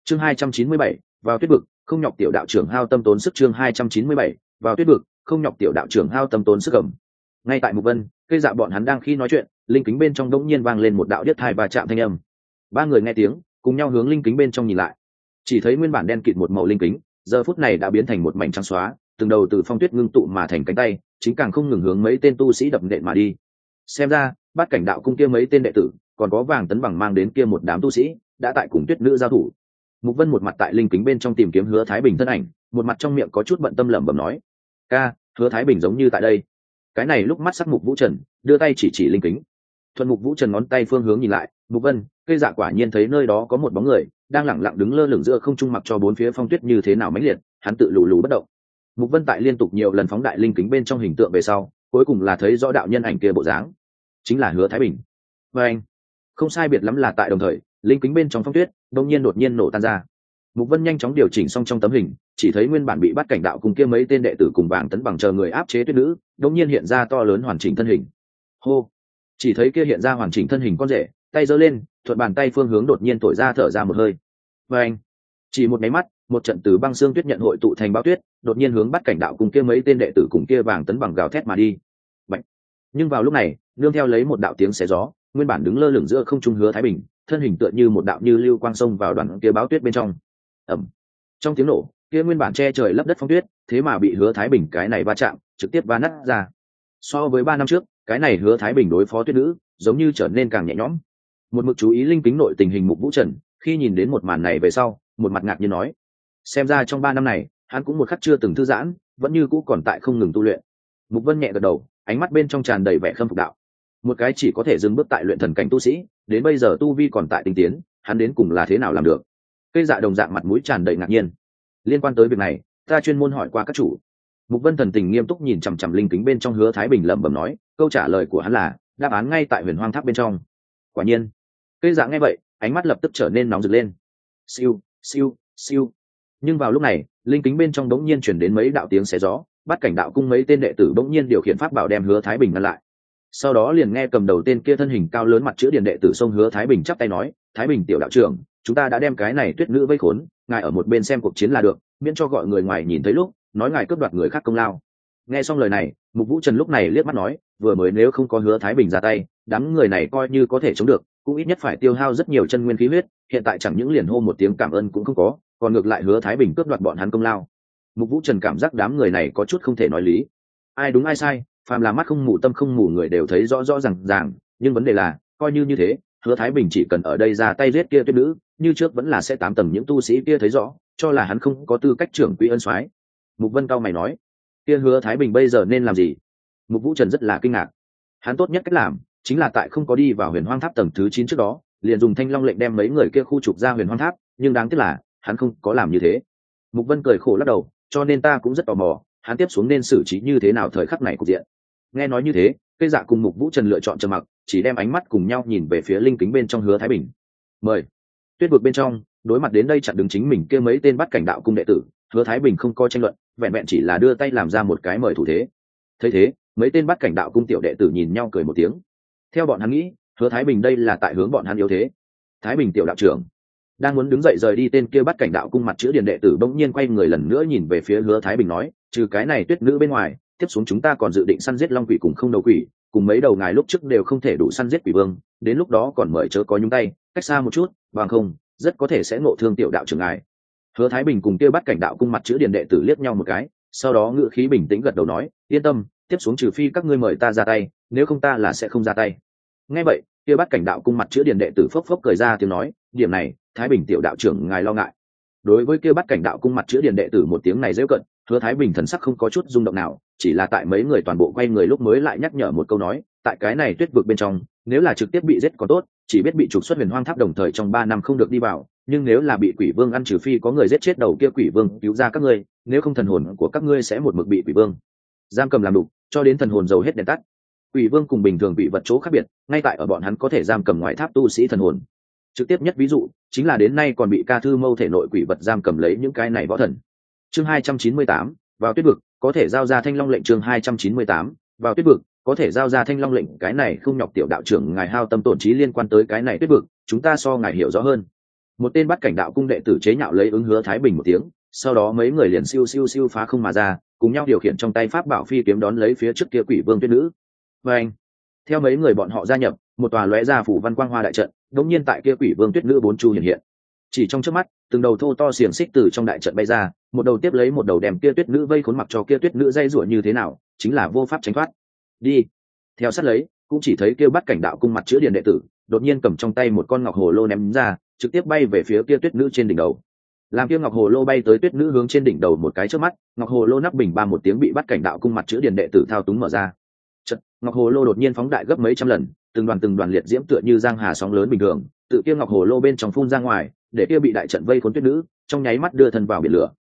chương 297, vào tuyết vực không nhọc tiểu đạo trưởng hao tâm tốn sức. chương 297, vào tuyết vực không nhọc tiểu đạo trưởng hao tâm tốn sức. Cầm ngay tại Mục Vân, Cây Dạ bọn hắn đang khi nói chuyện, linh kính bên trong đống nhiên vang lên một đạo điếc tai và chạm thanh âm. Ba người nghe tiếng, cùng nhau hướng linh kính bên trong nhìn lại, chỉ thấy nguyên bản đen kịt một màu linh kính giờ phút này đã biến thành một mảnh trắng xóa, từng đầu từ phong tuyết ngưng tụ mà thành cánh tay chính càng không ngừng hướng mấy tên tu sĩ đập nện mà đi. Xem ra Bát Cảnh đạo cung kia mấy tên đệ tử, còn có Vàng Tấn Bằng mang đến kia một đám tu sĩ đã tại cùng tuyết nữ giao thủ. Mục Vân một mặt tại linh kính bên trong tìm kiếm Hứa Thái Bình thân ảnh, một mặt trong miệng có chút bận tâm lẩm bẩm nói: ca, Hứa Thái Bình giống như tại đây. Cái này lúc mắt sắc Mục Vũ Trần đưa tay chỉ linh kính. Thuận Mục Vũ Trần ngón tay phương hướng nhìn lại, Mục Vân, Cây Dạ quả nhiên thấy nơi đó có một bóng người đang lẳng lặng đứng lơ lửng giữa không trung, mặc cho bốn phía phong tuyết như thế nào mãnh liệt, hắn tự lù lù bất động. Mục Vân tại liên tục nhiều lần phóng đại linh kính bên trong hình tượng về sau, cuối cùng là thấy rõ đạo nhân ảnh kia bộ dáng, chính là Hứa Thái Bình. Và anh, không sai biệt lắm là tại đồng thời, linh kính bên trong phong tuyết đột nhiên nổ tan ra. Mục Vân nhanh chóng điều chỉnh xong trong tấm hình, chỉ thấy nguyên bản bị Bát Cảnh đạo cùng kia mấy tên đệ tử cùng Vàng Tấn Bằng chờ người áp chế tuyết nữ, đột nhiên hiện ra to lớn hoàn chỉnh thân hình. Hô! Chỉ thấy kia hiện ra hoàn chỉnh thân hình con rể, tay giơ lên, thuận bàn tay phương hướng đột nhiên thổi ra thở ra một hơi. Và anh, chỉ một máy mắt, một trận từ băng xương tuyết nhận hội tụ thành bão tuyết, đột nhiên hướng Bát Cảnh đạo cùng kia mấy tên đệ tử cùng kia Vàng Tấn Bằng gào thét mà đi. Bạch! Nhưng vào lúc này, nương theo lấy một đạo tiếng xé gió, nguyên bản đứng lơ lửng giữa không trung Hứa Thái Bình, thân hình tựa như một đạo như lưu quang xông vào đoàn kia bão tuyết bên trong. Ầm! Trong tiếng nổ, kia nguyên bản che trời lấp đất phong tuyết, thế mà bị Hứa Thái Bình cái này va chạm, trực tiếp vỡ nát ra. So với 3 năm trước, cái này Hứa Thái Bình đối phó tuyết nữ, giống như trở nên càng nhẹ nhõm. Một mực chú ý linh kính nội tình hình Mục Vũ Trần, khi nhìn đến một màn này về sau, một mặt ngạc nhiên nói: xem ra trong 3 năm này, hắn cũng một khắc chưa từng thư giãn, vẫn như cũ còn tại không ngừng tu luyện. Mục Vân nhẹ gật đầu, ánh mắt bên trong tràn đầy vẻ khâm phục đạo: một cái chỉ có thể dừng bước tại luyện thần cảnh tu sĩ, đến bây giờ tu vi còn tại tinh tiến, hắn đến cùng là thế nào làm được? Cây Dạ đồng dạng mặt mũi tràn đầy ngạc nhiên. Liên quan tới việc này, ta chuyên môn hỏi qua các chủ. Mục Vân thần tình nghiêm túc nhìn chằm chằm linh kính bên trong Hứa Thái Bình lẩm bẩm nói, câu trả lời của hắn là đáp án ngay tại Huyền Hoang Tháp bên trong. Quả nhiên. Cây Dạ nghe vậy, ánh mắt lập tức trở nên nóng rực lên. Siêu, siêu, siêu. Nhưng vào lúc này, linh kính bên trong đống nhiên chuyển đến mấy đạo tiếng xé gió, Bát Cảnh đạo cung mấy tên đệ tử đống nhiên điều khiển pháp bảo đem Hứa Thái Bình ngăn lại. Sau đó liền nghe cầm đầu tên kia thân hình cao lớn mặt chữ điền đệ tử xông Hứa Thái Bình chắp tay nói: Thái Bình tiểu đạo trưởng, chúng ta đã đem cái này tuyết nữ vây khốn, ngài ở một bên xem cuộc chiến là được, miễn cho gọi người ngoài nhìn thấy lúc nói ngài cướp đoạt người khác công lao. Nghe xong lời này, Mục Vũ Trần lúc này liếc mắt nói: vừa mới nếu không có Hứa Thái Bình ra tay, đám người này coi như có thể chống được, cũng ít nhất phải tiêu hao rất nhiều chân nguyên khí huyết, hiện tại chẳng những liền hô một tiếng cảm ơn cũng không có, còn ngược lại Hứa Thái Bình cướp đoạt bọn hắn công lao. Mục Vũ Trần cảm giác đám người này có chút không thể nói lý. Ai đúng ai sai, phàm là mắt không mù tâm không mù người đều thấy rõ rõ ràng, nhưng vấn đề là, coi như thế, Hứa Thái Bình chỉ cần ở đây ra tay giết kia tuyết nữ, như trước vẫn là sẽ 8 tầng những tu sĩ kia thấy rõ, cho là hắn không có tư cách trưởng quỹ ân soái. Mục Vân cao mày nói: kia Hứa Thái Bình bây giờ nên làm gì? Mục Vũ Trần rất là kinh ngạc. Hắn tốt nhất cách làm chính là tại không có đi vào Huyền Hoang Tháp tầng thứ 9 trước đó, liền dùng Thanh Long lệnh đem mấy người kia khu trục ra Huyền Hoang Tháp, nhưng đáng tiếc là hắn không có làm như thế. Mục Vân cười khổ lắc đầu, cho nên ta cũng rất tò mò, hắn tiếp xuống nên xử trí như thế nào thời khắc này cục diện. Nghe nói như thế, Cây Dạ cùng Mục Vũ Trần lựa chọn trầm mặc, chỉ đem ánh mắt cùng nhau nhìn về phía linh kính bên trong Hứa Thái Bình. Mời. Tuyết vực bên trong, đối mặt đến đây chặn đứng chính mình kia mấy tên Bát Cảnh đạo cung đệ tử, Hứa Thái Bình không có tranh luận, vẹn vẹn chỉ là đưa tay làm ra một cái mời thủ thế. Thấy thế, mấy tên Bát Cảnh đạo cung tiểu đệ tử nhìn nhau cười một tiếng. Theo bọn hắn nghĩ, Hứa Thái Bình đây là tại hướng bọn hắn yếu thế. Thái Bình tiểu đạo trưởng đang muốn đứng dậy rời đi, tên kia Bát Cảnh đạo cung mặt chữ điền đệ tử bỗng nhiên quay người lần nữa nhìn về phía Hứa Thái Bình nói: trừ cái này tuyết nữ bên ngoài, tiếp xuống chúng ta còn dự định săn giết long quỷ cùng không đầu quỷ, cùng mấy đầu ngài lúc trước đều không thể đủ săn giết quỷ vương, đến lúc đó còn mời chớ có nhúng tay, cách xa một chút, bằng không rất có thể sẽ ngộ thương tiểu đạo trưởng ngài. Hứa Thái Bình cùng kia Bát Cảnh đạo cung mặt chữ điền đệ tử liếc nhau một cái, sau đó ngữ khí bình tĩnh gật đầu nói: yên tâm, tiếp xuống trừ phi các ngươi mời ta ra tay, nếu không ta là sẽ không ra tay. Nghe vậy, kia Bát Cảnh đạo cung mặt chữ điền đệ tử phốc phốc cười ra tiếng nói: điểm này Thái Bình tiểu đạo trưởng ngài lo ngại. Đối với kia Bát Cảnh đạo cung mặt chữ điền đệ tử một tiếng này giễu cận, Hứa Thái Bình thần sắc không có chút rung động nào, chỉ là tại mấy người toàn bộ quay người lúc mới lại nhắc nhở một câu nói: tại cái này tuyết vực bên trong, nếu là trực tiếp bị giết còn tốt, chỉ biết bị trục xuất Huyền Hoang Tháp, đồng thời trong 3 năm không được đi vào, nhưng nếu là bị quỷ vương ăn, trừ phi có người giết chết đầu kia quỷ vương cứu ra các ngươi, nếu không thần hồn của các ngươi sẽ một mực bị quỷ vương giam cầm làm đục, cho đến thần hồn dầu hết đèn tắt. Quỷ vương cùng bình thường quỷ vật chỗ khác biệt, ngay tại ở bọn hắn có thể giam cầm ngoại tháp tu sĩ thần hồn. Trực tiếp nhất ví dụ chính là đến nay còn bị Ca Thư Mâu thể nội quỷ vật giam cầm lấy những cái này võ thần. Chương 298, vào tuyết vực có thể giao ra Thanh Long lệnh. Chương 298, vào tuyết vực có thể giao ra Thanh Long lệnh. Cái này không nhọc tiểu đạo trưởng ngài hao tâm tổn trí liên quan tới cái này tuyết vực, chúng ta so ngài hiểu rõ hơn. Một tên bắt cảnh đạo cung đệ tử chế nhạo lấy ứng Hứa Thái Bình một tiếng, sau đó mấy người liền siêu siêu siêu phá không mà ra, cùng nhau điều khiển trong tay pháp bảo phi kiếm đón lấy phía trước kia Quỷ Vương Tuyết Nữ. Và anh, theo mấy người bọn họ gia nhập, một tòa lóe ra phủ văn quang hoa đại trận, đống nhiên tại kia Quỷ Vương Tuyết Nữ bốn chu hiện hiện. Chỉ trong chớp mắt, từng đầu thô to xiềng xích từ trong đại trận bay ra, một đầu tiếp lấy một đầu đem kia Tuyết Nữ vây khốn, mặc cho kia Tuyết Nữ dây rủa như thế nào, chính là vô pháp tránh thoát. Đi. Theo sát lấy, cũng chỉ thấy kia bắt cảnh đạo cung mặt chữ điền đệ tử, đột nhiên cầm trong tay một con ngọc hồ lô ném ra, trực tiếp bay về phía kia Tuyết Nữ trên đỉnh đầu. Làm kia ngọc hồ lô bay tới Tuyết Nữ hướng trên đỉnh đầu một cái chớp mắt, ngọc hồ lô nắp bình ba một tiếng bị bắt cảnh đạo cung mặt chữ điền đệ tử thao túng mở ra. Chợt, ngọc hồ lô đột nhiên phóng đại gấp mấy trăm lần, từng đoàn liệt diễm tựa như giang hà sóng lớn bình thường, tự kia ngọc hồ lô bên trong phun ra ngoài, để kia bị đại trận vây khốn Tuyết Nữ trong nháy mắt đưa thân vào biển lửa.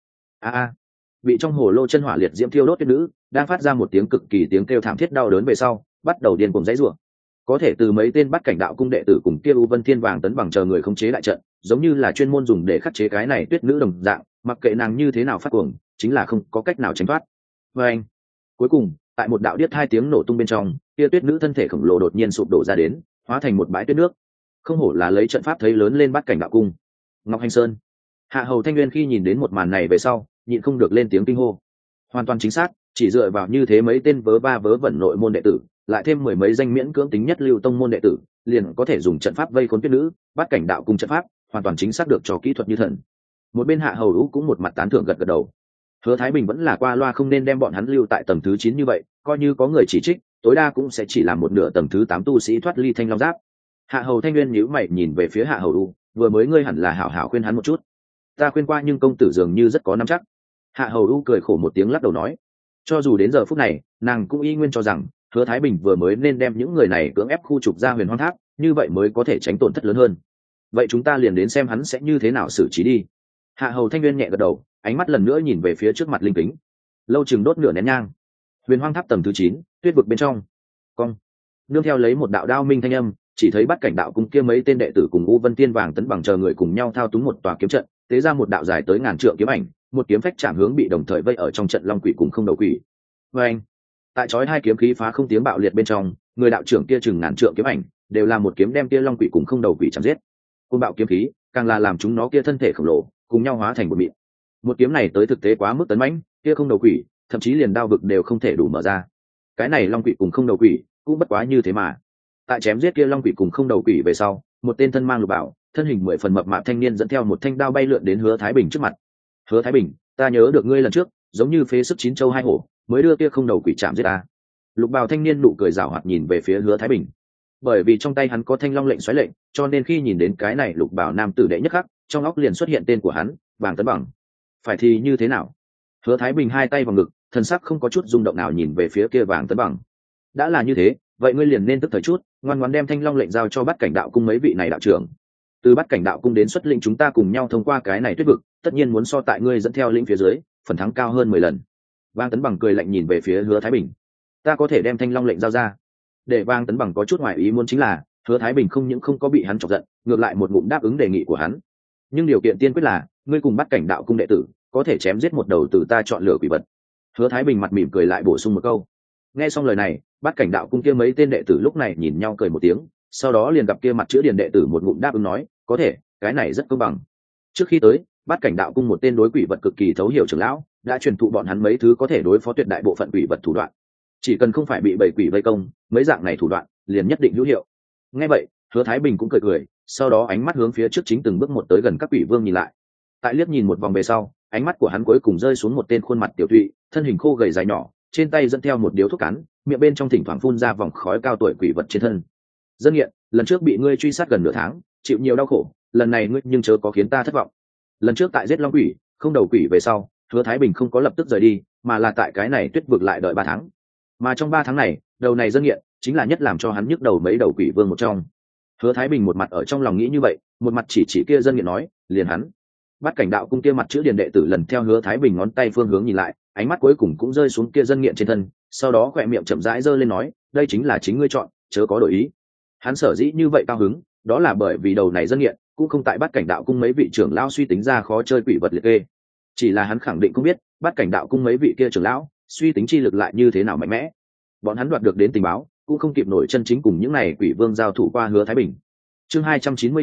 Bị trong hồ lô chân hỏa liệt diễm thiêu đốt Tuyết Nữ đang phát ra một tiếng cực kỳ tiếng kêu thảm thiết đau đớn về sau, bắt đầu điên cuồng giãy giụa. Có thể từ mấy tên bắt cảnh đạo cung đệ tử cùng kia U Vân Thiên Vàng Tấn Bằng chờ người khống chế đại trận, giống như là chuyên môn dùng để khắc chế cái này Tuyết Nữ đồng dạng, mặc kệ nàng như thế nào phát cuồng, chính là không có cách nào tránh thoát. Và anh, cuối cùng, tại một đạo điếc hai tiếng nổ tung bên trong, kia Tuyết Nữ thân thể khổng lồ đột nhiên sụp đổ ra đến, hóa thành một bãi tuyết nước. Không hổ là lấy trận pháp thấy lớn lên bắt cảnh đạo cung. Ngọc Hành Sơn. Hạ Hầu Thanh Nguyên khi nhìn đến một màn này về sau, nhịn không được lên tiếng kinh hô. Hoàn toàn chính xác, chỉ dựa vào như thế mấy tên vớ va vớ vẩn nội môn đệ tử, lại thêm mười mấy danh miễn cưỡng tính nhất lưu tông môn đệ tử, liền có thể dùng trận pháp vây khốn Tuyết Nữ, bắt cảnh đạo cung trận pháp, hoàn toàn chính xác được cho kỹ thuật như thần. Một bên Hạ Hầu Vũ cũng một mặt tán thưởng gật gật đầu. Hứa Thái Bình vẫn là qua loa không nên đem bọn hắn lưu tại tầng thứ 9 như vậy, coi như có người chỉ trích, tối đa cũng sẽ chỉ làm một nửa tầng thứ 8 tu sĩ thoát ly Thanh Long Giáp. Hạ Hầu Thanh Nguyên nhíu mày nhìn về phía Hạ Hầu Vũ, vừa mới ngươi hẳn là hảo hảo khuyên hắn một chút. Ta khuyên qua nhưng công tử dường như rất có nắm chắc. Hạ Hầu Vũ cười khổ một tiếng lắc đầu nói, cho dù đến giờ phút này, nàng cũng y nguyên cho rằng Hứa Thái Bình vừa mới nên đem những người này cưỡng ép khu trục ra Huyền Hoang Tháp, như vậy mới có thể tránh tổn thất lớn hơn. Vậy chúng ta liền đến xem hắn sẽ như thế nào xử trí đi. Hạ Hầu Thanh Nguyên nhẹ gật đầu, ánh mắt lần nữa nhìn về phía trước mặt linh kính. Lâu chừng đốt nửa nén nhang. Huyền Hoang Tháp tầng thứ 9, tuyết vực bên trong. Cong. Nương theo lấy một đạo đao minh thanh âm, chỉ thấy bắt cảnh đạo cung kia mấy tên đệ tử cùng U Vân Tiên Vàng Tấn Bằng chờ người cùng nhau thao túng một tòa kiếm trận, tế ra một đạo dài tới ngàn trượng kiếm ảnh, một kiếm phách chạm hướng bị đồng thời vây ở trong trận long quỷ cùng không đầu quỷ. Và anh, tại chói hai kiếm khí phá không tiếng bạo liệt bên trong, người đạo trưởng kia chừng ngàn trượng kiếm ảnh, đều là một kiếm đem kia long quỷ cùng không đầu quỷ chém giết. Côn bạo kiếm khí, càng là làm chúng nó kia thân thể khổng lồ, cùng nhau hóa thành một mịn. Một kiếm này tới thực tế quá mức tấn mãnh, kia không đầu quỷ, thậm chí liền đao vực đều không thể đủ mở ra. Cái này long quỷ cùng không đầu quỷ, cũng bất quá như thế mà. Tại chém giết kia long quỷ cùng không đầu quỷ về sau, một tên thân mang lục bảo, thân hình 10 phần mập mạp thanh niên dẫn theo một thanh đao bay lượn đến Hứa Thái Bình trước mặt. Hứa Thái Bình, ta nhớ được ngươi lần trước, giống như phế sức 9 châu 2 hổ, mới đưa kia không đầu quỷ chạm giết ta. Lục bào thanh niên nụ cười giảo hoạt nhìn về phía Hứa Thái Bình. Bởi vì trong tay hắn có thanh long lệnh xoáy lệnh, cho nên khi nhìn đến cái này lục bào nam tử đệ nhất khắc, trong óc liền xuất hiện tên của hắn, Vàng Tấn Bằng. Phải thì như thế nào? Hứa Thái Bình hai tay vào ngực, thần sắc không có chút rung động nào nhìn về phía kia Vàng Tấn Bằng. Đã là như thế, vậy ngươi liền nên tức thời chút, ngoan ngoãn đem thanh long lệnh giao cho bắt cảnh đạo cung mấy vị này đạo trưởng. Từ bắt cảnh đạo cung đến xuất lĩnh chúng ta cùng nhau thông qua cái này tuyết vực, tất nhiên muốn so tại ngươi dẫn theo lĩnh phía dưới, phần thắng cao hơn 10 lần. Vàng Tấn Bằng cười lạnh nhìn về phía Hứa Thái Bình. Ta có thể đem thanh long lệnh giao ra. Để Vàng Tấn Bằng có chút ngoài ý muốn chính là, Hứa Thái Bình không những không có bị hắn chọc giận, ngược lại một ngụm đáp ứng đề nghị của hắn. Nhưng điều kiện tiên quyết là, ngươi cùng bắt cảnh đạo cung đệ tử, có thể chém giết một đầu từ ta chọn lựa quỷ vật. Hứa Thái Bình mặt mỉm cười lại bổ sung một câu. Nghe xong lời này, bắt cảnh đạo cung kia mấy tên đệ tử lúc này nhìn nhau cười một tiếng, sau đó liền gặp kia mặt chữ điền đệ tử một ngụm đáp ứng nói, có thể, cái này rất công bằng. Trước khi tới, bắt cảnh đạo cung một tên đối quỷ vật cực kỳ thấu hiểu trưởng lão, đã truyền thụ bọn hắn mấy thứ có thể đối phó tuyệt đại bộ phận quỷ vật thủ đoạn. Chỉ cần không phải bị bầy quỷ vây công, mấy dạng này thủ đoạn liền nhất định hữu hiệu. Nghe vậy, Hứa Thái Bình cũng cười cười, sau đó ánh mắt hướng phía trước chính từng bước một tới gần các quỷ vương nhìn lại. Tại liếc nhìn một vòng về sau, ánh mắt của hắn cuối cùng rơi xuống một tên khuôn mặt tiểu thụy, thân hình khô gầy dài nhỏ, trên tay dẫn theo một điếu thuốc cắn, miệng bên trong thỉnh thoảng phun ra vòng khói cao tuổi quỷ vật trên thân. Dân nghiện, lần trước bị ngươi truy sát gần nửa tháng, chịu nhiều đau khổ, lần này ngươi nhưng chớ có khiến ta thất vọng. Lần trước tại giết long quỷ, không đầu quỷ về sau, Hứa Thái Bình không có lập tức rời đi, mà là tại cái này tuyết vực lại đợi 3 tháng. Mà trong 3 tháng này, đầu này dân nghiện chính là nhất làm cho hắn nhức đầu mấy đầu quỷ vương một trong. Hứa Thái Bình một mặt ở trong lòng nghĩ như vậy, một mặt chỉ kia dân nghiện nói, liền hắn. Bắt cảnh đạo cung kia mặt chữ điền đệ tử lần theo Hứa Thái Bình ngón tay phương hướng nhìn lại, ánh mắt cuối cùng cũng rơi xuống kia dân nghiện trên thân, sau đó khỏe miệng chậm rãi giơ lên nói, đây chính là chính ngươi chọn, chớ có đổi ý. Hắn sở dĩ như vậy cao hứng, đó là bởi vì đầu này dân nghiện cũng không tại bắt cảnh đạo cung mấy vị trưởng lão suy tính ra khó chơi quỷ vật liệt kê, chỉ là hắn khẳng định không biết bắt cảnh đạo cung mấy vị kia trưởng lão suy tính chi lực lại như thế nào mạnh mẽ. Bọn hắn đoạt được đến tình báo cũng không kịp nổi chân chính cùng những này quỷ vương giao thủ qua Hứa Thái Bình. Chương 299,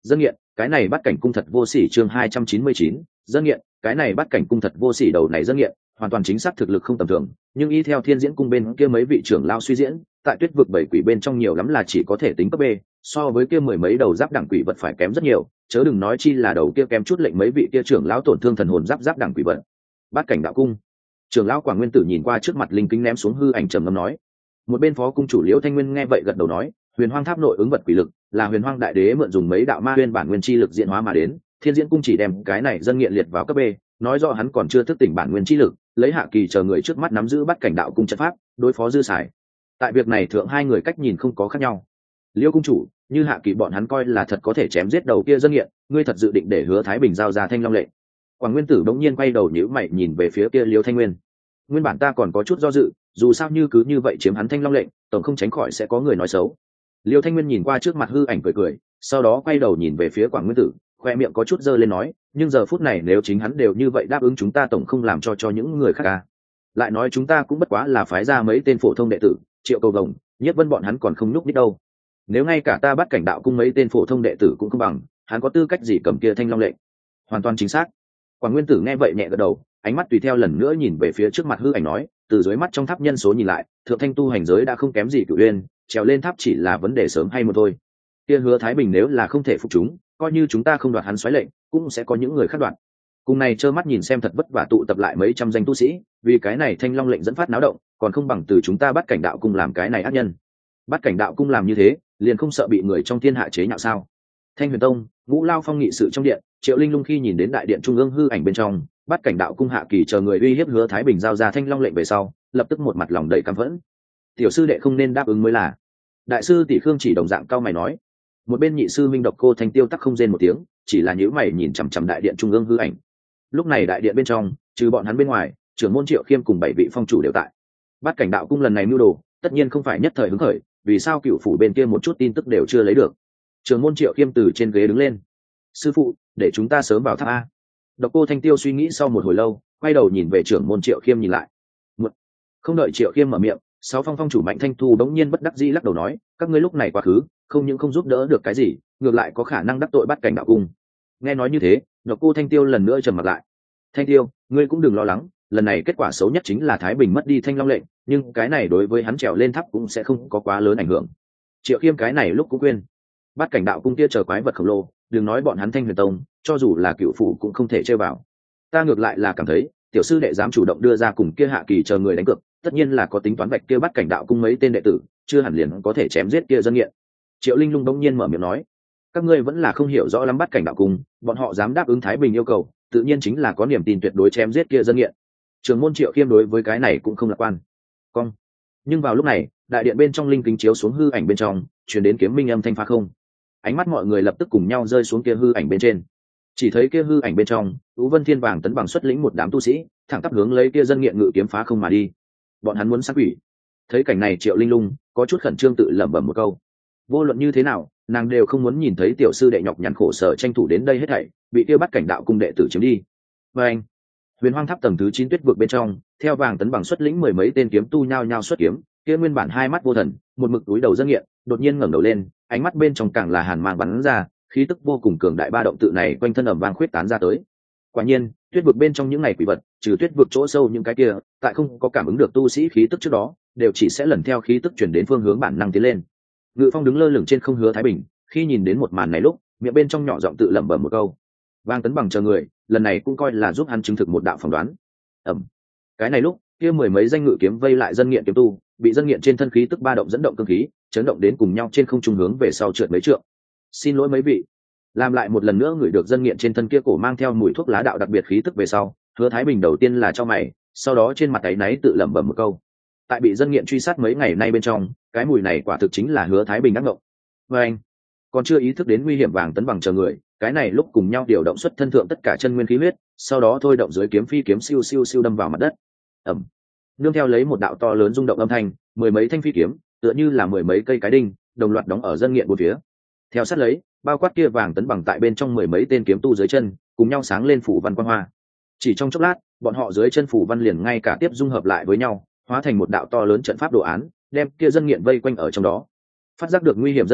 dân nghiện cái này bắt cảnh cung thật vô sỉ. Chương 299, dân nghiện cái này bắt cảnh cung thật vô sỉ. Đầu này dân nghiện hoàn toàn chính xác thực lực không tầm thường, nhưng y theo Thiên Diễn cung bên kia mấy vị trưởng lao suy diễn, tại Tuyết vực bảy quỷ bên trong nhiều lắm là chỉ có thể tính cấp B, so với kia mười mấy đầu giáp đẳng quỷ vật phải kém rất nhiều, chớ đừng nói chi là đầu kia kém chút lệnh mấy vị kia trưởng lão tổn thương thần hồn giáp đẳng quỷ vật. Bát cảnh đạo cung. Trưởng lão Quảng Nguyên Tử nhìn qua trước mặt linh kính ném xuống hư ảnh trầm ngâm nói. Một bên phó cung chủ Liễu Thanh Nguyên nghe vậy gật đầu nói, Huyền Hoang Tháp nội ứng vật quỷ lực là Huyền Hoang Đại Đế mượn dùng mấy đạo ma nguyên bản nguyên chi lực diễn hóa mà đến, Thiên Diễn cung chỉ đem cái này dân nghiện liệt vào cấp B, nói rõ hắn còn chưa thức tỉnh bản nguyên chi lực, lấy Hạ Kỳ chờ người trước mắt nắm giữ Bát cảnh đạo cung trận pháp, đối phó dư xài. Tại việc này thượng hai người cách nhìn không có khác nhau. Liễu cung chủ, như Hạ Kỳ bọn hắn coi là thật có thể chém giết đầu kia dân nghiện, ngươi thật dự định để Hứa Thái Bình giao ra Thanh Long lệnh? Quảng Nguyên Tử bỗng nhiên quay đầu nhíu mày nhìn về phía kia Liễu Thanh Nguyên. Nguyên bản ta còn có chút do dự, dù sao như cứ như vậy chiếm hắn Thanh Long lệnh, tổng không tránh khỏi sẽ có người nói xấu. Liễu Thanh Nguyên nhìn qua trước mặt hư ảnh cười cười, sau đó quay đầu nhìn về phía Quảng Nguyên Tử, khoe miệng có chút giơ lên nói, nhưng giờ phút này nếu chính hắn đều như vậy đáp ứng chúng ta tổng không làm cho những người khác à. Lại nói chúng ta cũng bất quá là phái ra mấy tên phổ thông đệ tử, Triệu Cầu Vồng, Nhất Vân bọn hắn còn không nhúc nhích đâu. Nếu ngay cả ta bắt cảnh đạo cung mấy tên phổ thông đệ tử cũng không bằng, hắn có tư cách gì cầm kia Thanh Long lệnh? Hoàn toàn chính xác. Quảng Nguyên Tử nghe vậy nhẹ gật đầu, ánh mắt tùy theo lần nữa nhìn về phía trước mặt hư ảnh nói, từ dưới mắt trong tháp nhân số nhìn lại, thượng thanh tu hành giới đã không kém gì Cửu Uyên, trèo lên tháp chỉ là vấn đề sớm hay muộn thôi. Kia Hứa Thái Bình nếu là không thể phục chúng, coi như chúng ta không đoạt hắn xoáy lệnh, cũng sẽ có những người khác đoạt. Cùng này trơ mắt nhìn xem thật vất vả tụ tập lại mấy trăm danh tu sĩ, vì cái này Thanh Long lệnh dẫn phát náo động, còn không bằng từ chúng ta bắt cảnh đạo cung làm cái này ác nhân. Bắt cảnh đạo cung làm như thế, liền không sợ bị người trong thiên hạ chế nhạo sao? Thanh Huyền Tông, Ngũ Lao Phong nghị sự trong điện, Triệu Linh Lung khi nhìn đến đại điện trung ương hư ảnh bên trong, bắt cảnh đạo cung Hạ Kỳ chờ người uy hiếp Hứa Thái Bình giao ra Thanh Long lệnh về sau, lập tức một mặt lòng đầy căm phẫn. Tiểu sư đệ không nên đáp ứng mới là. Đại sư tỷ Khương chỉ đồng dạng cao mày nói. Một bên nhị sư Minh Độc Cô Thanh Tiêu tắc không rên một tiếng, chỉ là nhíu mày nhìn chằm chằm đại điện trung ương hư ảnh. Lúc này đại điện bên trong, trừ bọn hắn bên ngoài, trưởng môn Triệu Khiêm cùng bảy vị phong chủ đều tại. Bắt cảnh đạo cung lần này mưu đồ, tất nhiên không phải nhất thời hứng khởi, vì sao cựu phủ bên kia một chút tin tức đều chưa lấy được? Trưởng môn Triệu Khiêm từ trên ghế đứng lên. Sư phụ, để chúng ta sớm vào tháp a. Độc Cô Thanh Tiêu suy nghĩ sau một hồi lâu, quay đầu nhìn về trưởng môn Triệu Khiêm nhìn lại. Không đợi Triệu Khiêm mở miệng, sáu phong chủ Mạnh Thanh Thu đống nhiên bất đắc dĩ lắc đầu nói, các ngươi lúc này quá khứ, không những không giúp đỡ được cái gì, ngược lại có khả năng đắc tội bắt cảnh đạo cung. Nghe nói như thế, Độc Cô Thanh Tiêu lần nữa trầm mặt lại. Thanh Tiêu, ngươi cũng đừng lo lắng, lần này kết quả xấu nhất chính là Thái Bình mất đi Thanh Long lệnh, nhưng cái này đối với hắn trèo lên tháp cũng sẽ không có quá lớn ảnh hưởng. Triệu Khiêm cái này lúc cũng quên, bắt cảnh đạo cung kia chờ quái vật khổng lồ, đừng nói bọn hắn Thanh Huyền Tông, cho dù là cựu phủ cũng không thể chơi vào. Ta ngược lại là cảm thấy, tiểu sư đệ dám chủ động đưa ra cùng kia Hạ Kỳ chờ người đánh cược, tất nhiên là có tính toán vạch kia bắt cảnh đạo cung mấy tên đệ tử, chưa hẳn liền có thể chém giết kia dân nghiện. Triệu Linh Lung bỗng nhiên mở miệng nói, các ngươi vẫn là không hiểu rõ lắm bắt cảnh đạo cung, bọn họ dám đáp ứng Thái Bình yêu cầu, tự nhiên chính là có niềm tin tuyệt đối chém giết kia dân nghiện. Trưởng môn Triệu Khiêm đối với cái này cũng không lạc quan. Cong. Nhưng vào lúc này, đại điện bên trong linh kính chiếu xuống hư ảnh bên trong, truyền đến kiếm minh âm thanh phá không. Ánh mắt mọi người lập tức cùng nhau rơi xuống kia hư ảnh bên trên. Chỉ thấy kia hư ảnh bên trong, Tú Vân Thiên Vàng tấn bằng xuất lĩnh một đám tu sĩ, thẳng tắp hướng lấy kia dân nghiện ngự kiếm phá không mà đi. Bọn hắn muốn sát quỷ. Thấy cảnh này Triệu Linh Lung có chút khẩn trương tự lẩm bẩm một câu. Vô luận như thế nào, nàng đều không muốn nhìn thấy tiểu sư đệ nhọc nhằn khổ sở tranh thủ đến đây hết thảy, bị kia bắt cảnh đạo cung đệ tử chiếm đi. Và anh, Huyền Hoang Tháp tầng thứ 9 tuyết vực bên trong, theo Vàng tấn bằng xuất lĩnh mười mấy tên kiếm tu nhao nhao xuất kiếm, kia nguyên bản hai mắt vô thần, một mực túi đầu dân nghiện, đột nhiên ngẩng đầu lên, ánh mắt bên trong càng là hàn mang bắn ra, khí tức vô cùng cường đại ba động tự này quanh thân ầm vang khuyết tán ra tới. Quả nhiên, tuyết vực bên trong những ngày quỷ vật, trừ tuyết vực chỗ sâu những cái kia, tại không có cảm ứng được tu sĩ khí tức trước đó, đều chỉ sẽ lần theo khí tức chuyển đến phương hướng bản năng tiến lên. Ngự Phong đứng lơ lửng trên không Hứa Thái Bình, khi nhìn đến một màn này lúc, miệng bên trong nhỏ giọng tự lẩm bẩm một câu. Vang tấn bằng chờ người, lần này cũng coi là giúp hắn chứng thực một đạo phỏng đoán. Cái này lúc, kia mười mấy danh ngự kiếm vây lại dân nghiện kiếm tu, bị dân nghiện trên thân khí tức ba động dẫn động cương khí, chấn động đến cùng nhau trên không trung hướng về sau trượt mấy trượng. Xin lỗi mấy vị. Làm lại một lần nữa ngửi được dân nghiện trên thân kia cổ mang theo mùi thuốc lá đạo đặc biệt khí tức về sau, Hứa Thái Bình đầu tiên là cho mày, sau đó trên mặt áy náy tự lẩm bẩm một câu. Tại bị dân nghiện truy sát mấy ngày nay bên trong, cái mùi này quả thực chính là Hứa Thái Bình ác ngộng. Và anh, còn chưa ý thức đến nguy hiểm Vàng tấn bằng chờ người, cái này lúc cùng nhau điều động xuất thân thượng tất cả chân nguyên khí huyết, sau đó thôi động dưới kiếm phi kiếm siêu siêu siêu đâm vào mặt đất. Nương theo lấy một đạo to lớn rung động âm thanh, mười mấy thanh phi kiếm, tựa như là mười mấy cây cái đinh, đồng loạt đóng ở dân nghiện bốn phía. Theo sát lấy, bao quát kia Vàng tấn bằng tại bên trong mười mấy tên kiếm tu dưới chân, cùng nhau sáng lên phủ văn quang hoa. Chỉ trong chốc lát, bọn họ dưới chân phủ văn liền ngay cả tiếp dung hợp lại với nhau, hóa thành một đạo to lớn trận pháp đồ án, đem kia dân nghiện vây quanh ở trong đó. Phát giác được nguy hiểm dân nghiện,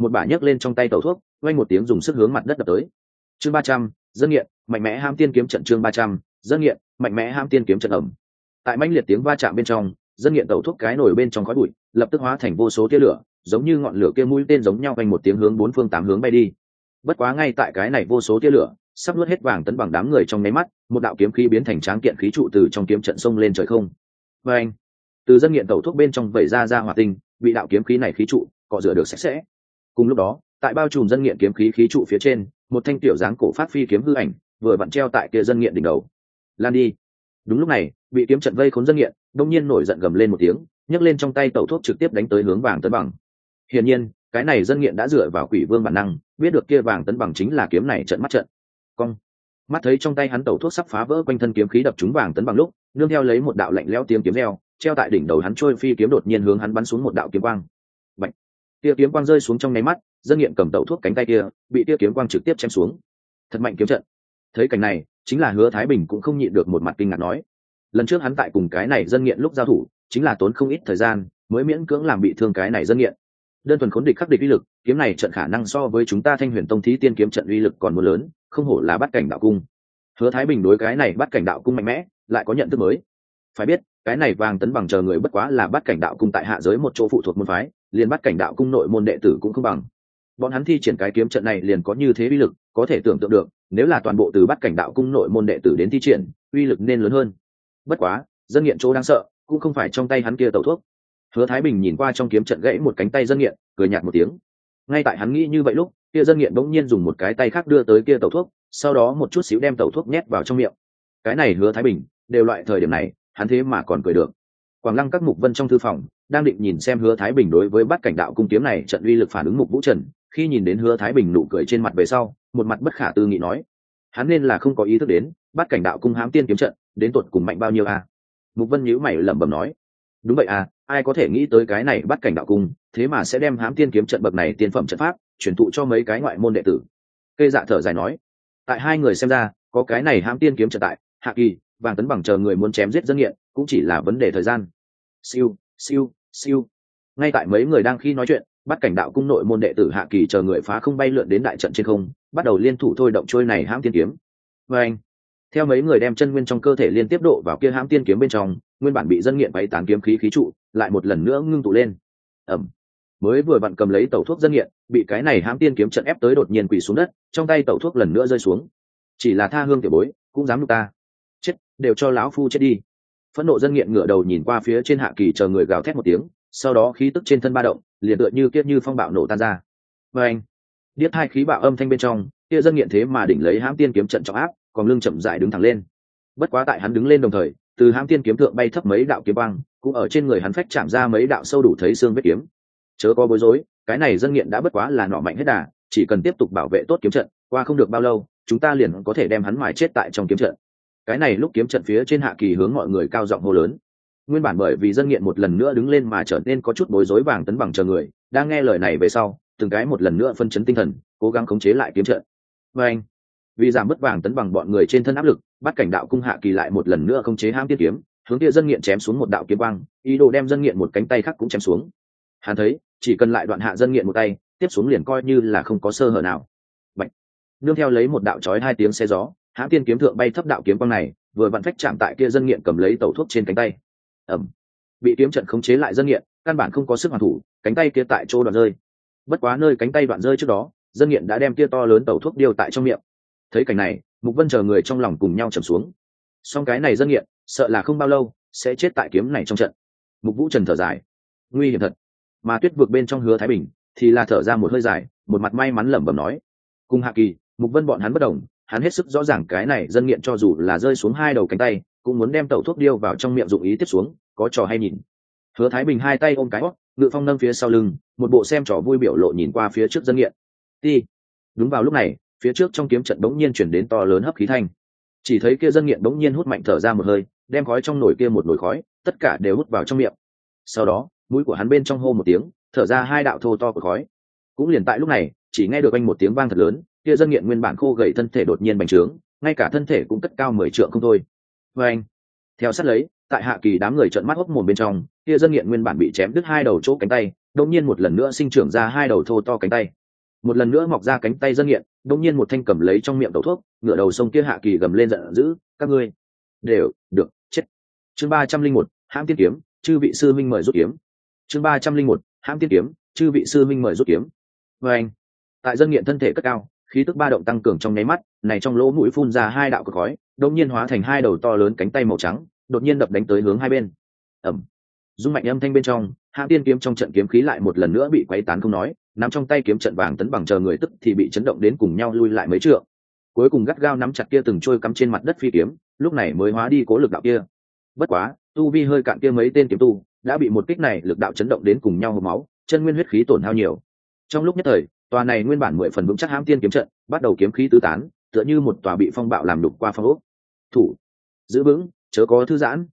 một bả nhấc lên trong tay tẩu thuốc, vang một tiếng dùng sức hướng mặt đất đập tới. Chương 300, dân nghiện, mạnh mẽ ham tiên kiếm trận. Chương 300, dân nghiện, mạnh mẽ ham tiên kiếm trận ẩm. Tại mãnh liệt tiếng va chạm bên trong, dân nghiện tẩu thuốc cái nổi bên trong khói bụi, lập tức hóa thành vô số tia lửa, giống như ngọn lửa kia mũi tên giống nhau vang một tiếng hướng bốn phương tám hướng bay đi. Bất quá ngay tại cái này vô số tia lửa sắp nuốt hết Vàng Tấn Bằng đám người trong nháy mắt, một đạo kiếm khí biến thành tráng kiện khí trụ từ trong kiếm trận xông lên trời không. Và anh, từ dân nghiện tẩu thuốc bên trong vẩy ra hỏa tinh, bị đạo kiếm khí này khí trụ cọ rửa được sạch sẽ. Cùng lúc đó, tại bao trùm dân nghiện kiếm khí trụ phía trên, một thanh tiểu dáng cổ phát phi kiếm hư ảnh vừa vặn treo tại kia dân nghiện đỉnh đầu. Lan đi. Đúng lúc này, bị kiếm trận vây khốn dân nghiện đông nhiên nổi giận gầm lên một tiếng, nhấc lên trong tay tẩu thuốc trực tiếp đánh tới hướng Vàng Tấn Bằng. Hiển nhiên, cái này dân nghiện đã dựa vào Quỷ Vương bản năng, biết được kia Vàng Tấn Bằng chính là kiếm này trận mắt trận. Cong. Mắt thấy trong tay hắn tẩu thuốc sắp phá vỡ quanh thân kiếm khí đập trúng Vàng Tấn Bằng lúc, nương theo lấy một đạo lạnh lẽo tiếng kiếm reo, treo tại đỉnh đầu hắn trôi phi kiếm đột nhiên hướng hắn bắn xuống một đạo kiếm quang. Bạch. Kia kiếm quang rơi xuống trong nháy mắt, dân nghiện cầm tẩu thuốc cánh tay kia bị kia kiếm quang trực tiếp chém xuống. Thật mạnh kiếm trận. Thấy cảnh này, chính là Hứa Thái Bình cũng không nhịn được một mặt kinh ngạc nói. Lần trước hắn tại cùng cái này dân nghiện lúc giao thủ, chính là tốn không ít thời gian mới miễn cưỡng làm bị thương cái này dân nghiện. Đơn thuần khốn địch khắc địch uy lực, kiếm này trận khả năng so với chúng ta Thanh Huyền Tông thí tiên kiếm trận uy lực còn muốn lớn, không hổ là Bát Cảnh Đạo Cung. Hứa Thái Bình đối cái này Bát Cảnh Đạo Cung mạnh mẽ, lại có nhận thức mới. Phải biết, cái này Vàng Tấn Bằng chờ người bất quá là Bát Cảnh Đạo Cung tại hạ giới một chỗ phụ thuộc môn phái, liền Bát Cảnh Đạo Cung nội môn đệ tử cũng không bằng. Bọn hắn thi triển cái kiếm trận này liền có như thế uy lực, có thể tưởng tượng được, nếu là toàn bộ từ Bát Cảnh Đạo Cung nội môn đệ tử đến thi triển, uy lực nên lớn hơn. Bất quá, dân nghiện chỗ đáng sợ, cũng không phải trong tay hắn kia tẩu thuốc. Hứa Thái Bình nhìn qua trong kiếm trận gãy một cánh tay dân nghiện, cười nhạt một tiếng. Ngay tại hắn nghĩ như vậy lúc, kia dân nghiện bỗng nhiên dùng một cái tay khác đưa tới kia tẩu thuốc, sau đó một chút xíu đem tẩu thuốc nhét vào trong miệng. Cái này Hứa Thái Bình, đều loại thời điểm này, hắn thế mà còn cười được. Quảng Lăng các mục vân trong thư phòng, đang định nhìn xem Hứa Thái Bình đối với Bát Cảnh Đạo Cung kiếm này trận uy lực phản ứng Mục Vũ Trần, khi nhìn đến Hứa Thái Bình nụ cười trên mặt về sau, một mặt bất khả tư nghị nói: hắn nên là không có ý thức đến, Bát Cảnh Đạo Cung hám tiên kiếm trận, đến tột cùng mạnh bao nhiêu à? Mục Vân nhíu mày lẩm bẩm nói: đúng vậy à, ai có thể nghĩ tới cái này Bát Cảnh Đạo Cung, thế mà sẽ đem hám tiên kiếm trận bậc này tiên phẩm trận pháp truyền thụ cho mấy cái ngoại môn đệ tử. Kê Dạ thở dài nói: tại hai người xem ra, có cái này hám tiên kiếm trận tại, Hạ Kỳ, Vàng Tấn Bằng chờ người muốn chém giết dân nghiện, cũng chỉ là vấn đề thời gian. Siêu, siêu, siêu. Ngay tại mấy người đang khi nói chuyện, Bát Cảnh Đạo Cung nội môn đệ tử Hạ Kỳ chờ người phá không bay lượn đến đại trận trên không, bắt đầu liên thủ thôi động trôi này hãm tiên kiếm. Và anh, theo mấy người đem chân nguyên trong cơ thể liên tiếp độ vào kia hãm tiên kiếm bên trong, nguyên bản bị dân nghiện bay tán kiếm khí trụ, lại một lần nữa ngưng tụ lên. Ẩm. Mới vừa vặn cầm lấy tẩu thuốc dân nghiện, bị cái này hãm tiên kiếm trận ép tới đột nhiên quỳ xuống đất, trong tay tẩu thuốc lần nữa rơi xuống. Chỉ là tha hương tiểu bối, cũng dám nhục ta. Chết, đều cho lão phu chết đi. Phẫn nộ dân nghiện ngửa đầu nhìn qua phía trên Hạ Kỳ chờ người gào thét một tiếng, sau đó khí tức trên thân ba động, liền tựa như kiết như phong bạo nổ tan ra. Và anh, điếc hai khí bạo âm thanh bên trong, kia dân nghiện thế mà đỉnh lấy hãm tiên kiếm trận trọng áp, còn lưng chậm rãi đứng thẳng lên. Bất quá tại hắn đứng lên đồng thời, từ hãm tiên kiếm thượng bay thấp mấy đạo kiếm băng, cũng ở trên người hắn phách chạm ra mấy đạo sâu đủ thấy xương vết kiếm. Chớ có bối rối, cái này dân nghiện đã bất quá là nọ mạnh hết đà, chỉ cần tiếp tục bảo vệ tốt kiếm trận, qua không được bao lâu, chúng ta liền có thể đem hắn mài chết tại trong kiếm trận. Cái này lúc kiếm trận phía trên Hạ Kỳ hướng mọi người cao giọng hô lớn. Nguyên bản bởi vì dân nghiện một lần nữa đứng lên mà trở nên có chút bối rối, Vàng Tấn Bằng chờ người đang nghe lời này về sau, từng cái một lần nữa phân chấn tinh thần, cố gắng khống chế lại kiếm trận. Và anh, vì giảm bớt Vàng Tấn Bằng bọn người trên thân áp lực, Bát Cảnh Đạo Cung Hạ Kỳ lại một lần nữa khống chế hãm tiên kiếm, hướng kia dân nghiện chém xuống một đạo kiếm quang, ý đồ đem dân nghiện một cánh tay khác cũng chém xuống. Hắn thấy, chỉ cần lại đoạn hạ dân nghiện một tay, tiếp xuống liền coi như là không có sơ hở nào. Bạch. Nương theo lấy một đạo chói hai tiếng xe gió, hãm tiên kiếm thượng bay thấp đạo kiếm quang này, vừa vặn phách chạm tại kia dân nghiện cầm lấy tẩu thuốc trên cánh tay. Ẩm. Bị kiếm trận khống chế lại dân nghiện, căn bản không có sức hoàn thủ, cánh tay kia tại chỗ đoạn rơi. Bất quá nơi cánh tay đoạn rơi trước đó, dân nghiện đã đem kia to lớn tẩu thuốc điều tại trong miệng. Thấy cảnh này, Mục Vân chờ người trong lòng cùng nhau trầm xuống. Song cái này dân nghiện, sợ là không bao lâu sẽ chết tại kiếm này trong trận. Mục Vũ Trần thở dài, nguy hiểm thật. Mà Tuyết Vực bên trong Hứa Thái Bình thì là thở ra một hơi dài, một mặt may mắn lẩm bẩm nói: cùng Hạ Kỳ, Mục Vân bọn hắn bất đồng, hắn hết sức rõ ràng cái này dân nghiện cho dù là rơi xuống hai đầu cánh tay, cũng muốn đem tẩu thuốc điêu vào trong miệng dụng ý tiếp xuống, có trò hay nhìn. Hứa Thái Bình hai tay ôm cái hót, Ngự Phong nâng phía sau lưng, một bộ xem trò vui biểu lộ nhìn qua phía trước dân nghiện. Ti. Đúng vào lúc này, phía trước trong kiếm trận bỗng nhiên chuyển đến to lớn hấp khí thanh. Chỉ thấy kia dân nghiện bỗng nhiên hút mạnh thở ra một hơi, đem khói trong nồi kia một nồi khói, tất cả đều hút vào trong miệng. Sau đó, mũi của hắn bên trong hô một tiếng, thở ra hai đạo thô to của khói. Cũng liền tại lúc này, chỉ nghe được anh một tiếng vang thật lớn, kia dân nghiện nguyên bản khô gầy thân thể đột nhiên bành trướng, ngay cả thân thể cũng cất cao 10 trượng không thôi. Và anh, theo sát lấy, tại Hạ Kỳ đám người trợn mắt hốc mồm bên trong, kia dân nghiện nguyên bản bị chém đứt hai đầu chỗ cánh tay, đột nhiên một lần nữa sinh trưởng ra hai đầu thô to cánh tay, một lần nữa mọc ra cánh tay dân nghiện, đột nhiên một thanh cầm lấy trong miệng tẩu thuốc, ngửa đầu sông kia Hạ Kỳ gầm lên giận dữ, các ngươi đều được chết. Chương 301, hãm tiên kiếm, chư vị sư minh mời rút kiếm. Chương 301, hãm tiên kiếm, chư vị sư minh mời rút kiếm. Và anh, tại dân nghiện thân thể cất cao, khí tức ba động tăng cường trong nháy mắt, này trong lỗ mũi phun ra hai đạo cực khói, đột nhiên hóa thành hai đầu to lớn cánh tay màu trắng, đột nhiên đập đánh tới hướng hai bên. Ầm. Dung mạnh âm thanh bên trong, hãm tiên kiếm trong trận kiếm khí lại một lần nữa bị quấy tán không nói, nắm trong tay kiếm trận vàng tấn bằng chờ người tức thì bị chấn động đến cùng nhau lui lại mấy trượng. Cuối cùng gắt gao nắm chặt kia từng trôi cắm trên mặt đất phi kiếm, lúc này mới hóa đi cố lực đạo kia. Bất quá, tu vi hơi cạn kia mấy tên kiếm tu đã bị một kích này lực đạo chấn động đến cùng nhau hộc máu, chân nguyên huyết khí tổn hao nhiều. Trong lúc nhất thời, tòa này nguyên bản 10 phần vững chắc hãm tiên kiếm trận bắt đầu kiếm khí tứ tán, tựa như một tòa bị phong bạo làm đục qua phong ốc. Thủ, giữ vững, chớ có thư giãn,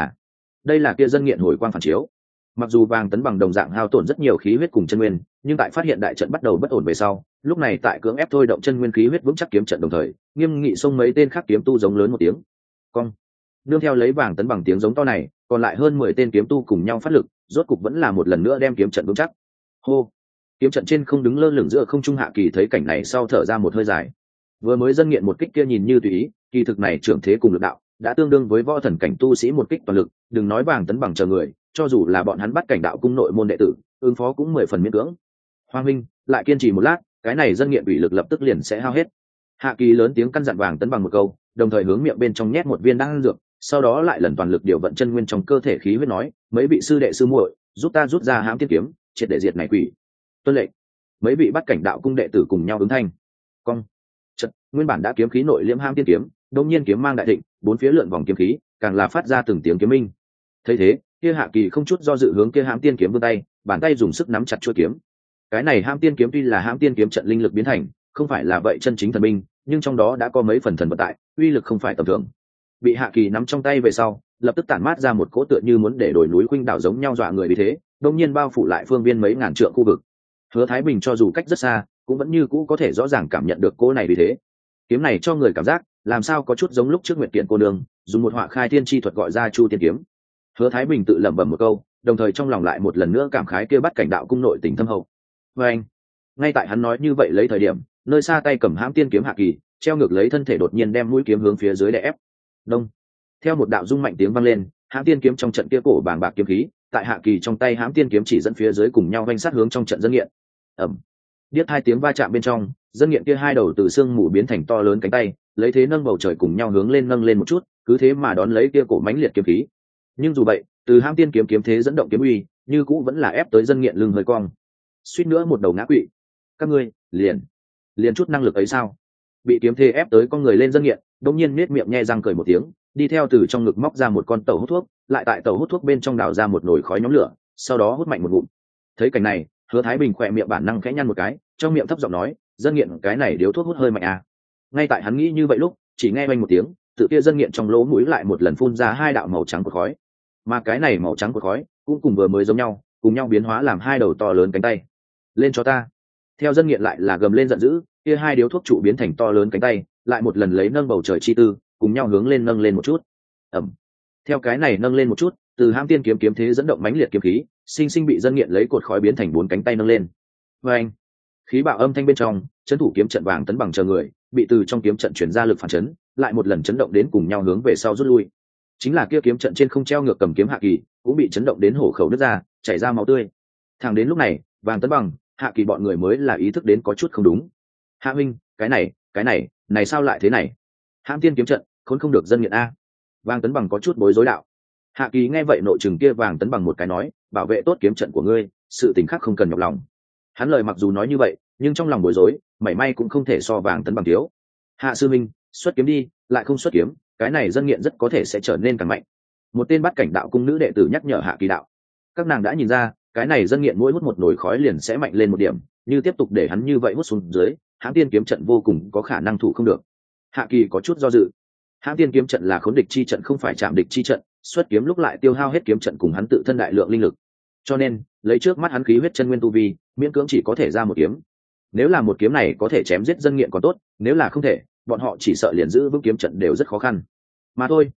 đây là kia dân nghiện hồi quang phản chiếu. Mặc dù vàng tấn bằng đồng dạng hao tổn rất nhiều khí huyết cùng chân nguyên, nhưng tại phát hiện đại trận bắt đầu bất ổn về sau, lúc này tại cưỡng ép thôi động chân nguyên khí huyết vững chắc kiếm trận đồng thời, nghiêm nghị xông mấy tên khác kiếm tu giống lớn một tiếng. Cong. Nương theo lấy vàng tấn bằng tiếng giống to này, còn lại hơn 10 tên kiếm tu cùng nhau phát lực, rốt cục vẫn là một lần nữa đem kiếm trận vững chắc. Hô. Kiếm trận trên không đứng lơ lửng giữa không trung Hạ Kỳ thấy cảnh này sau thở ra một hơi dài. Vừa mới dân nghiện một kích kia nhìn như tùy ý, kỳ thực này trưởng thế cùng lực đạo đã tương đương với võ thần cảnh tu sĩ một kích toàn lực, đừng nói vàng tấn bằng chờ người, cho dù là bọn hắn bắt cảnh đạo cung nội môn đệ tử, ứng phó cũng 10 phần miễn cưỡng. Hoàng huynh, lại kiên trì một lát, cái này dân nghiện ủy lực lập tức liền sẽ hao hết. Hạ Kỳ lớn tiếng căn dặn vàng tấn bằng một câu, đồng thời hướng miệng bên trong nhét một viên đan dược, sau đó lại lần toàn lực điều vận chân nguyên trong cơ thể khí huyết nói, mấy vị sư đệ sư muội, giúp ta rút ra hãm tiên kiếm, triệt để diệt này quỷ. Tuân lệnh. Mấy vị bắt cảnh đạo cung đệ tử cùng nhau ứng thanh. Cong. Chợt, nguyên bản đã kiếm khí nội liễm hãm tiên kiếm, đột nhiên kiếm mang đại thịnh, bốn phía lượn vòng kiếm khí, càng là phát ra từng tiếng kiếm minh. Thấy thế, kia Hạ Kỳ không chút do dự hướng kia hãm tiên kiếm vươn tay, bàn tay dùng sức nắm chặt chuôi kiếm. Cái này hãm tiên kiếm tuy là hãm tiên kiếm trận linh lực biến thành, không phải là vậy chân chính thần binh, nhưng trong đó đã có mấy phần thần vật tại, uy lực không phải tầm thường. Bị Hạ Kỳ nắm trong tay về sau, lập tức tản mát ra một cỗ tựa như muốn để đổi núi khuynh đảo giống nhau dọa người vì thế, đột nhiên bao phủ lại phương viên mấy ngàn trượng khu vực. Hứa Thái Bình cho dù cách rất xa, cũng vẫn như cũ có thể rõ ràng cảm nhận được cỗ này vì thế. Kiếm này cho người cảm giác, làm sao có chút giống lúc trước Nguyệt Kiện cô nương dùng một họa khai thiên chi thuật gọi ra Chu Tiên kiếm. Hứa Thái Bình tự lẩm bẩm một câu, đồng thời trong lòng lại một lần nữa cảm khái kia bắt cảnh đạo cung nội tình thâm hậu. Và anh, ngay tại hắn nói như vậy lấy thời điểm, nơi xa tay cầm hãm tiên kiếm Hạ Kỳ treo ngược lấy thân thể đột nhiên đem mũi kiếm hướng phía dưới đè ép. Đông. Theo một đạo rung mạnh tiếng vang lên, hãm tiên kiếm trong trận kia cổ bàng bạc kiếm khí, tại Hạ Kỳ trong tay hãm tiên kiếm chỉ dẫn phía dưới cùng nhau vanh sát hướng trong trận dân nghiện. Ầm. Điếc hai tiếng va chạm bên trong, dân nghiện kia hai đầu từ xương mù biến thành to lớn cánh tay, lấy thế nâng bầu trời cùng nhau hướng lên nâng lên một chút, cứ thế mà đón lấy kia cổ mãnh liệt kiếm khí. Nhưng dù vậy, từ hãm tiên kiếm kiếm thế dẫn động kiếm uy, như cũ vẫn là ép tới dân nghiện lưng hơi cong. Suýt nữa một đầu ngã quỵ. Các ngươi, liền chút năng lực ấy sao? Bị kiếm thế ép tới con người lên dân nghiện, đột nhiên nết miệng nhe răng cười một tiếng, đi theo từ trong ngực móc ra một con tàu hút thuốc, lại tại tàu hút thuốc bên trong đào ra một nồi khói nhóm lửa, sau đó hút mạnh một ngụm. Thấy cảnh này, Hứa Thái Bình khỏe miệng bản năng khẽ nhăn một cái, trong miệng thấp giọng nói, dân nghiện cái này điếu thuốc hút hơi mạnh à. Ngay tại hắn nghĩ như vậy lúc, chỉ nghe oanh một tiếng, tự kia dân nghiện trong lỗ mũi lại một lần phun ra hai đạo màu trắng của khói, mà cái này màu trắng của khói cũng cùng vừa mới giống nhau, cùng nhau biến hóa làm hai đầu to lớn cánh tay. Lên cho ta. Theo dân nghiện lại là gầm lên giận dữ, kia hai điếu thuốc trụ biến thành to lớn cánh tay, lại một lần lấy nâng bầu trời chi tư, cùng nhau hướng lên nâng lên một chút. Ẩm. Theo cái này nâng lên một chút, từ hãm tiên kiếm kiếm thế dẫn động mãnh liệt kiếm khí, sinh sinh bị dân nghiện lấy cột khói biến thành bốn cánh tay nâng lên. Và anh, khí bạo âm thanh bên trong, trấn thủ kiếm trận vàng tấn bằng chờ người, bị từ trong kiếm trận chuyển ra lực phản chấn, lại một lần chấn động đến cùng nhau hướng về sau rút lui. Chính là kia kiếm trận trên không treo ngược cầm kiếm Hạ Kỳ, cũng bị chấn động đến hổ khẩu nứt ra, chảy ra máu tươi. Thẳng đến lúc này, vàng tấn bằng, Hạ Kỳ bọn người mới là ý thức đến có chút không đúng. Hạ huynh, cái này sao lại thế này? Hãm tiên kiếm trận, khốn không được dân nghiện a. Vàng tấn bằng có chút bối rối đạo. Hạ Kỳ nghe vậy nội trừng kia vàng tấn bằng một cái nói, bảo vệ tốt kiếm trận của ngươi, sự tình khác không cần nhọc lòng. Hắn lời mặc dù nói như vậy, nhưng trong lòng bối rối, mảy may cũng không thể so vàng tấn bằng thiếu. Hạ sư minh, xuất kiếm đi, lại không xuất kiếm, cái này dân nghiện rất có thể sẽ trở nên càng mạnh. Một tên bắt cảnh đạo cung nữ đệ tử nhắc nhở Hạ Kỳ đạo. Các nàng đã nhìn ra, cái này dân nghiện mỗi hút một nồi khói liền sẽ mạnh lên một điểm, như tiếp tục để hắn như vậy hút xuống dưới, hãm tiên kiếm trận vô cùng có khả năng thủ không được. Hạ Kỳ có chút do dự. Hãm tiên kiếm trận là khốn địch chi trận không phải chạm địch chi trận, xuất kiếm lúc lại tiêu hao hết kiếm trận cùng hắn tự thân đại lượng linh lực, cho nên lấy trước mắt hắn khí huyết chân nguyên tu vi, miễn cưỡng chỉ có thể ra một kiếm. Nếu là một kiếm này có thể chém giết dân nghiện còn tốt, nếu là không thể, bọn họ chỉ sợ liền giữ vững kiếm trận đều rất khó khăn. Mà thôi,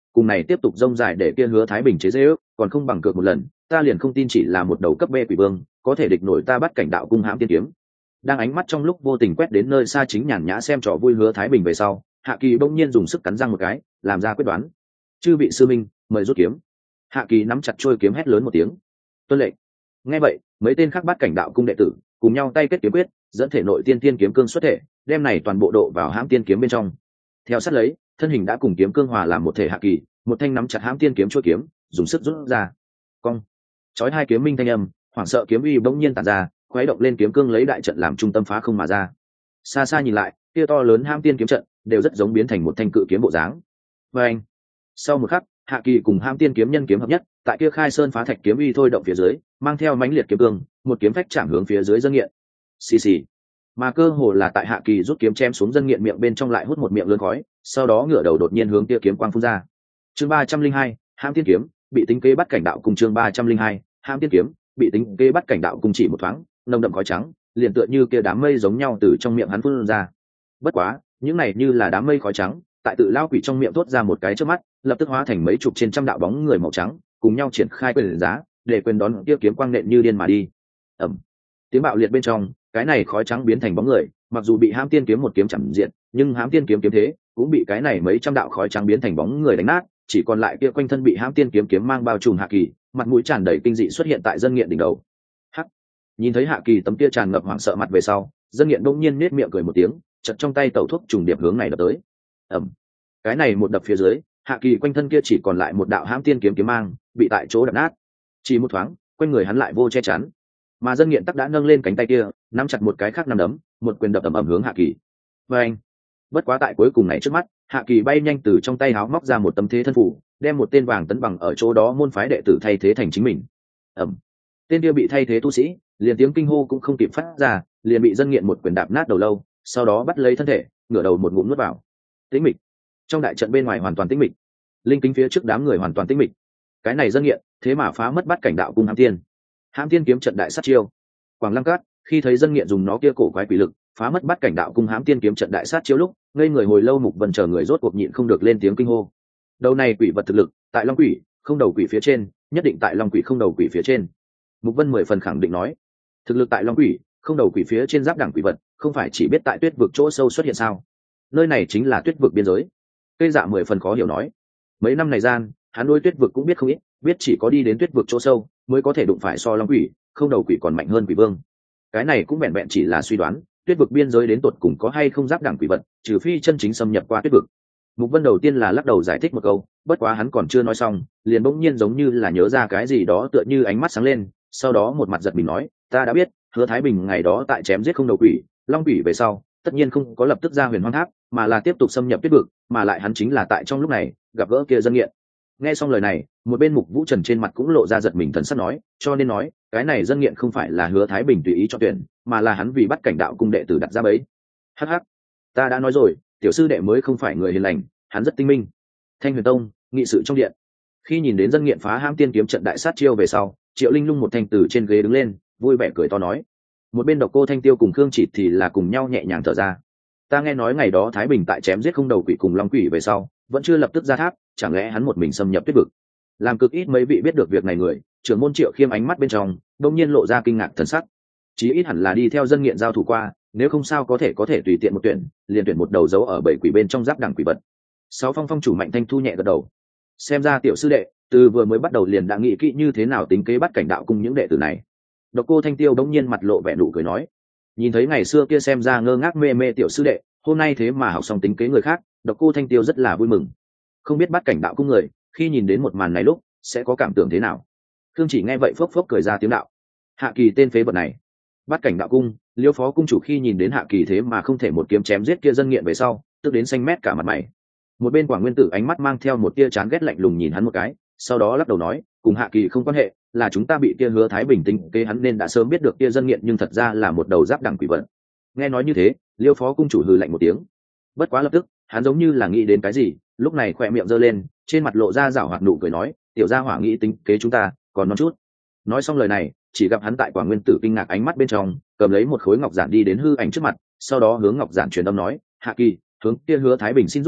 cùng này tiếp tục rông dài để kia Hứa Thái Bình chế giễu, còn không bằng cược một lần, ta liền không tin chỉ là một đầu cấp B quỷ vương có thể địch nổi ta Bắt Cảnh Đạo Cung Hãm Tiên Kiếm. Đang ánh mắt trong lúc vô tình quét đến nơi xa chính nhàn nhã xem trò vui Hứa Thái Bình về sau, Hạ Kỳ bỗng nhiên dùng sức cắn răng một cái, làm ra quyết đoán. Chư vị sư minh, mời rút kiếm. Hạ Kỳ nắm chặt trôi kiếm hét lớn một tiếng. Tuân lệnh. Nghe vậy, mấy tên khác Bắt Cảnh Đạo Cung đệ tử cùng nhau tay kết kiếm quyết, dẫn thể nội tiên kiếm cương xuất thể, đem này toàn bộ độ vào Hãm Tiên Kiếm bên trong. Theo sát lấy, thân hình đã cùng kiếm cương hòa làm một thể Hạ Kỳ, một thanh nắm chặt Hãm Tiên Kiếm chuôi kiếm, dùng sức rút ra. Cong. Chói hai kiếm minh thanh âm, hoảng sợ kiếm uy bỗng nhiên tản ra, khuấy động lên kiếm cương lấy đại trận làm trung tâm phá không mà ra. Xa xa nhìn lại, kia to lớn Hãm Tiên Kiếm trận đều rất giống biến thành một thanh cự kiếm bộ dáng. Và anh. Sau một khắc, Hạ Kỳ cùng Hãm Tiên Kiếm nhân kiếm hợp nhất, tại kia khai sơn phá thạch kiếm uy thôi động phía dưới, mang theo mãnh liệt kiếm cương, một kiếm phách chạm hướng phía dưới dân nghiện. Xì xì. Mà cơ hồ là tại Hạ Kỳ rút kiếm chém xuống dân nghiện miệng bên trong lại hút một miệng lớn khói, sau đó ngửa đầu đột nhiên hướng kia kiếm quang phun ra. Chương 302, Hãm Tiên Kiếm, bị tính kế Bắt Cảnh Đạo Cung. Chương 302, Hãm Tiên Kiếm, bị tính kế Bắt Cảnh Đạo Cung. Chỉ một thoáng, nồng đậm khói trắng liền tựa như kia đám mây giống nhau từ trong miệng hắn phun ra. Bất quá, những này như là đám mây khói trắng, tại tự lao quỷ trong miệng thốt ra một cái trước mắt, lập tức hóa thành mấy chục trên trăm đạo bóng người màu trắng, cùng nhau triển khai quyền giá, để quyền đón kia kiếm quang nện như điên mà đi. Ầm. Tiếng bạo liệt bên trong, cái này khói trắng biến thành bóng người, mặc dù bị Hãm Tiên Kiếm một kiếm chặn diện, nhưng Hãm Tiên Kiếm kiếm thế cũng bị cái này mấy trăm đạo khói trắng biến thành bóng người đánh nát, chỉ còn lại kia quanh thân bị Hãm Tiên Kiếm mang bao trùm Hạ Kỳ, mặt mũi tràn đầy kinh dị xuất hiện tại dân nghiện đỉnh đầu. Hắc. Nhìn thấy Hạ Kỳ tấm kia tràn ngập hoảng sợ mặt về sau, dân nghiện đông nhiên nết miệng cười một tiếng, chật trong tay tẩu thuốc trùng điệp hướng này đập tới. Ầm. Cái này một đập phía dưới, Hạ Kỳ quanh thân kia chỉ còn lại một đạo Hãm Tiên Kiếm mang, bị tại chỗ đập nát. Chỉ một thoáng, quanh người hắn lại vô che chắn, mà dân nghiện tắc đã nâng lên cánh tay kia, nắm chặt một cái khác nắm đấm, một quyền đập ầm ầm hướng Hạ Kỳ. Và anh. Bất quá tại cuối cùng này trước mắt, Hạ Kỳ bay nhanh từ trong tay háo móc ra một tấm thế thân phủ, đem một tên vàng tấn bằng ở chỗ đó môn phái đệ tử thay thế thành chính mình. Ầm. Tên kia bị thay thế tu sĩ, liền tiếng kinh hô cũng không kịp phát ra, liền bị dân nghiện một quyền đạp nát đầu lâu, sau đó bắt lấy thân thể, ngửa đầu một ngụm nuốt vào. Tĩnh mịch. Trong đại trận bên ngoài hoàn toàn tĩnh mịch. Linh kính phía trước đám người hoàn toàn tĩnh mịch. Cái này dân nghiện, thế mà phá mất Bắt Cảnh Đạo Cung Hãm Tiên. Hãm Tiên Kiếm trận đại sát chiêu. Quảng Lăng Cát khi thấy dân nghiện dùng nó kia cổ quái quỷ lực phá mất Bắt Cảnh Đạo Cung Hãm Tiên Kiếm trận đại sát chiêu lúc, ngây người hồi lâu. Mục Vân chờ người rốt cuộc nhịn không được lên tiếng kinh hô. Đầu này quỷ vật thực lực, tại Long Quỷ không đầu quỷ phía trên, nhất định tại Long Quỷ không đầu quỷ phía trên. Mục Vân 10 phần khẳng định nói, thực lực tại Long Quỷ không đầu quỷ phía trên giáp đẳng quỷ vật, không phải chỉ biết tại Tuyết vực chỗ sâu xuất hiện sao? Nơi này chính là Tuyết vực biên giới. Cây Dạ 10 phần khó hiểu nói, mấy năm này gian, hắn đối Tuyết vực cũng biết không ít, biết chỉ có đi đến Tuyết vực chỗ sâu mới có thể đụng phải so Long Quỷ không đầu quỷ còn mạnh hơn quỷ vương. Cái này cũng vẹn vẹn chỉ là suy đoán, Tuyết vực biên giới đến tột cùng có hay không giáp đẳng quỷ vật, trừ phi chân chính xâm nhập qua Tuyết vực. Mục Vân đầu tiên là lắc đầu giải thích một câu, bất quá hắn còn chưa nói xong, liền bỗng nhiên giống như là nhớ ra cái gì đó, tựa như ánh mắt sáng lên, sau đó một mặt giật mình nói, ta đã biết, Hứa Thái Bình ngày đó tại chém giết không đầu quỷ, Long Quỷ về sau, tất nhiên không có lập tức ra Huyền Hoang Tháp, mà là tiếp tục xâm nhập Tuyết vực, mà lại hắn chính là tại trong lúc này gặp gỡ kia dân nghiện. Nghe xong lời này, một bên Mục Vũ Trần trên mặt cũng lộ ra giật mình thần sắc nói, cho nên nói, cái này dân nghiện không phải là Hứa Thái Bình tùy ý cho tuyển, mà là hắn vì Bắt Cảnh Đạo Cung đệ tử đặt ra bẫy. Hắc hắc, ta đã nói rồi, tiểu sư đệ mới không phải người hiền lành, hắn rất tinh minh. Thanh Huyền Tông nghị sự trong điện, khi nhìn đến dân nghiện phá Hãm Tiên Kiếm trận đại sát chiêu về sau, Triệu Linh Lung một thanh từ trên ghế đứng lên, vui vẻ cười to nói. Một bên Độc Cô Thanh Tiêu cùng Khương Chỉ thì là cùng nhau nhẹ nhàng thở ra. Ta nghe nói ngày đó Thái Bình tại chém giết không đầu quỷ cùng Long Quỷ về sau, vẫn chưa lập tức ra tháp, chẳng lẽ hắn một mình xâm nhập Tuyết vực? Làm cực ít mấy vị biết được việc này người, trưởng môn Triệu Khiêm ánh mắt bên trong đột nhiên lộ ra kinh ngạc thần sắc. Chí ít hẳn là đi theo dân nghiện giao thủ qua, nếu không sao có thể tùy tiện một tuyển, liền tuyển một đầu dấu ở bảy quỷ bên trong giáp đẳng quỷ vật. Sáu Phong Phong chủ Mạnh Thanh Thu nhẹ gật đầu. Xem ra tiểu sư đệ từ vừa mới bắt đầu liền đã nghĩ kỹ như thế nào tính kế Bắt Cảnh Đạo Cung những đệ tử này. Độc Cô Thanh Tiêu đống nhiên mặt lộ vẻ nụ cười nói, nhìn thấy ngày xưa kia xem ra ngơ ngác mê mê tiểu sư đệ, hôm nay thế mà học xong tính kế người khác, Độc Cô Thanh Tiêu rất là vui mừng. Không biết Bắt Cảnh Đạo Cung người khi nhìn đến một màn này lúc sẽ có cảm tưởng thế nào. Thương Chỉ nghe vậy phốc phốc cười ra tiếng đạo, Hạ Kỳ tên phế vật này. Bắt Cảnh Đạo Cung Liêu phó cung chủ khi nhìn đến Hạ Kỳ thế mà không thể một kiếm chém giết kia dân nghiện về sau, tức đến xanh mét cả mặt mày. Một bên Quảng Nguyên Tử ánh mắt mang theo một tia chán ghét lạnh lùng nhìn hắn một cái, sau đó lắc đầu nói, cùng Hạ Kỳ không quan hệ, là chúng ta bị kia Hứa Thái Bình tính kế hắn nên đã sớm biết được kia dân nghiện nhưng thật ra là một đầu giáp đẳng quỷ vật. Nghe nói như thế, Liêu phó cung chủ hừ lạnh một tiếng. Bất quá lập tức, hắn giống như là nghĩ đến cái gì, lúc này khỏe miệng giơ lên, trên mặt lộ ra giảo hoạt nụ cười nói, tiểu gia hỏa nghĩ tính kế chúng ta, còn non chút. Nói xong lời này, chỉ gặp hắn tại Quảng Nguyên Tử kinh ngạc ánh mắt bên trong, cầm lấy một khối ngọc giản đi đến hư ảnh trước mặt, sau đó hướng ngọc giản truyền âm nói, Hạ Kỳ, hướng kia Hứa Thái Bình xin giúp đỡ,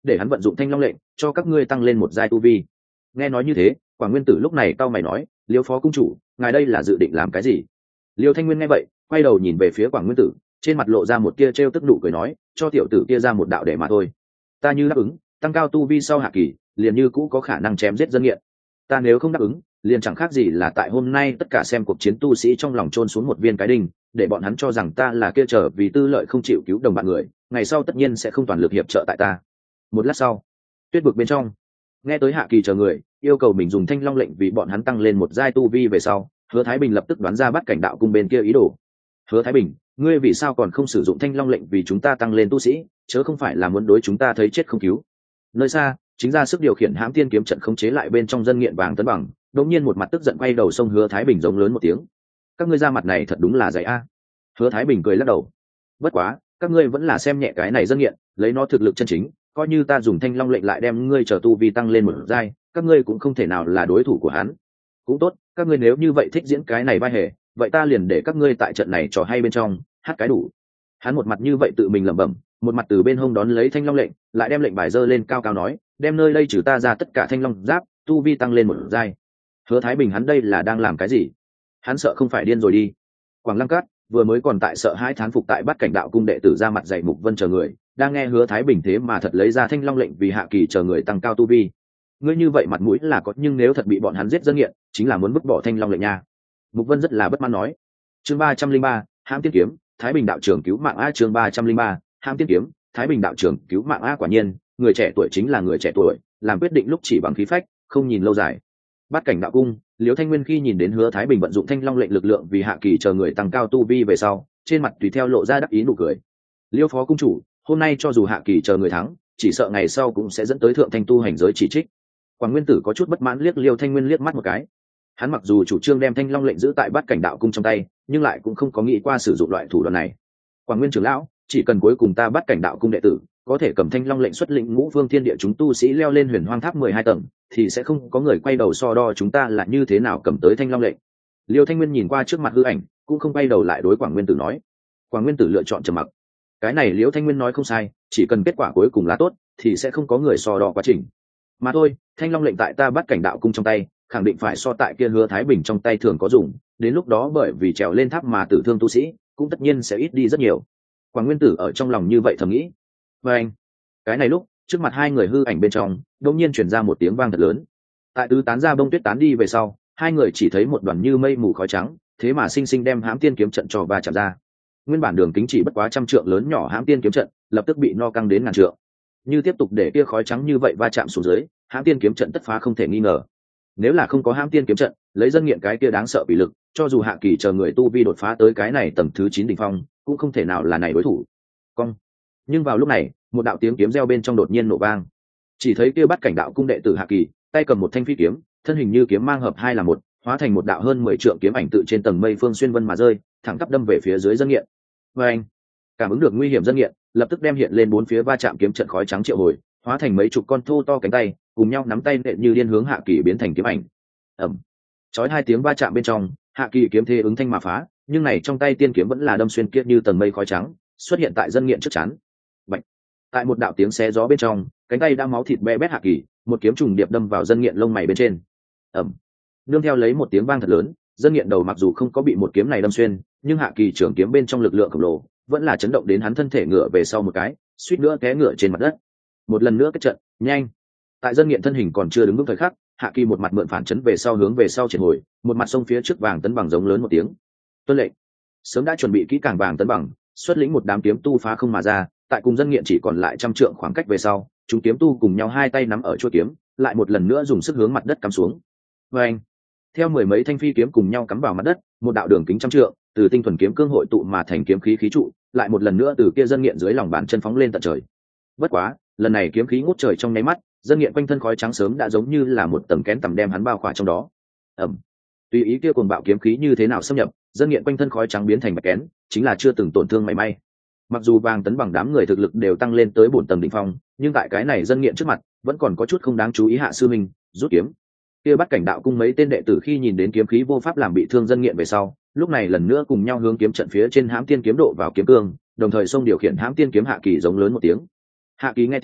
để hắn vận dụng thanh long lệnh cho các ngươi tăng lên một giai tu vi. Nghe nói như thế, Quảng Nguyên Tử lúc này cau mày nói, Liêu phó cung chủ, ngài đây là dự định làm cái gì? Liêu Thanh Nguyên nghe vậy, quay đầu nhìn về phía Quảng Nguyên Tử, trên mặt lộ ra một tia trêu tức nụ cười nói, cho tiểu tử kia ra một đạo để mà thôi. Ta như đáp ứng, tăng cao tu vi sau hạ kỳ, liền như cũ có khả năng chém giết dân nghiện. Ta nếu không đáp ứng, liền chẳng khác gì là tại hôm nay tất cả xem cuộc chiến tu sĩ trong lòng chôn xuống một viên cái đinh, để bọn hắn cho rằng ta là kia trở vì tư lợi không chịu cứu đồng bạn người, ngày sau tất nhiên sẽ không toàn lực hiệp trợ tại ta. Một lát sau, tuyết vực bên trong, nghe tới hạ kỳ chờ người yêu cầu mình dùng thanh long lệnh vì bọn hắn tăng lên một giai tu vi về sau, Hứa Thái Bình lập tức đoán ra Bắt Cảnh Đạo cung bên kia ý đồ. Hứa Thái Bình, ngươi vì sao còn không sử dụng thanh long lệnh vì chúng ta tăng lên tu sĩ, chớ không phải là muốn đối chúng ta thấy chết không cứu? Nơi xa, chính ra sức điều khiển hãm tiên kiếm trận khống chế lại bên trong dân nghiện vàng tấn bằng, đột nhiên một mặt tức giận quay đầu xông Hứa Thái Bình giống lớn một tiếng. Các ngươi ra mặt này thật đúng là dày a. Hứa Thái Bình cười lắc đầu. Bất quá, các ngươi vẫn là xem nhẹ cái này dân nghiện, lấy nó thực lực chân chính, coi như ta dùng thanh long lệnh lại đem ngươi trở tu vi tăng lên một giai, các ngươi cũng không thể nào là đối thủ của hắn. Cũng tốt, các ngươi nếu như vậy thích diễn cái này vai hề, vậy ta liền để các ngươi tại trận này trò hay bên trong hát cái đủ. Hắn một mặt như vậy tự mình lẩm bẩm, một mặt từ bên hông đón lấy thanh long lệnh, lại đem lệnh bài giơ lên cao cao nói, đem nơi đây trừ ta ra tất cả thanh long giáp, tu vi tăng lên một giai. Hứa Thái Bình hắn đây là đang làm cái gì? Hắn sợ không phải điên rồi đi. Quảng Lăng Cát vừa mới còn tại sợ hãi thán phục tại Bắt Cảnh Đạo cung đệ tử ra mặt dạy Mục Vân chờ người, đang nghe Hứa Thái Bình thế mà thật lấy ra thanh long lệnh vì hạ kỳ chờ người tăng cao tu vi. Ngươi như vậy mặt mũi là có, nhưng nếu thật bị bọn hắn giết dân nghiện, chính là muốn vứt bỏ thanh long lệnh nha. Mục Vân rất là bất mãn nói. Chương 303, Hãm Tiên kiếm, Thái Bình đạo trưởng cứu mạng a. Chương 303, Hãm Tiên kiếm, Thái Bình đạo trưởng cứu mạng a. Quả nhiên, người trẻ tuổi chính là người trẻ tuổi, làm quyết định lúc chỉ bằng khí phách, không nhìn lâu dài. Bắt Cảnh Đạo cung, Liễu Thanh Nguyên khi nhìn đến Hứa Thái Bình vận dụng thanh long lệnh lực lượng vì hạ kỳ chờ người tăng cao tu vi về sau, trên mặt tùy theo lộ ra đắc ý nụ cười. Liêu phó cung chủ, hôm nay cho dù hạ kỳ chờ người thắng, chỉ sợ ngày sau cũng sẽ dẫn tới thượng thanh tu hành giới chỉ trích. Quảng Nguyên Tử có chút bất mãn liếc Liêu Thanh Nguyên liếc mắt một cái. Hắn mặc dù chủ trương đem thanh long lệnh giữ tại Bắt Cảnh Đạo cung trong tay, nhưng lại cũng không có nghĩ qua sử dụng loại thủ đoạn này. Quảng Nguyên trưởng lão, chỉ cần cuối cùng ta Bắt Cảnh Đạo cung đệ tử có thể cầm thanh long lệnh xuất lĩnh ngũ phương thiên địa chúng tu sĩ leo lên huyền hoang tháp 12 tầng, thì sẽ không có người quay đầu so đo chúng ta là như thế nào cầm tới thanh long lệnh. Liêu Thanh Nguyên nhìn qua trước mặt hư ảnh, cũng không quay đầu lại đối Quảng Nguyên Tử nói. Quảng Nguyên Tử lựa chọn trầm mặc. Cái này Liêu Thanh Nguyên nói không sai, chỉ cần kết quả cuối cùng là tốt, thì sẽ không có người so đo quá trình. Mà thôi, thanh long lệnh tại ta Bắt Cảnh Đạo cung trong tay, khẳng định phải so tại kia Hứa Thái Bình trong tay thường có dùng, đến lúc đó bởi vì trèo lên tháp mà tử thương tu sĩ, cũng tất nhiên sẽ ít đi rất nhiều. Quảng Nguyên Tử ở trong lòng như vậy thầm nghĩ. Và anh, cái này lúc trước mặt hai người hư ảnh bên trong đột nhiên truyền ra một tiếng vang thật lớn. Tại tứ tán ra bông tuyết tán đi về sau, hai người chỉ thấy một đoàn như mây mù khói trắng, thế mà sinh sinh đem Hãm Tiên kiếm trận cho va chạm ra. Nguyên bản đường kính chỉ bất quá 100 trượng lớn nhỏ Hãm Tiên kiếm trận, lập tức bị no căng đến ngàn trượng. Như tiếp tục để kia khói trắng như vậy va chạm xuống dưới, Hãm Tiên kiếm trận tất phá không thể nghi ngờ. Nếu là không có Hãm Tiên kiếm trận, lấy dân nghiện cái kia đáng sợ bị lực, cho dù hạ kỳ chờ người tu vi đột phá tới cái này tầng thứ 9 đỉnh phong, cũng không thể nào là này đối thủ. Cong. Nhưng vào lúc này, một đạo tiếng kiếm reo bên trong đột nhiên nổ vang. Chỉ thấy kia Bắt Cảnh Đạo cung đệ tử hạ kỳ, tay cầm một thanh phi kiếm, thân hình như kiếm mang hợp hai là một, hóa thành một đạo hơn 10 trượng kiếm ảnh tự trên tầng mây phương xuyên vân mà rơi, thẳng tắp đâm về phía dưới dân nghiện. Và anh, cảm ứng được nguy hiểm dân nghiện, lập tức đem hiện lên bốn phía va chạm kiếm trận khói trắng triệu hồi, hóa thành mấy chục con thô to cánh tay, cùng nhau nắm tay nện như điên hướng hạ kỳ biến thành kiếm ảnh. Ầm. Chói hai tiếng va chạm bên trong, hạ kỳ kiếm thế ứng thanh mà phá, nhưng này trong tay tiên kiếm vẫn là đâm xuyên kia như tầng mây khói trắng, xuất hiện tại dân nghiện trước chắn. Bạch. Tại một đạo tiếng xé gió bên trong, cánh tay đã máu thịt be bét hạ kỳ, một kiếm trùng điệp đâm vào dân nghiện lông mày bên trên. Ầm. Nương theo lấy một tiếng vang thật lớn, dân nghiện đầu mặc dù không có bị một kiếm này đâm xuyên, nhưng hạ kỳ trưởng kiếm bên trong lực lượng khổng lồ vẫn là chấn động đến hắn thân thể ngửa về sau một cái, suýt nữa té ngửa trên mặt đất. Một lần nữa kết trận, nhanh. Tại dân nghiện thân hình còn chưa đứng vững thời khắc, hạ kỳ một mặt mượn phản chấn về sau hướng về sau triển hồi, một mặt xông phía trước vàng tấn bằng giống lớn một tiếng. Tuân lệnh. Sớm đã chuẩn bị kỹ càng vàng tấn bằng, xuất lĩnh một đám kiếm tu phá không mà ra, tại cùng dân nghiện chỉ còn lại 100 trượng khoảng cách về sau, chúng kiếm tu cùng nhau hai tay nắm ở chuôi kiếm, lại một lần nữa dùng sức hướng mặt đất cắm xuống. Và anh, theo mười mấy thanh phi kiếm cùng nhau cắm vào mặt đất, một đạo đường kính 100 trượng, từ tinh thuần kiếm cương hội tụ mà thành kiếm khí khí trụ, lại một lần nữa từ kia dân nghiện dưới lòng bàn chân phóng lên tận trời. Bất quá, lần này kiếm khí ngút trời trong nháy mắt, dân nghiện quanh thân khói trắng sớm đã giống như là một tầng kén tầm đem hắn bao khỏa trong đó. Ầm. Tùy ý kia cuồng bạo kiếm khí như thế nào xâm nhập, dân nghiện quanh thân khói trắng biến thành bạch kén, chính là chưa từng tổn thương mảy may. Mặc dù vàng tấn bằng đám người thực lực đều tăng lên tới 4 tầng đỉnh phong, nhưng tại cái này dân nghiện trước mặt, vẫn còn có chút không đáng chú ý. Hạ sư minh rút kiếm. Kia Bắt Cảnh Đạo cung mấy tên đệ tử khi nhìn đến kiếm khí vô pháp làm bị thương dân nghiện về sau, lúc này lần nữa cùng nhau hướng kiếm trận phía trên Hãm Tiên kiếm độ vào kiếm cương, đồng thời xông điều khiển Hãm Tiên kiếm hạ kỳ giống lớn một tiếng. Hạ kỳ nghe tiếng,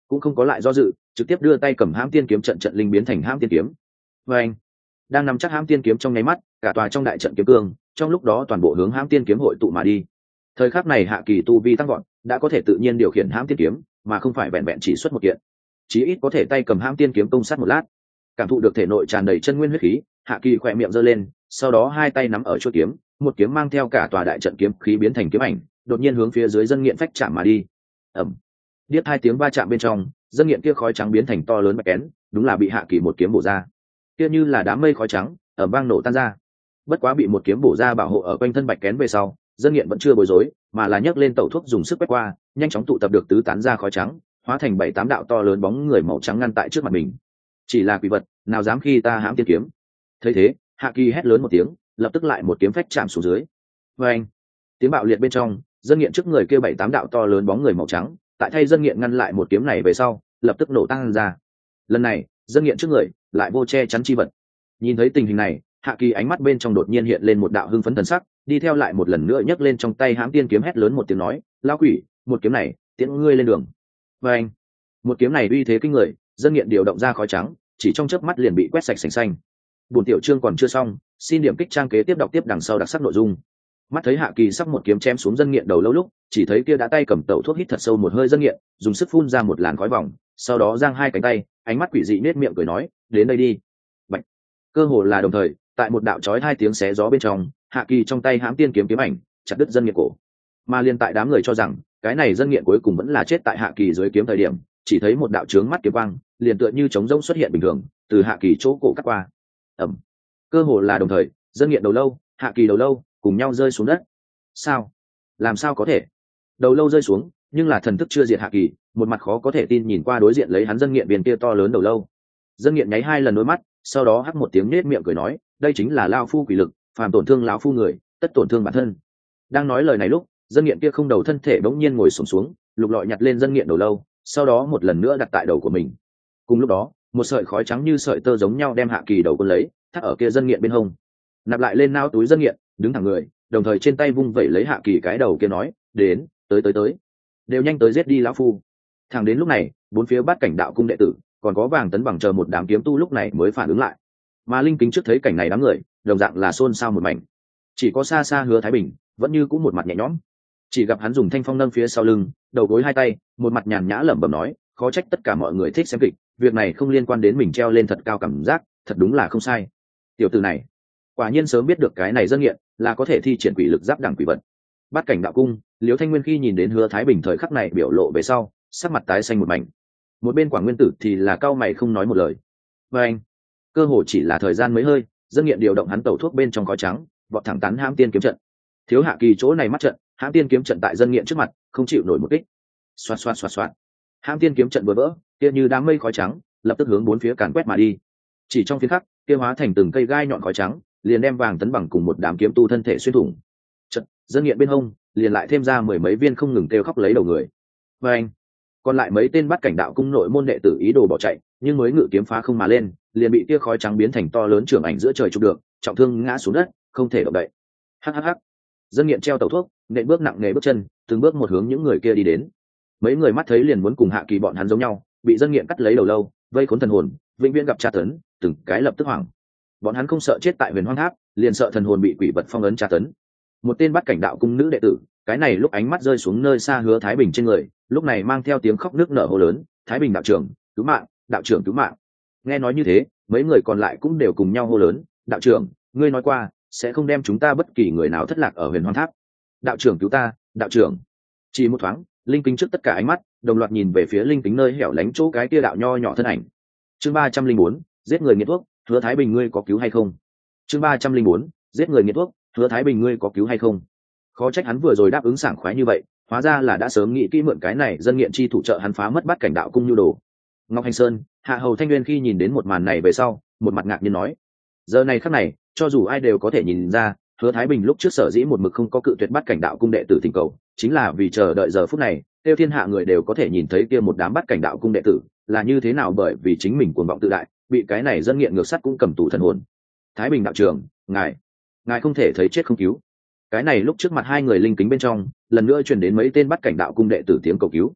cũng không có lại do dự, trực tiếp đưa tay cầm hãm tiên kiếm trận trận linh biến thành hãm tiên kiếm. Và anh đang nắm chắc hãm tiên kiếm trong nháy mắt, cả tòa trong đại trận kiếm cương trong lúc đó toàn bộ hướng hãm tiên kiếm hội tụ mà đi. Thời khắc này Hạ Kỳ tu vi tăng vọt, đã có thể tự nhiên điều khiển hãm tiên kiếm, mà không phải vẹn vẹn chỉ xuất một kiện, chí ít có thể tay cầm hãm tiên kiếm công sát một lát. Cảm thụ được thể nội tràn đầy chân nguyên huyết khí, Hạ Kỳ khỏe miệng giơ lên, sau đó hai tay nắm ở chuôi kiếm, một kiếm mang theo cả tòa đại trận kiếm khí biến thành kiếm ảnh, đột nhiên hướng phía dưới dân nghiện phách chạm mà đi. Ầm. Điếc hai tiếng va chạm bên trong, dân nghiện kia khói trắng biến thành to lớn bạch kén, đúng là bị Hạ Kỳ một kiếm bổ ra. Kia như là đám mây khói trắng, ầm vang nổ tan ra. Bất quá bị một kiếm bổ ra bảo hộ ở quanh thân bạch kén về sau, dân nghiện vẫn chưa bối rối, mà là nhấc lên tẩu thuốc dùng sức quét qua, nhanh chóng tụ tập được tứ tán ra khói trắng, hóa thành 7-8 đạo to lớn bóng người màu trắng ngăn tại trước mặt mình. Chỉ là quỷ vật, nào dám khi ta hãm tiên kiếm. Thấy thế, Hạ Kỳ hét lớn một tiếng, lập tức lại một kiếm phách chạm xuống dưới. Và anh, tiếng bạo liệt bên trong, dân nghiện trước người kia 7-8 đạo to lớn bóng người màu trắng, tại thay dân nghiện ngăn lại một kiếm này về sau, lập tức nổ tăng ra. Lần này, dân nghiện trước người lại vô che chắn chi vật. Nhìn thấy tình hình này, Hạ Kỳ ánh mắt bên trong đột nhiên hiện lên một đạo hưng phấn thần sắc, đi theo lại một lần nữa nhấc lên trong tay hãm tiên kiếm hét lớn một tiếng nói, lão quỷ, một kiếm này tiễn ngươi lên đường. Và anh, một kiếm này uy thế kinh người, dân nghiện điều động ra khói trắng, chỉ trong chớp mắt liền bị quét sạch sành xanh. Buổi tiểu chương còn chưa xong, xin điểm kích trang kế tiếp đọc tiếp đằng sau đặc sắc nội dung. Mắt thấy Hạ Kỳ sắp một kiếm chém xuống dân nghiện đầu lâu lúc, chỉ thấy kia đã tay cầm tẩu thuốc hít thật sâu một hơi dân nghiện, dùng sức phun ra một làn khói vòng, sau đó giang hai cánh tay, ánh mắt quỷ dị nết miệng cười nói, đến đây đi. Bạch. Cơ hồ là đồng thời, tại một đạo chói hai tiếng xé gió bên trong, Hạ Kỳ trong tay hãm tiên kiếm kiếm ảnh chặt đứt dân nghiện cổ. Mà liên tại đám người cho rằng cái này dân nghiện cuối cùng vẫn là chết tại Hạ Kỳ dưới kiếm thời điểm, chỉ thấy một đạo trướng mắt kiếm quang liền tựa như trống rỗng xuất hiện bình thường, từ Hạ Kỳ chỗ cổ cắt qua. Ẩm. Cơ hồ là đồng thời, dân nghiện đầu lâu, Hạ Kỳ đầu lâu cùng nhau rơi xuống đất. Sao? Làm sao có thể? Đầu lâu rơi xuống, nhưng là thần thức chưa diệt Hạ Kỳ, một mặt khó có thể tin nhìn qua đối diện lấy hắn dân nghiện viên kia to lớn đầu lâu. Dân nghiện nháy hai lần đôi mắt, sau đó hắc một tiếng nết miệng cười nói, đây chính là lao phu quỷ lực, phàm tổn thương lão phu người, tất tổn thương bản thân. Đang nói lời này lúc, dân nghiện kia không đầu thân thể bỗng nhiên ngồi xổm xuống, lục lọi nhặt lên dân nghiện đầu lâu, sau đó một lần nữa đặt tại đầu của mình. Cùng lúc đó, một sợi khói trắng như sợi tơ giống nhau đem Hạ Kỳ đầu quân lấy, thắt ở kia dân nghiện bên hông, nạp lại lên nao túi dân nghiện, đứng thẳng người, đồng thời trên tay vung vẩy lấy Hạ Kỳ cái đầu kia nói, đến, tới, đều nhanh tới giết đi lão phu. Thẳng đến lúc này, bốn phía bát cảnh đạo cung đệ tử, còn có Vàng Tấn Bằng chờ một đám kiếm tu lúc này mới phản ứng lại. Mà linh kính trước thấy cảnh này đám người, đồng dạng là xôn xao một mảnh. Chỉ có xa xa Hứa Thái Bình vẫn như cũng một mặt nhẹ nhõm, chỉ gặp hắn dùng thanh phong nâng phía sau lưng, đầu gối hai tay, một mặt nhàn nhã lẩm bẩm nói, khó trách tất cả mọi người thích xem kịch, việc này không liên quan đến mình treo lên thật cao cảm giác, thật đúng là không sai. Tiểu tử này quả nhiên sớm biết được cái này dân nghiện là có thể thi triển quỷ lực giáp đẳng quỷ vật. Bát cảnh đạo cung, Liễu Thanh Nguyên khi nhìn đến Hứa Thái Bình thời khắc này biểu lộ về sau, sắc mặt tái xanh một mảnh. Một bên Quảng Nguyên Tử thì là cau mày không nói một lời. Và anh, cơ hồ chỉ là thời gian mấy hơi, dân nghiện điều động hắn tẩu thuốc bên trong khói trắng, vọt thẳng tán hãm tiên kiếm trận. Thiếu Hạ Kỳ chỗ này mắt trận, hãm tiên kiếm trận tại dân nghiện trước mặt không chịu nổi một kích. Xoạt. Hãm tiên kiếm trận vừa vỡ, kia như đám mây khói trắng, lập tức hướng bốn phía càn quét mà đi. Chỉ trong phiến khắc, kia hóa thành từng cây gai nhọn khói trắng, liền đem Vàng Tấn Bằng cùng một đám kiếm tu thân thể xuyên thủng. Trận, dân nghiện bên hông, liền lại thêm ra mười mấy viên không ngừng kêu khóc lấy đầu người. Và anh, còn lại mấy tên bắt cảnh đạo cung nội môn đệ tử ý đồ bỏ chạy, nhưng mới ngự kiếm phá không mà lên, liền bị kia khói trắng biến thành to lớn trưởng ảnh giữa trời chụp được, trọng thương ngã xuống đất, không thể động đậy. Hắc. Dân nghiện treo tẩu thuốc, nện bước nặng nề bước chân, từng bước một hướng những người kia đi đến. Mấy người mắt thấy liền muốn cùng Hạ Kỳ bọn hắn giống nhau, bị dân nghiện cắt lấy đầu lâu, vây khốn thần hồn, vĩnh viễn gặp tra tấn, từng cái lập tức hoảng. Bọn hắn không sợ chết tại Huyền Hoang Tháp, liền sợ thần hồn bị quỷ vật phong ấn tra tấn. Một tên bắt cảnh đạo cung nữ đệ tử, cái này lúc ánh mắt rơi xuống nơi xa Hứa Thái Bình trên người, lúc này mang theo tiếng khóc nước nở hô lớn, Thái Bình đạo trưởng, cứu mạng, đạo trưởng cứu mạng. Nghe nói như thế, mấy người còn lại cũng đều cùng nhau hô lớn, đạo trưởng, ngươi nói qua sẽ không đem chúng ta bất kỳ người nào thất lạc ở Huyền Hoang Tháp. Đạo trưởng cứu ta, đạo trưởng. Chỉ một thoáng, linh kính trước tất cả ánh mắt đồng loạt nhìn về phía linh kính nơi hẻo lánh chỗ cái kia đạo nho nhỏ thân ảnh. Chương 304, giết người nghiện thuốc, Hứa Thái Bình ngươi có cứu hay không? Chương 304, giết người nghiện thuốc, Hứa Thái Bình ngươi có cứu hay không? Khó trách hắn vừa rồi đáp ứng sảng khoái như vậy, hóa ra là đã sớm nghĩ kỹ mượn cái này dân nghiện chi thủ trợ hắn phá mất bát cảnh đạo cung nhu đồ. Ngọc Hành Sơn, Hạ Hầu Thanh Nguyên khi nhìn đến một màn này về sau, một mặt ngạc nhiên nói, giờ này khắc này, cho dù ai đều có thể nhìn ra, Hứa Thái Bình lúc trước sở dĩ một mực không có cự tuyệt bát cảnh đạo cung đệ tử thỉnh cầu, chính là vì chờ đợi giờ phút này, tiêu thiên hạ người đều có thể nhìn thấy kia một đám bát cảnh đạo cung đệ tử là như thế nào, bởi vì chính mình cuồng vọng tự đại, bị cái này dân nghiện ngược sắt cũng cầm tù thần hồn. Thái Bình đạo trưởng, ngài không thể thấy chết không cứu. Cái này lúc trước mặt hai người linh kính bên trong, lần nữa truyền đến mấy tên bắt cảnh đạo cung đệ tử tiếng cầu cứu.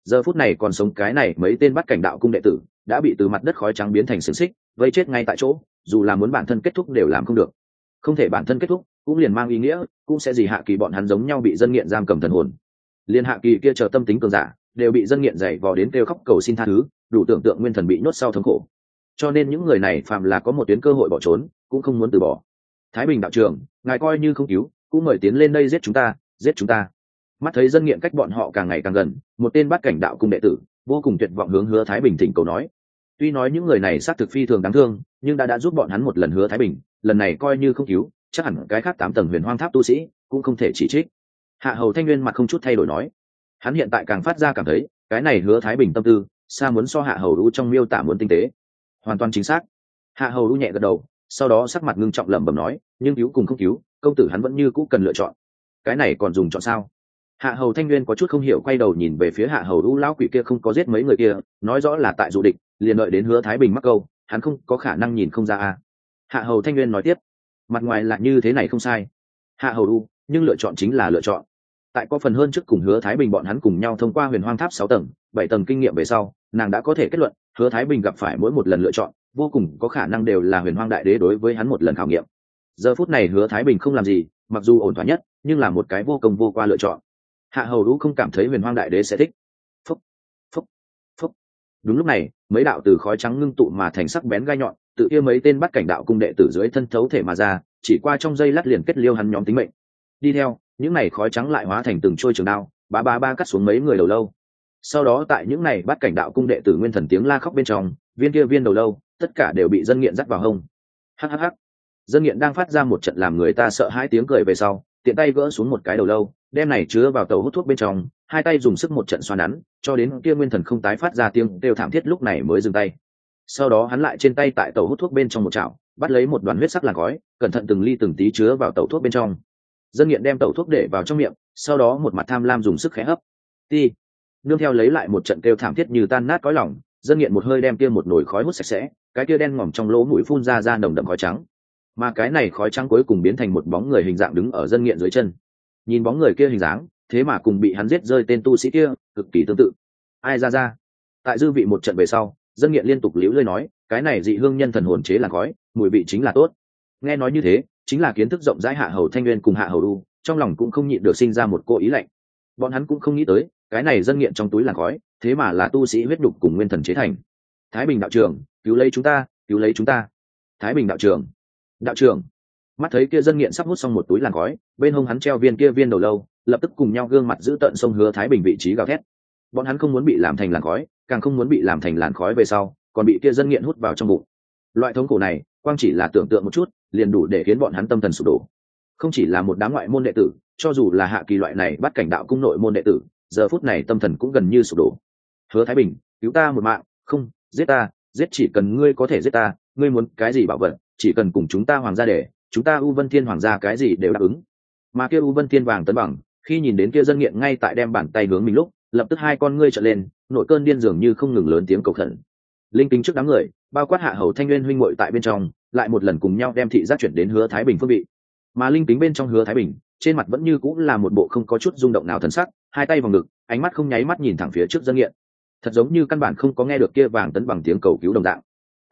giờ phút này còn sống cái này mấy tên bắt cảnh đạo cung đệ tử đã bị từ mặt đất khói trắng biến thành xiềng xích vây chết ngay tại chỗ, dù là muốn bản thân kết thúc đều làm không được. Không thể bản thân kết thúc cũng liền mang ý nghĩa cũng sẽ gì Hạ Kỳ bọn hắn giống nhau bị dân nghiện giam cầm thần hồn. Liên Hạ Kỳ kia chờ tâm tính cường giả đều bị dân nghiện dày vò đến kêu khóc cầu xin tha thứ, đủ tưởng tượng nguyên thần bị nhốt sau thống khổ. Cho nên những người này phàm là có một tuyến cơ hội bỏ trốn cũng không muốn từ bỏ. Thái Bình đạo trưởng, ngài coi như không cứu cũng mời tiến lên đây giết chúng ta, giết chúng ta. Mắt thấy dân nghiện cách bọn họ càng ngày càng gần, một tên bắt cảnh đạo cung đệ tử vô cùng tuyệt vọng hướng Hứa Thái Bình thỉnh cầu nói. Tuy nói những người này xác thực phi thường đáng thương, nhưng đã giúp bọn hắn một lần. Hứa Thái Bình lần này coi như không cứu, chắc hẳn cái khác 8 tầng huyền hoang tháp tu sĩ cũng không thể chỉ trích. Hạ Hầu Thanh Nguyên mặt không chút thay đổi nói, hắn hiện tại càng phát ra cảm thấy cái này Hứa Thái Bình tâm tư xa muốn so Hạ Hầu Du trong miêu tả muốn tinh tế. Hoàn toàn chính xác. Hạ Hầu Du nhẹ gật đầu, sau đó sắc mặt ngưng trọng lẩm bẩm nói, nhưng cứu cùng không cứu, công tử hắn vẫn như cũ cần lựa chọn. Cái này còn dùng chọn sao? Hạ Hầu Thanh Nguyên có chút không hiểu, quay đầu nhìn về phía Hạ Hầu Du. Lão quỷ kia không có giết mấy người kia, nói rõ là tại dụ địch, liền đợi đến Hứa Thái Bình mắc câu, hắn không có khả năng nhìn không ra à. Hạ Hầu Thanh Nguyên nói tiếp, mặt ngoài là như thế này không sai, Hạ Hầu Du, nhưng lựa chọn chính là lựa chọn. Tại có phần hơn trước cùng Hứa Thái Bình bọn hắn cùng nhau thông qua huyền hoang tháp 6 tầng 7 tầng kinh nghiệm về sau, nàng đã có thể kết luận Hứa Thái Bình gặp phải mỗi một lần lựa chọn vô cùng có khả năng đều là huyền hoang đại đế đối với hắn một lần khảo nghiệm. Giờ phút này Hứa Thái Bình không làm gì, mặc dù ổn thỏa nhất nhưng là một cái vô công vô qua lựa chọn. Hạ Hầu Du không cảm thấy huyền hoang đại đế sẽ thích. Phúc, phúc, phúc. Đúng lúc này mấy đạo từ khói trắng ngưng tụ mà thành sắc bén gai nhọn tự kia mấy tên bắt cảnh đạo cung đệ tử dưới thân thấu thể mà ra, chỉ qua trong giây lát liền kết liêu hắn nhóm tính mệnh. Đi theo những này khói trắng lại hóa thành từng trôi trường đao, ba cắt xuống mấy người đầu lâu. Sau đó tại những này bắt cảnh đạo cung đệ tử nguyên thần tiếng la khóc bên trong, viên kia viên đầu lâu tất cả đều bị dân nghiện dắt vào hông. Hắc. Dân nghiện đang phát ra một trận làm người ta sợ hãi tiếng cười về sau, tiện tay gỡ xuống một cái đầu lâu, đem này chứa vào tàu hút thuốc bên trong, hai tay dùng sức một trận xoa nắn, cho đến kia nguyên thần không tái phát ra tiếng kêu thảm thiết lúc này mới dừng tay. Sau đó hắn lại trên tay tại tàu hút thuốc bên trong một chảo, bắt lấy một đoàn huyết sắc làn khói, cẩn thận từng ly từng tí chứa vào tàu thuốc bên trong. Dân nghiện đem tàu thuốc để vào trong miệng, sau đó một mặt tham lam dùng sức khẽ hấp. Ti. Nương theo lấy lại một trận kêu thảm thiết như tan nát cõi lòng, dân nghiện một hơi đem kia một nồi khói hút sạch sẽ, cái kia đen ngòm trong lỗ mũi phun ra nồng đậm khói trắng. Mà cái này khói trắng cuối cùng biến thành một bóng người hình dạng đứng ở dân nghiện dưới chân. Nhìn bóng người kia hình dáng, thế mà cùng bị hắn giết rơi tên tu sĩ kia cực kỳ tương tự. Ai ra? Tại dư vị một trận về sau, dân nghiện liên tục liễu lơi nói, cái này dị hương nhân thần hồn chế là khói, mùi vị chính là tốt. Nghe nói như thế, chính là kiến thức rộng rãi Hạ Hầu Thanh Nguyên cùng Hạ Hầu Du, trong lòng cũng không nhịn được sinh ra một cô ý lạnh. Bọn hắn cũng không nghĩ tới, cái này dân nghiện trong túi là khói, thế mà là tu sĩ huyết đục cùng nguyên thần chế thành. Thái Bình đạo trưởng, cứu lấy chúng ta, cứu lấy chúng ta. Thái Bình đạo trưởng. Đạo trưởng. Mắt thấy kia dân nghiện sắp hút xong một túi làn khói, bên hông hắn treo viên kia viên đầu lâu, lập tức cùng nhau gương mặt giữ tợn xông Hứa Thái Bình vị trí gào thét. Bọn hắn không muốn bị làm thành làn khói, càng không muốn bị làm thành làn khói về sau, còn bị kia dân nghiện hút vào trong bụng. Loại thống khổ này, quang chỉ là tưởng tượng một chút, liền đủ để khiến bọn hắn tâm thần sụp đổ. Không chỉ là một đám ngoại môn đệ tử, cho dù là Hạ Kỳ loại này bắt cảnh đạo cung nội môn đệ tử, giờ phút này tâm thần cũng gần như sụp đổ. Hứa Thái Bình, cứu ta một mạng, không, giết ta, giết, chỉ cần ngươi có thể giết ta, ngươi muốn cái gì bảo vật, chỉ cần cùng chúng ta hoàng gia để, chúng ta U Vân Thiên hoàng gia cái gì đều đáp ứng. Mà kia U Vân Thiên Vàng Tấn Bằng, khi nhìn đến kia dân nghiện ngay tại đem bàn tay hướng mình lúc, lập tức hai con ngươi trợn lên, nội cơn điên dường như không ngừng lớn tiếng cầu khẩn. Linh tính trước đám người, bao quát Hạ Hầu Thanh Nguyên huynh muội tại bên trong, lại một lần cùng nhau đem thị giác chuyển đến Hứa Thái Bình phương vị. Mà linh tính bên trong Hứa Thái Bình, trên mặt vẫn như cũng là một bộ không có chút rung động nào thần sắc, hai tay vòng ngực, ánh mắt không nháy mắt nhìn thẳng phía trước dân nghiện, thật giống như căn bản không có nghe được kia Vàng Tấn Bằng tiếng cầu cứu đồng dạng.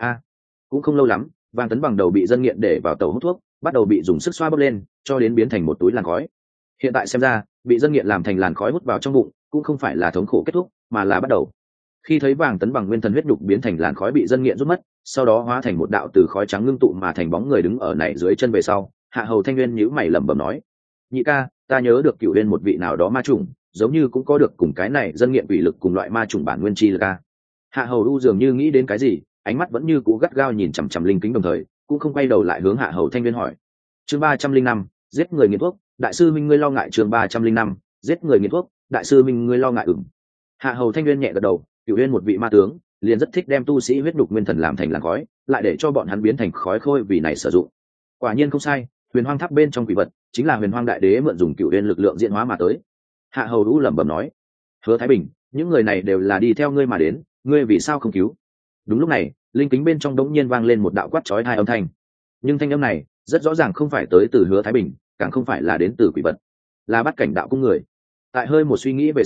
Cũng không lâu lắm, Vàng Tấn Bằng đầu bị dân nghiện để vào tàu hút thuốc, bắt đầu bị dùng sức xoa bóp lên, cho đến biến thành một túi làn khói. Hiện tại xem ra, bị dân nghiện làm thành làn khói hút vào trong bụng, cũng không phải là thống khổ kết thúc, mà là bắt đầu. Khi thấy Vàng Tấn Bằng nguyên thần huyết nhục biến thành làn khói bị dân nghiện rút mất, sau đó hóa thành một đạo từ khói trắng ngưng tụ mà thành bóng người đứng ở này dưới chân về sau, Hạ Hầu Thanh Nguyên nhíu mày lẩm bẩm nói: "Nhị ca, ta nhớ được Cửu Uyên một vị nào đó ma trùng, giống như cũng có được cùng cái này dân nghiện ủy lực cùng loại ma trùng bản nguyên chi ca." Hạ Hầu Du dường như nghĩ đến cái gì, ánh mắt vẫn như cũ gắt gao nhìn chằm chằm linh kính, đồng thời cũng không quay đầu lại hướng Hạ Hầu Thanh Nguyên hỏi. Chương 305, giết người nghiện thuốc, đại sư minh ngươi lo ngại. Chương 305, giết người nghiện thuốc, đại sư minh ngươi lo ngại. Hạ Hầu Thanh Nguyên nhẹ gật đầu, Cửu Uyên một vị ma tướng, liền rất thích đem tu sĩ huyết nhục nguyên thần làm thành làn khói, lại để cho bọn hắn biến thành khói khôi vì này sử dụng. Quả nhiên không sai, huyền hoang tháp bên trong quỷ vật chính là huyền hoang đại đế mượn dùng Cửu Uyên lực lượng diễn hóa mà tới. Hạ Hầu Du lẩm bẩm nói. Hứa Thái Bình, những người này đều là đi theo ngươi mà đến, ngươi vì sao không cứu? Đúng lúc này, linh kính bên trong đống nhiên vang lên một đạo quát chói tai âm thanh. Nhưng thanh âm này rất rõ ràng không phải tới từ Hứa Thái Bình, càng không phải là đến từ quỷ vật, là bắt cảnh đạo cung người. Tại hơi một suy nghĩ về sau,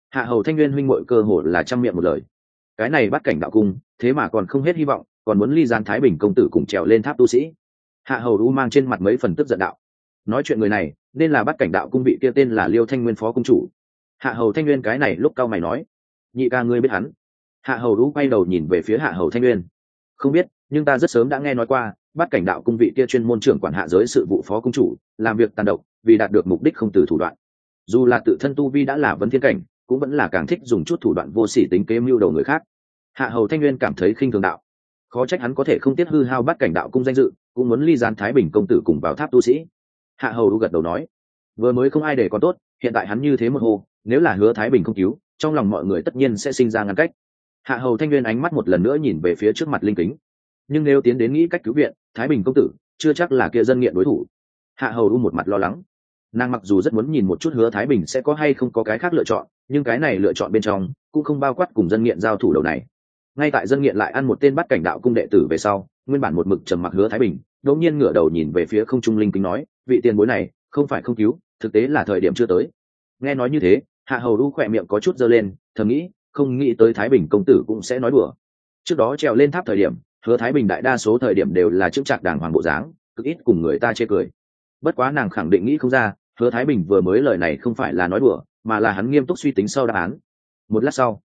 Hạ hầu thanh nguyên huynh muội cơ hồ là trăm miệng một lời. Cái này bắt cảnh đạo cung thế mà còn không hết hy vọng, còn muốn ly gián Thái Bình công tử cùng trèo lên tháp tu sĩ. Hạ hầu u mang trên mặt mấy phần tức giận đạo, nói chuyện người này nên là bắt cảnh đạo cung vị kia tên là Liêu Thanh Nguyên phó cung chủ. Hạ hầu thanh nguyên cái này lúc cao mày nói, nhị ca ngươi biết hắn? Hạ hầu u quay đầu nhìn về phía Hạ hầu thanh nguyên, không biết, nhưng ta rất sớm đã nghe nói qua bắt cảnh đạo cung vị kia chuyên môn trưởng quản hạ giới sự vụ phó cung chủ, làm việc tàn độc, vì đạt được mục đích không từ thủ đoạn. Dù là tự thân tu vi đã là vấn thiên cảnh, cũng vẫn là càng thích dùng chút thủ đoạn vô sỉ tính kế mưu đầu người khác. Hạ hầu thanh nguyên cảm thấy khinh thường đạo, khó trách hắn có thể không tiếc hư hao bắt cảnh đạo cung danh dự, cũng muốn ly gián Thái Bình công tử cùng vào tháp tu sĩ. Hạ hầu gật đầu nói, vừa mới không ai để còn tốt, hiện tại hắn như thế một hồ, nếu là Hứa Thái Bình không cứu, trong lòng mọi người tất nhiên sẽ sinh ra ngăn cách. Hạ hầu thanh nguyên ánh mắt một lần nữa nhìn về phía trước mặt linh kính, nhưng nếu tiến đến nghĩ cách cứu viện Thái Bình công tử, chưa chắc là kia dân nghiện đối thủ. Hạ hầu một mặt lo lắng, nàng mặc dù rất muốn nhìn một chút Hứa Thái Bình sẽ có hay không có cái khác lựa chọn, nhưng cái này lựa chọn bên trong cũng không bao quát cùng dân nghiện giao thủ đầu này. Ngay tại dân nghiện lại ăn một tên bắt cảnh đạo cung đệ tử về sau, nguyên bản một mực trầm mặc Hứa Thái Bình đột nhiên ngửa đầu nhìn về phía không trung linh kính nói, vị tiền bối này không phải không cứu, thực tế là thời điểm chưa tới. Nghe nói như thế, Hạ hầu đu khỏe miệng có chút giơ lên, thầm nghĩ, không nghĩ tới Thái Bình công tử cũng sẽ nói đùa. Trước đó trèo lên tháp thời điểm, Hứa Thái Bình đại đa số thời điểm đều là chững chạc đàng hoàng bộ dáng, cực ít cùng người ta chê cười. Bất quá nàng khẳng định nghĩ không ra, Hứa Thái Bình vừa mới lời này không phải là nói đùa, mà là hắn nghiêm túc suy tính sau đáp án. Một lát sau,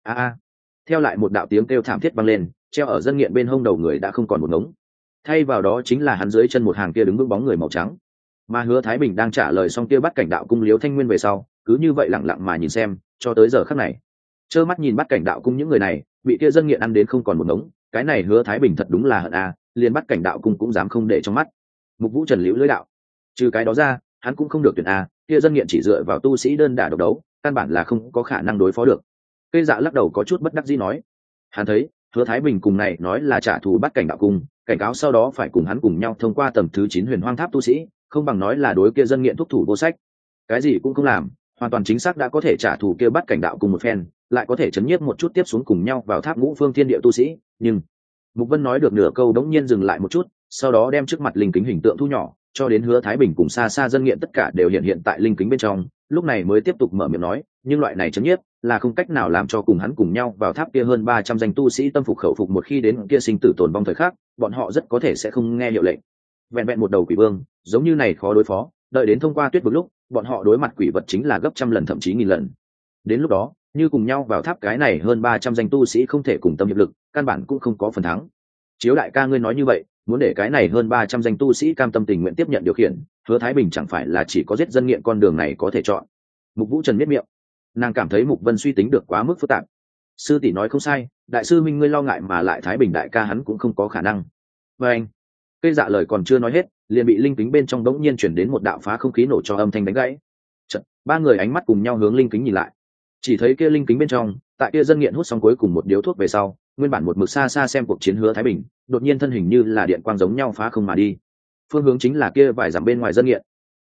theo lại một đạo tiếng kêu thảm thiết vang lên, treo ở dân nghiện bên hông đầu người đã không còn một ngống, thay vào đó chính là hắn dưới chân một hàng kia đứng vững bóng người màu trắng. Mà Hứa Thái Bình đang trả lời xong kia bắt cảnh đạo cung Liêu Thanh Nguyên về sau, cứ như vậy lặng lặng mà nhìn xem, cho tới giờ khắc này, trơ mắt nhìn bắt cảnh đạo cung những người này bị kia dân nghiện ăn đến không còn một ngống, cái này Hứa Thái Bình thật đúng là hận a, liền bắt cảnh đạo cung cũng dám không để trong mắt. Mục Vũ Trần liễu lưỡi đạo, trừ cái đó ra, hắn cũng không được tuyển a, kia dân nghiện chỉ dựa vào tu sĩ đơn đả độc đấu, căn bản là không có khả năng đối phó được. Cây Dạ lắc đầu có chút bất đắc dĩ nói, hắn thấy Hứa Thái Bình cùng này nói là trả thù bắt cảnh đạo cung, cảnh cáo sau đó phải cùng hắn cùng nhau thông qua tầng thứ 9 Huyền Hoang Tháp tu sĩ, không bằng nói là đối kia dân nghiện thúc thủ vô sách, cái gì cũng không làm, hoàn toàn chính xác đã có thể trả thù kia bắt cảnh đạo cùng một phen, lại có thể chấn nhiếp một chút tiếp xuống cùng nhau vào tháp Ngũ Phương Thiên Địa tu sĩ. Nhưng Mục Vân nói được nửa câu đống nhiên dừng lại một chút, sau đó đem trước mặt linh kính hình tượng thu nhỏ, cho đến Hứa Thái Bình cùng xa xa dân nghiện tất cả đều hiện tại linh kính bên trong, lúc này mới tiếp tục mở miệng nói, nhưng loại này chấn nhiếp là không cách nào làm cho cùng hắn cùng nhau vào tháp kia hơn 300 danh tu sĩ tâm phục khẩu phục, một khi đến kia sinh tử tồn vong thời khắc, bọn họ rất có thể sẽ không nghe hiệu lệnh. Vẹn vẹn một đầu quỷ vương, giống như này khó đối phó, đợi đến thông qua tuyết vực lúc, bọn họ đối mặt quỷ vật chính là gấp trăm lần thậm chí nghìn lần. Đến lúc đó, như cùng nhau vào tháp cái này hơn 300 danh tu sĩ không thể cùng tâm hiệp lực, căn bản cũng không có phần thắng. Chiếu đại ca ngươi nói như vậy, muốn để cái này hơn 300 danh tu sĩ cam tâm tình nguyện tiếp nhận điều khiển, Hứa Thái Bình chẳng phải là chỉ có giết dân nghiện con đường này có thể chọn. Mục Vũ Trần miết miệng, nàng cảm thấy Mục Vân suy tính được quá mức phức tạp. Sư tỷ nói không sai, đại sư minh ngươi lo ngại mà lại Thái Bình đại ca hắn cũng không có khả năng. Và anh, Cây Dạ lời còn chưa nói hết, liền bị linh kính bên trong đống nhiên chuyển đến một đạo phá không khí nổ cho âm thanh đánh gãy. Chợt, ba người ánh mắt cùng nhau hướng linh kính nhìn lại, chỉ thấy kia linh kính bên trong, tại kia dân nghiện hút xong cuối cùng một điếu thuốc về sau, nguyên bản một mực xa xa xem cuộc chiến Hứa Thái Bình, đột nhiên thân hình như là điện quang giống nhau phá không mà đi, phương hướng chính là kia vài dặm bên ngoài dân nghiện.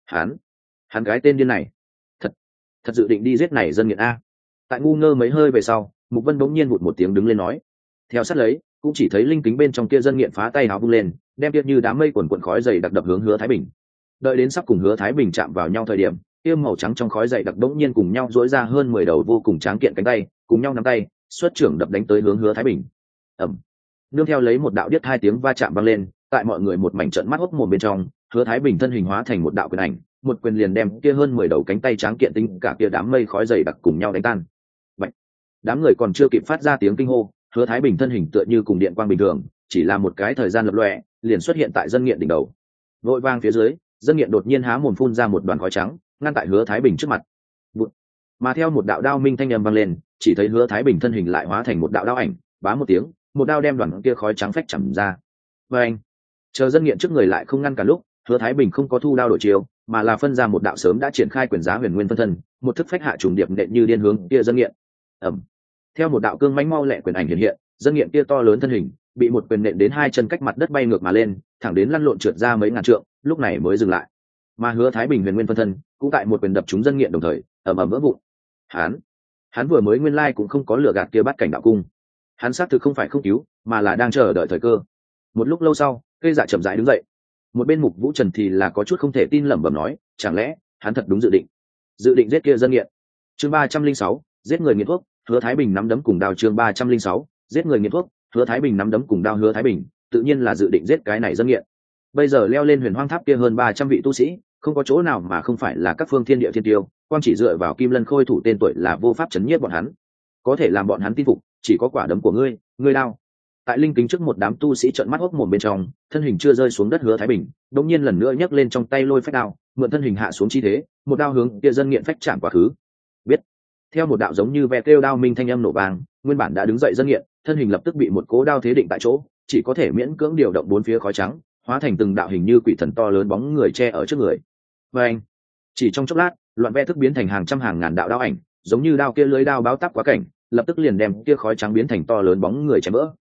Hắn cái tên điên này, thật dự định đi giết này dân nghiện a. Tại ngu ngơ mấy hơi về sau, Mục Vân bỗng nhiên vụt một tiếng đứng lên nói, theo sát lấy, cũng chỉ thấy linh kính bên trong kia dân nghiện phá tay áo vung lên, đem kia như đám mây quần quần khói dày đặc đập hướng Hứa Thái Bình. Đợi đến sắp cùng Hứa Thái Bình chạm vào nhau thời điểm, kia màu trắng trong khói dày đặc bỗng nhiên cùng nhau duỗi ra hơn 10 đầu vô cùng tráng kiện cánh tay, cùng nhau nắm tay, xuất trưởng đập đánh tới hướng Hứa Thái Bình. Ầm. Nương theo lấy một đạo điếc hai tiếng va chạm vang lên, tại mọi người một mảnh trợn mắt hốc mồm bên trong, Hứa Thái Bình thân hình hóa thành một đạo quyền ảnh, một quyền liền đem kia hơn 10 đầu cánh tay tráng kiện tính cả kia đám mây khói dày đặc cùng nhau đánh tan. Bạch. Đám người còn chưa kịp phát ra tiếng kinh hô, Hứa Thái Bình thân hình tựa như cùng điện quang bình thường, chỉ là một cái thời gian lập lòe, liền xuất hiện tại dân nghiện đỉnh đầu. Vội vang phía dưới, dân nghiện đột nhiên há mồm phun ra một đoàn khói trắng, ngăn tại Hứa Thái Bình trước mặt. Mà theo một đạo đao minh thanh âm vang lên, chỉ thấy Hứa Thái Bình thân hình lại hóa thành một đạo đao ảnh, bá một tiếng, một đao đem đoàn kia khói trắng phách chầm ra. Và anh, chờ dân nghiện trước người lại không ngăn cả lúc, Hứa Thái Bình không có thu đao đổi chiều, mà là phân ra một đạo sớm đã triển khai quyền giá huyền nguyên phân thân, một thức phách hạ trùng điệp nện như điên hướng kia dân nghiện. Ầm. Theo một đạo cương mãnh mau lẹ quyền ảnh hiện hiện, dân nghiện kia to lớn thân hình bị một quyền nện đến hai chân cách mặt đất bay ngược mà lên, thẳng đến lăn lộn trượt ra mấy ngàn trượng, lúc này mới dừng lại. Mà Hứa Thái Bình huyền nguyên phân thân cũng tại một quyền đập trúng dân nghiện đồng thời ầm ầm vỡ vụn. Hắn vừa mới nguyên lai cũng không có lừa gạt kia bắt cảnh đạo cung, hắn xác thực không phải không cứu, mà là đang chờ đợi thời cơ. Một lúc lâu sau, Cây Dạ chậm rãi đứng dậy, một bên Mục Vũ Trần thì là có chút không thể tin lẩm bẩm nói, chẳng lẽ hắn thật đúng dự định giết kia dân nghiện. Chương 306, giết người nghiện thuốc, Hứa Thái Bình nắm đấm cùng đao. Chương 306, giết người nghiện thuốc, Hứa Thái Bình nắm đấm cùng đao. Hứa Thái Bình tự nhiên là dự định giết cái này dân nghiện. Bây giờ leo lên Huyền Hoang Tháp kia hơn 300 vị tu sĩ, không có chỗ nào mà không phải là các phương thiên địa thiên tiêu, quan chỉ dựa vào Kim Lân Khôi thủ tên tuổi là vô pháp chấn nhiếp bọn hắn. Có thể làm bọn hắn tin phục, chỉ có quả đấm của ngươi đao. Tại linh kính trước một đám tu sĩ trợn mắt hốc mồm bên trong, thân hình chưa rơi xuống đất Hứa Thái Bình, đột nhiên lần nữa nhấc lên trong tay lôi phách đao, mượn thân hình hạ xuống chi thế, một đao hướng kia dân nghiện phách chạm quá khứ. Biết. Theo một đạo giống như ve kêu đao minh thanh âm nổ vang, nguyên bản đã đứng dậy dân nghiện, thân hình lập tức bị một cố đao thế định tại chỗ, chỉ có thể miễn cưỡng điều động bốn phía khói trắng, hóa thành từng đạo hình như quỷ thần to lớn bóng người che ở trước người. Và anh, chỉ trong chốc lát, loạn ve thức biến thành hàng trăm hàng ngàn đạo đao ảnh, giống như đao kia lưới đao báo táp quá cảnh, lập tức liền đem kia khói trắng biến thành to lớn bóng người chém vỡ.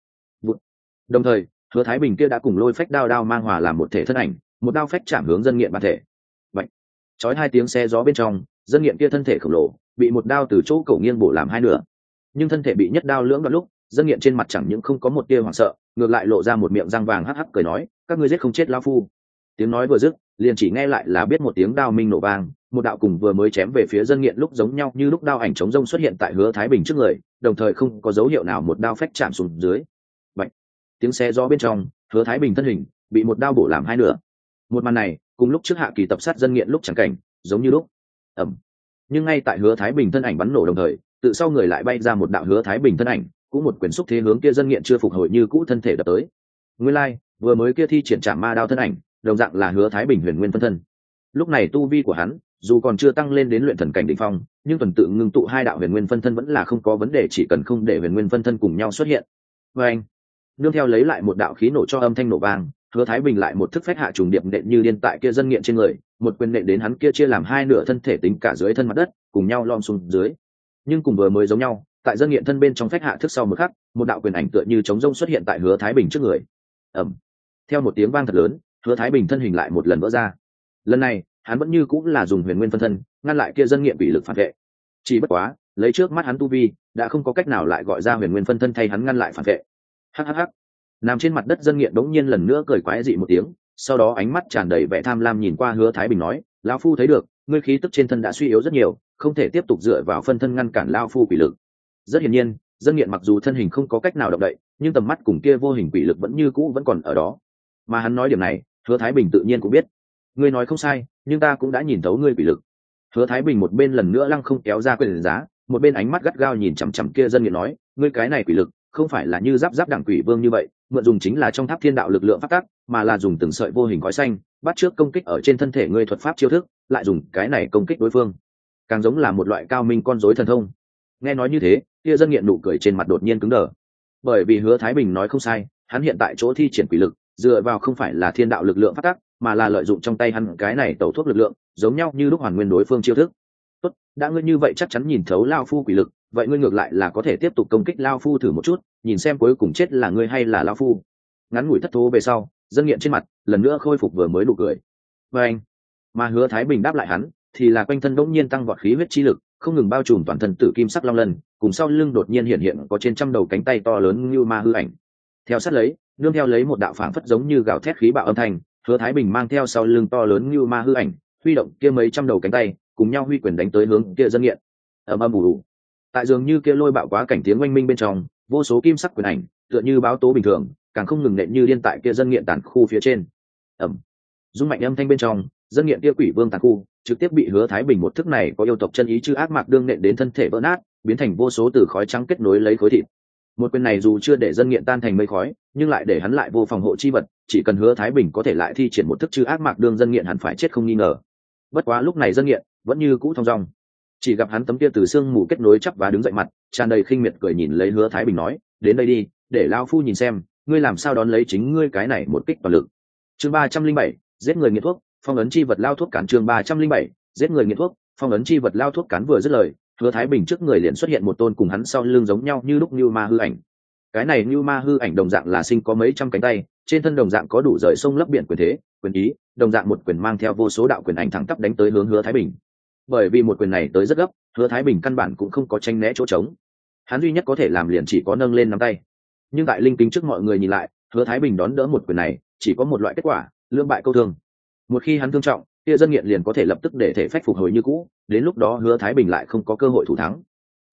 Đồng thời, Hứa Thái Bình kia đã cùng lôi phách đao mang hòa làm một thể thân ảnh, một đao phách chạm hướng dân nghiện bản thể. Bạch. Chói hai tiếng xe gió bên trong, dân nghiện kia thân thể khổng lồ bị một đao từ chỗ cổ nghiêng bổ làm hai nửa. Nhưng thân thể bị nhất đao lưỡng đoạn lúc, dân nghiện trên mặt chẳng những không có một tia hoảng sợ, ngược lại lộ ra một miệng răng vàng hắc hắc cười nói, các ngươi giết không chết lão phu. Tiếng nói vừa dứt, liền chỉ nghe lại là biết một tiếng đao minh nổ vang, một đạo cùng vừa mới chém về phía dân nghiện lúc giống nhau như lúc đao ảnh chống rông xuất hiện tại Hứa Thái Bình trước người, đồng thời không có dấu hiệu nào một đao phách chạm xuống dưới. Bạch. Tiếng xe gió bên trong, Hứa Thái Bình thân hình bị một đao bổ làm hai nửa. Một màn này cùng lúc trước Hạ Kỳ tập sát dân nghiện lúc chẳng cảnh giống như lúc. Ầm. Nhưng ngay tại Hứa Thái Bình thân ảnh bắn nổ đồng thời, tự sau người lại bay ra một đạo Hứa Thái Bình thân ảnh, cũng một quyền xúc thế hướng kia dân nghiện chưa phục hồi như cũ thân thể đập tới. Nguyên lai, vừa mới kia thi triển Trảm Ma đao thân ảnh, đồng dạng là Hứa Thái Bình huyền nguyên phân thân. Lúc này tu vi của hắn, dù còn chưa tăng lên đến luyện thần cảnh đỉnh phong, nhưng tuần tự ngưng tụ hai đạo huyền nguyên phân thân vẫn là không có vấn đề, chỉ cần không để huyền nguyên phân thân cùng nhau xuất hiện. Và anh, nương theo lấy lại một đạo khí nổ cho âm thanh nổ vang, Hứa Thái Bình lại một thức phách hạ trùng điệp nện như điên tại kia dân nghiện trên người, một quyền nện đến hắn kia chia làm hai nửa thân thể tính cả dưới thân mặt đất, cùng nhau lom xuống dưới. Nhưng cùng vừa mới giống nhau, tại dân nghiện thân bên trong phách hạ thức sau một khắc, một đạo quyền ảnh tựa như trống rông xuất hiện tại Hứa Thái Bình trước người. Ầm. Theo một tiếng vang thật lớn, Hứa Thái Bình thân hình lại một lần vỡ ra. Lần này, hắn vẫn như cũng là dùng huyền nguyên phân thân, ngăn lại kia dân nghiện bị lực phản vệ. Chỉ bất quá, lấy trước mắt hắn tu vi, đã không có cách nào lại gọi ra huyền nguyên phân thân thay hắn ngăn lại phản vệ. Hắc. Nằm trên mặt đất dân nghiện đống nhiên lần nữa cười quái dị một tiếng, sau đó ánh mắt tràn đầy vẻ tham lam nhìn qua Hứa Thái Bình nói, lão phu thấy được, ngươi khí tức trên thân đã suy yếu rất nhiều, không thể tiếp tục dựa vào phân thân ngăn cản lão phu quỷ lực. Rất hiển nhiên, dân nghiện mặc dù thân hình không có cách nào động đậy, nhưng tầm mắt cùng kia vô hình quỷ lực vẫn như cũ vẫn còn ở đó. Mà hắn nói điểm này, Hứa Thái Bình tự nhiên cũng biết. Ngươi nói không sai, nhưng ta cũng đã nhìn thấu ngươi quỷ lực. Hứa Thái Bình một bên lần nữa lăng không kéo ra quyền giá, một bên ánh mắt gắt gao nhìn chằm chằm kia dân nghiện nói, ngươi cái này quỷ lực, không phải là như giáp đẳng quỷ vương như vậy, mượn dùng chính là trong tháp thiên đạo lực lượng phát tác, mà là dùng từng sợi vô hình khói xanh, bắt trước công kích ở trên thân thể ngươi thuật pháp chiêu thức, lại dùng cái này công kích đối phương. Càng giống là một loại cao minh con rối thần thông. Nghe nói như thế, kia dân nghiện nụ cười trên mặt đột nhiên cứng đờ. Bởi vì Hứa Thái Bình nói không sai, hắn hiện tại chỗ thi triển quỷ lực, dựa vào không phải là thiên đạo lực lượng phát tác, mà là lợi dụng trong tay hắn cái này tẩu thuốc lực lượng, giống nhau như lúc hoàn nguyên đối phương chiêu thức. Tốt, đã ngươi như vậy chắc chắn nhìn thấu lao phu quỷ lực, vậy ngươi ngược lại là có thể tiếp tục công kích lao phu thử một chút, nhìn xem cuối cùng chết là ngươi hay là lao phu. Ngắn ngủi thất thố về sau, dân nghiện trên mặt lần nữa khôi phục vừa mới nụ cười. Và anh, mà Hứa Thái Bình đáp lại hắn, thì là quanh thân đột nhiên tăng vọt khí huyết chi lực, không ngừng bao trùm toàn thân tử kim sắc long lân, cùng sau lưng đột nhiên hiện có trên trăm đầu cánh tay to lớn như ma hư ảnh. Theo sát lấy, nương theo lấy một đạo phảng phất giống như gào thét khí bạo âm thanh, Hứa Thái Bình mang theo sau lưng to lớn như ma hư ảnh, huy động kia mấy trăm đầu cánh tay, cùng nhau huy quyền đánh tới hướng kia dân nghiện. Ầm ầm ù. Tại dường như kia lôi bạo quá cảnh tiếng oanh minh bên trong, vô số kim sắc quyền ảnh, tựa như báo tố bình thường, càng không ngừng nện như điên tại kia dân nghiện tàn khu phía trên. Ầm. Dung mạnh âm thanh bên trong, dân nghiện kia quỷ vương tàn khu, trực tiếp bị Hứa Thái Bình một thức này có yêu tộc chân ý chư ác mạc đương nện đến thân thể vỡ nát, biến thành vô số từ khói trắng kết nối lấy khối thịt. Một quyền này dù chưa để dân nghiện tan thành mây khói, nhưng lại để hắn lại vô phòng hộ chi vật, chỉ cần Hứa Thái Bình có thể lại thi triển một thức chư ác mạc đương dân nghiện hẳn phải chết không nghi ngờ. Bất quá lúc này dân nghiện vẫn như cũ thong dong, chỉ gặp hắn tấm kia từ xương mù kết nối chắp và đứng dậy mặt, tràn đầy khinh miệt cười nhìn lấy Hứa Thái Bình nói, đến đây đi, để lão phu nhìn xem, ngươi làm sao đón lấy chính ngươi cái này một kích toàn lực. Chương 307, giết người nghiện thuốc, phong ấn chi vật lao thuốc cản. Chương 307, giết người nghiện thuốc, phong ấn chi vật lao thuốc cán. Vừa dứt lời, Hứa Thái Bình trước người liền xuất hiện một tôn cùng hắn sau lưng giống nhau như lúc như ma hư ảnh. Cái này như ma hư ảnh đồng dạng là sinh có mấy trăm cánh tay, trên thân đồng dạng có đủ rời sông lấp biển quyền thế, quyền ý, đồng dạng một quyền mang theo vô số đạo quyền ảnh thẳng tắp đánh tới hướng Hứa Thái Bình. Bởi vì một quyền này tới rất gấp, Hứa Thái Bình căn bản cũng không có tranh né chỗ trống. Hắn duy nhất có thể làm liền chỉ có nâng lên nắm tay. Nhưng tại linh kính trước mọi người nhìn lại, Hứa Thái Bình đón đỡ một quyền này, chỉ có một loại kết quả, lưỡng bại câu thương. Một khi hắn thương trọng, kia dân nghiện liền có thể lập tức để thể phách phục hồi như cũ, đến lúc đó Hứa Thái Bình lại không có cơ hội thủ thắng.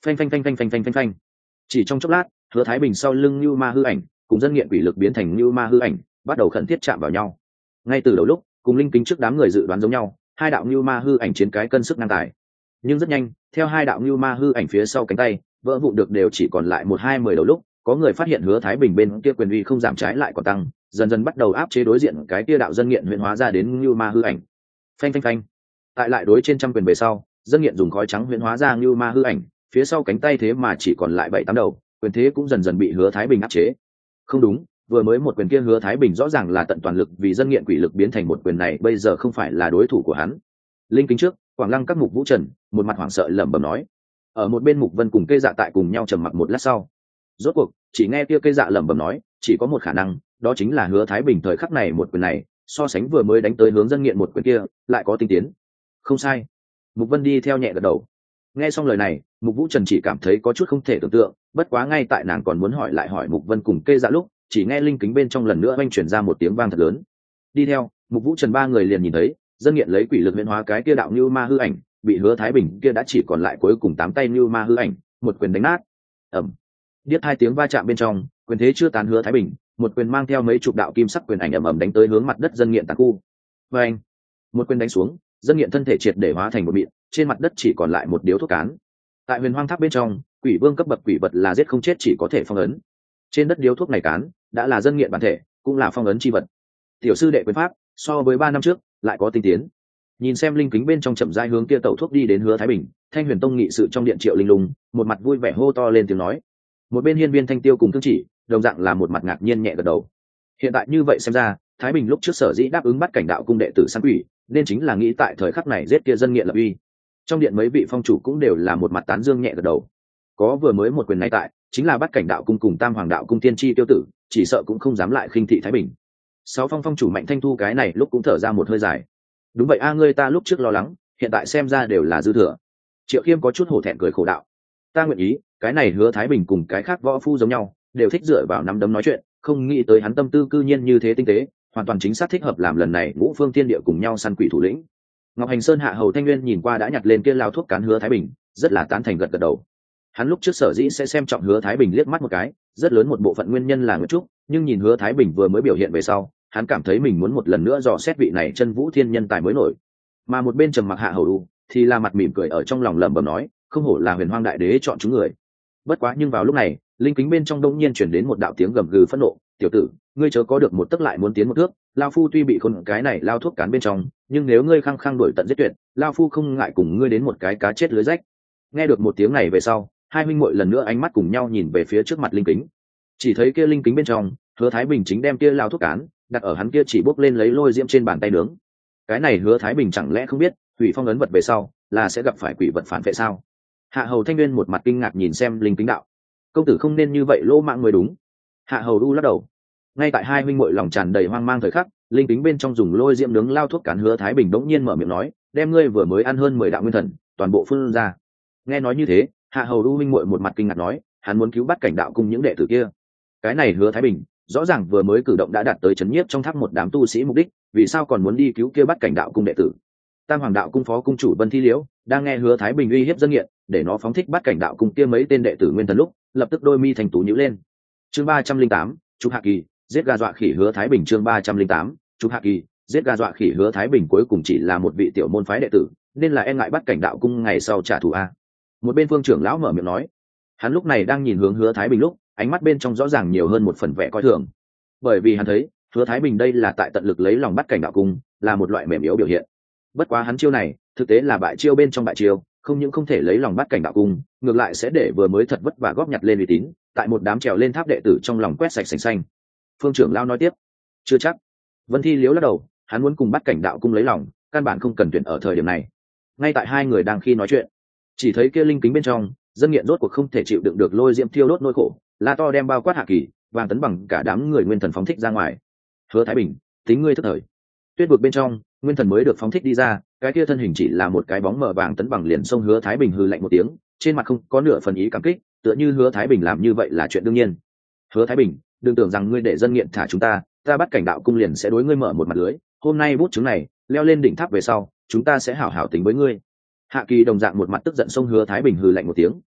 phanh phanh phanh phanh phanh phanh phanh phanh. Chỉ trong chốc lát, Hứa Thái Bình sau lưng Nưu Ma hư ảnh cùng dân nghiện quỷ lực biến thành Nưu Ma hư ảnh, bắt đầu khẩn thiết chạm vào nhau. Ngay từ đầu lúc, cùng linh kính trước đám người dự đoán giống nhau, hai đạo Nưu Ma hư ảnh chiến cái cân sức ngang tài. Nhưng rất nhanh, theo hai đạo Nưu Ma hư ảnh phía sau cánh tay, vỡ vụn được đều chỉ còn lại 1-2-10 đầu lúc, có người phát hiện Hứa Thái Bình bên kia quyền uy không giảm trái lại còn tăng, dần dần bắt đầu áp chế đối diện cái kia đạo dân nghiện huyễn hóa ra đến Nưu Ma hư ảnh. Phanh phanh phanh. Tại lại đối trên trăm quyền về sau, dân nghiện dùng khói trắng huyễn hóa ra Nưu Ma hư ảnh, phía sau cánh tay thế mà chỉ còn lại 7-8 đầu, quyền thế cũng dần dần bị Hứa Thái Bình áp chế. Không đúng, vừa mới một quyền kia Hứa Thái Bình rõ ràng là tận toàn lực vì dân nghiện quỷ lực biến thành một quyền này bây giờ không phải là đối thủ của hắn. Linh kính trước, Quảng Lăng các Mục Vũ Trần, một mặt hoảng sợ lẩm bẩm nói. Ở một bên Mục Vân cùng Kê Dạ tại cùng nhau trầm mặc một lát sau. Rốt cuộc, chỉ nghe kia Kê Dạ lẩm bẩm nói, chỉ có một khả năng, đó chính là Hứa Thái Bình thời khắc này một quyền này, so sánh vừa mới đánh tới hướng dân nghiện một quyền kia, lại có tinh tiến. Không sai. Mục Vân đi theo nhẹ gật đầu. Nghe xong lời này, Mục Vũ Trần chỉ cảm thấy có chút không thể tưởng tượng, bất quá ngay tại nàng còn muốn hỏi lại hỏi Mục Vân cùng Kê Dạ lúc, chỉ nghe linh kính bên trong lần nữa oanh chuyển ra một tiếng vang thật lớn. Đi theo, Mục Vũ Trần ba người liền nhìn thấy, dân nghiện lấy quỷ lực huyễn hóa cái kia đạo Nưu Ma hư ảnh, bị Hứa Thái Bình kia đã chỉ còn lại cuối cùng 8 tay Nưu Ma hư ảnh, một quyền đánh nát. Ầm. Điếc hai tiếng va chạm bên trong, quyền thế chưa tán Hứa Thái Bình, một quyền mang theo mấy chục đạo kim sắc quyền ảnh ầm ầm đánh tới hướng mặt đất dân nghiện tàn khu. Oeng. Một quyền đánh xuống, dân nghiện thân thể triệt để hóa thành một mịn, trên mặt đất chỉ còn lại một điếu thuốc cán. Tại Huyền Hoang Tháp bên trong, quỷ vương cấp bậc quỷ vật là giết không chết chỉ có thể phong ấn. Trên đất điếu thuốc này cán, đã là dân nghiện bản thể, cũng là phong ấn chi vật. Tiểu sư đệ quyền pháp, so với 3 năm trước, lại có tinh tiến. Nhìn xem linh kính bên trong chậm rãi hướng kia tẩu thuốc đi đến Hứa Thái Bình, Thanh Huyền Tông nghị sự trong điện Triệu Linh Lung, một mặt vui vẻ hô to lên tiếng nói. Một bên Hiên Viên Thanh Tiêu cùng Thương Chỉ, đồng dạng là một mặt ngạc nhiên nhẹ gật đầu. Hiện tại như vậy xem ra, Thái Bình lúc trước sở dĩ đáp ứng bắt cảnh đạo cung đệ tử săn quỷ, nên chính là nghĩ tại thời khắc này giết kia dân nghiện lập uy. Trong điện mấy vị phong chủ cũng đều là một mặt tán dương nhẹ gật đầu. Có vừa mới một quyền này tại, chính là bắt cảnh đạo cung cùng Tam Hoàng đạo cung tiên tri tiêu tử, chỉ sợ cũng không dám lại khinh thị Thái Bình. Sáu phong phong chủ Mạnh Thanh Thu cái này lúc cũng thở ra một hơi dài. Đúng vậy a, ngươi ta lúc trước lo lắng, hiện tại xem ra đều là dư thừa. Triệu Khiêm có chút hổ thẹn cười khổ đạo. Ta nguyện ý, cái này Hứa Thái Bình cùng cái khác võ phu giống nhau, đều thích dựa vào nắm đấm nói chuyện, không nghĩ tới hắn tâm tư cư nhiên như thế tinh tế, hoàn toàn chính xác thích hợp làm lần này Ngũ Phương Thiên Địa cùng nhau săn quỷ thủ lĩnh. Ngọc Hành Sơn hạ hầu Thanh Nguyên nhìn qua đã nhặt lên kia lao thuốc cán Hứa Thái Bình, rất là tán thành gật gật đầu. Hắn lúc trước sở dĩ sẽ xem trọng Hứa Thái Bình liếc mắt một cái, rất lớn một bộ phận nguyên nhân là Nguyệt Trúc, nhưng nhìn Hứa Thái Bình vừa mới biểu hiện về sau, hắn cảm thấy mình muốn một lần nữa dò xét vị này chân vũ thiên nhân tài mới nổi. Mà một bên trầm mặc hạ hầu u thì là mặt mỉm cười ở trong lòng lẩm bẩm nói, không hổ là Huyền Hoang đại đế chọn chúng người. Bất quá nhưng vào lúc này, linh kính bên trong đông nhiên chuyển đến một đạo tiếng gầm gừ phẫn nộ, tiểu tử, ngươi chớ có được một tấc lại muốn tiến một thước, lao phu tuy bị khốn cái này lao thuốc cán bên trong, nhưng nếu ngươi khăng khăng đuổi tận giết tuyệt, lao phu không ngại cùng ngươi đến một cái cá chết lưới rách. Nghe được một tiếng này về sau, hai huynh muội lần nữa ánh mắt cùng nhau nhìn về phía trước mặt linh kính, chỉ thấy kia linh kính bên trong, Hứa Thái Bình chính đem kia lao thuốc cán đặt ở hắn kia chỉ bốc lên lấy lôi diễm trên bàn tay nướng. Cái này Hứa Thái Bình chẳng lẽ không biết, hủy phong ấn vật về sau là sẽ gặp phải quỷ vật phản vệ sao? Hạ hầu Thanh Nguyên một mặt kinh ngạc nhìn xem linh kính đạo, công tử không nên như vậy lỗ mạng mới đúng. Hạ hầu Du lắc đầu. Ngay tại hai huynh muội lòng tràn đầy hoang mang thời khắc, linh kính bên trong dùng lôi diễm nướng lao thuốc cán Hứa Thái Bình đống nhiên mở miệng nói, đem ngươi vừa mới ăn hơn 10 đạo nguyên thần toàn bộ phun ra. Nghe nói như thế, Hạ hầu Du huynh muội một mặt kinh ngạc nói, hắn muốn cứu bắt cảnh đạo cung những đệ tử kia. Cái này Hứa Thái Bình rõ ràng vừa mới cử động đã đạt tới chấn nhiếp trong tháp một đám tu sĩ mục đích, vì sao còn muốn đi cứu kia bắt cảnh đạo cung đệ tử? Tam Hoàng đạo cung phó cung chủ Vân Thi Liễu đang nghe Hứa Thái Bình uy hiếp dân nghiện, để nó phóng thích bắt cảnh đạo cung kia mấy tên đệ tử nguyên thần lúc, lập tức đôi mi thành tú nhíu lên. Chương 308, Trục Hạ Kỳ, giết gà dọa khỉ Hứa Thái Bình. Chương 308, Trục Hạ Kỳ, giết gà dọa khỉ Hứa Thái Bình cuối cùng chỉ là một vị tiểu môn phái đệ tử, nên là e ngại bắt cảnh đạo cung ngày sau trả thù a. Một bên Phương trưởng lão mở miệng nói, hắn lúc này đang nhìn hướng Hứa Thái Bình lúc, ánh mắt bên trong rõ ràng nhiều hơn một phần vẻ coi thường, bởi vì hắn thấy Hứa Thái Bình đây là tại tận lực lấy lòng bắt cảnh đạo cung, là một loại mềm yếu biểu hiện. Bất quá hắn chiêu này thực tế là bại chiêu bên trong bại chiêu, không những không thể lấy lòng bắt cảnh đạo cung, ngược lại sẽ để vừa mới thật vất vả góp nhặt lên uy tín, tại một đám trèo lên tháp đệ tử trong lòng quét sạch sành xanh. Phương trưởng lão nói tiếp, chưa chắc. Vân Thi Liễu lắc đầu, hắn muốn cùng bắt cảnh đạo cung lấy lòng, căn bản không cần tuyển ở thời điểm này. Ngay tại hai người đang khi nói chuyện, chỉ thấy kia linh kính bên trong, dân nghiện rốt cuộc không thể chịu đựng được lôi diễm thiêu đốt nỗi khổ, la to đem bao quát Hạ Kỳ, vàng tấn bằng cả đám người nguyên thần phóng thích ra ngoài. Hứa Thái Bình, tính ngươi thức thời. Tuyết vực bên trong, nguyên thần mới được phóng thích đi ra, cái kia thân hình chỉ là một cái bóng mờ vàng tấn bằng liền xông Hứa Thái Bình hừ lạnh một tiếng, trên mặt không có nửa phần ý cảm kích, tựa như Hứa Thái Bình làm như vậy là chuyện đương nhiên. Hứa Thái Bình, đừng tưởng rằng ngươi để dân nghiện thả chúng ta bắt cảnh đạo cung liền sẽ đối ngươi mở một mặt lưới, hôm nay bút chứng này leo lên đỉnh tháp về sau, chúng ta sẽ hảo hảo tính với ngươi. Hạ Kỳ đồng dạng một mặt tức giận xông Hứa Thái Bình hừ lạnh một tiếng.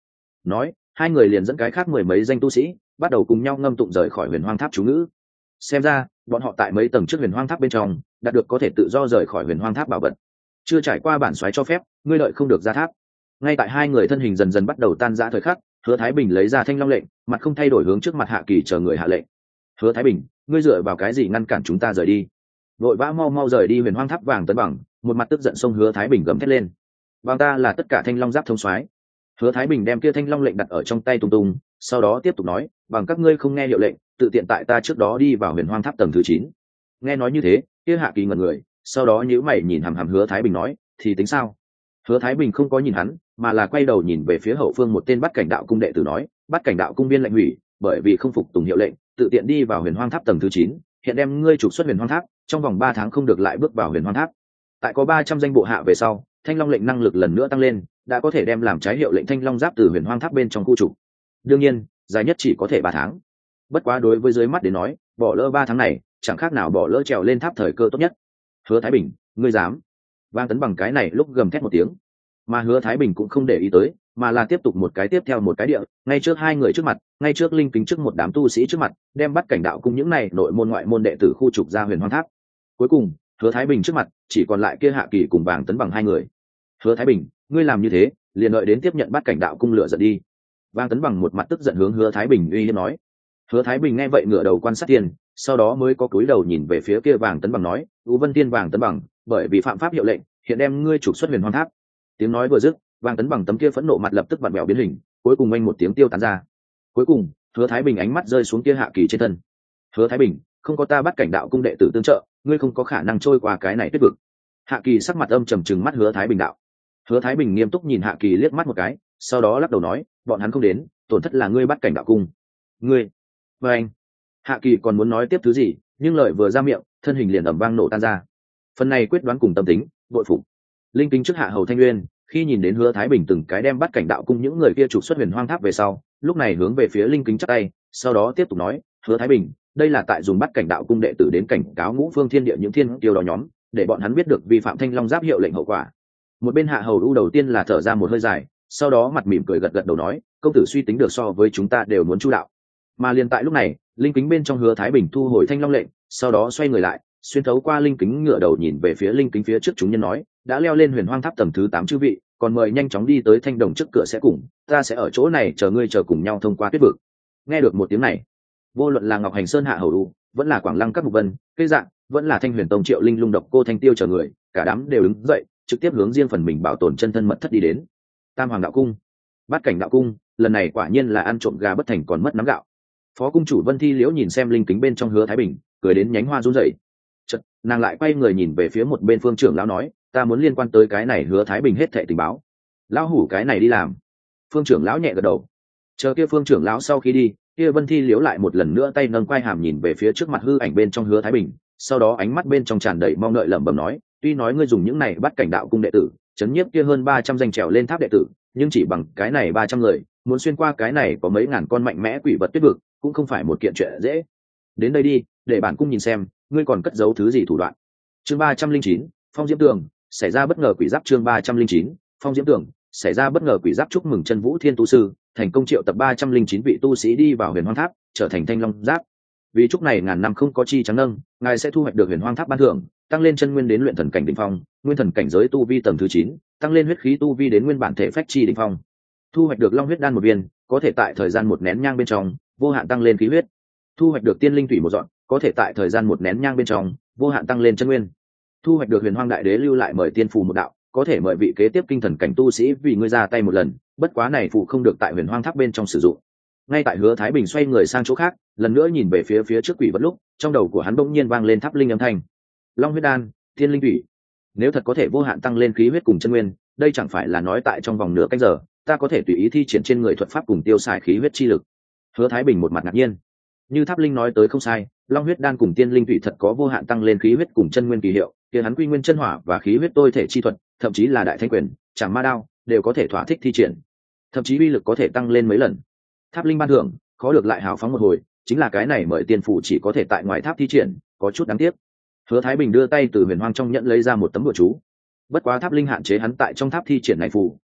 nói, hai người liền dẫn cái khác mười mấy danh tu sĩ bắt đầu cùng nhau ngâm tụng rời khỏi huyền hoang tháp chú ngữ. Xem ra bọn họ tại mấy tầng trước huyền hoang tháp bên trong đạt được có thể tự do rời khỏi huyền hoang tháp bảo vật, chưa trải qua bản soái cho phép ngươi lợi không được ra tháp. Ngay tại hai người thân hình dần dần bắt đầu tan rã thời khắc, Hứa Thái Bình lấy ra thanh long lệnh, mặt không thay đổi hướng trước mặt Hạ Kỳ chờ người hạ lệnh. Hứa Thái Bình, ngươi dựa vào cái gì ngăn cản chúng ta rời đi? Vội vã mau mau rời đi huyền hoang tháp vàng tấn bằng, một mặt tức giận xông Hứa Thái Bình gầm thét lên. Bằng ta là tất cả thanh long giáp thông soái. Hứa Thái Bình đem kia thanh long lệnh đặt ở trong tay tung tung, sau đó tiếp tục nói, bằng các ngươi không nghe hiệu lệnh, tự tiện tại ta trước đó đi vào huyền hoang tháp tầng thứ 9. Nghe nói như thế, kia Hạ Kỳ ngẩn người, sau đó nhíu mày nhìn hằm hằm Hứa Thái Bình nói, thì tính sao? Hứa Thái Bình không có nhìn hắn, mà là quay đầu nhìn về phía hậu phương một tên Bắt Cảnh Đạo cung đệ tử nói, Bắt Cảnh Đạo cung viên lệnh hủy, bởi vì không phục tùng hiệu lệnh, tự tiện đi vào huyền hoang tháp tầng thứ 9, hiện đem ngươi trục xuất huyền hoang tháp, trong vòng 3 tháng không được lại bước vào huyền hoang tháp. Tại có 300 danh bộ hạ về sau, thanh long lệnh năng lực lần nữa tăng lên, đã có thể đem làm trái hiệu lệnh thanh long giáp từ huyền hoang tháp bên trong khu trục. Đương nhiên, dài nhất chỉ có thể 3 tháng. Bất quá đối với dưới mắt đến nói, bỏ lỡ 3 tháng này, chẳng khác nào bỏ lỡ trèo lên tháp thời cơ tốt nhất. Hứa Thái Bình, ngươi dám? Vang Tấn Bằng cái này lúc gầm thét một tiếng, mà Hứa Thái Bình cũng không để ý tới, mà là tiếp tục một cái tiếp theo một cái địa, ngay trước hai người trước mặt, ngay trước linh kính trước một đám tu sĩ trước mặt, đem Bắt Cảnh Đạo cung những này nội môn ngoại môn đệ tử khu trục ra huyền hoang tháp. Cuối cùng, Hứa Thái Bình trước mặt chỉ còn lại kia Hạ Kỳ cùng Vàng Tấn Bằng hai người. Hứa Thái Bình, ngươi làm như thế, liền đợi đến tiếp nhận Bắt Cảnh Đạo cung lựa giận đi. Vàng Tấn Bằng một mặt tức giận hướng Hứa Thái Bình uy hiếp nói. Hứa Thái Bình nghe vậy ngửa đầu quan sát tiền, sau đó mới có cúi đầu nhìn về phía kia Vàng Tấn Bằng nói, U Vân Tiên Vàng Tấn Bằng, bởi vì phạm pháp hiệu lệnh, hiện đem ngươi trục xuất huyền hoang tháp. Tiếng nói vừa dứt, Vàng Tấn Bằng tấm kia phẫn nộ mặt lập tức vặn vẹo biến hình, cuối cùng anh một tiếng tiêu tán ra. Cuối cùng, Hứa Thái Bình ánh mắt rơi xuống kia Hạ Kỳ trên thân. Hứa Thái Bình, không có ta Bắt Cảnh Đạo cung đệ tử tương trợ, ngươi không có khả năng trôi qua cái này tuyết vực. Hạ Kỳ sắc mặt âm trầm trừng mắt Hứa Thái Bình đạo. Hứa Thái Bình nghiêm túc nhìn Hạ Kỳ liếc mắt một cái, sau đó lắc đầu nói, bọn hắn không đến, tổn thất là ngươi Bắt Cảnh Đạo cung. Ngươi? Và anh. Hạ Kỳ còn muốn nói tiếp thứ gì, nhưng lời vừa ra miệng, thân hình liền ầm vang nổ tan ra. Phần này quyết đoán cùng tâm tính, bội phục. Linh kính trước Hạ Hầu Thanh Nguyên, khi nhìn đến Hứa Thái Bình từng cái đem Bắt Cảnh Đạo cung những người kia trục xuất huyền hoang tháp về sau, lúc này hướng về phía linh kính chắp tay, sau đó tiếp tục nói, Hứa Thái Bình, đây là tại dùng Bắt Cảnh Đạo cung đệ tử đến cảnh cáo ngũ phương thiên địa những thiên tiêu đó nhóm, để bọn hắn biết được vi phạm thanh long giáp hiệu lệnh hậu quả. Một bên Hạ Hầu U đầu tiên là thở ra một hơi dài, sau đó mặt mỉm cười gật gật đầu nói, công tử suy tính được so với chúng ta đều muốn chu đạo. Mà liền tại lúc này, linh kính bên trong Hứa Thái Bình thu hồi thanh long lệnh, sau đó xoay người lại, xuyên thấu qua linh kính ngửa đầu nhìn về phía linh kính phía trước chúng nhân nói, đã leo lên huyền hoang tháp tầng thứ 8 chư vị, còn mời nhanh chóng đi tới thanh đồng trước cửa sẽ cùng, ta sẽ ở chỗ này chờ ngươi chờ cùng nhau thông qua tuyết vực. Nghe được một tiếng này, vô luận là Ngọc Hành Sơn Hạ Hầu U, vẫn là Quảng Lăng các mục vân, cây dạng, vẫn là Thanh Huyền Tông Triệu Linh Lung Độc Cô Thanh Tiêu chờ người, cả đám đều đứng dậy, trực tiếp hướng riêng phần mình bảo tồn chân thân mật thất đi đến. Tam Hoàng Đạo cung, Bát Cảnh Đạo cung, lần này quả nhiên là ăn trộm gà bất thành còn mất nắm gạo. Phó cung chủ Vân Thi Liễu nhìn xem linh kính bên trong Hứa Thái Bình, cười đến nhánh hoa run rẩy. Chợt, nàng lại quay người nhìn về phía một bên Phương trưởng lão nói, ta muốn liên quan tới cái này Hứa Thái Bình hết thệ tình báo. Lão hủ cái này đi làm. Phương trưởng lão nhẹ gật đầu. Chờ kia Phương trưởng lão sau khi đi, kia Vân Thi Liễu lại một lần nữa tay nâng quai hàm nhìn về phía trước mặt hư ảnh bên trong Hứa Thái Bình, sau đó ánh mắt bên trong tràn đầy mong đợi lẩm bẩm nói, tuy nói ngươi dùng những này Bắt Cảnh Đạo cung đệ tử, chấn nhiếp kia hơn 300 danh trèo lên tháp đệ tử, nhưng chỉ bằng cái này 300 người, muốn xuyên qua cái này có mấy ngàn con mạnh mẽ quỷ vật tuyết vực, cũng không phải một kiện chuyện dễ. Đến đây đi, để bản cung nhìn xem, ngươi còn cất giấu thứ gì thủ đoạn. Chương 309, Phong Diễm Tường, xảy ra bất ngờ quỷ giáp. Chương 309, Phong Diễm Tường, xảy ra bất ngờ quỷ giáp. Chúc mừng Chân Vũ Thiên tu sư, thành công triệu tập 309 vị tu sĩ đi vào huyền hoang tháp, trở thành thanh long giáp. Vì chúc này ngàn năm không có chi trắng nâng, ngài sẽ thu hoạch được huyền hoang tháp ban thưởng, tăng lên chân nguyên đến luyện thần cảnh đỉnh phong, nguyên thần cảnh giới tu vi tầng thứ 9, tăng lên huyết khí tu vi đến nguyên bản thể phách chi đỉnh phong. Thu hoạch được long huyết đan một viên, có thể tại thời gian một nén nhang bên trong vô hạn tăng lên khí huyết. Thu hoạch được tiên linh thủy một dọn, có thể tại thời gian một nén nhang bên trong vô hạn tăng lên chân nguyên. Thu hoạch được huyền hoang đại đế lưu lại mời tiên phù một đạo, có thể mời vị kế tiếp kinh thần cảnh tu sĩ vì ngươi ra tay một lần, bất quá này phù không được tại huyền hoang tháp bên trong sử dụng. Ngay tại Hứa Thái Bình xoay người sang chỗ khác, lần nữa nhìn về phía trước quỷ vật lúc, trong đầu của hắn bỗng nhiên vang lên tháp linh âm thanh. Long huyết đan, tiên linh thủy. Nếu thật có thể vô hạn tăng lên khí huyết cùng chân nguyên, đây chẳng phải là nói tại trong vòng nửa canh giờ, ta có thể tùy ý thi triển trên người thuật pháp cùng tiêu xài khí huyết chi lực. Hứa Thái Bình một mặt ngạc nhiên. Như Tháp Linh nói tới không sai, Long huyết đan cùng tiên linh thủy thật có vô hạn tăng lên khí huyết cùng chân nguyên kỳ hiệu, kia hắn quy nguyên chân hỏa và khí huyết tôi thể chi thuật, thậm chí là đại thanh quyền, chẳng ma đao, đều có thể thỏa thích thi triển. Thậm chí uy lực có thể tăng lên mấy lần. Tháp Linh ban thưởng, khó được lại hào phóng một hồi, chính là cái này mời tiên phủ chỉ có thể tại ngoài tháp thi triển, có chút đáng tiếc. Hứa Thái Bình đưa tay từ huyền hoang trong nhận lấy ra một tấm bùa chú. Bất quá Tháp Linh hạn chế hắn tại trong tháp thi triển này phù,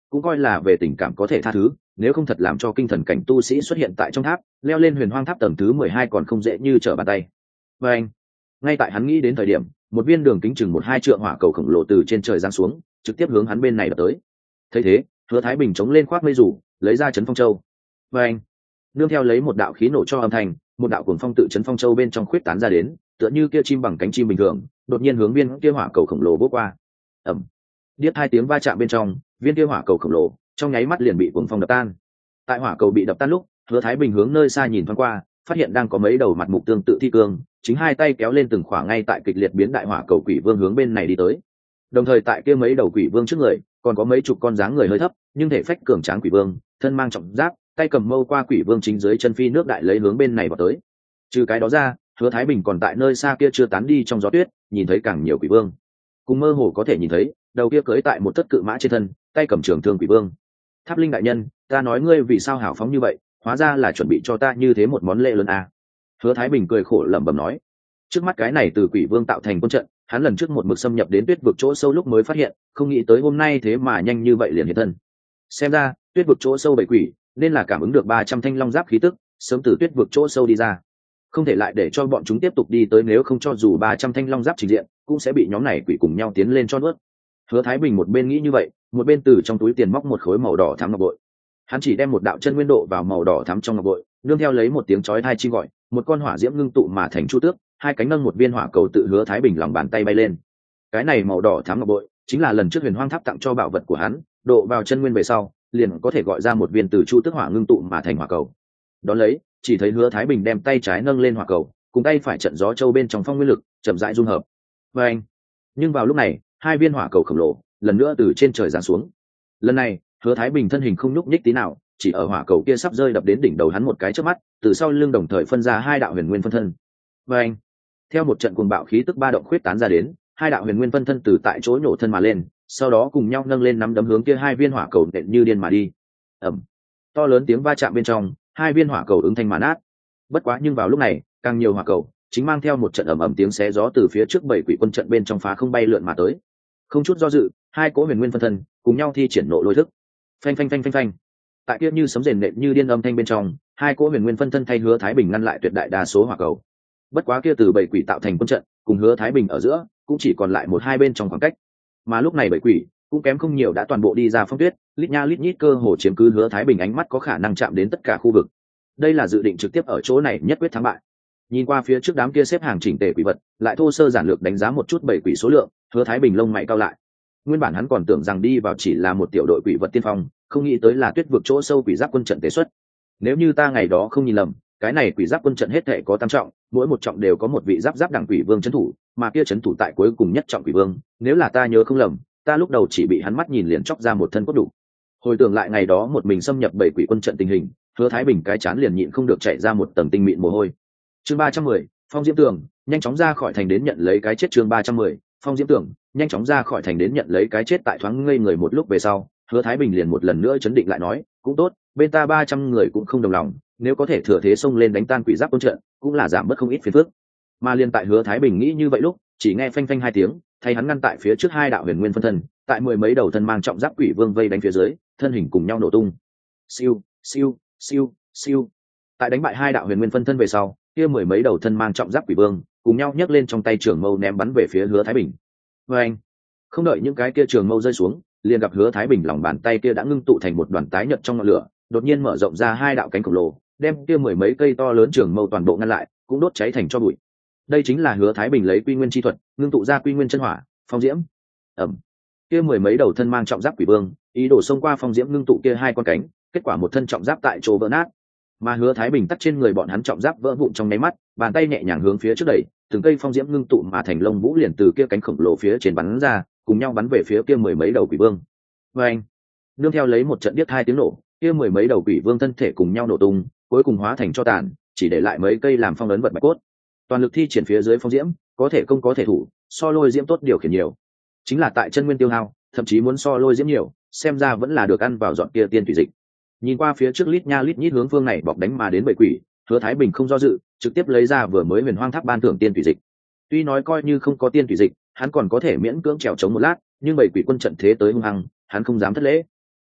cũng coi là về tình cảm có thể tha thứ, nếu không thật làm cho kinh thần cảnh tu sĩ xuất hiện tại trong tháp, leo lên huyền hoang tháp tầng thứ 12 còn không dễ như trở bàn tay. Và anh, ngay tại hắn nghĩ đến thời điểm, một viên đường kính chừng 1-2 trượng hỏa cầu khổng lồ từ trên trời giáng xuống, trực tiếp hướng hắn bên này đập tới. Thấy thế, Hứa Thái Bình chống lên khoác mây rủ, lấy ra chấn phong châu. Và anh, nương theo lấy một đạo khí nổ cho âm thanh, một đạo cuồng phong tự chấn phong châu bên trong khuyết tán ra đến, tựa như kia chim bằng cánh chim bình thường, đột nhiên hướng viên kia hỏa cầu khổng lồ bốc qua. Ầm. Điếc hai tiếng va chạm bên trong, viên kia hỏa cầu khổng lồ trong nháy mắt liền bị cuồng phong đập tan. Tại hỏa cầu bị đập tan lúc, Hứa Thái Bình hướng nơi xa nhìn thoáng qua, phát hiện đang có mấy đầu mặt mục tương tự thi cương, chính hai tay kéo lên từng khoảng ngay tại kịch liệt biến đại hỏa cầu quỷ vương hướng bên này đi tới. Đồng thời tại kia mấy đầu quỷ vương trước người, còn có mấy chục con dáng người hơi thấp, nhưng thể phách cường tráng quỷ vương, thân mang trọng giáp, tay cầm mâu qua quỷ vương chính dưới chân phi nước đại lấy hướng bên này vào tới. Trừ cái đó ra, Hứa Thái Bình còn tại nơi xa kia chưa tán đi trong gió tuyết, nhìn thấy càng nhiều quỷ vương. Cùng mơ hồ có thể nhìn thấy, đầu kia cưỡi tại một thất cự mã trên thân, tay cầm trường thương quỷ vương. Tháp Linh đại nhân, ta nói ngươi vì sao hào phóng như vậy, hóa ra là chuẩn bị cho ta như thế một món lễ lớn à. Hứa Thái Bình cười khổ lẩm bẩm nói, trước mắt cái này từ quỷ vương tạo thành quân trận, hắn lần trước một mực xâm nhập đến tuyết vực chỗ sâu lúc mới phát hiện, không nghĩ tới hôm nay thế mà nhanh như vậy liền hiện thân. Xem ra, tuyết vực chỗ sâu bảy quỷ, nên là cảm ứng được 300 thanh long giáp khí tức, sớm từ tuyết vực chỗ sâu đi ra. Không thể lại để cho bọn chúng tiếp tục đi tới, nếu không cho dù 300 thanh long giáp trình diện, cũng sẽ bị nhóm này quỷ cùng nhau tiến lên cho nuốt. Hứa Thái Bình một bên nghĩ như vậy, một bên từ trong túi tiền móc một khối màu đỏ thắm ngọc bội. Hắn chỉ đem một đạo chân nguyên độ vào màu đỏ thắm trong ngọc bội, nương theo lấy một tiếng chói tai chim gọi, một con hỏa diễm ngưng tụ mà thành chu tước, hai cánh nâng một viên hỏa cầu tự Hứa Thái Bình lòng bàn tay bay lên. Cái này màu đỏ thắm ngọc bội, chính là lần trước Huyền Hoang Tháp tặng cho bảo vật của hắn, độ vào chân nguyên về sau, liền có thể gọi ra một viên từ chu tước hỏa ngưng tụ mà thành hỏa cầu. Đón lấy, chỉ thấy Hứa Thái Bình đem tay trái nâng lên hỏa cầu, cùng tay phải trận gió châu bên trong phong nguyên lực, chậm rãi dung hợp. Và anh, nhưng vào lúc này, hai viên hỏa cầu khổng lồ lần nữa từ trên trời giáng xuống. Lần này, Hứa Thái Bình thân hình không nhúc nhích tí nào, chỉ ở hỏa cầu kia sắp rơi đập đến đỉnh đầu hắn một cái chớp mắt, từ sau lưng đồng thời phân ra hai đạo huyền nguyên phân thân. Và anh, theo một trận cuồng bạo khí tức ba động khuyết tán ra đến, hai đạo huyền nguyên phân thân từ tại chỗ nhổ thân mà lên, sau đó cùng nhau nâng lên nắm đấm hướng kia hai viên hỏa cầu nện như điên mà đi. Ầm. To lớn tiếng va chạm bên trong, hai viên hỏa cầu ứng thanh mà nát. Bất quá nhưng vào lúc này, càng nhiều hỏa cầu chính mang theo một trận ầm ầm tiếng xé gió từ phía trước bảy quỷ quân trận bên trong phá không bay lượn mà tới. Không chút do dự, hai cỗ huyền nguyên phân thân cùng nhau thi triển nộ lôi thức. Phanh phanh phanh phanh phanh. Tại kia như sấm rền nện như điên âm thanh bên trong, hai cỗ huyền nguyên phân thân thay Hứa Thái Bình ngăn lại tuyệt đại đa số hỏa cầu. Bất quá kia từ bảy quỷ tạo thành quân trận, cùng Hứa Thái Bình ở giữa cũng chỉ còn lại một hai bên trong khoảng cách. Mà lúc này bảy quỷ cũng kém không nhiều đã toàn bộ đi ra phong tuyết, lít nha lít nhít cơ hồ chiếm cứ Hứa Thái Bình ánh mắt có khả năng chạm đến tất cả khu vực. Đây là dự định trực tiếp ở chỗ này nhất quyết thắng bại. Nhìn qua phía trước đám kia xếp hàng chỉnh tề quỷ vật, lại thô sơ giản lược đánh giá một chút bảy quỷ số lượng, Hứa Thái Bình lông mày cau lại. Nguyên bản hắn còn tưởng rằng đi vào chỉ là một tiểu đội quỷ vật tiên phong, không nghĩ tới là tuyết vực chỗ sâu quỷ giáp quân trận tế xuất. Nếu như ta ngày đó không nhìn lầm, cái này quỷ giáp quân trận hết thảy có tam trọng, mỗi một trọng đều có một vị giáp đẳng quỷ vương trấn thủ, mà kia trấn thủ tại cuối cùng nhất trọng quỷ vương, nếu là ta nhớ không lầm, ta lúc đầu chỉ bị hắn mắt nhìn liền chọc ra một thân cốt đủ. Hồi tưởng lại ngày đó một mình xâm nhập bảy quỷ quân trận tình hình, Hứa Thái Bình cái chán liền nhịn không được chảy ra một tầng tinh mịn mồ hôi. Chương 310, Phong Diễm Tường, nhanh chóng ra khỏi thành đến nhận lấy cái chết. Chương 310, Phong Diễm Tường, nhanh chóng ra khỏi thành đến nhận lấy cái chết. Tại thoáng ngây người một lúc về sau, Hứa Thái Bình liền một lần nữa chấn định lại nói, cũng tốt, bên ta 300 người cũng không đồng lòng, nếu có thể thừa thế xông lên đánh tan quỷ giáp quân trận, cũng là giảm bớt không ít phiền phức. Mà liền tại Hứa Thái Bình nghĩ như vậy lúc, chỉ nghe phanh phanh hai tiếng, thay hắn ngăn tại phía trước hai đạo huyền nguyên phân thân, tại mười mấy đầu thân mang trọng giáp quỷ vương vây đánh phía dưới, thân hình cùng nhau nổ tung. Siêu, siêu, siêu, siêu. Tại đánh bại hai đạo huyền nguyên phân thân về sau, kia mười mấy đầu thân mang trọng giáp quỷ vương cùng nhau nhấc lên trong tay trường mâu ném bắn về phía Hứa Thái Bình. Và anh, không đợi những cái kia trường mâu rơi xuống, liền gặp Hứa Thái Bình lòng bàn tay kia đã ngưng tụ thành một đoàn tái nhợt trong ngọn lửa, đột nhiên mở rộng ra hai đạo cánh khổng lồ, đem kia mười mấy cây to lớn trường mâu toàn bộ ngăn lại, cũng đốt cháy thành tro bụi. Đây chính là Hứa Thái Bình lấy quy nguyên chi thuật ngưng tụ ra quy nguyên chân hỏa, phong diễm. Ẩm. Kia mười mấy đầu thân mang trọng giáp quỷ vương ý đồ xông qua phong diễm ngưng tụ kia hai con cánh, kết quả một thân trọng giáp tại chỗ vỡ nát. Mà Hứa Thái Bình tắt trên người bọn hắn trọng giáp vỡ vụn trong nháy mắt, bàn tay nhẹ nhàng hướng phía trước đẩy, từng cây phong diễm ngưng tụ mà thành lông vũ liền từ kia cánh khổng lồ phía trên bắn ra, cùng nhau bắn về phía kia mười mấy đầu quỷ vương. Và anh, nương theo lấy một trận điếc hai tiếng nổ, kia mười mấy đầu quỷ vương thân thể cùng nhau nổ tung, cuối cùng hóa thành tro tàn, chỉ để lại mấy cây làm phong ấn vật bạch cốt. Toàn lực thi triển phía dưới phong diễm, có thể công có thể thủ, so lôi diễm tốt điều khiển nhiều. Chính là tại chân nguyên tiêu hao, thậm chí muốn so lôi diễm nhiều, xem ra vẫn là được ăn vào dọn kia tiên thủy dịch. Nhìn qua phía trước lít nha lít nhít hướng phương này bọc đánh mà đến bầy quỷ, Hứa Thái Bình không do dự, trực tiếp lấy ra vừa mới Huyền Hoang Tháp ban thưởng tiên thủy dịch. Tuy nói coi như không có tiên thủy dịch, hắn còn có thể miễn cưỡng trèo chống một lát, nhưng bầy quỷ quân trận thế tới hung hăng, hắn không dám thất lễ.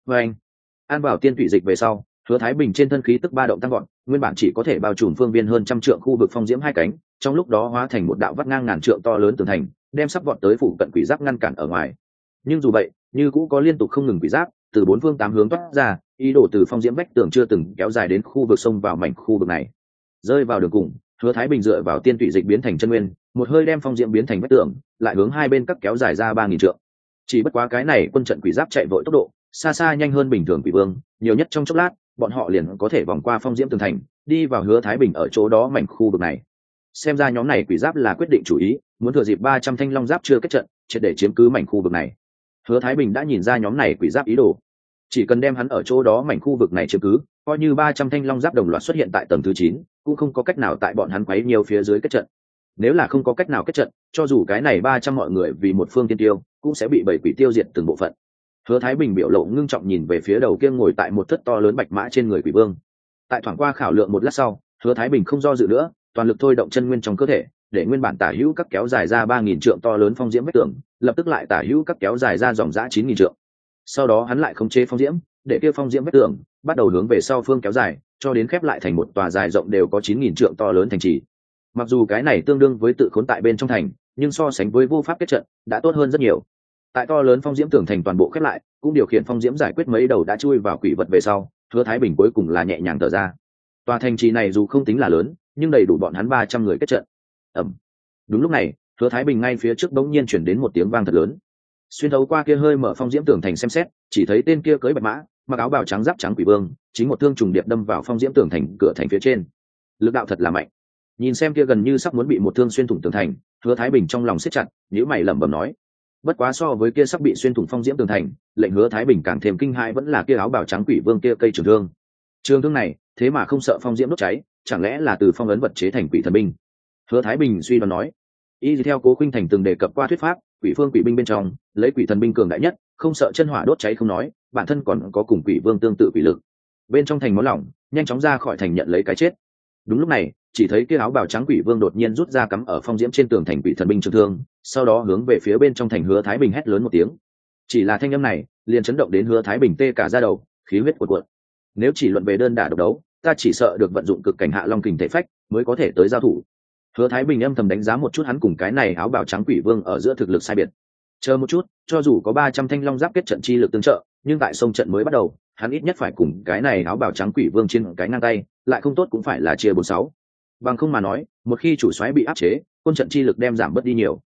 Và anh an vào tiên thủy dịch về sau, Hứa Thái Bình trên thân khí tức ba động tăng gọn, nguyên bản chỉ có thể bao trùm phương viên hơn trăm trượng khu vực phong diễm hai cánh, trong lúc đó hóa thành một đạo vắt ngang ngàn trượng to lớn tường thành, đem sắp vọt tới phụ cận quỷ giáp ngăn cản ở ngoài. Nhưng dù vậy, như cũ có liên tục không ngừng quỷ giáp từ bốn phương tám hướng toát ra, ý đồ từ phong diễm vách tường chưa từng kéo dài đến khu vực sông vào mảnh khu vực này. Rơi vào đường cùng, Hứa Thái Bình dựa vào tiên thủy dịch biến thành chân nguyên, một hơi đem phong diễm biến thành vách tường, lại hướng hai bên cắt kéo dài ra 3000 trượng. Chỉ bất quá cái này quân trận quỷ giáp chạy vội tốc độ xa xa nhanh hơn bình thường quỷ vương, nhiều nhất trong chốc lát bọn họ liền có thể vòng qua phong diễm tường thành, đi vào Hứa Thái Bình ở chỗ đó mảnh khu vực này. Xem ra nhóm này quỷ giáp là quyết định chủ ý, muốn thừa dịp 300 thanh long giáp chưa kết trận, triệt để chiếm cứ mảnh khu vực này. Hứa Thái Bình đã nhìn ra nhóm này quỷ giáp ý đồ, chỉ cần đem hắn ở chỗ đó mảnh khu vực này chiếm cứ, coi như 300 thanh long giáp đồng loạt xuất hiện tại tầng thứ 9, cũng không có cách nào tại bọn hắn quấy nhiều phía dưới kết trận. Nếu là không có cách nào kết trận, cho dù cái này 300 mọi người vì một phương tiên tiêu, cũng sẽ bị bảy quỷ tiêu diệt từng bộ phận. Hứa Thái Bình biểu lộ ngưng trọng nhìn về phía đầu kia ngồi tại một thất to lớn bạch mã trên người quỷ vương. Tại thoảng qua khảo lượng một lát sau, Hứa Thái Bình không do dự nữa, toàn lực thôi động chân nguyên trong cơ thể, để nguyên bản tả hữu các kéo dài ra 3000 trượng to lớn phong diễm vách tường, lập tức lại tả hữu các kéo dài ra dòng dã 9000 trượng. Sau đó hắn lại khống chế phong diễm, để kia phong diễm vách tường bắt đầu hướng về sau phương kéo dài, cho đến khép lại thành một tòa dài rộng đều có 9000 trượng to lớn thành trì. Mặc dù cái này tương đương với tự khốn tại bên trong thành, nhưng so sánh với vô pháp kết trận, đã tốt hơn rất nhiều. Tại to lớn phong diễm tường thành toàn bộ khép lại, cũng điều khiển phong diễm giải quyết mấy đầu đã chui vào quỷ vật về sau, Hứa Thái Bình cuối cùng là nhẹ nhàng thở ra. Tòa thành trì này dù không tính là lớn, nhưng đầy đủ bọn hắn 300 người kết trận. Ầm. Đúng lúc này, Hứa Thái Bình ngay phía trước bỗng nhiên chuyển đến một tiếng vang thật lớn. Xuyên thấu qua kia hơi mở phong diễm tường thành xem xét, chỉ thấy tên kia cưỡi bạch mã, mặc áo bào trắng giáp trắng quỷ vương, chính một thương trùng điệp đâm vào phong diễm tường thành cửa thành phía trên. Lực đạo thật là mạnh. Nhìn xem kia gần như sắp muốn bị một thương xuyên thủng tường thành, Hứa Thái Bình trong lòng siết chặt, nhíu mày lẩm bẩm nói: bất quá so với kia sắp bị xuyên thủng phong diễm tường thành, lệnh Hứa Thái Bình càng thêm kinh hãi vẫn là kia áo bào trắng quỷ vương kia cây trường thương. Trường thương này thế mà không sợ phong diễm đốt cháy, chẳng lẽ là từ phong ấn vật chế thành quỷ thần binh? Hứa Thái Bình suy đoán nói. Y theo Cố Khuynh Thành từng đề cập qua thuyết pháp, quỷ phương quỷ binh bên trong lấy quỷ thần binh cường đại nhất, không sợ chân hỏa đốt cháy không nói, bản thân còn có cùng quỷ vương tương tự quỷ lực. Bên trong thành món lỏng, nhanh chóng ra khỏi thành nhận lấy cái chết. Đúng lúc này, chỉ thấy kia áo bào trắng quỷ vương đột nhiên rút ra cắm ở phong diễm trên tường thành quỷ thần binh trường thương, sau đó hướng về phía bên trong thành Hứa Thái Bình hét lớn một tiếng. Chỉ là thanh âm này liền chấn động đến Hứa Thái Bình tê cả da đầu, khí huyết cuộn cuộn. Nếu chỉ luận về đơn đả độc đấu, ta chỉ sợ được vận dụng cực cảnh hạ long kình thể phách mới có thể tới giao thủ. Hứa Thái Bình âm thầm đánh giá một chút hắn cùng cái này áo bào trắng quỷ vương ở giữa thực lực sai biệt. Chờ một chút, cho dù có 300 thanh long giáp kết trận chi lực tương trợ, nhưng tại sông trận mới bắt đầu, hắn ít nhất phải cùng cái này áo bào trắng quỷ vương trên cái ngang tay, lại không tốt cũng phải là chia 46. Bằng không mà nói, một khi chủ soái bị áp chế, quân trận chi lực đem giảm bớt đi nhiều.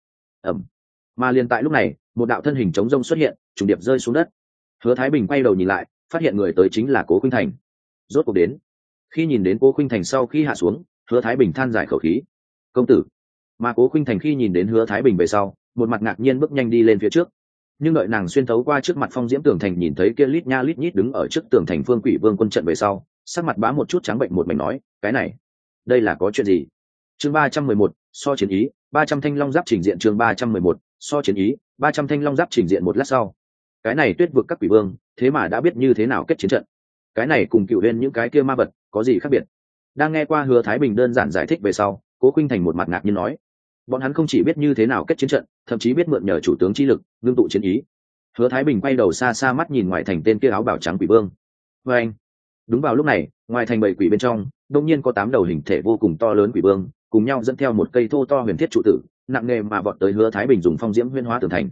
Mà liền tại lúc này, một đạo thân hình chống rông xuất hiện, trùng điệp rơi xuống đất. Hứa Thái Bình quay đầu nhìn lại, phát hiện người tới chính là Cố Khuynh Thành. Rốt cuộc đến. Khi nhìn đến Cố Khuynh Thành sau khi hạ xuống, Hứa Thái Bình than dài khẩu khí. Công tử. Mà Cố Khuynh Thành khi nhìn đến Hứa Thái Bình về sau, một mặt ngạc nhiên bước nhanh đi lên phía trước. Nhưng đợi nàng xuyên thấu qua trước mặt phong diễm tường thành nhìn thấy kia lít nha lít nhít đứng ở trước tường thành phương quỷ vương quân trận về sau, sắc mặt bá một chút trắng bệnh một mảnh nói, cái này, đây là có chuyện gì? Chương 311, so chiến ý, 300 thanh long giáp trình diện. Chương 311, so chiến ý, 300 thanh long giáp trình diện. Một lát sau, cái này tuyết vực các quỷ vương, thế mà đã biết như thế nào kết chiến trận. Cái này cùng Cửu Uyên những cái kia ma vật có gì khác biệt? Đang nghe qua Hứa Thái Bình đơn giản giải thích về sau, Cố Khuynh Thành một mặt ngạc nhiên nói, bọn hắn không chỉ biết như thế nào kết chiến trận, thậm chí biết mượn nhờ chủ tướng chi lực ngưng tụ chiến ý. Hứa Thái Bình quay đầu xa xa mắt nhìn ngoài thành tên kia áo bào trắng quỷ vương. Và anh, đúng vào lúc này, ngoài thành bầy quỷ bên trong đột nhiên có 8 đầu hình thể vô cùng to lớn quỷ vương cùng nhau dẫn theo một cây thô to huyền thiết trụ tử nặng nề mà vọt tới Hứa Thái Bình dùng phong diễm huyễn hóa tường thành.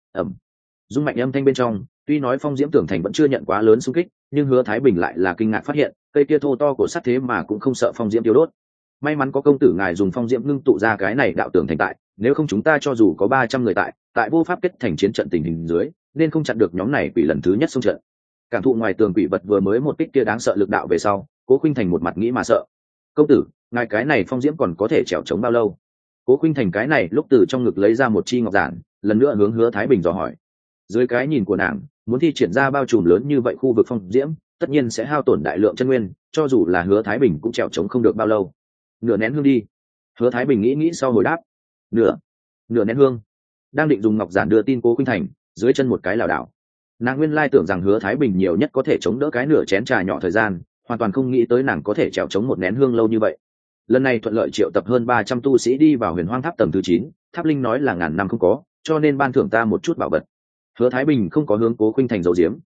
Dung mạnh âm thanh bên trong, tuy nói phong diễm tường thành vẫn chưa nhận quá lớn xung kích, nhưng Hứa Thái Bình lại là kinh ngạc phát hiện cây kia thô to của sắt thế mà cũng không sợ phong diễm tiêu đốt. May mắn có công tử ngài dùng phong diễm ngưng tụ ra cái này đạo tường thành tại, nếu không chúng ta cho dù có 300 người tại vô pháp kết thành chiến trận tình hình dưới, nên không chặn được nhóm này quỷ lần thứ nhất xông trận. Cảm thụ ngoài tường quỷ vật vừa mới một kích kia đáng sợ lực đạo về sau, Cố Khuynh Thành một mặt nghĩ mà sợ. Công tử, ngài cái này phong diễm còn có thể trèo chống bao lâu? Cố Khuynh Thành cái này lúc từ trong ngực lấy ra một chi ngọc giản, lần nữa hướng Hứa Thái Bình dò hỏi. Dưới cái nhìn của nàng, muốn thi triển ra bao trùm lớn như vậy khu vực phong diễm, tất nhiên sẽ hao tổn đại lượng chân nguyên, cho dù là Hứa Thái Bình cũng trèo chống không được bao lâu. Nửa nén hương đi. Hứa Thái Bình nghĩ sau hồi đáp. Nửa nén hương. Đang định dùng ngọc giản đưa tin Cố Khuynh Thành, dưới chân một cái lảo đảo. Nàng nguyên lai tưởng rằng Hứa Thái Bình nhiều nhất có thể chống đỡ cái nửa chén trà nhỏ thời gian, hoàn toàn không nghĩ tới nàng có thể trèo chống một nén hương lâu như vậy. Lần này thuận lợi triệu tập hơn 300 tu sĩ đi vào Huyền Hoang Tháp tầng thứ 9, Tháp Linh nói là ngàn năm không có, cho nên ban thưởng ta một chút bảo vật. Hứa Thái Bình không có hướng Cố Khuynh Thành giấu giếm.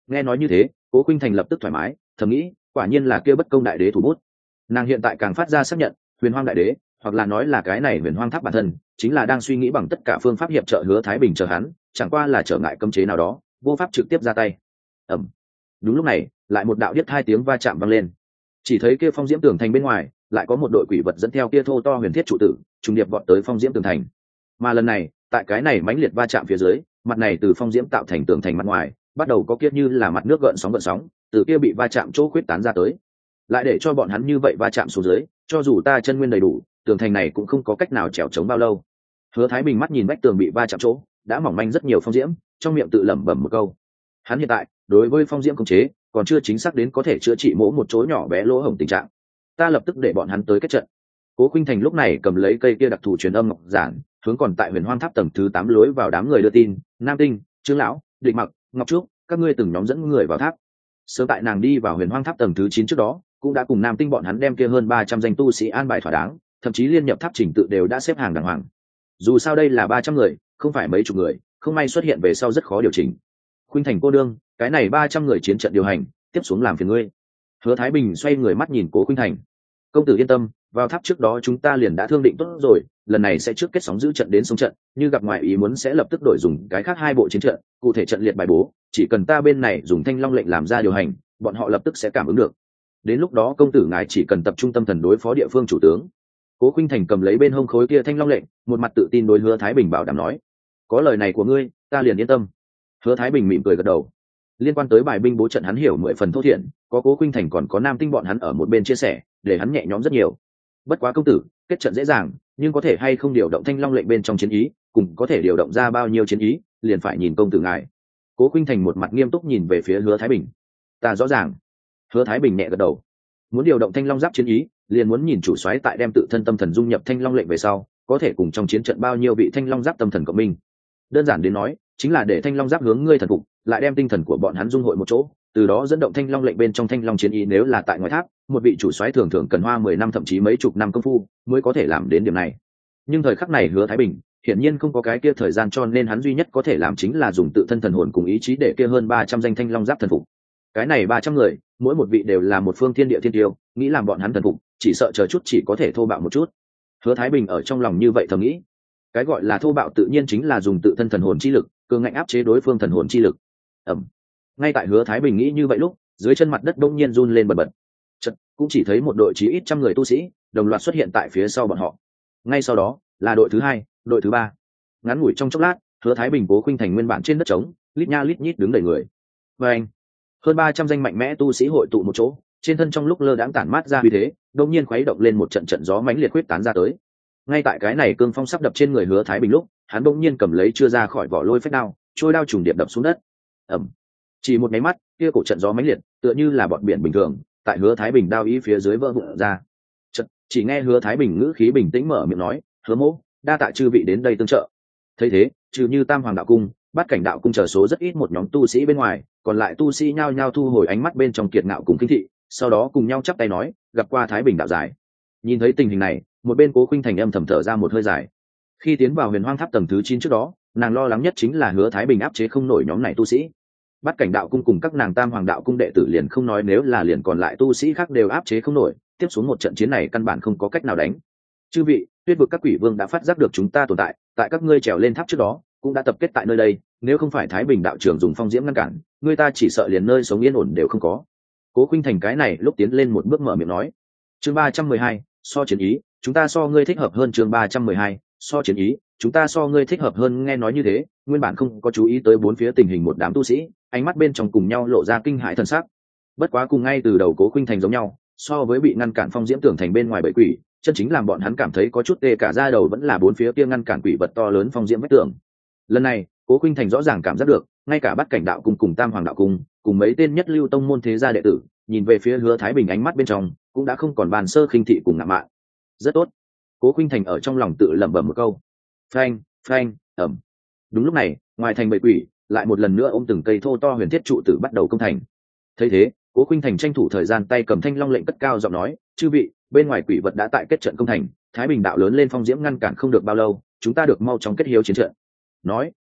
Nghe nói như thế, Cố Khuynh Thành lập tức thoải mái, thầm nghĩ quả nhiên là kia bất công đại đế thủ bút. Nàng hiện tại càng phát ra xác nhận huyền hoang đại đế, hoặc là nói là cái này huyền hoang tháp bản thân chính là đang suy nghĩ bằng tất cả phương pháp hiệp trợ Hứa Thái Bình chờ hắn, chẳng qua là trở ngại cấm chế nào đó vô pháp trực tiếp ra tay. Ẩm. Đúng lúc này lại một đạo điếc hai tiếng va chạm vang lên, chỉ thấy kia phong diễm tường thành bên ngoài lại có một đội quỷ vật dẫn theo kia thô to huyền thiết trụ tử trùng điệp vọt tới phong diễm tường thành. Mà lần này tại cái này mãnh liệt va chạm phía dưới, mặt này từ phong diễm tạo thành tường thành mặt ngoài bắt đầu có kia như là mặt nước gợn sóng từ kia bị va chạm chỗ khuyết tán ra tới. Lại để cho bọn hắn như vậy va chạm xuống dưới, cho dù ta chân nguyên đầy đủ, tường thành này cũng không có cách nào trèo chống bao lâu. Hứa Thái Bình mắt nhìn vách tường bị va chạm chỗ đã mỏng manh rất nhiều phong diễm, trong miệng tự lẩm bẩm một câu. Hắn hiện tại đối với phong diễm khống chế còn chưa chính xác đến có thể chữa trị mỗi một chỗ nhỏ bé lỗ hổng tình trạng. Ta lập tức để bọn hắn tới kết trận. Cố Khuynh Thành lúc này cầm lấy cây kia đặc thù truyền âm ngọc giản, hướng còn tại huyền hoang tháp tầng thứ 8 lối vào đám người đưa tin. Nam Tinh, Trương lão, Định Mặc, Ngọc Trúc, các ngươi từng nhóm dẫn người vào tháp. Sớm tại nàng đi vào huyền hoang tháp tầng thứ 9 trước đó, cũng đã cùng Nam Tinh bọn hắn đem kia hơn 300 danh tu sĩ an bài thỏa đáng, thậm chí liên nhập tháp trình tự đều đã xếp hàng đàng hoàng. Dù sao đây là 300 người, không phải mấy chục người, không may xuất hiện về sau rất khó điều chỉnh. Khuynh Thành cô đương, cái này 300 người chiến trận điều hành, tiếp xuống làm phiền ngươi. Hứa Thái Bình xoay người mắt nhìn Cố Khuynh Thành. Công tử yên tâm, vào tháp trước đó chúng ta liền đã thương định tốt rồi, lần này sẽ trước kết sóng giữ trận đến sông trận, như gặp ngoại ý muốn sẽ lập tức đổi dùng cái khác hai bộ chiến trận, cụ thể trận liệt bài bố, chỉ cần ta bên này dùng Thanh Long lệnh làm ra điều hành, bọn họ lập tức sẽ cảm ứng được. Đến lúc đó công tử ngài chỉ cần tập trung tâm thần đối phó địa phương chủ tướng. Cố Khuynh Thành cầm lấy bên hông khối kia Thanh Long lệnh, một mặt tự tin đối Hứa Thái Bình bảo đảm nói: "Có lời này của ngươi, ta liền yên tâm." Hứa Thái Bình mỉm cười gật đầu. Liên quan tới bài binh bố trận hắn hiểu 10 phần thô thiển, có Cố Khuynh Thành còn có Nam Tinh bọn hắn ở một bên chia sẻ, để hắn nhẹ nhõm rất nhiều. Bất quá công tử, kết trận dễ dàng, nhưng có thể hay không điều động Thanh Long lệnh bên trong chiến ý, cùng có thể điều động ra bao nhiêu chiến ý, liền phải nhìn công tử ngài. Cố Khuynh Thành một mặt nghiêm túc nhìn về phía Hứa Thái Bình. Ta rõ ràng. Hứa Thái Bình nhẹ gật đầu. Muốn điều động Thanh Long giáp chiến ý, liền muốn nhìn chủ soái tại đem tự thân tâm thần dung nhập Thanh Long lệnh về sau, có thể cùng trong chiến trận bao nhiêu vị Thanh Long giáp tâm thần cộng minh. Đơn giản đến nói, chính là để Thanh Long giáp hướng ngươi thần phục, lại đem tinh thần của bọn hắn dung hội một chỗ, từ đó dẫn động Thanh Long lệnh bên trong Thanh Long chiến ý. Nếu là tại ngoài tháp, một vị chủ soái thường thường cần hoa 10 năm thậm chí mấy chục năm công phu mới có thể làm đến điểm này. Nhưng thời khắc này Hứa Thái Bình hiển nhiên không có cái kia thời gian, cho nên hắn duy nhất có thể làm chính là dùng tự thân thần hồn cùng ý chí để kia hơn 300 danh Thanh Long giáp thần phục. Cái này 300 người, mỗi một vị đều là một phương thiên địa thiên tiêu, nghĩ làm bọn hắn thần phục, chỉ sợ chờ chút chỉ có thể thô bạo một chút. Hứa Thái Bình ở trong lòng như vậy thầm nghĩ. Cái gọi là thô bạo tự nhiên chính là dùng tự thân thần hồn chi lực, cường ngạnh áp chế đối phương thần hồn chi lực. Ẩm. Ngay tại Hứa Thái Bình nghĩ như vậy lúc, dưới chân mặt đất bỗng nhiên run lên bần bật. Chợt, cũng chỉ thấy một đội chí ít trăm người tu sĩ, đồng loạt xuất hiện tại phía sau bọn họ. Ngay sau đó, là đội thứ 2, đội thứ 3. Ngắn ngủi trong chốc lát, Hứa Thái Bình Cố Khuynh Thành nguyên bản trên đất trống, lít nha lít nhít đứng đầy người. Và anh, hơn 300 danh mạnh mẽ tu sĩ hội tụ một chỗ, trên thân trong lúc lơ đãng tản mát ra uy thế, đột nhiên khuấy động lên một trận trận gió mãnh liệt huyết tán ra tới. Ngay tại cái này cương phong sắp đập trên người Hứa Thái Bình lúc, hắn bỗng nhiên cầm lấy chưa ra khỏi vỏ lôi phách đao, trôi đao trùng điệp đập xuống đất. Ầm. Chỉ một cái mắt, kia cổ trận gió mãnh liệt, tựa như là bọt biển bình thường, tại Hứa Thái Bình đao ý phía dưới vỡ vụn ra. Chợt, chỉ nghe Hứa Thái Bình ngữ khí bình tĩnh mở miệng nói: "Hứa Mỗ, đa tạ chư vị đến đây tương trợ." Thấy thế, trừ như Tam Hoàng đạo cung, Bát Cảnh đạo cung chờ số rất ít một nhóm tu sĩ bên ngoài, còn lại tu sĩ nhao nhao thu hồi ánh mắt bên trong kiệt ngạo cùng kinh thị, sau đó cùng nhau chắp tay nói: "Gặp qua Thái Bình đạo giải." Nhìn thấy tình hình này, một bên Cố Khuynh Thành âm thầm thở ra một hơi dài. Khi tiến vào huyền hoang tháp tầng thứ 9 trước đó, nàng lo lắng nhất chính là Hứa Thái Bình áp chế không nổi nhóm này tu sĩ. Bát Cảnh đạo cung cùng các nàng Tam Hoàng đạo cung đệ tử liền không nói, nếu là liền còn lại tu sĩ khác đều áp chế không nổi, tiếp xuống một trận chiến này căn bản không có cách nào đánh. Chư vị, Tuyết vực các quỷ vương đã phát giác được chúng ta tồn tại, tại các ngươi trèo lên tháp trước đó, cũng đã tập kết tại nơi đây, nếu không phải Thái Bình đạo trưởng dùng phong diễm ngăn cản, người ta chỉ sợ liền nơi sống yên ổn đều không có. Cố Khuynh Thành cái này lúc tiến lên một bước mở miệng nói. Chương 312, so chiến ý, chúng ta so ngươi thích hợp hơn. Chương 312, so chiến ý, chúng ta so ngươi thích hợp hơn. Nghe nói như thế, nguyên bản không có chú ý tới bốn phía tình hình một đám tu sĩ, ánh mắt bên trong cùng nhau lộ ra kinh hãi thần sắc. Bất quá cùng ngay từ đầu Cố Khuynh Thành giống nhau, so với bị ngăn cản phong diễm tưởng thành bên ngoài bẫy quỷ, chân chính làm bọn hắn cảm thấy có chút tê cả da đầu vẫn là bốn phía kia ngăn cản quỷ vật to lớn phong diễm vách tường. Lần này, Cố Khuynh Thành rõ ràng cảm giác được, ngay cả Bát Cảnh đạo cung cùng Tam Hoàng đạo cung, cùng mấy tên nhất lưu tông môn thế gia đệ tử, nhìn về phía Hứa Thái Bình ánh mắt bên trong cũng đã không còn bàn sơ khinh thị cùng ngạo mạn. Rất tốt. Cố Khuynh Thành ở trong lòng tự lẩm bẩm một câu. Phanh, phanh, ầm. Đúng lúc này, ngoài thành bầy quỷ lại một lần nữa ôm từng cây thô to huyền thiết trụ tử bắt đầu công thành. Thấy thế, Cố Khuynh Thành tranh thủ thời gian tay cầm Thanh Long lệnh cất cao giọng nói: "Chư vị, bên ngoài quỷ vật đã tại kết trận công thành, Thái Bình đạo lớn lên phong diễm ngăn cản không được bao lâu, chúng ta được mau chóng kết hiếu chiến trận." Nói,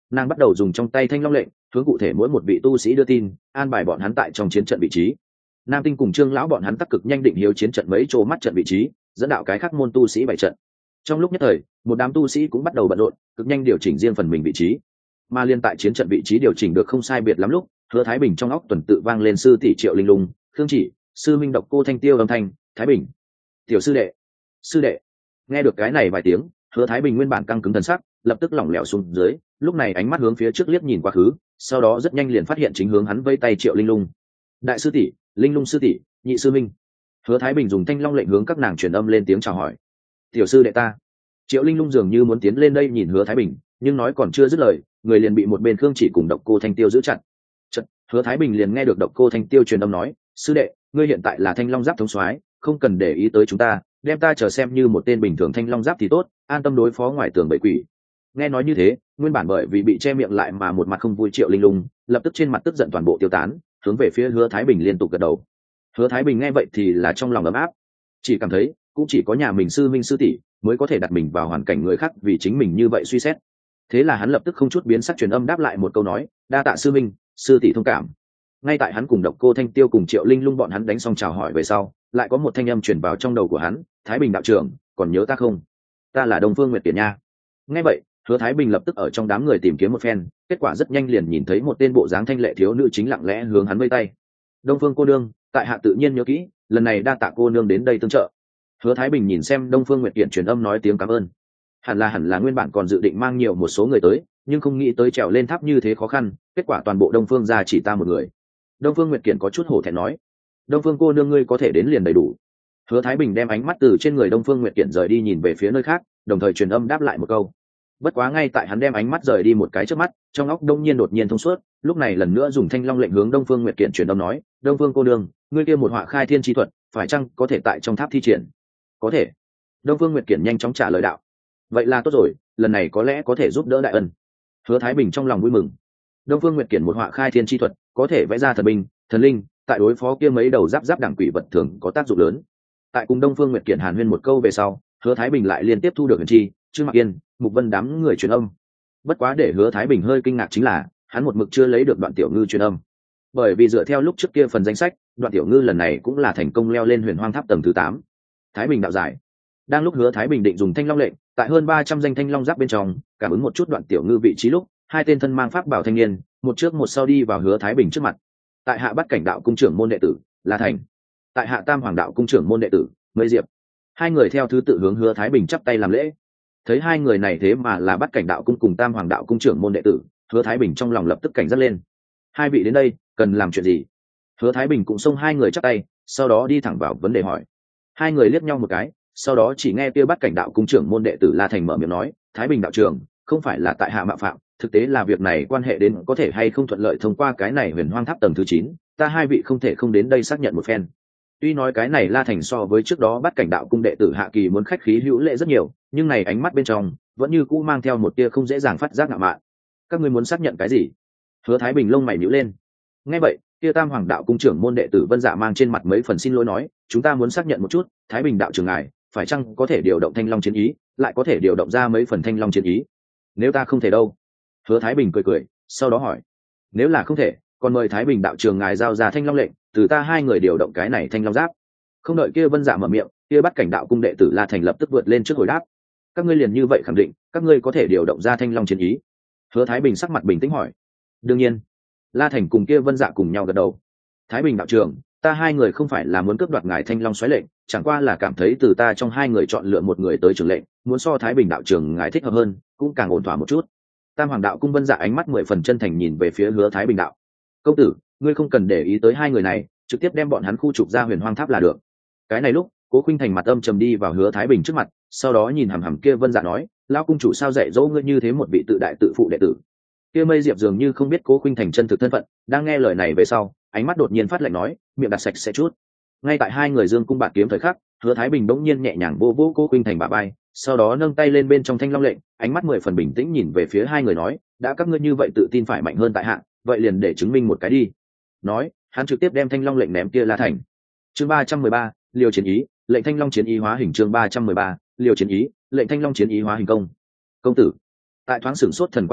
nàng bắt đầu dùng trong tay thanh long lệnh hướng cụ thể mỗi một vị tu sĩ đưa tin, an bài bọn hắn tại trong chiến trận vị trí. Nam Tinh cùng Trương lão bọn hắn tắc cực nhanh định hiếu chiến trận mấy chỗ mắt trận vị trí, dẫn đạo cái khác môn tu sĩ bày trận. Trong lúc nhất thời, một đám tu sĩ cũng bắt đầu bận rộn, cực nhanh điều chỉnh riêng phần mình vị trí. Mà liên tại chiến trận vị trí điều chỉnh được không sai biệt lắm lúc, Hứa Thái Bình trong óc tuần tự vang lên sư tỷ Triệu Linh Lung, Khương Chỉ, sư minh Độc Cô Thanh Tiêu âm thanh, Thái Bình, tiểu sư đệ, sư đệ. Nghe được cái này vài tiếng, Hứa Thái Bình nguyên bản căng cứng thần sắc, lập tức lỏng lẻo xuống dưới, lúc này ánh mắt hướng phía trước liếc nhìn quá khứ, sau đó rất nhanh liền phát hiện chính hướng hắn vây tay Triệu Linh Lung. Đại sư tỷ, Linh Lung sư tỷ, nhị sư minh. Hứa Thái Bình dùng thanh long lệnh hướng các nàng truyền âm lên tiếng chào hỏi. Tiểu sư đệ ta. Triệu Linh Lung dường như muốn tiến lên đây nhìn Hứa Thái Bình, nhưng nói còn chưa dứt lời, người liền bị một bên Khương Chỉ cùng Độc Cô Thanh Tiêu giữ chặt. Hứa Thái Bình liền nghe được Độc Cô Thanh Tiêu truyền âm nói, sư đệ, ngươi hiện tại là thanh long giáp thống soái, không cần để ý tới chúng ta, đem ta chờ xem như một tên bình thường thanh long giáp thì tốt, an tâm đối phó ngoài tường bậy quỷ. Nghe nói như thế, nguyên bản bởi vì bị che miệng lại mà một mặt không vui Triệu Linh Lung lập tức trên mặt tức giận toàn bộ tiêu tán, hướng về phía Hứa Thái Bình liên tục gật đầu. Hứa Thái Bình nghe vậy thì là trong lòng ấm áp, chỉ cảm thấy cũng chỉ có nhà mình sư minh sư tỷ mới có thể đặt mình vào hoàn cảnh người khác vì chính mình như vậy suy xét. Thế là hắn lập tức không chút biến sắc truyền âm đáp lại một câu nói, đa tạ sư minh, sư tỷ thông cảm. Ngay tại hắn cùng Độc Cô Thanh Tiêu cùng Triệu Linh Lung bọn hắn đánh xong chào hỏi về sau, lại có một thanh âm truyền vào trong đầu của hắn, Thái Bình đạo trưởng, còn nhớ ta không? Ta là Đông Phương Nguyệt Tiễn nha. Nghe vậy, Hứa Thái Bình lập tức ở trong đám người tìm kiếm một phen, kết quả rất nhanh liền nhìn thấy một tên bộ dáng thanh lệ thiếu nữ chính lặng lẽ hướng hắn vây tay. Đông Phương cô nương, tại hạ tự nhiên nhớ kỹ, lần này đa tạ cô nương đến đây tương trợ. Hứa Thái Bình nhìn xem Đông Phương Nguyệt Tiễn truyền âm nói tiếng cảm ơn. Hẳn là nguyên bản còn dự định mang nhiều một số người tới, nhưng không nghĩ tới trèo lên tháp như thế khó khăn, kết quả toàn bộ Đông Phương gia chỉ ta một người. Đông Phương Nguyệt Kiện có chút hổ thẹn nói, Đông Phương cô nương ngươi có thể đến liền đầy đủ. Hứa Thái Bình đem ánh mắt từ trên người Đông Phương Nguyệt Kiện rời đi nhìn về phía nơi khác, đồng thời truyền âm đáp lại một câu. Bất quá ngay tại hắn đem ánh mắt rời đi một cái trước mắt, trong óc đông nhiên đột nhiên thông suốt, lúc này lần nữa dùng thanh long lệnh hướng Đông Phương Nguyệt Kiện truyền âm nói, Đông Phương cô nương, ngươi kia một họa khai thiên chi thuật, phải chăng có thể tại trong tháp thi triển? Có thể. Đông Phương Nguyệt Kiện nhanh chóng trả lời đạo. Vậy là tốt rồi, lần này có lẽ có thể giúp đỡ đại ân. Hứa Thái Bình trong lòng vui mừng. Đông Phương Nguyệt Kiện một họa khai thiên chi thuật, có thể vẽ ra thần binh, thần linh, tại đối phó kia mấy đầu giáp đẳng quỷ vật thường có tác dụng lớn. Tại cùng Đông Phương Nguyệt Kiện hàn huyên một câu về sau, Hứa Thái Bình lại liên tiếp thu được huyền chi, Trương Mặc Yên, Mục Vân đám người truyền âm. Bất quá để Hứa Thái Bình hơi kinh ngạc chính là, hắn một mực chưa lấy được Đoạn Tiểu Ngư truyền âm. Bởi vì dựa theo lúc trước kia phần danh sách, Đoạn Tiểu Ngư lần này cũng là thành công leo lên Huyền Hoang Tháp tầng thứ 8. Thái Bình đạo giải. Đang lúc Hứa Thái Bình định dùng Thanh Long lệnh, tại hơn 300 danh thanh long giáp bên trong, cảm ứng một chút Đoạn Tiểu Ngư vị trí lúc, hai tên thân mang pháp bảo thanh niên, một trước một sau đi vào Hứa Thái Bình trước mặt. Tại hạ Bát Cảnh đạo cung trưởng môn đệ tử, La Thành. Tại hạ Tam Hoàng đạo cung trưởng môn đệ tử, Mây Diệp. Hai người theo thứ tự hướng Hứa Thái Bình chắp tay làm lễ. Thấy hai người này thế mà là Bát Cảnh đạo cung cùng Tam Hoàng đạo cung trưởng môn đệ tử, Hứa Thái Bình trong lòng lập tức cảnh giác lên. Hai vị đến đây, cần làm chuyện gì? Hứa Thái Bình cũng xông hai người chắp tay, sau đó đi thẳng vào vấn đề hỏi. Hai người liếc nhau một cái, sau đó chỉ nghe kia Bát Cảnh đạo cung trưởng môn đệ tử La Thành mở miệng nói, Thái Bình đạo trưởng, không phải là tại hạ mạo phạm, thực tế là việc này quan hệ đến có thể hay không thuận lợi thông qua cái này Huyền Hoang Tháp tầng thứ 9, ta hai vị không thể không đến đây xác nhận một phen. Tuy nói cái này La Thành so với trước đó Bát Cảnh đạo cung đệ tử Hạ Kỳ muốn khách khí hữu lễ rất nhiều, nhưng này ánh mắt bên trong vẫn như cũ mang theo một tia không dễ dàng phát giác ngạo mạn. Các ngươi muốn xác nhận cái gì? Hứa Thái Bình lông mày nhíu lên. Nghe vậy, kia Tam Hoàng đạo cung trưởng môn đệ tử Vân Dạ mang trên mặt mấy phần xin lỗi nói, chúng ta muốn xác nhận một chút, Thái Bình đạo trưởng ngài, phải chăng có thể điều động Thanh Long chiến ý, lại có thể điều động ra mấy phần Thanh Long chiến ý? Nếu ta không thể đâu. Hứa Thái Bình cười cười, sau đó hỏi, nếu là không thể, còn mời Thái Bình đạo trưởng ngài giao ra Thanh Long lệnh, từ ta hai người điều động cái này Thanh Long giáp. Không đợi kia Vân Dạ mở miệng, kia Bát Cảnh đạo cung đệ tử La Thành lập tức vượt lên trước hồi đáp, các ngươi liền như vậy khẳng định, các ngươi có thể điều động ra Thanh Long chiến ý? Hứa Thái Bình sắc mặt bình tĩnh hỏi. Đương nhiên. La Thành cùng kia Vân Dạ cùng nhau gật đầu. Thái Bình đạo trưởng, ta hai người không phải là muốn cướp đoạt ngài Thanh Long xoáy lệnh, chẳng qua là cảm thấy từ ta trong hai người chọn lựa một người tới trưởng lệnh, muốn so Thái Bình đạo trưởng ngài thích hợp hơn, cũng càng ổn thỏa một chút. Tam Hoàng đạo cung Vân Dạ ánh mắt 10 phần chân thành nhìn về phía Hứa Thái Bình đạo. Công tử, ngươi không cần để ý tới hai người này, trực tiếp đem bọn hắn khu trục ra Huyền Hoang Tháp là được. Cái này lúc, Cố Khuynh Thành mặt âm trầm đi vào Hứa Thái Bình trước mặt, sau đó nhìn hằm hằm kia Vân Dạ nói, lão cung chủ sao dạy dỗ ngươi như thế một vị tự đại tự phụ đệ tử? Kia Mây Diệp dường như không biết Cố Khuynh Thành chân thực thân phận, đang nghe lời này về sau, ánh mắt đột nhiên phát lạnh nói, miệng đặt sạch sẽ chút. Ngay tại hai người dương cung bạt kiếm thời khắc, Hứa Thái Bình bỗng nhiên nhẹ nhàng vô vô Cố Khuynh Thành bả vai, sau đó nâng tay lên bên trong Thanh Long lệnh, ánh mắt 10 phần bình tĩnh nhìn về phía hai người nói, đã các ngươi như vậy tự tin phải mạnh hơn tại hạ, vậy liền để chứng minh một cái đi. Nói, hắn trực tiếp đem Thanh Long lệnh ném kia La Thành. Chương 313, liều chiến ý, lệnh Thanh Long chiến ý hóa hình. Chương 313, liều chiến ý, lệnh Thanh Long chiến ý hóa hình. Công tử. Tại thoáng sửng sốt thần qua đi,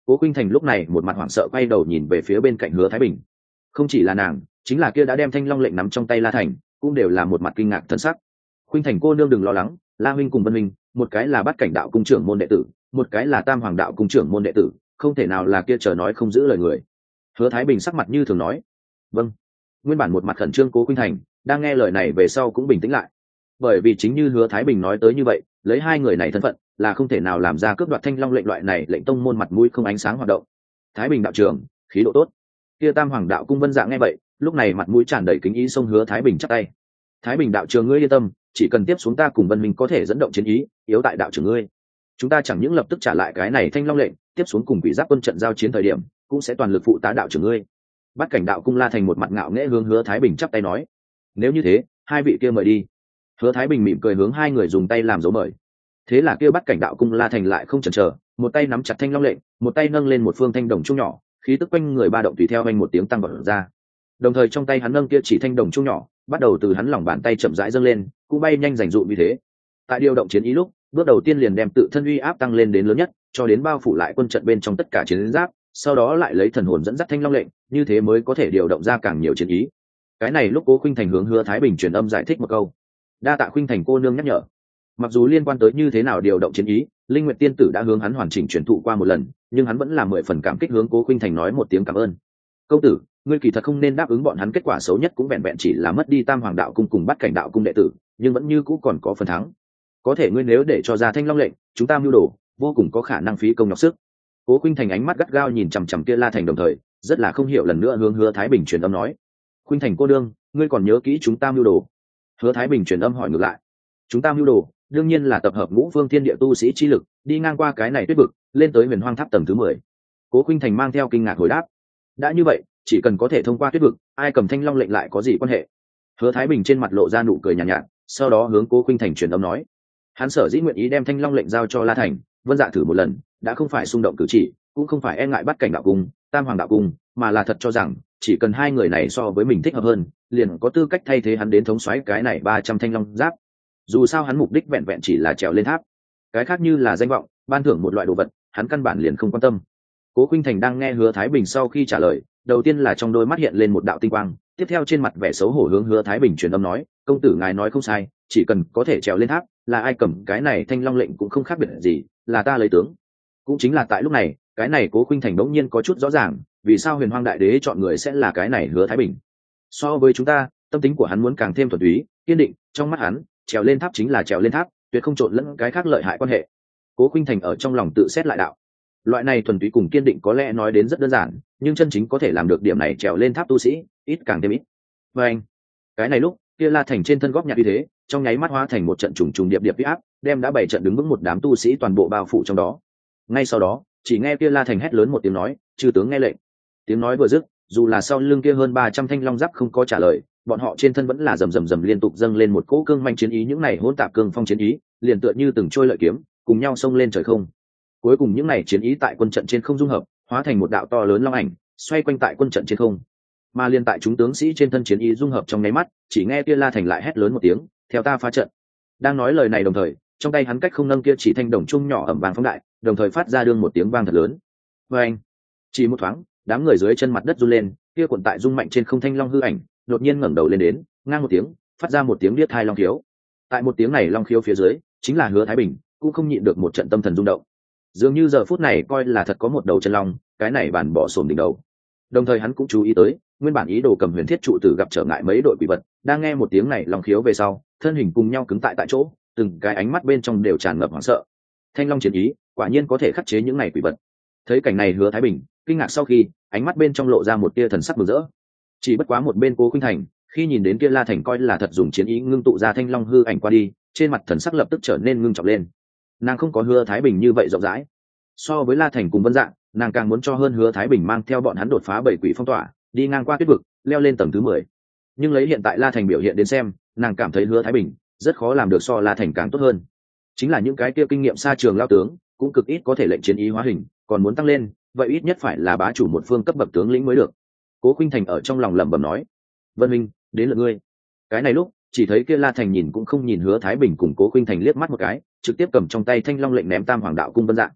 Cố Khuynh Thành lúc này một mặt hoảng sợ quay đầu nhìn về phía bên cạnh Hứa Thái Bình. Không chỉ là nàng, chính là kia đã đem Thanh Long lệnh nắm trong tay La Thành, cũng đều là một mặt kinh ngạc thần sắc. Khuynh Thành cô nương đừng lo lắng, La huynh cùng Vân huynh, một cái là Bát Cảnh đạo cung trưởng môn đệ tử, một cái là Tam Hoàng đạo cung trưởng môn đệ tử, không thể nào là kia chờ nói không giữ lời người. Hứa Thái Bình sắc mặt như thường nói. Vâng. Nguyên bản một mặt khẩn trương Cố Khuynh Thành, đang nghe lời này về sau cũng bình tĩnh lại. Bởi vì chính như Hứa Thái Bình nói tới như vậy, lấy hai người này thân phận, là không thể nào làm ra cướp đoạt Thanh Long lệnh loại này lệnh tông môn mặt mũi không ánh sáng hoạt động. Thái Bình đạo trưởng, khí độ tốt. Kia Tam Hoàng đạo cung Vân Dạ nghe vậy, lúc này mặt mũi tràn đầy kính ý xông Hứa Thái Bình chắp tay. Thái Bình đạo trưởng ngươi yên tâm, chỉ cần tiếp xuống ta cùng Vân Minh có thể dẫn động chiến ý, yếu tại đạo trưởng ngươi. Chúng ta chẳng những lập tức trả lại cái này Thanh Long lệnh, tiếp xuống cùng Quỷ Giáp quân trận giao chiến thời điểm, cũng sẽ toàn lực phụ tá đạo trưởng ngươi. Bát Cảnh đạo cung La Thành một mặt ngạo nghễ hướng Hứa Thái Bình chắp tay nói. Nếu như thế, hai vị kia mời đi. Hứa Thái Bình mỉm cười hướng hai người dùng tay làm dấu mời. Thế là kia Bát Cảnh đạo cung La Thành lại không chần chờ, một tay nắm chặt Thanh Long lệnh, một tay nâng lên một phương thanh đồng trung nhỏ, khí tức quanh người ba động tùy theo anh một tiếng tăng vọt ra. Đồng thời trong tay hắn nâng kia chỉ thanh đồng trung nhỏ, bắt đầu từ hắn lòng bàn tay chậm rãi dâng lên, cũng bay nhanh rành dụ như thế. Tại điều động chiến ý lúc, bước đầu tiên liền đem tự thân uy áp tăng lên đến lớn nhất, cho đến bao phủ lại quân trận bên trong tất cả chiến giáp, sau đó lại lấy thần hồn dẫn dắt Thanh Long lệnh, như thế mới có thể điều động ra càng nhiều chiến ý. Cái này lúc Cố Khuynh Thành hướng Hứa Thái Bình truyền âm giải thích một câu. Đa tạ Khuynh Thành cô nương nhắc nhở. Mặc dù liên quan tới như thế nào điều động chiến ý, Linh Nguyệt tiên tử đã hướng hắn hoàn chỉnh truyền thụ qua một lần, nhưng hắn vẫn là 10 phần cảm kích hướng Cố Khuynh Thành nói một tiếng cảm ơn. Công tử, ngươi kỳ thật không nên đáp ứng bọn hắn, kết quả xấu nhất cũng vẹn vẹn chỉ là mất đi Tam Hoàng đạo cung cùng Bát Cảnh đạo cung đệ tử, nhưng vẫn như cũ còn có phần thắng. Có thể ngươi nếu để cho ra Thanh Long lệnh, chúng ta mưu đồ, vô cùng có khả năng phí công nhọc sức. Cố Khuynh Thành ánh mắt gắt gao nhìn chằm chằm kia La Thành, đồng thời rất là không hiểu lần nữa hướng Hứa Thái Bình truyền âm nói. Khuynh Thành cô đương, ngươi còn nhớ kỹ chúng ta mưu đồ? Hứa Thái Bình truyền âm hỏi ngược lại. Chúng ta mưu đồ đương nhiên là tập hợp ngũ phương thiên địa tu sĩ chi lực, đi ngang qua cái này tuyết vực, lên tới Huyền Hoang Tháp tầng thứ 10. Cố Khuynh Thành mang theo kinh ngạc hồi đáp. Đã như vậy, chỉ cần có thể thông qua tuyết vực, ai cầm Thanh Long lệnh lại có gì quan hệ? Hứa Thái Bình trên mặt lộ ra nụ cười nhàn nhạt, sau đó hướng Cố Khuynh Thành truyền âm nói. Hắn sở dĩ nguyện ý đem Thanh Long lệnh giao cho La Thành, Vân Dạ thử một lần, đã không phải xung động cử chỉ, cũng không phải e ngại Bát Cảnh đạo cung, Tam Hoàng đạo cung, mà là thật cho rằng chỉ cần hai người này so với mình thích hợp hơn, liền có tư cách thay thế hắn đến thống soái cái này 300 thanh long giáp. Dù sao hắn mục đích vẹn vẹn chỉ là trèo lên tháp, cái khác như là danh vọng, ban thưởng một loại đồ vật, hắn căn bản liền không quan tâm. Cố Khuynh Thành đang nghe Hứa Thái Bình sau khi trả lời, đầu tiên là trong đôi mắt hiện lên một đạo tinh quang, tiếp theo trên mặt vẻ xấu hổ hướng Hứa Thái Bình truyền âm nói, công tử ngài nói không sai, chỉ cần có thể trèo lên tháp, là ai cầm cái này Thanh Long lệnh cũng không khác biệt gì, là ta lấy tướng. Cũng chính là tại lúc này, cái này Cố Khuynh Thành bỗng nhiên có chút rõ ràng, vì sao Huyền Hoang đại đế chọn người sẽ là cái này Hứa Thái Bình. So với chúng ta, tâm tính của hắn muốn càng thêm thuần túy, kiên định, trong mắt hắn, trèo lên tháp chính là trèo lên tháp, tuyệt không trộn lẫn cái khác lợi hại quan hệ. Cố Khuynh Thành ở trong lòng tự xét lại đạo. Loại này thuần túy cùng kiên định có lẽ nói đến rất đơn giản, nhưng chân chính có thể làm được điểm này trèo lên tháp tu sĩ, ít càng thêm ít. Và anh, cái này lúc, kia La Thành trên thân góp nhặt như thế, trong nháy mắt hóa thành một trận trùng trùng điệp điệp uy áp, đem đã bảy trận đứng vững một đám tu sĩ toàn bộ bao phủ trong đó. Ngay sau đó, chỉ nghe kia La Thành hét lớn một tiếng nói, chư tướng nghe lệnh. Tiếng nói vừa dứt, dù là sau lưng kia hơn 300 thanh long giáp không có trả lời, bọn họ trên thân vẫn là rầm rầm rầm liên tục dâng lên một cỗ cương manh chiến ý, những này hỗn tạp cương phong chiến ý, liền tựa như từng trôi lợi kiếm, cùng nhau xông lên trời không. Cuối cùng những này chiến ý tại quân trận trên không dung hợp, hóa thành một đạo to lớn long ảnh, xoay quanh tại quân trận trên không. Mà liên tại chúng tướng sĩ trên thân chiến ý dung hợp trong nháy mắt, chỉ nghe kia La Thành lại hét lớn một tiếng, theo ta phá trận. Đang nói lời này đồng thời, trong tay hắn cách không nâng kia chỉ thanh đồng trung nhỏ ẩm vàng phóng đại, đồng thời phát ra đương một tiếng vang thật lớn. Và anh, chỉ một thoáng, đám người dưới chân mặt đất run lên, kia cuộn tại rung mạnh trên không thanh long hư ảnh, đột nhiên ngẩng đầu lên đến, ngang một tiếng, phát ra một tiếng điếc tai long khiếu. Tại một tiếng này long khiếu phía dưới, chính là Hứa Thái Bình, cũng không nhịn được một trận tâm thần rung động. Dường như giờ phút này coi là thật có một đầu chân long, cái này bản bỏ xổm đỉnh đầu. Đồng thời hắn cũng chú ý tới, nguyên bản ý đồ cầm huyền thiết trụ tử gặp trở ngại mấy đội quỷ vật, đang nghe một tiếng này long khiếu về sau, thân hình cùng nhau cứng tại chỗ, từng cái ánh mắt bên trong đều tràn ngập hoảng sợ. Thanh long chiến ý, quả nhiên có thể khắc chế những này quỷ vật. Thấy cảnh này Hứa Thái Bình kinh ngạc sau khi, ánh mắt bên trong lộ ra một tia thần sắc mừng rỡ. Chỉ bất quá một bên Cố Khuynh Thành, khi nhìn đến kia La Thành coi là thật dùng chiến ý ngưng tụ ra thanh long hư ảnh qua đi, trên mặt thần sắc lập tức trở nên ngưng trọng lên. Nàng không có Hứa Thái Bình như vậy rộng rãi. So với La Thành cùng Vân Dạng, nàng càng muốn cho hơn Hứa Thái Bình mang theo bọn hắn đột phá bảy quỷ phong tỏa, đi ngang qua tuyết vực, leo lên tầng thứ 10. Nhưng lấy hiện tại La Thành biểu hiện đến xem, nàng cảm thấy Hứa Thái Bình rất khó làm được so La Thành càng tốt hơn. Chính là những cái kia kinh nghiệm xa trường lao tướng, cũng cực ít có thể lệnh chiến ý hóa hình, còn muốn tăng lên, vậy ít nhất phải là bá chủ một phương cấp bậc tướng lĩnh mới được. Cố Khuynh Thành ở trong lòng lẩm bẩm nói, Vân Minh, đến lượt ngươi. Cái này lúc, chỉ thấy kia La Thành nhìn cũng không nhìn Hứa Thái Bình cùng Cố Khuynh Thành liếc mắt một cái, trực tiếp cầm trong tay thanh long lệnh ném Tam Hoàng đạo cung Vân Dạ.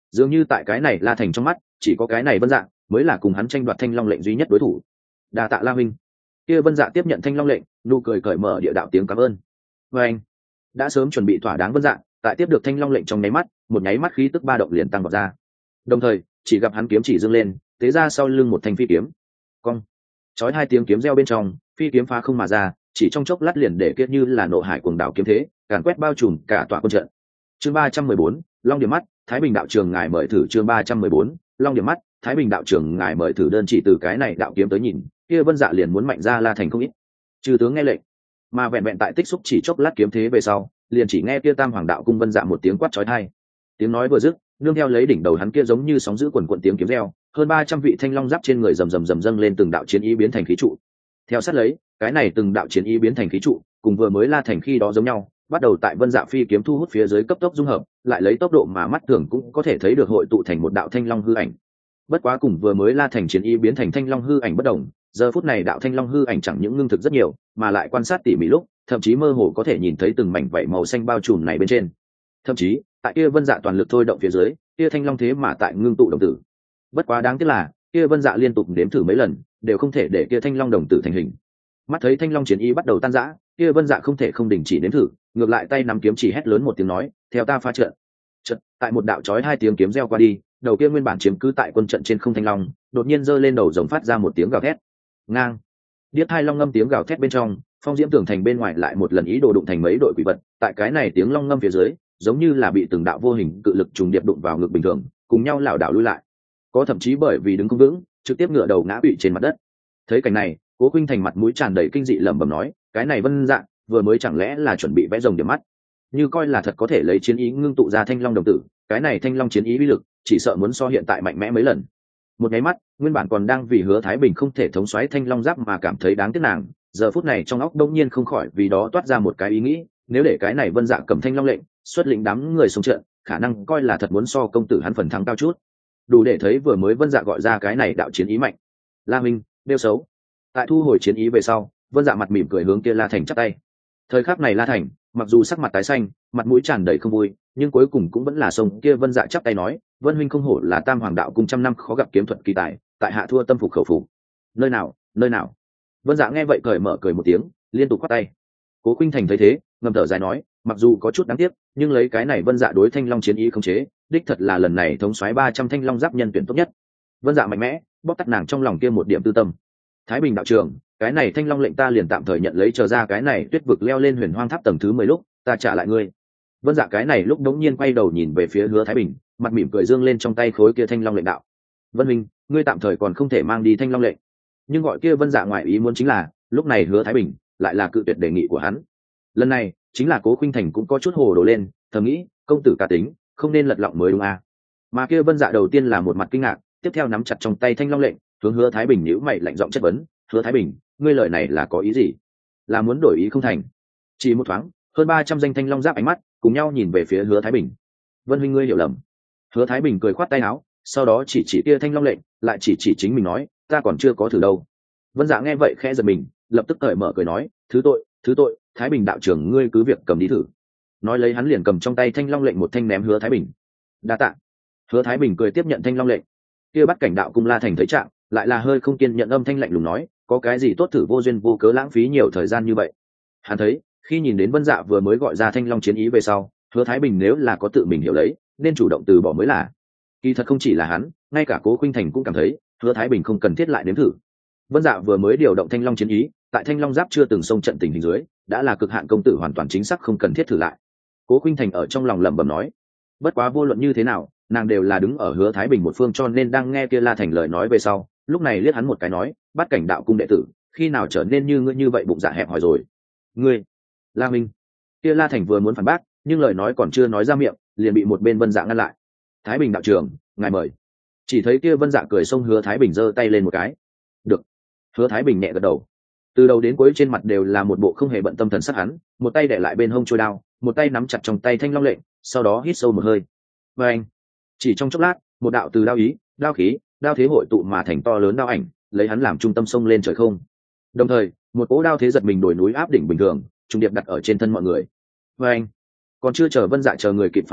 dường như tại cái này La Thành trong mắt chỉ có cái này Vân Dạ mới là cùng hắn tranh đoạt thanh long lệnh duy nhất đối thủ. Đa tạ La huynh. Kia Vân Dạ tiếp nhận thanh long lệnh, nụ cười cởi mở địa đạo tiếng cảm ơn. Và anh đã sớm chuẩn bị thỏa đáng Vân Dạ, tại tiếp được thanh long lệnh trong nháy mắt, một nháy mắt khí tức ba động liền tăng vọt ra. Đồng thời, chỉ gặp hắn kiếm chỉ dương lên, tế ra sau lưng một thanh phi kiếm. Cong. Chói hai tiếng kiếm reo bên trong, phi kiếm phá không mà ra, chỉ trong chốc lát liền để kiết như là nộ hải cuồng đảo kiếm thế, càn quét bao trùm cả tòa quân trận. Chương 314, Long Điểm Mắt, Thái Bình đạo trường ngài mời thử. Chương 314, Long Điểm Mắt, Thái Bình đạo trường ngài mời thử. Đơn chỉ từ cái này đạo kiếm tới nhìn, kia Vân Dạ liền muốn mạnh ra La Thành không ít. Trừ tướng nghe lệnh, mà vẹn vẹn tại tích xúc chỉ chốc lát kiếm thế về sau, liền chỉ nghe kia Tam Hoàng đạo cung Vân Dạ một tiếng quát chói tai. Tiếng nói vừa dứt, nương theo lấy đỉnh đầu hắn kia giống như sóng dữ quần quần tiếng kiếm reo, hơn 300 vị thanh long giáp trên người rầm rầm rầm dâng lên từng đạo chiến ý biến thành khí trụ. Theo sát lấy, cái này từng đạo chiến ý biến thành khí trụ, cùng vừa mới La Thành khi đó giống nhau, bắt đầu tại Vân Dạ phi kiếm thu hút phía dưới cấp tốc dung hợp, lại lấy tốc độ mà mắt thường cũng có thể thấy được hội tụ thành một đạo thanh long hư ảnh. Bất quá cùng vừa mới La Thành chiến ý biến thành thanh long hư ảnh bất đồng, giờ phút này đạo thanh long hư ảnh chẳng những ngưng thực rất nhiều, mà lại quan sát tỉ mỉ lúc, thậm chí mơ hồ có thể nhìn thấy từng mảnh vảy màu xanh bao trùm này bên trên. Thậm chí, tại kia Vân Dạ toàn lực thôi động phía dưới, kia thanh long thế mà tại ngưng tụ đồng tử. Bất quá đáng tiếc là, kia Vân Dạ liên tục đếm thử mấy lần, đều không thể để kia thanh long đồng tử thành hình. Mắt thấy thanh long chiến ý bắt đầu tan rã, kia Vân Dạ không thể không đình chỉ đếm thử, ngược lại tay nắm kiếm chỉ hét lớn một tiếng nói, theo ta phá trận. Trận, tại một đạo chói hai tiếng kiếm reo qua đi, đầu kia nguyên bản chiếm cứ tại quân trận trên không thanh long, đột nhiên giơ lên đầu rồng phát ra một tiếng gào thét. Ngang. Điếc hai long ngâm tiếng gào thét bên trong, phong diễm tường thành bên ngoài lại một lần ý đồ đụng thành mấy đội quỷ vật, tại cái này tiếng long ngâm phía dưới, giống như là bị từng đạo vô hình cự lực trùng điệp đụng vào ngực bình thường, cùng nhau lảo đảo lui lại. Có thậm chí bởi vì đứng không vững, trực tiếp ngửa đầu ngã bị trên mặt đất. Thấy cảnh này, Cố Khuynh Thành mặt mũi tràn đầy kinh dị lẩm bẩm nói, cái này Vân Dạ vừa mới chẳng lẽ là chuẩn bị vẽ rồng điểm mắt, như coi là thật có thể lấy chiến ý ngưng tụ ra thanh long đồng tử, cái này thanh long chiến ý uy lực chỉ sợ muốn so hiện tại mạnh mẽ mấy lần. Một cái mắt, nguyên bản còn đang vì Hứa Thái Bình không thể thống soái thanh long giáp mà cảm thấy đáng tiếc nàng, giờ phút này trong óc đông nhiên không khỏi vì đó toát ra một cái ý nghĩ, nếu để cái này Vân Dạ cầm thanh long lệnh, xuất lĩnh đám người xung trận, khả năng coi là thật muốn so công tử hắn phần thắng cao chút. Đủ để thấy vừa mới Vân Dạ gọi ra cái này đạo chiến ý mạnh. La Minh, đeo xấu. Tại thu hồi chiến ý về sau, Vân Dạ mặt mỉm cười hướng kia La Thành chắp tay. Thời khắc này La Thành, mặc dù sắc mặt tái xanh, mặt mũi tràn đầy không vui, nhưng cuối cùng cũng vẫn là sông kia Vân Dạ chắp tay nói, Vân huynh không hổ là Tam Hoàng đạo cung trăm năm khó gặp kiếm thuật kỳ tài, tại hạ thua tâm phục khẩu phục. Nơi nào, nơi nào. Vân Dạ nghe vậy cởi mở cười một tiếng, liên tục quát tay. Cố Khuynh Thành thấy thế, ngầm thở dài nói, mặc dù có chút đáng tiếc, nhưng lấy cái này Vân Dạ đối thanh long chiến ý khống chế, đích thật là lần này thống soái 300 thanh long giáp nhân tuyển tốt nhất. Vân Dạ mạnh mẽ, bóc tắt nàng trong lòng kia một điểm tư tâm. Thái Bình đạo trường, cái này thanh long lệnh ta liền tạm thời nhận lấy, chờ ra cái này tuyết vực leo lên huyền hoang tháp tầng thứ 10 lúc, ta trả lại ngươi. Vân Dạ cái này lúc đống nhiên quay đầu nhìn về phía Hứa Thái Bình, mặt mỉm cười dương lên trong tay khối kia thanh long lệnh đạo. Vân huynh, ngươi tạm thời còn không thể mang đi thanh long lệnh. Nhưng gọi kia Vân Dạ ngoại ý muốn chính là, lúc này Hứa Thái Bình lại là cự tuyệt đề nghị của hắn. Lần này, chính là Cố Khuynh Thành cũng có chút hồ đồ lên, thầm nghĩ, công tử cá tính, không nên lật lọng mới đúng à. Mà kia Vân Dạ đầu tiên là một mặt kinh ngạc, tiếp theo nắm chặt trong tay thanh long lệnh, hướng Hứa Thái Bình nhíu mày lạnh giọng chất vấn, Hứa Thái Bình, ngươi lời này là có ý gì? Là muốn đổi ý không thành? Chỉ một thoáng, hơn 300 danh thanh long giáp ánh mắt cùng nhau nhìn về phía Hứa Thái Bình. Vân huynh ngươi hiểu lầm. Hứa Thái Bình cười khoát tay áo, sau đó chỉ kia thanh long lệnh, lại chỉ chính mình nói, ta còn chưa có thử đâu. Vân Dạ nghe vậy khẽ giật mình, lập tức cởi mở cười nói, thứ tội, Thái Bình đạo trưởng ngươi cứ việc cầm đi thử. Nói lấy hắn liền cầm trong tay thanh long lệnh một thanh ném Hứa Thái Bình. Đa tạ. Hứa Thái Bình cười tiếp nhận thanh long lệnh. Kia Bắt Cảnh đạo cung La Thành thấy trạng, lại là hơi không kiên nhận âm thanh lạnh lùng nói, có cái gì tốt thử vô duyên vô cớ lãng phí nhiều thời gian như vậy. Hắn thấy, khi nhìn đến Vân Dạ vừa mới gọi ra thanh long chiến ý về sau, Hứa Thái Bình nếu là có tự mình hiểu lấy, nên chủ động từ bỏ mới là. Kỳ thật không chỉ là hắn, ngay cả Cố Khuynh Thành cũng cảm thấy, Hứa Thái Bình không cần thiết lại nếm thử. Vân Dạ vừa mới điều động thanh long chiến ý, tại thanh long giáp chưa từng xông trận tình hình dưới, đã là cực hạn công tử hoàn toàn chính xác không cần thiết thử lại. Cố Khuynh Thành ở trong lòng lẩm bẩm nói, bất quá vô luận như thế nào, nàng đều là đứng ở Hứa Thái Bình một phương, cho nên đang nghe kia La Thành lời nói về sau, lúc này liếc hắn một cái nói, Bắt Cảnh đạo cung đệ tử, khi nào trở nên như ngươi như vậy bụng dạ hẹp hòi rồi? Ngươi, La Minh. Kia La Thành vừa muốn phản bác, nhưng lời nói còn chưa nói ra miệng, liền bị một bên Vân Dạ ngăn lại. Thái Bình đạo trưởng, ngài mời. Chỉ thấy kia Vân Dạ cười xông Hứa Thái Bình giơ tay lên một cái. Được. Hứa Thái Bình nhẹ gật đầu. Từ đầu đến cuối trên mặt đều là một bộ không hề bận tâm thần sắc hắn, một tay để lại bên hông trôi đao, một tay nắm chặt trong tay thanh long lệnh, sau đó hít sâu một hơi. Và anh, chỉ trong chốc lát, một đạo từ đao ý, đao khí, đao thế hội tụ mà thành to lớn đao ảnh, lấy hắn làm trung tâm xông lên trời không. Đồng thời, một cỗ đao thế giật mình đồi núi áp đỉnh bình thường, trung điệp đặt ở trên thân mọi người. Và anh, còn chưa chờ Vân Dạ chờ người kịp phản ứng,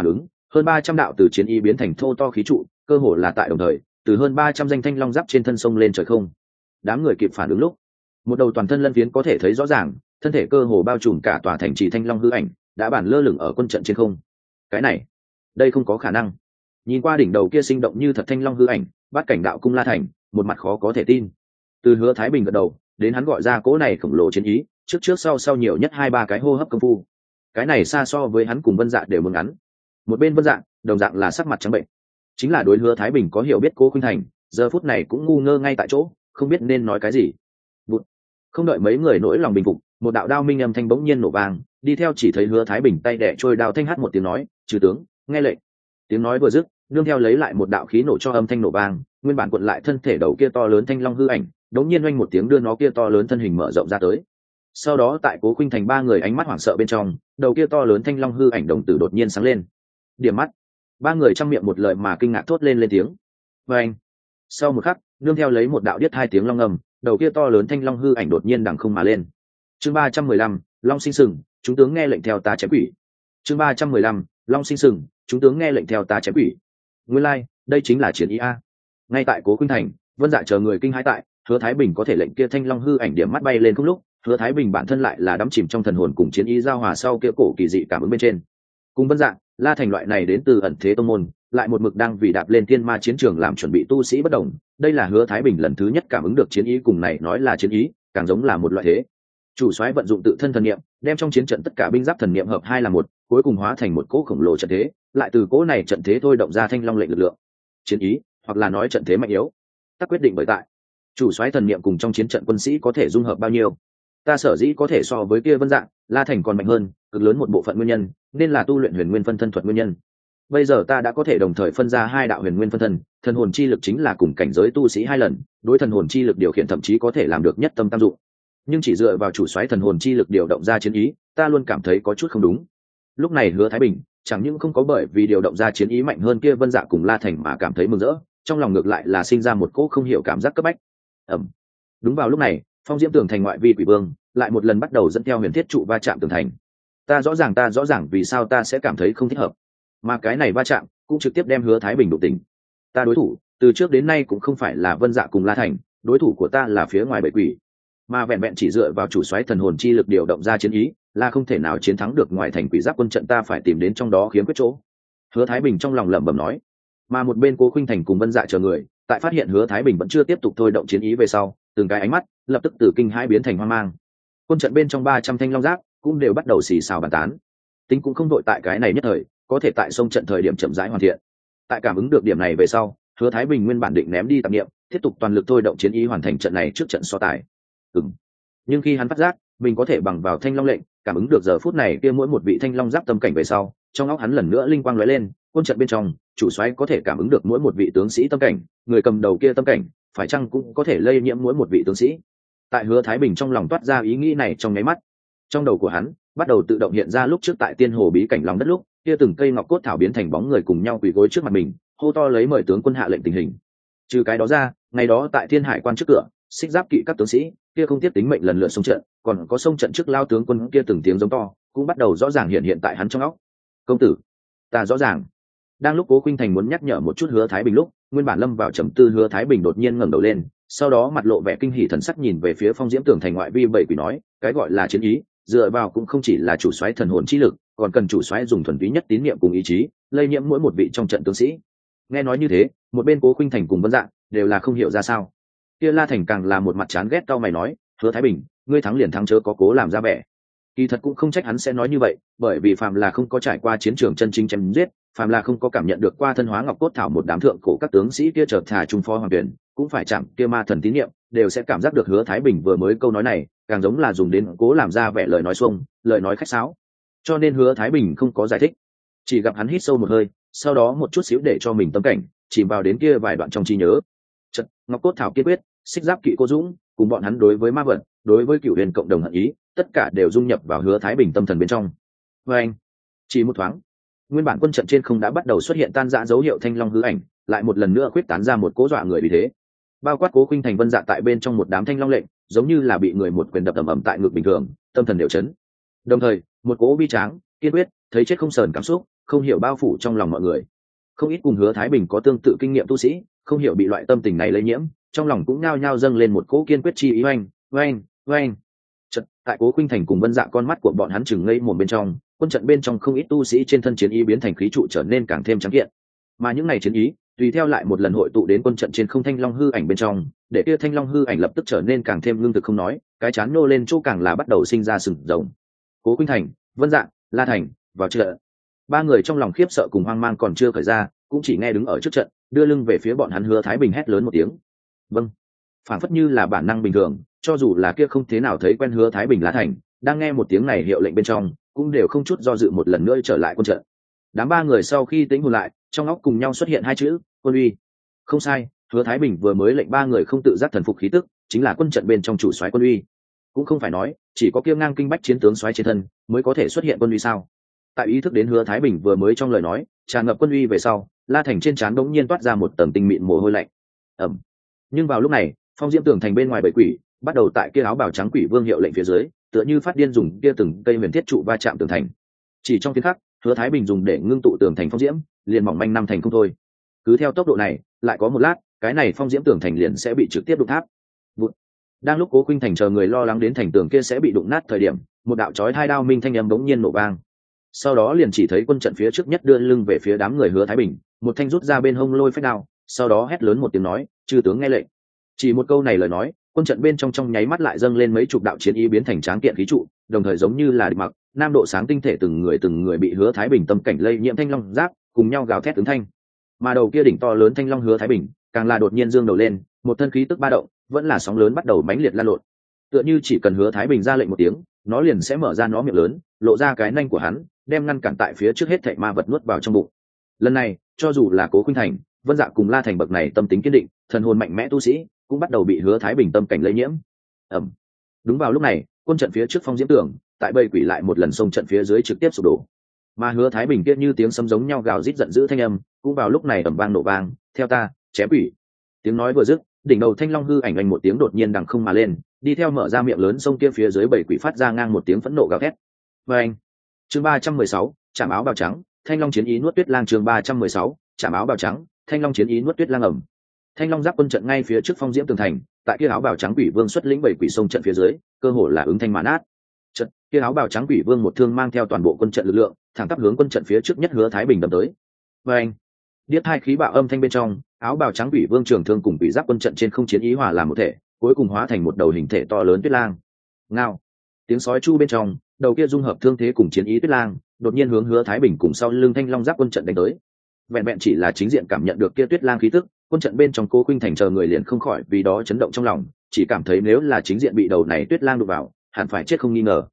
hơn 300 đạo từ chiến ý biến thành thô to khí trụ, cơ hồ là tại đồng thời từ hơn 300 danh thanh long giáp trên thân sông lên trời không. Đám người kịp phản ứng lúc, một đầu toàn thân lân phiến có thể thấy rõ ràng, thân thể cơ hồ bao trùm cả tòa thành trì thanh long hư ảnh đã bản lơ lửng ở quân trận trên không. Cái này, đây không có khả năng. Nhìn qua đỉnh đầu kia sinh động như thật thanh long hư ảnh, Bát Cảnh Đạo Cung La Thành một mặt khó có thể tin. Từ Hứa Thái Bình gật đầu đến hắn gọi ra cỗ này khổng lồ chiến ý, trước trước sau sau nhiều nhất 2-3 cái hô hấp công phu. Cái này xa so với hắn cùng Vân Dạ đều muốn ngắn. Một bên Vân Dạ đồng dạng là sắc mặt trắng bệnh, chính là đối Hứa Thái Bình có hiểu biết Cố Khuynh Thành giờ phút này cũng ngu ngơ ngay tại chỗ, không biết nên nói cái gì. Không đợi mấy người nỗi lòng bình phục, một đạo đao minh âm thanh bỗng nhiên nổ vang, đi theo chỉ thấy Hứa Thái Bình tay đẻ trôi đao thanh hát một tiếng nói, "Trừ tướng, nghe lệnh." Tiếng nói vừa dứt, nương theo lấy lại một đạo khí nổ cho âm thanh nổ vang, nguyên bản cuộn lại thân thể đầu kia to lớn thanh long hư ảnh đống nhiên oanh một tiếng đưa nó kia to lớn thân hình mở rộng ra tới. Sau đó tại Cố Khuynh Thành ba người ánh mắt hoảng sợ bên trong, đầu kia to lớn thanh long hư ảnh đồng tử đột nhiên sáng lên. Điểm mắt, ba người trong miệng một lời mà kinh ngạc thốt lên tiếng. Và anh, sau một khắc, nương theo lấy một đạo điếc hai tiếng long ngầm, đầu kia to lớn thanh long hư ảnh đột nhiên đằng không mà lên. Chương 315, Long sinh sừng, chúng tướng nghe lệnh theo ta chém quỷ. Chương 315, Long sinh sừng, chúng tướng nghe lệnh theo ta chém quỷ. Nguyên lai, đây chính là chiến ý a. Ngay tại Cố Khuynh Thành, Vân Dạ chờ người kinh hãi tại, Hứa Thái Bình có thể lệnh kia thanh long hư ảnh điểm mắt bay lên không lúc, Hứa Thái Bình bản thân lại là đắm chìm trong thần hồn cùng chiến ý giao hòa sau kia cổ kỳ dị cảm ứng bên trên. Cùng Vân Dạ, La Thành loại này đến từ ẩn thế tông môn, lại một mực đang vì đạp lên thiên ma chiến trường làm chuẩn bị tu sĩ bất đồng, đây là Hứa Thái Bình lần thứ nhất cảm ứng được chiến ý, cùng này nói là chiến ý, càng giống là một loại thế. Chủ soái vận dụng tự thân thần niệm, đem trong chiến trận tất cả binh giáp thần niệm hợp hai là một, cuối cùng hóa thành một cỗ khổng lồ trận thế, lại từ cỗ này trận thế thôi động ra thanh long lệnh lực lượng. Chiến ý, hoặc là nói trận thế mạnh yếu, ta quyết định bởi tại chủ soái thần niệm cùng trong chiến trận quân sĩ có thể dung hợp bao nhiêu. Ta sở dĩ có thể so với kia Vân Dạng, La Thành còn mạnh hơn, cực lớn một bộ phận nguyên nhân nên là tu luyện huyền nguyên phân thân thuật nguyên nhân. Bây giờ ta đã có thể đồng thời phân ra hai đạo huyền nguyên phân thân, thần hồn chi lực chính là cùng cảnh giới tu sĩ 2 lần, đối thần hồn chi lực điều khiển thậm chí có thể làm được nhất tâm tam dụng. Nhưng chỉ dựa vào chủ soái thần hồn chi lực điều động ra chiến ý, ta luôn cảm thấy có chút không đúng. Lúc này Hứa Thái Bình chẳng những không có bởi vì điều động ra chiến ý mạnh hơn kia Vân Dạ cùng La Thành mà cảm thấy mừng rỡ, trong lòng ngược lại là sinh ra một cỗ không hiểu cảm giác cấp bách. Đúng vào lúc này, Phong Diễm tường thành ngoại vi quỷ vương lại một lần bắt đầu dẫn theo huyền thiết trụ va chạm tường thành. Ta rõ ràng vì sao ta sẽ cảm thấy không thích hợp, mà cái này va chạm cũng trực tiếp đem Hứa Thái Bình đụng tỉnh. Ta đối thủ từ trước đến nay cũng không phải là Vân Dạ cùng La Thành, đối thủ của ta là phía ngoài bầy quỷ, mà vẹn vẹn chỉ dựa vào chủ soái thần hồn chi lực điều động ra chiến ý là không thể nào chiến thắng được ngoài thành quỷ giáp quân trận, ta phải tìm đến trong đó khiếm khuyết chỗ. Hứa Thái Bình trong lòng lẩm bẩm nói. Mà một bên Cố Khuynh Thành cùng Vân Dạ chờ người tại phát hiện Hứa Thái Bình vẫn chưa tiếp tục thôi động chiến ý về sau, từng cái ánh mắt lập tức từ kinh hãi biến thành hoang mang. Quân trận bên trong 300 thanh long giáp cũng đều bắt đầu xì xào bàn tán. Tính cũng không đội tại cái này nhất thời, có thể tại sông trận thời điểm chậm rãi hoàn thiện. Tại cảm ứng được điểm này về sau, Hứa Thái Bình nguyên bản định ném đi tạp niệm, tiếp tục toàn lực thôi động chiến ý hoàn thành trận này trước trận so tài. Nhưng khi hắn phát giác mình có thể bằng vào thanh long lệnh cảm ứng được giờ phút này kia mỗi một vị thanh long giáp tâm cảnh về sau, trong óc hắn lần nữa linh quang lóe lên, quân trận bên trong chủ soái có thể cảm ứng được mỗi một vị tướng sĩ tâm cảnh, người cầm đầu kia tâm cảnh phải chăng cũng có thể lây nhiễm mỗi một vị tướng sĩ. Tại Hứa Thái Bình trong lòng toát ra ý nghĩ này trong nháy mắt, trong đầu của hắn bắt đầu tự động hiện ra lúc trước tại tiên hồ bí cảnh lòng đất lúc kia từng cây ngọc cốt thảo biến thành bóng người cùng nhau quỳ gối trước mặt mình, hô to lấy mời tướng quân hạ lệnh tình hình. Trừ cái đó ra, ngày đó tại Thiên Hải quan trước cửa, xích giáp kỵ các tướng sĩ kia không tiếp tính mệnh lần lượt xông trận, còn có xông trận trước lao tướng quân kia từng tiếng giống to cũng bắt đầu rõ ràng hiện tại hắn trong óc. Công tử, ta rõ ràng. Đang lúc Cố Khuynh Thành muốn nhắc nhở một chút Hứa Thái Bình lúc, nguyên bản lâm vào trầm tư Hứa Thái Bình đột nhiên ngẩng đầu lên, sau đó mặt lộ vẻ kinh hỉ thần sắc nhìn về phía Phong Diễm tường thành ngoại vi bảy quỷ nói, cái gọi là chiến ý, dựa vào cũng không chỉ là chủ soái thần hồn chi lực, còn cần chủ soái dùng thuần túy nhất tín niệm cùng ý chí, lây nhiễm mỗi một vị trong trận tướng sĩ. Nghe nói như thế, một bên Cố Khuynh Thành cùng Vân Dạ đều là không hiểu ra sao. Kia La Thành càng là một mặt chán ghét cau mày nói, Hứa Thái Bình, ngươi thắng liền thắng chớ có cố làm ra vẻ. Kỳ thật cũng không trách hắn sẽ nói như vậy, bởi vì phàm là không có trải qua chiến trường chân chính chém giết, phàm là không có cảm nhận được qua thân hóa ngọc cốt thảo một đám thượng cổ các tướng sĩ kia chợt thà trung phó hoàng tuyển, cũng phải chạm kia ma thần tín niệm, đều sẽ cảm giác được Hứa Thái Bình vừa mới câu nói này, càng giống là dùng đến cố làm ra vẻ lời nói xuông, lời nói khách sáo. Cho nên Hứa Thái Bình không có giải thích, chỉ gặp hắn hít sâu một hơi, sau đó một chút xíu để cho mình tâm cảnh chìm vào đến kia vài đoạn trong trí nhớ. Chợt, ngọc cốt thảo kiên quyết, xích giáp kỵ cô dũng, cùng bọn hắn đối với ma vật, đối với cửu huyền cộng đồng hận ý, tất cả đều dung nhập vào Hứa Thái Bình tâm thần bên trong. Và anh, chỉ một thoáng, nguyên bản quân trận trên không đã bắt đầu xuất hiện tan rã dấu hiệu thanh long hư ảnh, lại một lần nữa khuyết tán ra một cỗ dọa người vì thế. Bao quát Cố Khuynh Thành Vân Dạ tại bên trong một đám thanh long lệnh, giống như là bị người một quyền đập ầm ầm tại ngực bình thường, tâm thần đều chấn. Đồng thời, một cỗ bi tráng, kiên quyết, thấy chết không sờn cảm xúc không hiểu bao phủ trong lòng mọi người. Không ít cùng Hứa Thái Bình có tương tự kinh nghiệm tu sĩ, không hiểu bị loại tâm tình này lây nhiễm, trong lòng cũng nhao nhao dâng lên một cỗ kiên quyết chi ý. Oanh. Chợt, tại Cố Khuynh Thành cùng Vân Dạ con mắt của bọn hắn chừng ngây mồm bên trong, quân trận bên trong không ít tu sĩ trên thân chiến ý biến thành khí trụ trở nên càng thêm trắng kiện. Mà những này chiến ý, tùy theo lại một lần hội tụ đến quân trận trên không thanh long hư ảnh bên trong, để kia thanh long hư ảnh lập tức trở nên càng thêm ngưng thực không nói, cái chán nô lên chỗ càng là bắt đầu sinh ra sừng rồng. Cố Khuynh Thành, Vân Dạ, La Thành, vào trận. Ba người trong lòng khiếp sợ cùng hoang mang còn chưa khởi ra, cũng chỉ nghe đứng ở trước trận, đưa lưng về phía bọn hắn Hứa Thái Bình hét lớn một tiếng. Vâng. Phản phất như là bản năng bình thường, cho dù là kia không thế nào thấy quen Hứa Thái Bình La Thành, đang nghe một tiếng này hiệu lệnh bên trong, cũng đều không chút do dự một lần nữa trở lại quân trận. Đám ba người sau khi tĩnh hồn lại, trong óc cùng nhau xuất hiện hai chữ: quân uy. Không sai, Hứa Thái Bình vừa mới lệnh ba người không tự giác thần phục khí tức, chính là quân trận bên trong chủ soái quân uy. Cũng không phải nói chỉ có kia ngang kinh bách chiến tướng soái trên thân mới có thể xuất hiện quân uy sao? Tại ý thức đến Hứa Thái Bình vừa mới trong lời nói tràn ngập quân uy về sau, La Thành trên trán đống nhiên toát ra một tầng tinh mịn mồ hôi lạnh. Ẩm. Nhưng vào lúc này, phong diễm tường thành bên ngoài bầy quỷ bắt đầu tại kia áo bào trắng quỷ vương hiệu lệnh phía dưới, tựa như phát điên dùng kia từng cây huyền thiết trụ va chạm tường thành. Chỉ trong phiến khắc, Hứa Thái Bình dùng để ngưng tụ tường thành phong diễm, liền mỏng manh năm thành không thôi. Cứ theo tốc độ này, lại có một lát, cái này phong diễm tường thành liền sẽ bị trực tiếp đụng tháp. Vụt. Đang lúc Cố Khuynh Thành chờ người lo lắng đến thành tường kia sẽ bị đụng nát thời điểm, một đạo chói hai đao minh thanh âm bỗng nhiên nổ vang. Sau đó liền chỉ thấy quân trận phía trước nhất đưa lưng về phía đám người Hứa Thái Bình, một thanh rút ra bên hông lôi phách đao, sau đó hét lớn một tiếng nói: "Chư tướng nghe lệnh." Chỉ một câu này lời nói, quân trận bên trong nháy mắt lại dâng lên mấy chục đạo chiến ý biến thành tráng kiện khí trụ, đồng thời giống như là địch mặc, nam độ sáng tinh thể từng người bị Hứa Thái Bình tâm cảnh lây nhiễm thanh long giáp, cùng nhau gào thét ứng thanh. Mà đầu kia đỉnh to lớn thanh long Hứa Thái Bình, càng là đột nhiên dương đầu lên, một thân khí tức ba động, vẫn là sóng lớn bắt đầu mãnh liệt lan lộn. Tựa như chỉ cần Hứa Thái Bình ra lệnh một tiếng, nó liền sẽ mở ra nó miệng lớn, lộ ra cái nanh của hắn, đem ngăn cản tại phía trước hết thảy ma vật nuốt vào trong bụng. Lần này, cho dù là Cố Khuynh Thành, Vân Dạ cùng La Thành bậc này tâm tính kiên định, thần hồn mạnh mẽ tu sĩ, cũng bắt đầu bị Hứa Thái Bình tâm cảnh lây nhiễm. Ầm. Đúng vào lúc này, quân trận phía trước phong diễm tường, tại bầy quỷ lại một lần xông trận phía dưới trực tiếp sụp đổ. Mà Hứa Thái Bình kia như tiếng sấm giống nhau gào rít giận dữ thanh âm, cũng vào lúc này ầm vang nổ vang, theo ta, chém quỷ. Tiếng nói vừa dứt, đỉnh đầu thanh long hư ảnh anh một tiếng đột nhiên đằng không mà lên, đi theo mở ra miệng lớn sông kia phía dưới bầy quỷ phát ra ngang một tiếng phẫn nộ gào thét. Oeng. Chương 316, chạm áo bào trắng, thanh long chiến ý nuốt tuyết lang. Chương 316, chạm áo bào trắng, thanh long chiến ý nuốt tuyết lang. ầm. Thanh long giáp quân trận ngay phía trước phong diễm tường thành, tại kia áo bào trắng quỷ vương xuất lĩnh bầy quỷ sông trận phía dưới, cơ hồ là ứng thanh mã nát. Trận kia áo bào trắng quỷ vương một thương mang theo toàn bộ quân trận lực lượng, thẳng tắp hướng quân trận phía trước nhất Hứa Thái Bình đâm tới. Oeng. Điếc hai khí bạo âm thanh bên trong, áo bào trắng quỷ vương trường thương cùng quỷ giáp quân trận trên không chiến ý hòa làm một thể, cuối cùng hóa thành một đầu hình thể to lớn tuyết lang. Ngao. Tiếng sói chu bên trong, đầu kia dung hợp thương thế cùng chiến ý tuyết lang, đột nhiên hướng Hứa Thái Bình cùng sau lưng thanh long giáp quân trận đánh tới. Vẹn vẹn chỉ là chính diện cảm nhận được kia tuyết lang khí tức, quân trận bên trong Cố Khuynh Thành chờ người liền không khỏi vì đó chấn động trong lòng, chỉ cảm thấy nếu là chính diện bị đầu này tuyết lang đụng vào, hẳn phải chết không nghi ngờ.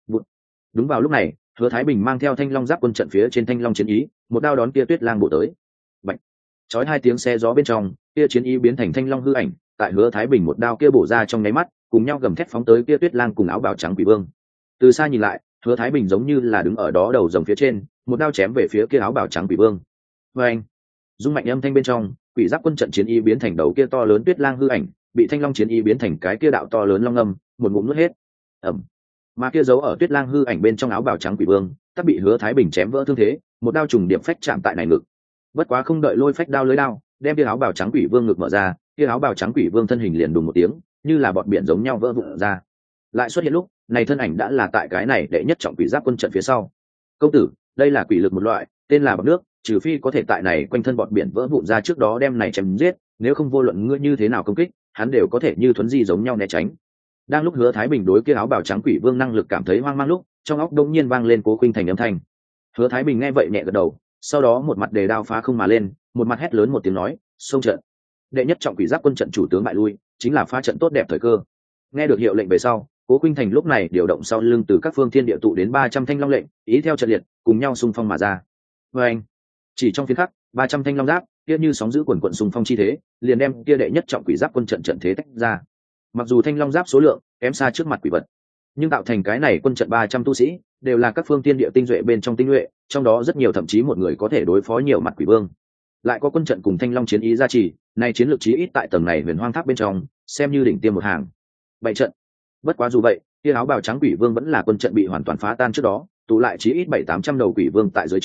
Đúng vào lúc này, Hứa Thái Bình mang theo thanh long giáp quân trận phía trên thanh long chiến ý, một đao đón kia tuyết lang bổ tới. Bạch. Chói hai tiếng xe gió bên trong, kia chiến ý biến thành thanh long hư ảnh, tại Hứa Thái Bình một đao kia bổ ra trong nháy mắt, cùng nhau gầm thét phóng tới kia tuyết lang cùng áo bào trắng quỷ vương. Từ xa nhìn lại, Hứa Thái Bình giống như là đứng ở đó đầu rồng phía trên, một đao chém về phía kia áo bào trắng quỷ vương. Oeng. Dung mạnh âm thanh bên trong, quỷ giáp quân trận chiến ý biến thành đầu kia to lớn tuyết lang hư ảnh, bị thanh long chiến ý biến thành cái kia đạo to lớn long âm, một ngụm nuốt hết. Ầm. Mà kia giấu ở tuyết lang hư ảnh bên trong áo bào trắng quỷ vương, tất bị Hứa Thái Bình chém vỡ thương thế, một đao trùng điểm phách chạm tại này ngực. Bất quá không đợi lôi phách đao lưới đao, đem kia áo bào trắng quỷ vương ngực mở ra, kia áo bào trắng quỷ vương thân hình liền đùng một tiếng, như là bọt biển giống nhau vỡ vụn ra. Lại xuất hiện lúc, này thân ảnh đã là tại cái này đệ nhất trọng quỷ giáp quân trận phía sau. Công tử, đây là quỷ lực một loại, tên là bọt nước, trừ phi có thể tại này quanh thân bọt biển vỡ vụn ra trước đó đem này chém giết, nếu không vô luận ngươi như thế nào công kích, hắn đều có thể như thuấn di giống nhau né tránh. Đang lúc Hứa Thái Bình đối kia áo bào trắng quỷ vương năng lực cảm thấy hoang mang lúc, trong óc đột nhiên vang lên Cố Khuynh Thành âm thanh. Hứa Thái Bình nghe vậy nhẹ gật đầu, sau đó một mặt đề đao phá không mà lên, một mặt hét lớn một tiếng nói: "Xông trận!" Đệ nhất trọng quỷ giáp quân trận chủ tướng bại lui, chính là phá trận tốt đẹp thời cơ. Nghe được hiệu lệnh về sau, Cố Khuynh Thành lúc này điều động sau lưng từ các phương thiên địa tụ đến 300 thanh long lệnh, ý theo trận liệt, cùng nhau xung phong mà ra. Oeng! Chỉ trong phiến khắc, 300 thanh long giáp, kia như sóng dữ quần quần xung phong chi thế, liền đem kia đệ nhất trọng quỷ giáp quân trận trận thế tách ra. Mặc dù thanh long giáp số lượng kém xa trước mặt quỷ vật, nhưng tạo thành cái này quân trận 300 tu sĩ, đều là các phương thiên địa tinh duệ bên trong tinh nhuệ, trong đó rất nhiều thậm chí một người có thể đối phó nhiều mặt quỷ vương. Lại có quân trận cùng thanh long chiến ý gia trì, này chiến lược chí ít tại tầng này huyền hoang tháp bên trong, xem như đỉnh tiêm một hàng. Bảy trận. Bất quá dù vậy, kia áo bào trắng quỷ vương vẫn là quân trận bị hoàn toàn phá tan trước đó, tụ lại chí ít 700-800 đầu quỷ vương tại dưới trướng,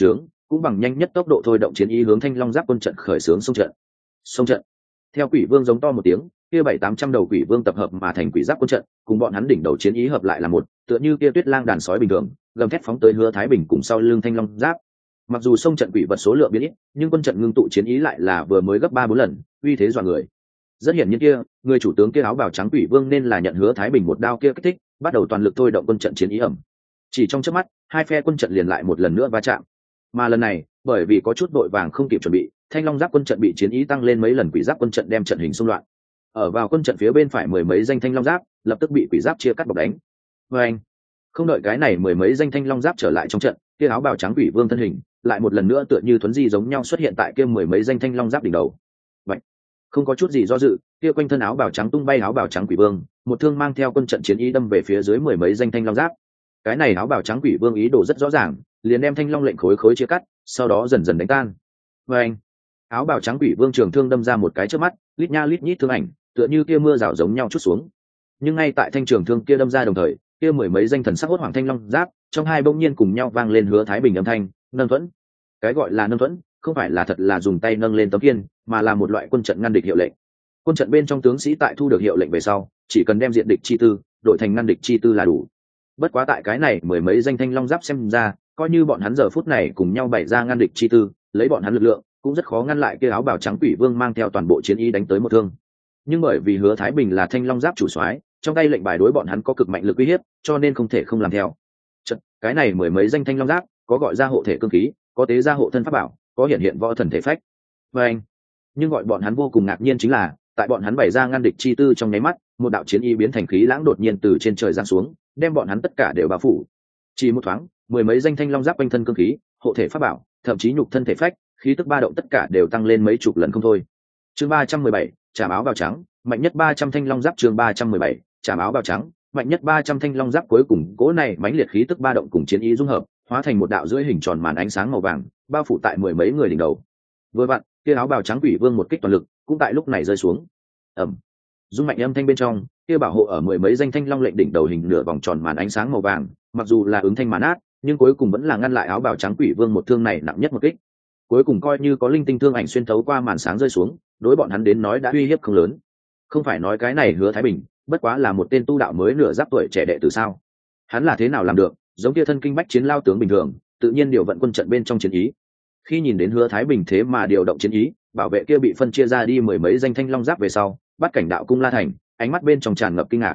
cũng bằng nhanh nhất tốc độ thôi động chiến ý hướng thanh long giáp quân trận khởi xướng xông trận. Xông trận. Theo quỷ vương giống to một tiếng, kia 700-800 đầu quỷ vương tập hợp mà thành quỷ giáp quân trận, cùng bọn hắn đỉnh đầu chiến ý hợp lại là một, tựa như kia tuyết lang đàn sói bình thường, gầm thét phóng tới Hứa Thái Bình cùng sau lưng thanh long giáp. Mặc dù xông trận quỷ vật số lượng biến ít, nhưng quân trận ngưng tụ chiến ý lại là vừa mới gấp 3-4 lần, uy thế dọa người. Rất hiển nhiên kia, người chủ tướng kia áo bào trắng quỷ vương nên là nhận Hứa Thái Bình một đao kia kích thích, bắt đầu toàn lực thôi động quân trận chiến ý ẩm. Chỉ trong chớp mắt, hai phe quân trận liền lại một lần nữa va chạm. Mà lần này, bởi vì có chút đội vàng không kịp chuẩn bị, thanh long giáp quân trận bị chiến ý tăng lên mấy lần, quỷ giáp quân trận đem trận hình xung loạn. Ở vào quân trận phía bên phải mười mấy danh thanh long giáp lập tức bị quỷ giáp chia cắt bọc đánh. Và anh, không đợi cái này mười mấy danh thanh long giáp trở lại trong trận, kia áo bào trắng quỷ vương thân hình lại một lần nữa tựa như thuấn di giống nhau xuất hiện tại kia mười mấy danh thanh long giáp đỉnh đầu. Vậy, không có chút gì do dự, kia quanh thân áo bào trắng tung bay áo bào trắng quỷ vương, một thương mang theo quân trận chiến ý đâm về phía dưới mười mấy danh thanh long giáp. Cái này áo bào trắng quỷ vương ý đồ rất rõ ràng, liền đem thanh long lệnh khối khối chia cắt, sau đó dần dần đánh tan. Và anh, áo bào trắng quỷ vương trường thương đâm ra một cái trước mắt, lít nha lít nhít thương ảnh, tựa như kia mưa rào giống nhau chút xuống. Nhưng ngay tại thanh trường thương kia đâm ra đồng thời, kia mười mấy danh thần sắc hốt hoảng thanh long giáp trong hai bỗng nhiên cùng nhau vang lên Hứa Thái Bình âm thanh nâng thuẫn. Cái gọi là nâng thuẫn không phải là thật là dùng tay nâng lên tấm kiên, mà là một loại quân trận ngăn địch hiệu lệnh. Quân trận bên trong tướng sĩ tại thu được hiệu lệnh về sau, chỉ cần đem diện địch chi tư đổi thành ngăn địch chi tư là đủ. Bất quá tại cái này mười mấy danh thanh long giáp xem ra, coi như bọn hắn giờ phút này cùng nhau bày ra ngăn địch chi tư, lấy bọn hắn lực lượng cũng rất khó ngăn lại kia áo bào trắng quỷ vương mang theo toàn bộ chiến ý đánh tới một thương. Nhưng bởi vì Hứa Thái Bình là thanh long giáp chủ soái, trong tay lệnh bài đối bọn hắn có cực mạnh lực uy hiếp, cho nên không thể không làm theo. Cái này mười mấy danh thanh long giáp có gọi ra hộ thể cương khí, có tế ra hộ thân pháp bảo, có hiện hiện võ thần thể phách. Và anh, nhưng gọi bọn hắn vô cùng ngạc nhiên chính là, tại bọn hắn bày ra ngăn địch chi tư trong nháy mắt, một đạo chiến ý biến thành khí lãng đột nhiên từ trên trời giáng xuống, đem bọn hắn tất cả đều bao phủ. Chỉ một thoáng, mười mấy danh thanh long giáp quanh thân cương khí, hộ thể pháp bảo, thậm chí nhục thân thể phách, khí tức ba động tất cả đều tăng lên mấy chục lần không thôi. Chương 317, trảm áo bào trắng, mạnh nhất 300 thanh long giáp. Chương 317, trảm áo bào trắng, mạnh nhất 300 thanh long giáp. Cuối cùng cỗ này mãnh liệt khí tức ba động cùng chiến ý dung hợp, hóa thành một đạo rưỡi hình tròn màn ánh sáng màu vàng, bao phủ tại mười mấy người đỉnh đầu. Vừa vặn, kia áo bào trắng quỷ vương một kích toàn lực, cũng tại lúc này rơi xuống. Ầm. Dung mạnh âm thanh bên trong, kia bảo hộ ở mười mấy danh thanh long lệnh đỉnh đầu hình nửa vòng tròn màn ánh sáng màu vàng, mặc dù là ứng thanh màn át, nhưng cuối cùng vẫn là ngăn lại áo bào trắng quỷ vương một thương này nặng nhất một kích. Cuối cùng coi như có linh tinh thương ảnh xuyên thấu qua màn sáng rơi xuống, đối bọn hắn đến nói đã uy hiếp không lớn. Không phải nói cái này Hứa Thái Bình bất quá là một tên tu đạo mới nửa giáp tuổi trẻ đệ tử sao? Hắn là thế nào làm được giống kia thân kinh bách chiến lao tướng bình thường, tự nhiên điều vận quân trận bên trong chiến ý. Khi nhìn đến Hứa Thái Bình thế mà điều động chiến ý, bảo vệ kia bị phân chia ra đi mười mấy danh thanh long giáp về sau, Bát Cảnh Đạo Cung La Thành, ánh mắt bên trong tràn ngập kinh ngạc.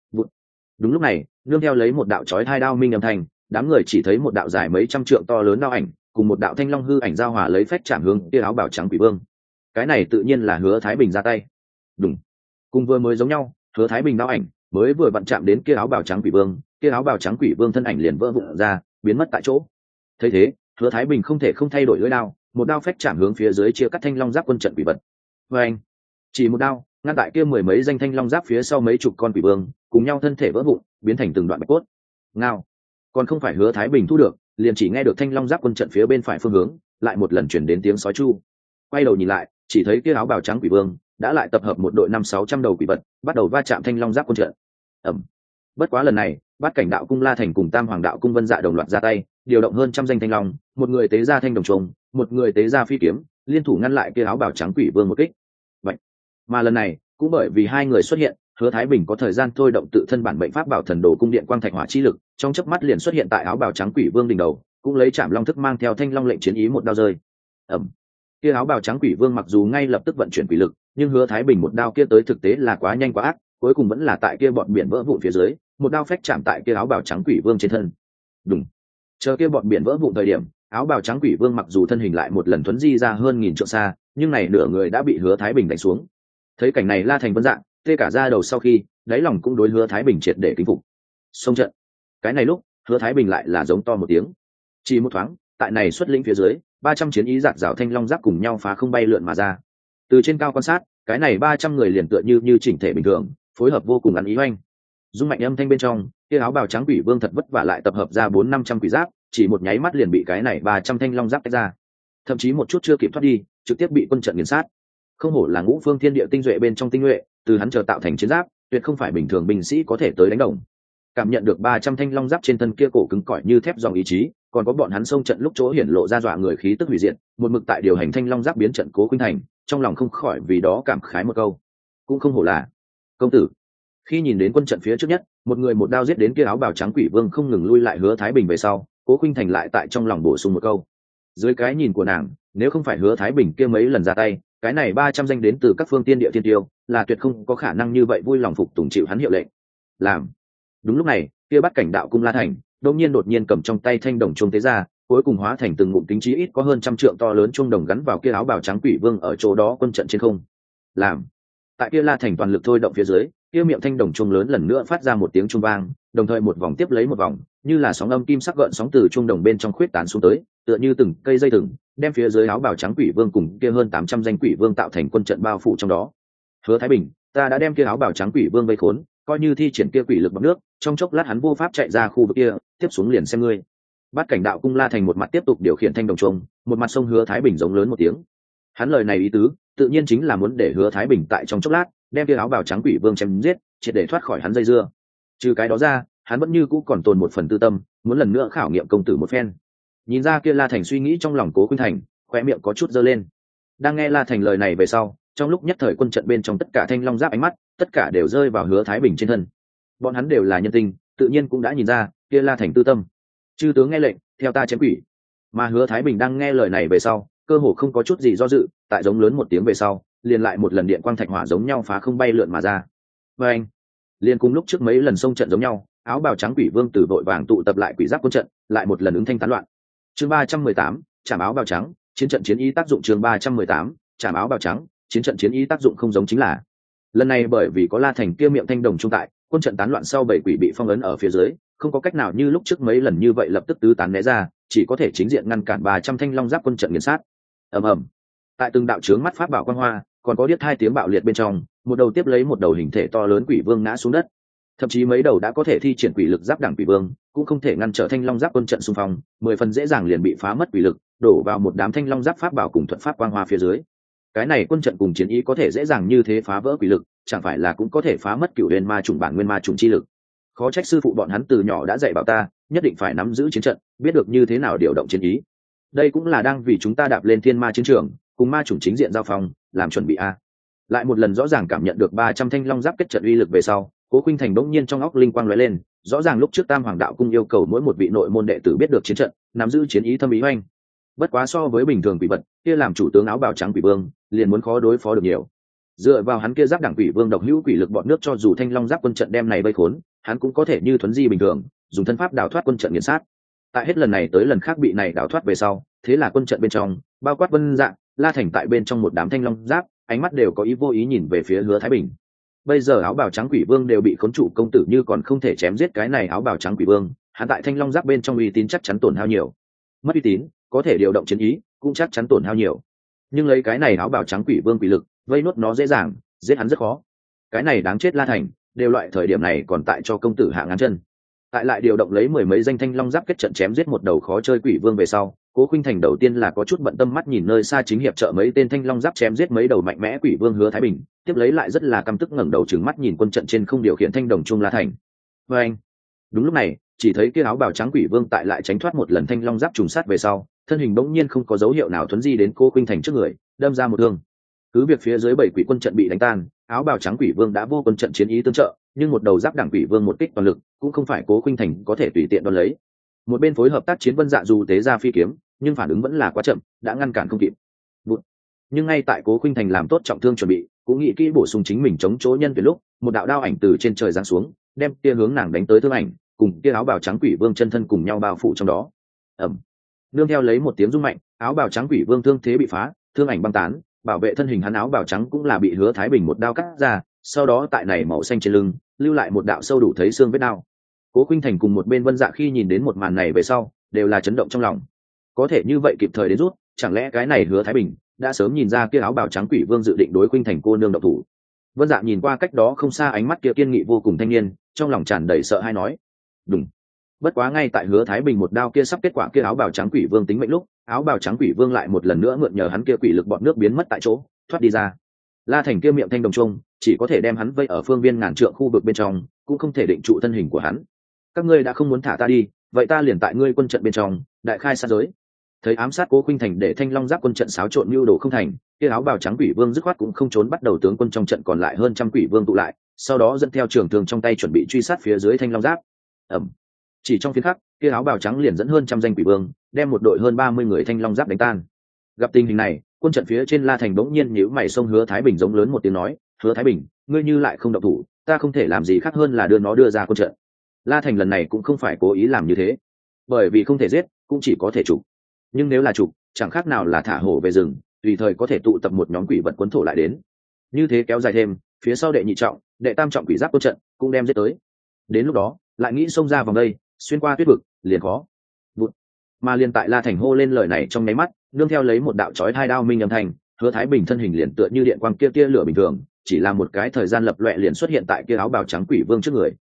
Đúng lúc này, nương theo lấy một đạo chói hai đao minh âm thanh, đám người chỉ thấy một đạo dài mấy trăm trượng to lớn đao ảnh, cùng một đạo thanh long hư ảnh giao hòa lấy phách chạm hướng kia áo bào trắng quỷ vương. Cái này tự nhiên là Hứa Thái Bình ra tay. Đúng, cùng vừa mới giống nhau, Hứa Thái Bình đao ảnh mới vừa vặn chạm đến kia áo bào trắng quỷ vương, kia áo bào trắng quỷ vương thân ảnh liền vỡ vụn ra, biến mất tại chỗ. Thấy thế, Hứa Thái Bình không thể không thay đổi lưỡi đao, một đao phách chạm hướng phía dưới chia cắt thanh long giáp quân trận quỷ vật. Và anh, chỉ một đao, ngăn tại kia mười mấy danh thanh long giáp phía sau mấy chục con quỷ vương, cùng nhau thân thể vỡ vụn, biến thành từng đoạn bạch cốt. Ngao, còn không phải Hứa Thái Bình thu được, liền chỉ nghe được thanh long giáp quân trận phía bên phải phương hướng lại một lần chuyển đến tiếng sói chu. Quay đầu nhìn lại, chỉ thấy kia áo bào trắng quỷ vương đã lại tập hợp một đội 500-600 đầu quỷ vật, bắt đầu va chạm thanh long giáp quân trận. Ẩm. Bất quá lần này, Bát Cảnh Đạo Cung La Thành cùng Tam Hoàng Đạo Cung Vân Dạ đồng loạt ra tay, điều động hơn trăm danh thanh long, một người tế ra thanh đồng trùng, một người tế ra phi kiếm, liên thủ ngăn lại kia áo bào trắng quỷ vương một kích. Vậy, mà lần này, cũng bởi vì hai người xuất hiện, Hứa Thái Bình có thời gian thôi động tự thân bản mệnh pháp bảo thần đồ cung điện quang thạch hỏa chi lực, trong chớp mắt liền xuất hiện tại áo bào trắng quỷ vương đỉnh đầu, cũng lấy chạm long thức mang theo thanh long lệnh chiến ý một đao rơi. Ẩm. Kia áo bào trắng quỷ vương mặc dù ngay lập tức vận chuyển quỷ lực, nhưng Hứa Thái Bình một đao kia tới thực tế là quá nhanh quá ác, cuối cùng vẫn là tại kia bọn biển vỡ vụn phía dưới, một đao phách chạm tại kia áo bào trắng quỷ vương trên thân. Đúng. Chờ kia bọn biển vỡ vụn thời điểm, áo bào trắng quỷ vương mặc dù thân hình lại một lần thuấn di ra hơn nghìn trượng xa, nhưng này nửa người đã bị Hứa Thái Bình đánh xuống. Thấy cảnh này La Thành Vân Dạ tê cả da đầu, sau khi đáy lòng cũng đối Hứa Thái Bình triệt để kính phục. Xông trận. Cái này lúc Hứa Thái Bình lại là giống to một tiếng. Chỉ một thoáng, tại này xuất lĩnh phía dưới 300 chiến ý giạt rào thanh long giáp cùng nhau phá không bay lượn mà ra. Từ trên cao quan sát, cái này 300 người liền tựa như chỉnh thể bình thường, phối hợp vô cùng ăn ý oanh. Dung mạnh âm thanh bên trong, kia áo bào trắng quỷ vương thật vất vả lại tập hợp ra 400-500 quỷ giáp, chỉ một nháy mắt liền bị cái này 300 thanh long giáp tách ra. Thậm chí một chút chưa kịp thoát đi, trực tiếp bị quân trận nghiền sát. Không hổ là Ngũ Phương Thiên Địa tinh duệ bên trong tinh nhuệ, từ hắn chờ tạo thành chiến giáp, tuyệt không phải bình thường binh sĩ có thể tới đánh đồng. Cảm nhận được 300 thanh long giáp trên thân kia cổ cứng cỏi như thép dòng ý chí, còn có bọn hắn xông trận lúc chỗ hiển lộ ra dọa người khí tức hủy diệt, một mực tại điều hành thanh long giáp biến trận Cố Khuynh Thành trong lòng không khỏi vì đó cảm khái một câu, cũng không hổ là công tử. Khi nhìn đến quân trận phía trước nhất, một người một đao giết đến kia áo bào trắng quỷ vương không ngừng lui lại Hứa Thái Bình về sau, Cố Khuynh Thành lại tại trong lòng bổ sung một câu, dưới cái nhìn của nàng, nếu không phải Hứa Thái Bình kia mấy lần ra tay, cái này 300 danh đến từ các phương tiên địa thiên tiêu là tuyệt không có khả năng như vậy vui lòng phục tùng chịu hắn hiệu lệnh làm. Đúng lúc này, kia Bát Cảnh Đạo Cung La Thành đột nhiên cầm trong tay thanh đồng chuông tế ra, cuối cùng hóa thành từng ngụm kính chí ít có hơn 100 trượng to lớn chuông đồng gắn vào kia áo bào trắng quỷ vương ở chỗ đó quân trận trên không. Làm. Tại kia La Thành toàn lực thôi động phía dưới, kia miệng thanh đồng chuông lớn lần nữa phát ra một tiếng chuông vang, đồng thời một vòng tiếp lấy một vòng, như là sóng âm kim sắc gợn sóng từ chuông đồng bên trong khuyết tán xuống tới, tựa như từng cây dây thừng, đem phía dưới áo bào trắng quỷ vương cùng kia hơn 800 danh quỷ vương tạo thành quân trận bao phủ trong đó. Hứa Thái Bình, ta đã đem kia áo bào trắng quỷ vương vây khốn, coi như thi triển kia quỷ lực bằng nước, trong chốc lát hắn vô pháp chạy ra khu vực kia, tiếp xuống liền xem ngươi. Bát Cảnh Đạo Cung La Thành một mặt tiếp tục điều khiển thanh đồng chuông, một mặt xông Hứa Thái Bình giống lớn một tiếng. Hắn lời này ý tứ, tự nhiên chính là muốn để Hứa Thái Bình tại trong chốc lát đem kia áo bào trắng quỷ vương chém giết, triệt để thoát khỏi hắn dây dưa. Trừ cái đó ra, hắn vẫn như cũ còn tồn một phần tư tâm, muốn lần nữa khảo nghiệm công tử một phen. Nhìn ra kia La Thành suy nghĩ trong lòng Cố Khuynh Thành, khóe miệng có chút giơ lên. Đang nghe La Thành lời này về sau, trong lúc nhất thời quân trận bên trong tất cả thanh long giáp ánh mắt, tất cả đều rơi vào Hứa Thái Bình trên thân. Bọn hắn đều là nhân tinh, tự nhiên cũng đã nhìn ra, kia La Thành tư tâm. Chư tướng nghe lệnh, theo ta chém quỷ. Mà Hứa Thái Bình đang nghe lời này về sau, cơ hồ không có chút gì do dự, tại giống lớn một tiếng về sau, liền lại một lần điện quang thạch hỏa giống nhau phá không bay lượn mà ra. Và anh, liền cùng lúc trước mấy lần xông trận giống nhau, áo bào trắng quỷ vương từ vội vàng tụ tập lại quỷ giáp quân trận, lại một lần ứng thanh tán loạn. Chương 318, chạm áo bào trắng, chiến trận chiến ý tác dụng. Chương 318, chạm áo bào trắng, chiến trận chiến ý tác dụng không giống chính là. Lần này bởi vì có La Thành kia miệng thanh đồng trung tại, quân trận tán loạn sau bảy quỷ bị phong ấn ở phía dưới, không có cách nào như lúc trước mấy lần như vậy lập tức tứ tán né ra, chỉ có thể chính diện ngăn cản 300 thanh long giáp quân trận nghiền sát. Ầm ầm. Tại từng đạo chướng mắt pháp bảo quang hoa, còn có điếc hai tiếng bạo liệt bên trong, một đầu tiếp lấy một đầu hình thể to lớn quỷ vương ngã xuống đất. Thậm chí mấy đầu đã có thể thi triển quỷ lực giáp đẳng quỷ vương, cũng không thể ngăn trở thanh long giáp quân trận xung phong, 10 phần dễ dàng liền bị phá mất quỷ lực, đổ vào một đám thanh long giáp pháp bảo cùng thuật pháp quang hoa phía dưới. Cái này quân trận cùng chiến ý có thể dễ dàng như thế phá vỡ quỷ lực, chẳng phải là cũng có thể phá mất cửu huyền ma trùng bản nguyên ma trùng chi lực. Khó trách sư phụ bọn hắn từ nhỏ đã dạy bảo ta, nhất định phải nắm giữ chiến trận, biết được như thế nào điều động chiến ý. Đây cũng là đang vì chúng ta đạp lên thiên ma chiến trường, cùng ma trùng chính diện giao phong, làm chuẩn bị a. Lại một lần rõ ràng cảm nhận được 300 thanh long giáp kết trận uy lực về sau, Cố Khuynh Thành bỗng nhiên trong óc linh quang lóe lên, rõ ràng lúc trước Tam Hoàng Đạo Cung yêu cầu mỗi một vị nội môn đệ tử biết được chiến trận, nắm giữ chiến ý thâm ý oanh. Bất quá so với bình thường quỷ vật, kia làm chủ tướng áo bào trắng quỷ vương, liền muốn khó đối phó được nhiều. Dựa vào hắn kia giáp đẳng quỷ vương độc hữu quỷ lực bọn nước, cho dù thanh long giáp quân trận đem này vây khốn, hắn cũng có thể như thuấn di bình thường, dùng thân pháp đào thoát quân trận nghiền sát. Tại hết lần này tới lần khác bị này đào thoát về sau, thế là quân trận bên trong, bao quát Vân Dạ, La Thành tại bên trong một đám thanh long giáp, ánh mắt đều có ý vô ý nhìn về phía Hứa Thái Bình. Bây giờ áo bào trắng quỷ vương đều bị khốn trụ, công tử như còn không thể chém giết cái này áo bào trắng quỷ vương, hắn tại thanh long giáp bên trong uy tín chắc chắn tổn hao nhiều. Mất uy tín, có thể điều động chiến ý, cũng chắc chắn tổn hao nhiều. Nhưng lấy cái này áo bào trắng quỷ vương quỷ lực, vây nốt nó dễ dàng, giết hắn rất khó. Cái này đáng chết La Thành, đều loại thời điểm này còn tại cho công tử hạ ngáng chân. Tại lại điều động lấy mười mấy danh thanh long giáp kết trận chém giết một đầu khó chơi quỷ vương về sau, Cố Khuynh Thành đầu tiên là có chút bận tâm, mắt nhìn nơi xa chính hiệp trợ mấy tên thanh long giáp chém giết mấy đầu mạnh mẽ quỷ vương Hứa Thái Bình, tiếp lấy lại rất là căm tức ngẩng đầu trừng mắt nhìn quân trận trên không điều khiển thanh đồng chuông La Thành. Và anh, đúng lúc này, chỉ thấy kia áo bào trắng quỷ vương tại lại tránh thoát một lần thanh long giáp trùng sát về sau, thân hình bỗng nhiên không có dấu hiệu nào thuấn di đến Cố Khuynh Thành trước người, đâm ra một thương. Cứ việc phía dưới bảy quỷ quân trận bị đánh tan, áo bào trắng quỷ vương đã vô quân trận chiến ý tương trợ, nhưng một đầu giáp đẳng quỷ vương một kích toàn lực, cũng không phải Cố Khuynh Thành có thể tùy tiện đón lấy. Một bên phối hợp tác chiến Vân Dạ dù tế ra phi kiếm, nhưng phản ứng vẫn là quá chậm, đã ngăn cản không kịp. Nhưng ngay tại Cố Khuynh Thành làm tốt trọng thương chuẩn bị, cũng nghĩ kỹ bổ sung chính mình chống chỗ nhân tuyệt lúc, một đạo đao ảnh từ trên trời giáng xuống, đem kia hướng nàng đánh tới thương ảnh, cùng kia áo bào trắng quỷ vương chân thân cùng nhau bao phủ trong đó. Ầm. Nương theo lấy một tiếng rung mạnh, áo bào trắng quỷ vương thương thế bị phá, thương ảnh băng tán, bảo vệ thân hình hắn áo bào trắng cũng là bị Hứa Thái Bình một đao cắt ra, sau đó tại này màu xanh trên lưng, lưu lại một đạo sâu đủ thấy xương vết đao. Cố Khuynh Thành cùng một bên Vân Dạ khi nhìn đến một màn này về sau, đều là chấn động trong lòng. Có thể như vậy kịp thời đến rút, chẳng lẽ cái này Hứa Thái Bình đã sớm nhìn ra kia áo bào trắng quỷ vương dự định đối Khuynh Thành cô nương độc thủ. Vân Dạ nhìn qua cách đó không xa ánh mắt kia kiên nghị vô cùng thanh niên, trong lòng tràn đầy sợ hãi nói: "Đúng." Bất quá ngay tại Hứa Thái Bình một đao kia sắp kết quả kia áo bào trắng quỷ vương tính mệnh lúc, áo bào trắng quỷ vương lại một lần nữa mượn nhờ hắn kia quỷ lực bọn nước biến mất tại chỗ, thoát đi ra. La Thành kia miệng thanh đồng trung, chỉ có thể đem hắn vây ở phương viên ngàn trượng khu vực bên trong, cũng không thể định trụ thân hình của hắn. "Các ngươi đã không muốn thả ta đi, vậy ta liền tại ngươi quân trận bên trong đại khai sát giới. Thấy ám sát Cố Khuynh Thành để Thanh Long Giáp quân trận xáo trộn mưu đồ không thành, kia áo bào trắng quỷ vương dứt khoát cũng không trốn, bắt đầu tướng quân trong trận còn lại hơn trăm quỷ vương tụ lại, sau đó dẫn theo trường thương trong tay chuẩn bị truy sát phía dưới Thanh Long Giáp. Chỉ trong phiến khắc, kia áo bào trắng liền dẫn hơn trăm danh quỷ vương, đem một đội hơn 30 người Thanh Long Giáp đánh tan. Gặp tình hình này, quân trận phía trên La Thành bỗng nhiên nhíu mày, xông Hứa Thái Bình giống lớn một tiếng nói: "Hứa Thái Bình, ngươi như lại không động thủ, ta không thể làm gì khác hơn là đưa ra quân trận." La Thành lần này cũng không phải cố ý làm như thế, bởi vì không thể giết, cũng chỉ có thể trục. Nhưng nếu là trục, chẳng khác nào là thả hổ về rừng, tùy thời có thể tụ tập một nhóm quỷ vật cuốn thổ lại đến. Như thế kéo dài thêm, phía sau đệ nhị trọng, đệ tam trọng quỷ giáp quân trận cũng đem giết tới. Đến lúc đó, lại nghĩ xông ra vòng đây, xuyên qua tuyết vực, liền khó. Mà liền tại La Thành hô lên lời này trong nháy mắt, nương theo lấy một đạo chói hai đao minh âm thanh, Hứa Thái Bình thân hình liền tựa như điện quang kia tia lửa bình thường, chỉ là một cái thời gian lập loè liền xuất hiện tại kia áo bào trắng quỷ vương trước người.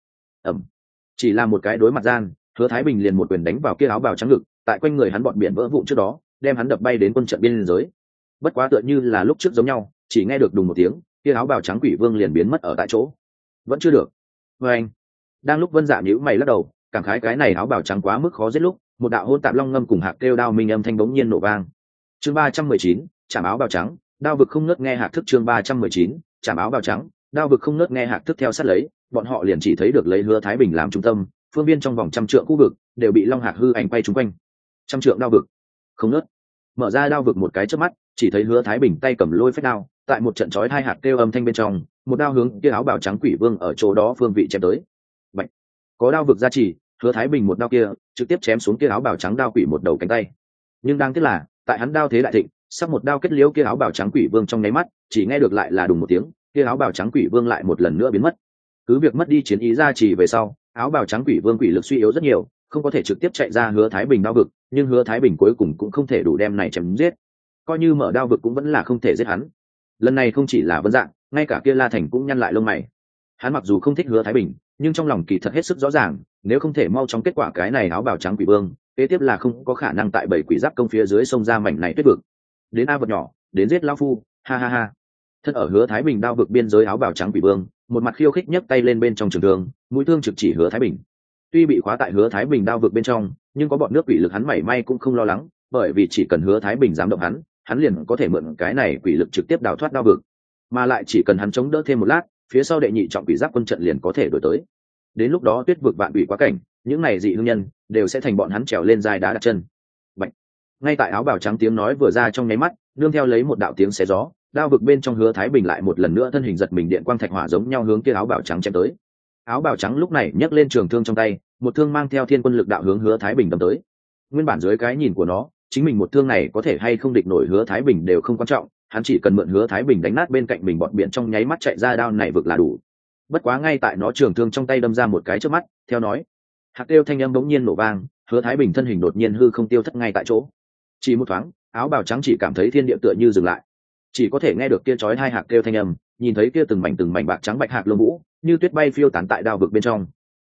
Chỉ là một cái đối mặt gian, Hứa Thái Bình liền một quyền đánh vào kia áo bào trắng ngực, tại quanh người hắn bọn biển vỡ vụn trước đó, đem hắn đập bay đến quân trận biên giới. Bất quá tựa như là lúc trước giống nhau, chỉ nghe được đùng một tiếng, kia áo bào trắng quỷ vương liền biến mất ở tại chỗ. Vẫn chưa được. Anh. Đang lúc Vân Dạ nhíu mày lắc đầu, cảm khái cái này áo bào trắng quá mức khó giết lúc, một đạo hôn tạp long ngâm cùng hạc kêu đao minh âm thanh bỗng nhiên nổ vang. Chương 319, chạm áo bào trắng, đao vực không ngớt nghe hạc thức. Chương 319, chạm áo bào trắng, đao vực không ngớt nghe hạc thức. Theo sát lấy, bọn họ liền chỉ thấy được lấy Hứa Thái Bình làm trung tâm, phương viên trong vòng trăm trượng khu vực đều bị long hạc hư ảnh bay trúng quanh. Trăm trượng đao vực không ngớt. Mở ra đao vực một cái chớp mắt, chỉ thấy Hứa Thái Bình tay cầm lôi phách đao, tại một trận chói hai hạt kêu âm thanh bên trong, một đao hướng kia áo bào trắng quỷ vương ở chỗ đó phương vị chém tới. Bạch. Có đao vực gia trì, Hứa Thái Bình một đao kia trực tiếp chém xuống kia áo bào trắng đao quỷ một đầu cánh tay. Nhưng đáng tiếc là, tại hắn đao thế đại thịnh, sắp một đao kết liễu kia áo bào trắng quỷ vương trong nháy mắt, chỉ nghe được lại là đùng một tiếng, kia áo bào trắng quỷ vương lại một lần nữa biến mất. Cứ việc mất đi chiến ý gia trì về sau, áo bào trắng quỷ vương quỷ lực suy yếu rất nhiều, không có thể trực tiếp chạy ra Hứa Thái Bình đao vực, nhưng Hứa Thái Bình cuối cùng cũng không thể đủ đem này chém giết. Coi như mở đao vực cũng vẫn là không thể giết hắn. Lần này không chỉ là Vân Dạng, ngay cả kia La Thành cũng nhăn lại lông mày. Hắn mặc dù không thích Hứa Thái Bình, nhưng trong lòng kỳ thật hết sức rõ ràng, nếu không thể mau chóng kết quả cái này áo bào trắng quỷ vương, kế tiếp là không có khả năng tại bảy quỷ giáp công phía dưới sông ra mảnh này tuyết vực. Đến a vật nhỏ, đến giết lão phu, ha ha ha. Thân ở Hứa Thái Bình đao vực biên giới áo bào trắng quỷ vương, một mặt khiêu khích nhấc tay lên bên trong trường thương, mũi thương trực chỉ Hứa Thái Bình. Tuy bị khóa tại Hứa Thái Bình đao vực bên trong, nhưng có bọn nước quỷ lực hắn mảy may cũng không lo lắng, bởi vì chỉ cần Hứa Thái Bình dám động hắn liền có thể mượn cái này quỷ lực trực tiếp đào thoát đao vực. Mà lại chỉ cần hắn chống đỡ thêm một lát, phía sau đệ nhị trọng quỷ giáp quân trận liền có thể đuổi tới. Đến lúc đó tuyết vực vạn quỷ quá cảnh, những này dị hương nhân đều sẽ thành bọn hắn trèo lên dài đá đặt chân. Bạch. Ngay tại áo bào trắng tiếng nói vừa ra trong nháy mắt, nương theo lấy một đạo tiếng xé gió, đao vực bên trong Hứa Thái Bình lại một lần nữa thân hình giật mình, điện quang thạch hỏa giống nhau hướng kia áo bào trắng chém tới. Áo bào trắng lúc này nhấc lên trường thương trong tay, một thương mang theo thiên quân lực đạo hướng Hứa Thái Bình đâm tới. Nguyên bản dưới cái nhìn của nó, chính mình một thương này có thể hay không địch nổi Hứa Thái Bình đều không quan trọng, hắn chỉ cần mượn Hứa Thái Bình đánh nát bên cạnh mình bọn biển trong nháy mắt chạy ra đao này vực là đủ. Bất quá ngay tại nó trường thương trong tay đâm ra một cái trước mắt, theo nói, hạc kêu thanh âm bỗng nhiên nổ vang, Hứa Thái Bình thân hình đột nhiên hư không tiêu thất ngay tại chỗ. Chỉ một thoáng, áo bào trắng chỉ cảm thấy thiên địa tựa như dừng lại, chỉ có thể nghe được kia chói hai hạc kêu thanh âm, nhìn thấy kia từng mảnh bạc trắng bạch hạc lông vũ như tuyết bay phiêu tán tại đao vực bên trong.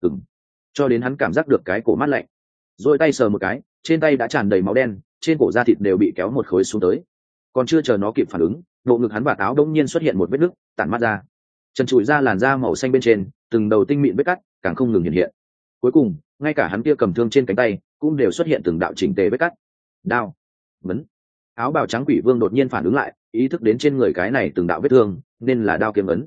Cho đến hắn cảm giác được cái cổ mát lạnh, rồi tay sờ một cái, trên tay đã tràn đầy máu đen, trên cổ da thịt đều bị kéo một khối xuống tới. Còn chưa chờ nó kịp phản ứng, bộ ngực hắn và áo đống nhiên xuất hiện một vết nứt, tản mắt ra. Trần trụi ra làn da màu xanh bên trên, từng đầu tinh mịn vết cắt càng không ngừng hiện hiện. Cuối cùng, ngay cả hắn kia cầm thương trên cánh tay cũng đều xuất hiện từng đạo chỉnh tề vết cắt. Đao, vấn. Áo bào trắng quỷ vương đột nhiên phản ứng lại, ý thức đến trên người cái này từng đạo vết thương, nên là đao kiếm ấn.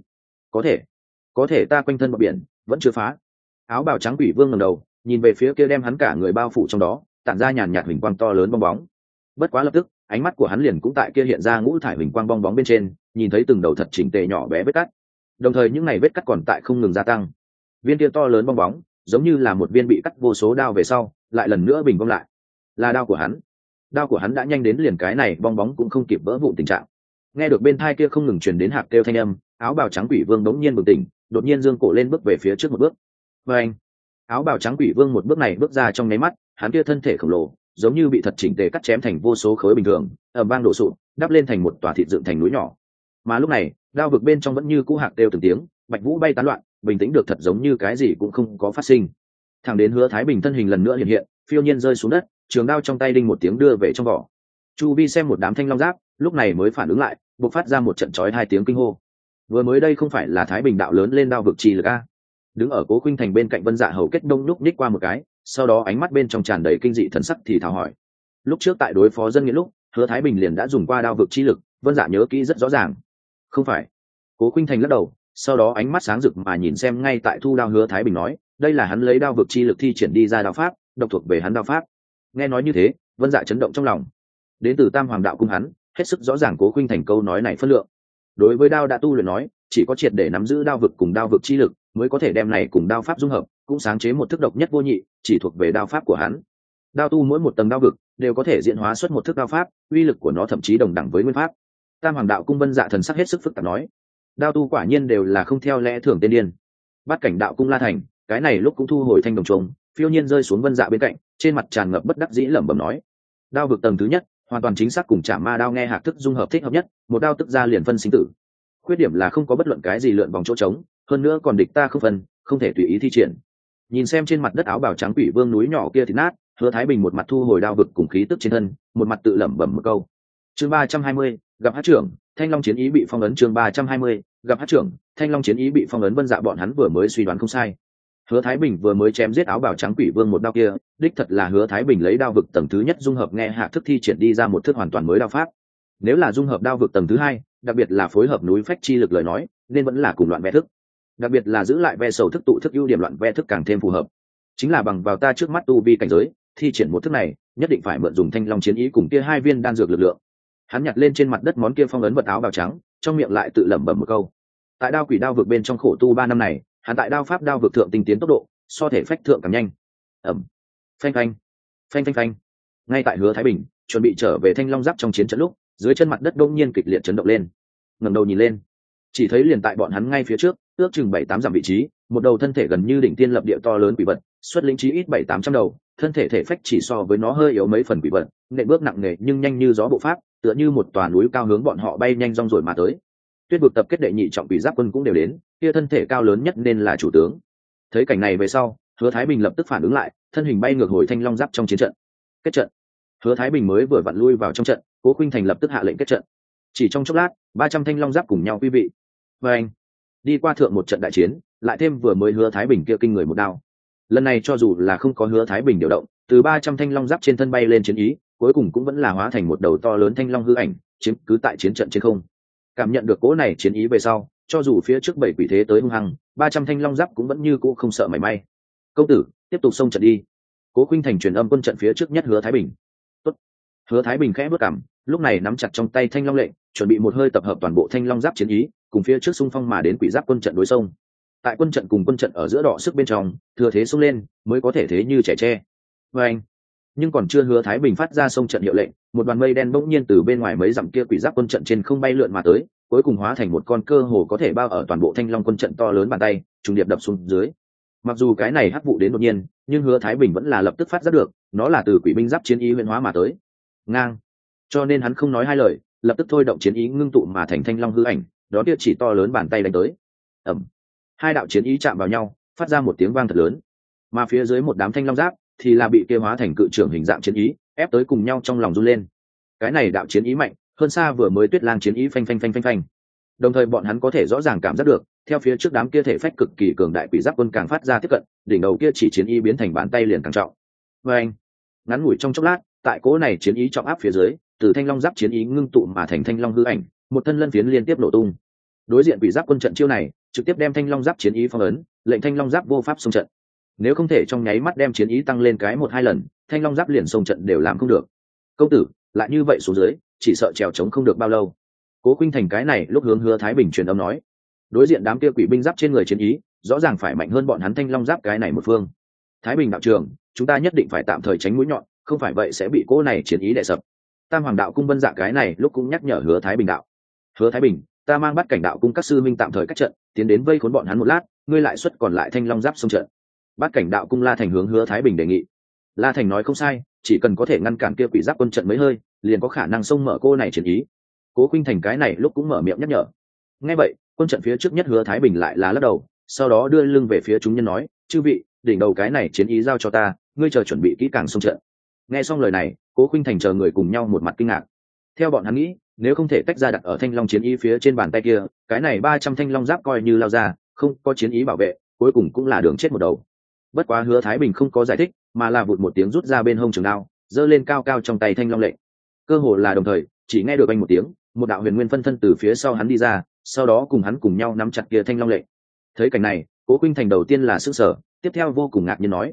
Có thể ta quanh thân bờ biển vẫn chưa phá. Áo bào trắng quỷ vương ngẩng đầu, nhìn về phía kia đem hắn cả người bao phủ trong đó, tản ra nhàn nhạt huỳnh quang to lớn bong bóng. Bất quá lập tức, ánh mắt của hắn liền cũng tại kia hiện ra ngũ thải huỳnh quang bong bóng bên trên, nhìn thấy từng đầu thật chỉnh tề nhỏ bé vết cắt. Đồng thời những này vết cắt còn tại không ngừng gia tăng. Viên kia to lớn bong bóng, giống như là một viên bị cắt vô số đao về sau, lại lần nữa bình vong lại. Là đao của hắn. Đao của hắn đã nhanh đến liền cái này bong bóng cũng không kịp vỡ vụn tình trạng. Nghe được bên tai kia không ngừng truyền đến hạc kêu thanh âm, áo bào trắng quỷ vương đống nhiên bừng tỉnh, đột nhiên giương cổ lên bước về phía trước một bước. Và anh, áo bào trắng quỷ vương một bước này bước ra trong nháy mắt, hắn kia thân thể khổng lồ, giống như bị thật chỉnh tề cắt chém thành vô số khối bình thường, ầm vang đổ sụp, đắp lên thành một tòa thịt dựng thành núi nhỏ. Mà lúc này, đao vực bên trong vẫn như cũ hạc kêu từng tiếng, bạch vũ bay tán loạn, bình tĩnh được thật giống như cái gì cũng không có phát sinh. Thẳng đến Hứa Thái Bình thân hình lần nữa hiện hiện, phiêu nhiên rơi xuống đất, trường đao trong tay đinh một tiếng đưa về trong vỏ. Chu vi xem một đám thanh long giáp, lúc này mới phản ứng lại, bộc phát ra một trận chói hai tiếng kinh hô. Vừa mới đây không phải là Thái Bình đạo lớn lên đao vực trì lực a? Đứng ở Cố Khuynh Thành bên cạnh Vân Dạ hầu kết đông nhúc nhích qua một cái, sau đó ánh mắt bên trong tràn đầy kinh dị thần sắc thì thào hỏi. Lúc trước tại đối phó dân nghĩa lúc, Hứa Thái Bình liền đã dùng qua đao vực chi lực, Vân Dạ nhớ kỹ rất rõ ràng. Không phải. Cố Khuynh Thành lắc đầu, sau đó ánh mắt sáng rực mà nhìn xem ngay tại thu đao Hứa Thái Bình nói, đây là hắn lấy đao vực chi lực thi triển đi ra đao pháp, độc thuộc về hắn đao pháp. Nghe nói như thế, Vân Dạ chấn động trong lòng. Đến từ Tam Hoàng đạo cung hắn, hết sức rõ ràng Cố Khuynh Thành câu nói này phân lượng. Đối với đao đã tu luyện nói, chỉ có triệt để nắm giữ đao vực cùng đao vực chi lực, mới có thể đem này cùng đao pháp dung hợp, cũng sáng chế một thức độc nhất vô nhị, chỉ thuộc về đao pháp của hắn. Đao tu mỗi một tầng đao vực đều có thể diễn hóa xuất một thức đao pháp, uy lực của nó thậm chí đồng đẳng với nguyên pháp. Tam Hoàng đạo cung Vân Dạ thần sắc hết sức phức tạp nói, đao tu quả nhiên đều là không theo lẽ thường tiên điên. Bát cảnh đạo cung La Thành, cái này lúc cũng thu hồi thanh đồng trùng, phiêu nhiên rơi xuống Vân Dạ bên cạnh, trên mặt tràn ngập bất đắc dĩ lẩm bẩm nói, đao vực tầng thứ nhất, hoàn toàn chính xác cùng Trảm Ma đao nghe hạc thức dung hợp thích hợp nhất, một đao tức ra liền phân sinh tử. Khuyết điểm là không có bất luận cái gì lượn vòng chỗ trống, hơn nữa còn địch ta không phân, không thể tùy ý thi triển. Nhìn xem trên mặt đất áo bào trắng quỷ vương núi nhỏ kia thì nát, Hứa Thái Bình một mặt thu hồi đao vực cùng khí tức trên thân, một mặt tự lẩm bẩm một câu. Chương 320, gặp hát trưởng, Thanh Long chiến ý bị phong ấn. Chương 320, gặp hát trưởng, Thanh Long chiến ý bị phong ấn. Vân Dạ bọn hắn vừa mới suy đoán không sai. Hứa Thái Bình vừa mới chém giết áo bào trắng quỷ vương một đao kia, đích thật là Hứa Thái Bình lấy đao vực tầng thứ nhất dung hợp nghe hạ thức thi triển đi ra một thức hoàn toàn mới đao pháp. Nếu là dung hợp đao vực tầng thứ hai, đặc biệt là phối hợp núi phách chi lực lời nói, nên vẫn là cùng loạn ve thức. Đặc biệt là giữ lại ve sầu thức tụ thức ưu điểm loạn ve thức càng thêm phù hợp. Chính là bằng vào ta trước mắt tu vi cảnh giới, thi triển một thức này, nhất định phải mượn dùng Thanh Long chiến ý cùng kia hai viên đan dược lực lượng. Hắn nhặt lên trên mặt đất món kia phong ấn vật áo bào trắng, trong miệng lại tự lẩm bẩm một câu. Tại đao quỷ đao vực bên trong khổ tu 3 năm này, hắn tại đao pháp đao vực thượng tinh tiến tốc độ, so thể phách thượng càng nhanh. Ầm, phanh phanh, phanh phanh phanh. Ngay tại Hứa Thái Bình chuẩn bị trở về Thanh Long giáp trong chiến trận lúc, dưới chân mặt đất đột nhiên kịch liệt chấn động lên. Ngẩng đầu nhìn lên, chỉ thấy liền tại bọn hắn ngay phía trước, ước chừng 7-8 dặm vị trí, một đầu thân thể gần như đỉnh tiên lập địa to lớn quỷ vật, xuất lĩnh chí ít 700-800 đầu, thân thể thể phách chỉ so với nó hơi yếu mấy phần quỷ vật, nện bước nặng nề nhưng nhanh như gió bộ pháp, tựa như một tòa núi cao hướng bọn họ bay nhanh rong rồi mà tới. Tuyết vực tập kết đệ nhị trọng quỷ giáp quân cũng đều đến, kia thân thể cao lớn nhất nên là chủ tướng. Thấy cảnh này về sau, Hứa Thái Bình lập tức phản ứng lại, thân hình bay ngược hồi Thanh Long giáp trong chiến trận. Kết trận. Hứa Thái Bình mới vừa vặn lui vào trong trận, Cố Khuynh Thành lập tức hạ lệnh kết trận. Chỉ trong chốc lát, 300 Thanh Long giáp cùng nhau quý vị. Và anh đi qua thượng một trận đại chiến, lại thêm vừa mới Hứa Thái Bình kia kinh người một đao. Lần này cho dù là không có Hứa Thái Bình điều động, từ 300 Thanh Long giáp trên thân bay lên chiến ý, cuối cùng cũng vẫn là hóa thành một đầu to lớn thanh long hư ảnh, chiếm cứ tại chiến trận trên không. Cảm nhận được cỗ này chiến ý về sau, cho dù phía trước 7 quỷ thế tới hung hăng, 300 Thanh Long giáp cũng vẫn như cũ không sợ mảy may. Công tử, tiếp tục xông trận đi. Cố Khuynh Thành truyền âm quân trận phía trước nhất Hứa Thái Bình. Tốt. Hứa Thái Bình khẽ bước cằm, lúc này nắm chặt trong tay Thanh Long lệnh, chuẩn bị một hơi tập hợp toàn bộ Thanh Long giáp chiến ý, cùng phía trước xung phong mà đến quỷ giáp quân trận đối xông. Tại quân trận cùng quân trận ở giữa đọ sức bên trong, thừa thế xông lên, mới có thể thế như trẻ tre. Và anh, nhưng còn chưa Hứa Thái Bình phát ra xông trận hiệu lệnh, một đoàn mây đen bỗng nhiên từ bên ngoài mấy dặm kia quỷ giáp quân trận trên không bay lượn mà tới, cuối cùng hóa thành một con cơ hồ có thể bao ở toàn bộ Thanh Long quân trận to lớn bàn tay, trùng điệp đập xuống dưới. Mặc dù cái này hắc vụ đến đột nhiên, nhưng Hứa Thái Bình vẫn là lập tức phát giác được, nó là từ quỷ binh giáp chiến ý huyễn hóa mà tới. Ngang. Cho nên hắn không nói hai lời, lập tức thôi động chiến ý ngưng tụ mà thành thanh long hư ảnh, đó kia chỉ to lớn bàn tay đánh tới. Ầm. Hai đạo chiến ý chạm vào nhau, phát ra một tiếng vang thật lớn. Mà phía dưới một đám thanh long giáp thì là bị kia hóa thành cự trưởng hình dạng chiến ý ép tới cùng nhau trong lòng run lên. Cái này đạo chiến ý mạnh hơn xa vừa mới Tuyết Lang chiến ý phanh phanh phanh phanh phanh. Đồng thời bọn hắn có thể rõ ràng cảm giác được, theo phía trước đám kia thể phách cực kỳ cường đại quỷ giáp quân càng phát ra tiếp cận, đỉnh đầu kia chỉ chiến ý biến thành bàn tay liền càng trọng. Và anh, ngắn ngủi trong chốc lát, tại cỗ này chiến ý trọng áp phía dưới, từ thanh long giáp chiến ý ngưng tụ mà thành thanh long hư ảnh, một thân lân phiến liên tiếp nổ tung. Đối diện quỷ giáp quân trận chiêu này, trực tiếp đem thanh long giáp chiến ý phong ấn, lệnh thanh long giáp vô pháp xông trận. Nếu không thể trong nháy mắt đem chiến ý tăng lên cái 1-2 lần, thanh long giáp liền xông trận đều làm không được. Công tử, lại như vậy xuống dưới, chỉ sợ trèo trống không được bao lâu. Cố Khuynh Thành cái này lúc hướng Hứa Thái Bình truyền âm nói, đối diện đám kia quỷ binh giáp trên người chiến ý, rõ ràng phải mạnh hơn bọn hắn thanh long giáp cái này một phương. Thái Bình đạo trưởng, chúng ta nhất định phải tạm thời tránh mũi nhọn, không phải vậy sẽ bị cỗ này chiến ý đè sập. Tam Hoàng đạo cung Vân Dạ cái này lúc cũng nhắc nhở Hứa Thái Bình đạo. Hứa Thái Bình, ta mang Bát Cảnh đạo cung các sư minh tạm thời cách trận, tiến đến vây khốn bọn hắn một lát, ngươi lại xuất còn lại thanh long giáp xông trận. Bát Cảnh đạo cung La Thành hướng Hứa Thái Bình đề nghị. La Thành nói không sai, chỉ cần có thể ngăn cản kia quỷ giáp quân trận mấy hơi, liền có khả năng xông mở cô này chiến ý. Cố Khuynh Thành cái này lúc cũng mở miệng nhắc nhở. Nghe vậy, quân trận phía trước nhất Hứa Thái Bình lại là lắc đầu, sau đó đưa lưng về phía chúng nhân nói, chư vị, đỉnh đầu cái này chiến ý giao cho ta, ngươi chờ chuẩn bị kỹ càng xông trận. Nghe xong lời này, Cố Khuynh Thành chờ người cùng nhau một mặt kinh ngạc. Theo bọn hắn nghĩ, nếu không thể tách ra đặt ở thanh long chiến ý phía trên bàn tay kia, cái này 300 thanh long giáp coi như lao ra, không có chiến ý bảo vệ, cuối cùng cũng là đường chết một đầu. Bất quá Hứa Thái Bình không có giải thích, mà là vụt một tiếng rút ra bên hông trường đao, giơ lên cao cao trong tay thanh long lệnh. Cơ hồ là đồng thời, chỉ nghe được anh một tiếng, một đạo huyền nguyên phân thân từ phía sau hắn đi ra, sau đó cùng hắn cùng nhau nắm chặt kia thanh long lệnh. Thấy cảnh này, Cố Khuynh Thành đầu tiên là sửng sở, tiếp theo vô cùng ngạc nhiên nói,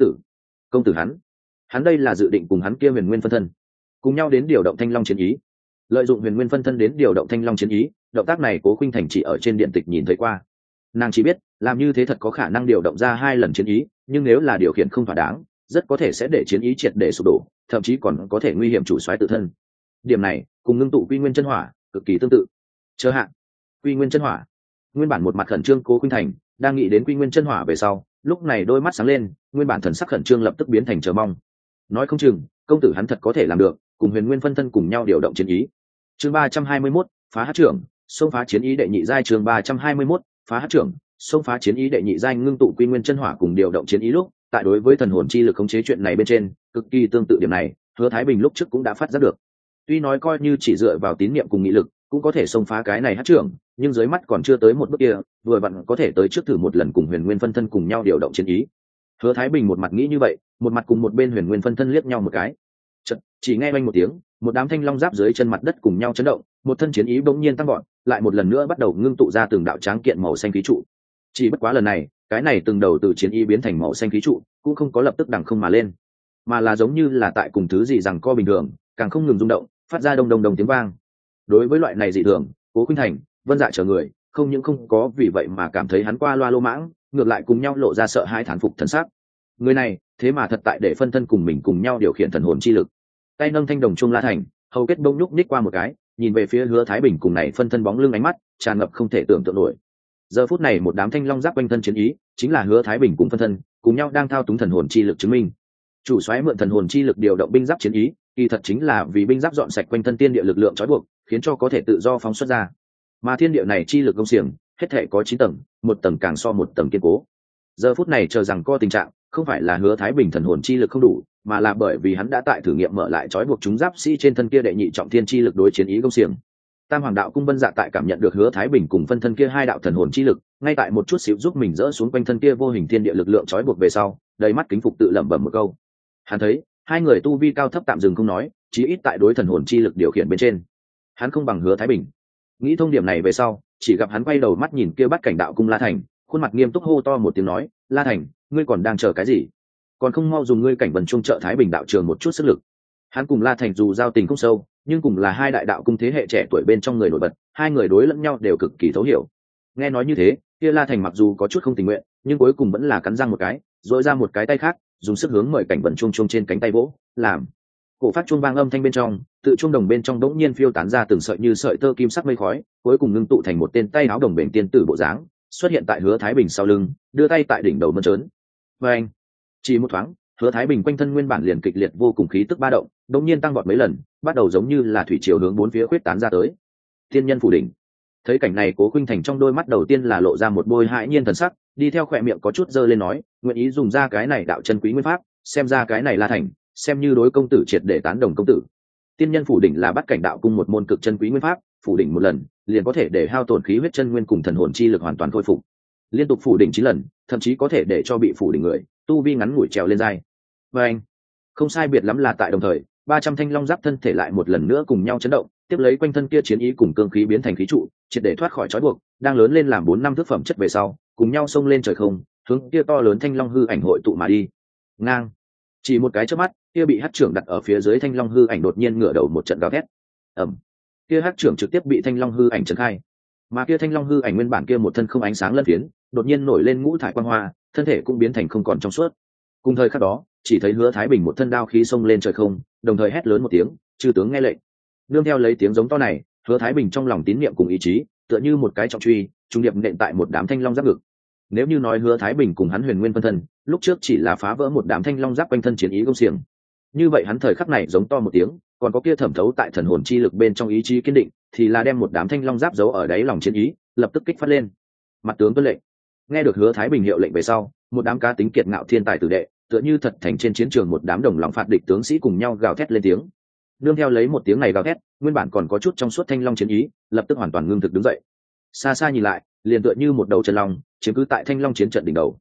công tử hắn đây là dự định cùng hắn kia huyền nguyên phân thân cùng nhau đến điều động thanh long chiến ý. Lợi dụng huyền nguyên phân thân đến điều động thanh long chiến ý, động tác này Cố Khuynh Thành chỉ ở trên điện tịch nhìn thấy qua. Nàng chỉ biết làm như thế thật có khả năng điều động ra 2 lần chiến ý, nhưng nếu là điều khiển không thỏa đáng, rất có thể sẽ để chiến ý triệt để sụp đổ, thậm chí còn có thể nguy hiểm chủ soái tự thân. Điểm này cùng ngưng tụ quy nguyên chân hỏa cực kỳ tương tự. Chờ hạn, quy nguyên chân hỏa. Nguyên bản một mặt khẩn trương Cố Khuynh Thành đang nghĩ đến quy nguyên chân hỏa về sau, lúc này đôi mắt sáng lên, nguyên bản thần sắc khẩn trương lập tức biến thành chờ mong. Nói không chừng công tử hắn thật có thể làm được, cùng huyền nguyên phân thân cùng nhau điều động chiến ý. Chương 321, phá hát trưởng, xông phá chiến ý đệ nhị giai. Chương 321, phá hát trưởng, xông phá chiến ý đệ nhị giai. Ngưng tụ quy nguyên chân hỏa cùng điều động chiến ý lúc, tại đối với thần hồn chi lực khống chế chuyện này bên trên, cực kỳ tương tự điểm này, Hứa Thái Bình lúc trước cũng đã phát giác được. Tuy nói coi như chỉ dựa vào tín niệm cùng nghị lực, cũng có thể xông phá cái này hát trưởng, nhưng dưới mắt còn chưa tới một bước kia, vừa vặn có thể tới trước thử một lần cùng huyền nguyên phân thân cùng nhau điều động chiến ý. Hứa Thái Bình một mặt nghĩ như vậy, một mặt cùng một bên huyền nguyên phân thân liếc nhau một cái. Chợt, chỉ nghe oanh một tiếng, một đám thanh long giáp dưới chân mặt đất cùng nhau chấn động, một thân chiến ý bỗng nhiên tăng vọt, lại một lần nữa bắt đầu ngưng tụ ra từng đạo tráng kiện màu xanh khí trụ. Chỉ bất quá lần này, cái này từng đầu từ chiến ý biến thành màu xanh khí trụ, cũng không có lập tức đằng không mà lên, mà là giống như là tại cùng thứ gì rằng co bình thường, càng không ngừng rung động, phát ra đông đông đông tiếng vang. Đối với loại này dị thường, Cố Khuynh Thành, Vân Dạ chờ người, không những không có vì vậy mà cảm thấy hắn qua loa lô mãng, ngược lại cùng nhau lộ ra sợ hãi thán phục thần sắc. Người này, thế mà thật tại để phân thân cùng mình cùng nhau điều khiển thần hồn chi lực. Tay nâng thanh đồng trung La Thành, hầu kết bông nhúc nhích qua một cái, nhìn về phía Hứa Thái Bình cùng này phân thân bóng lưng, ánh mắt tràn ngập không thể tưởng tượng nổi. Giờ phút này một đám thanh long giáp quanh thân chiến ý, chính là Hứa Thái Bình cùng phân thân cùng nhau đang thao túng thần hồn chi lực chứng minh. Chủ soái mượn thần hồn chi lực điều động binh giáp chiến ý, kỳ thật chính là vì binh giáp dọn sạch quanh thân tiên địa lực lượng trói buộc, khiến cho có thể tự do phóng xuất ra. Mà thiên địa này chi lực công xiềng, hết thể có 9 tầng, một tầng càng so một tầng kiên cố. Giờ phút này chờ rằng co tình trạng, không phải là Hứa Thái Bình thần hồn chi lực không đủ, mà là bởi vì hắn đã tại thử nghiệm mở lại trói buộc chúng giáp sĩ trên thân kia đệ nhị trọng thiên chi lực đối chiến ý công xiềng. Tam Hoàng đạo cung Vân Dạ tại cảm nhận được Hứa Thái Bình cùng phân thân kia 2 đạo thần hồn chi lực, ngay tại một chút xíu giúp mình dỡ xuống quanh thân kia vô hình thiên địa lực lượng trói buộc về sau, đầy mắt kính phục tự lẩm bẩm một câu. Hắn thấy, 2 người tu vi cao thấp tạm dừng không nói, chí ít tại đối thần hồn chi lực điều khiển bên trên, hắn không bằng Hứa Thái Bình. Nghĩ thông điểm này về sau, chỉ gặp hắn quay đầu mắt nhìn kia Bát Cảnh đạo cung La Thành, khuôn mặt nghiêm túc hô to một tiếng nói, La Thành, ngươi còn đang chờ cái gì? Còn không mau dùng ngươi cảnh vần trung trợ Thái Bình đạo trường một chút sức lực. Hắn cùng La Thành dù giao tình không sâu, nhưng cùng là 2 đại đạo cung thế hệ trẻ tuổi bên trong người nổi bật, 2 người đối lẫn nhau đều cực kỳ thấu hiểu. Nghe nói như thế, kia La Thành mặc dù có chút không tình nguyện, nhưng cuối cùng vẫn là cắn răng một cái, dội ra một cái tay khác, dùng sức hướng mời cảnh vần trung trung trên cánh tay vỗ, làm. Cổ phát chuông vang âm thanh bên trong, tự chuông đồng bên trong đống nhiên phiêu tán ra từng sợi như sợi tơ kim sắc mây khói, cuối cùng ngưng tụ thành một tên tay áo đồng bền tiên tử bộ dáng, xuất hiện tại Hứa Thái Bình sau lưng, đưa tay tại đỉnh đầu mơn trớn. Và anh, chỉ một thoáng, Hứa Thái Bình quanh thân nguyên bản liền kịch liệt vô cùng khí tức ba động, đống nhiên tăng vọt mấy lần, bắt đầu giống như là thủy triều hướng bốn phía khuyết tán ra tới. Thiên nhân phủ đỉnh. Thấy cảnh này, Cố Khuynh Thành trong đôi mắt đầu tiên là lộ ra một bôi hãi nhiên thần sắc, đi theo khỏe miệng có chút dơ lên nói, nguyện ý dùng ra cái này đạo chân quý nguyên pháp, xem ra cái này La Thành, xem như đối công tử triệt để tán đồng công tử. Tiên nhân phủ đỉnh là Bát Cảnh đạo cung một môn cực chân quý nguyên pháp, phủ đỉnh một lần, liền có thể để hao tổn khí huyết chân nguyên cùng thần hồn chi lực hoàn toàn khôi phục. Liên tục phủ đỉnh 9 lần, thậm chí có thể để cho bị phủ đỉnh người tu vi ngắn ngủi trèo lên giai. Và anh, không sai biệt lắm là tại đồng thời, 300 thanh long giáp thân thể lại một lần nữa cùng nhau chấn động, tiếp lấy quanh thân kia chiến ý cùng cương khí biến thành khí trụ, triệt để thoát khỏi trói buộc, đang lớn lên làm 4 năm thước phẩm chất về sau, cùng nhau xông lên trời không, hướng kia to lớn thanh long hư ảnh hội tụ mà đi. Ngang, chỉ một cái chớp mắt, kia bị hắc trưởng đặt ở phía dưới thanh long hư ảnh đột nhiên ngửa đầu một trận gào thét. Ầm, kia hắc trưởng trực tiếp bị thanh long hư ảnh chấn khai, mà kia thanh long hư ảnh nguyên bản kia một thân không ánh sáng lân phiến, đột nhiên nổi lên ngũ thải quang hoa, thân thể cũng biến thành không còn trong suốt. Cùng thời khắc đó, chỉ thấy Hứa Thái Bình một thân đao khí xông lên trời không, đồng thời hét lớn một tiếng, chư tướng nghe lệnh. Nương theo lấy tiếng giống to này, Hứa Thái Bình trong lòng tín niệm cùng ý chí, tựa như một cái trọng truy, trung điệp nện tại một đám thanh long giáp ngực. Nếu như nói Hứa Thái Bình cùng hắn huyền nguyên phân thân, lúc trước chỉ là phá vỡ một đám thanh long giáp quanh thân chiến ý công xiềng, như vậy hắn thời khắc này giống to một tiếng, còn có kia thẩm thấu tại thần hồn chi lực bên trong ý chí kiên định, thì là đem một đám thanh long giáp giấu ở đáy lòng chiến ý, lập tức kích phát lên. Mặt tướng tuân lệnh. Nghe được Hứa Thái Bình hiệu lệnh về sau, một đám cá tính kiệt ngạo thiên tài tử đệ, tựa như thật thành trên chiến trường một đám đồng lòng phạt địch tướng sĩ cùng nhau gào thét lên tiếng. Nương theo lấy một tiếng này gào thét, nguyên bản còn có chút trong suốt thanh long chiến ý, lập tức hoàn toàn ngưng thực đứng dậy. Xa xa nhìn lại, liền tựa như một đầu chân long, chiếm cứ tại thanh long chiến trận đỉnh đầu.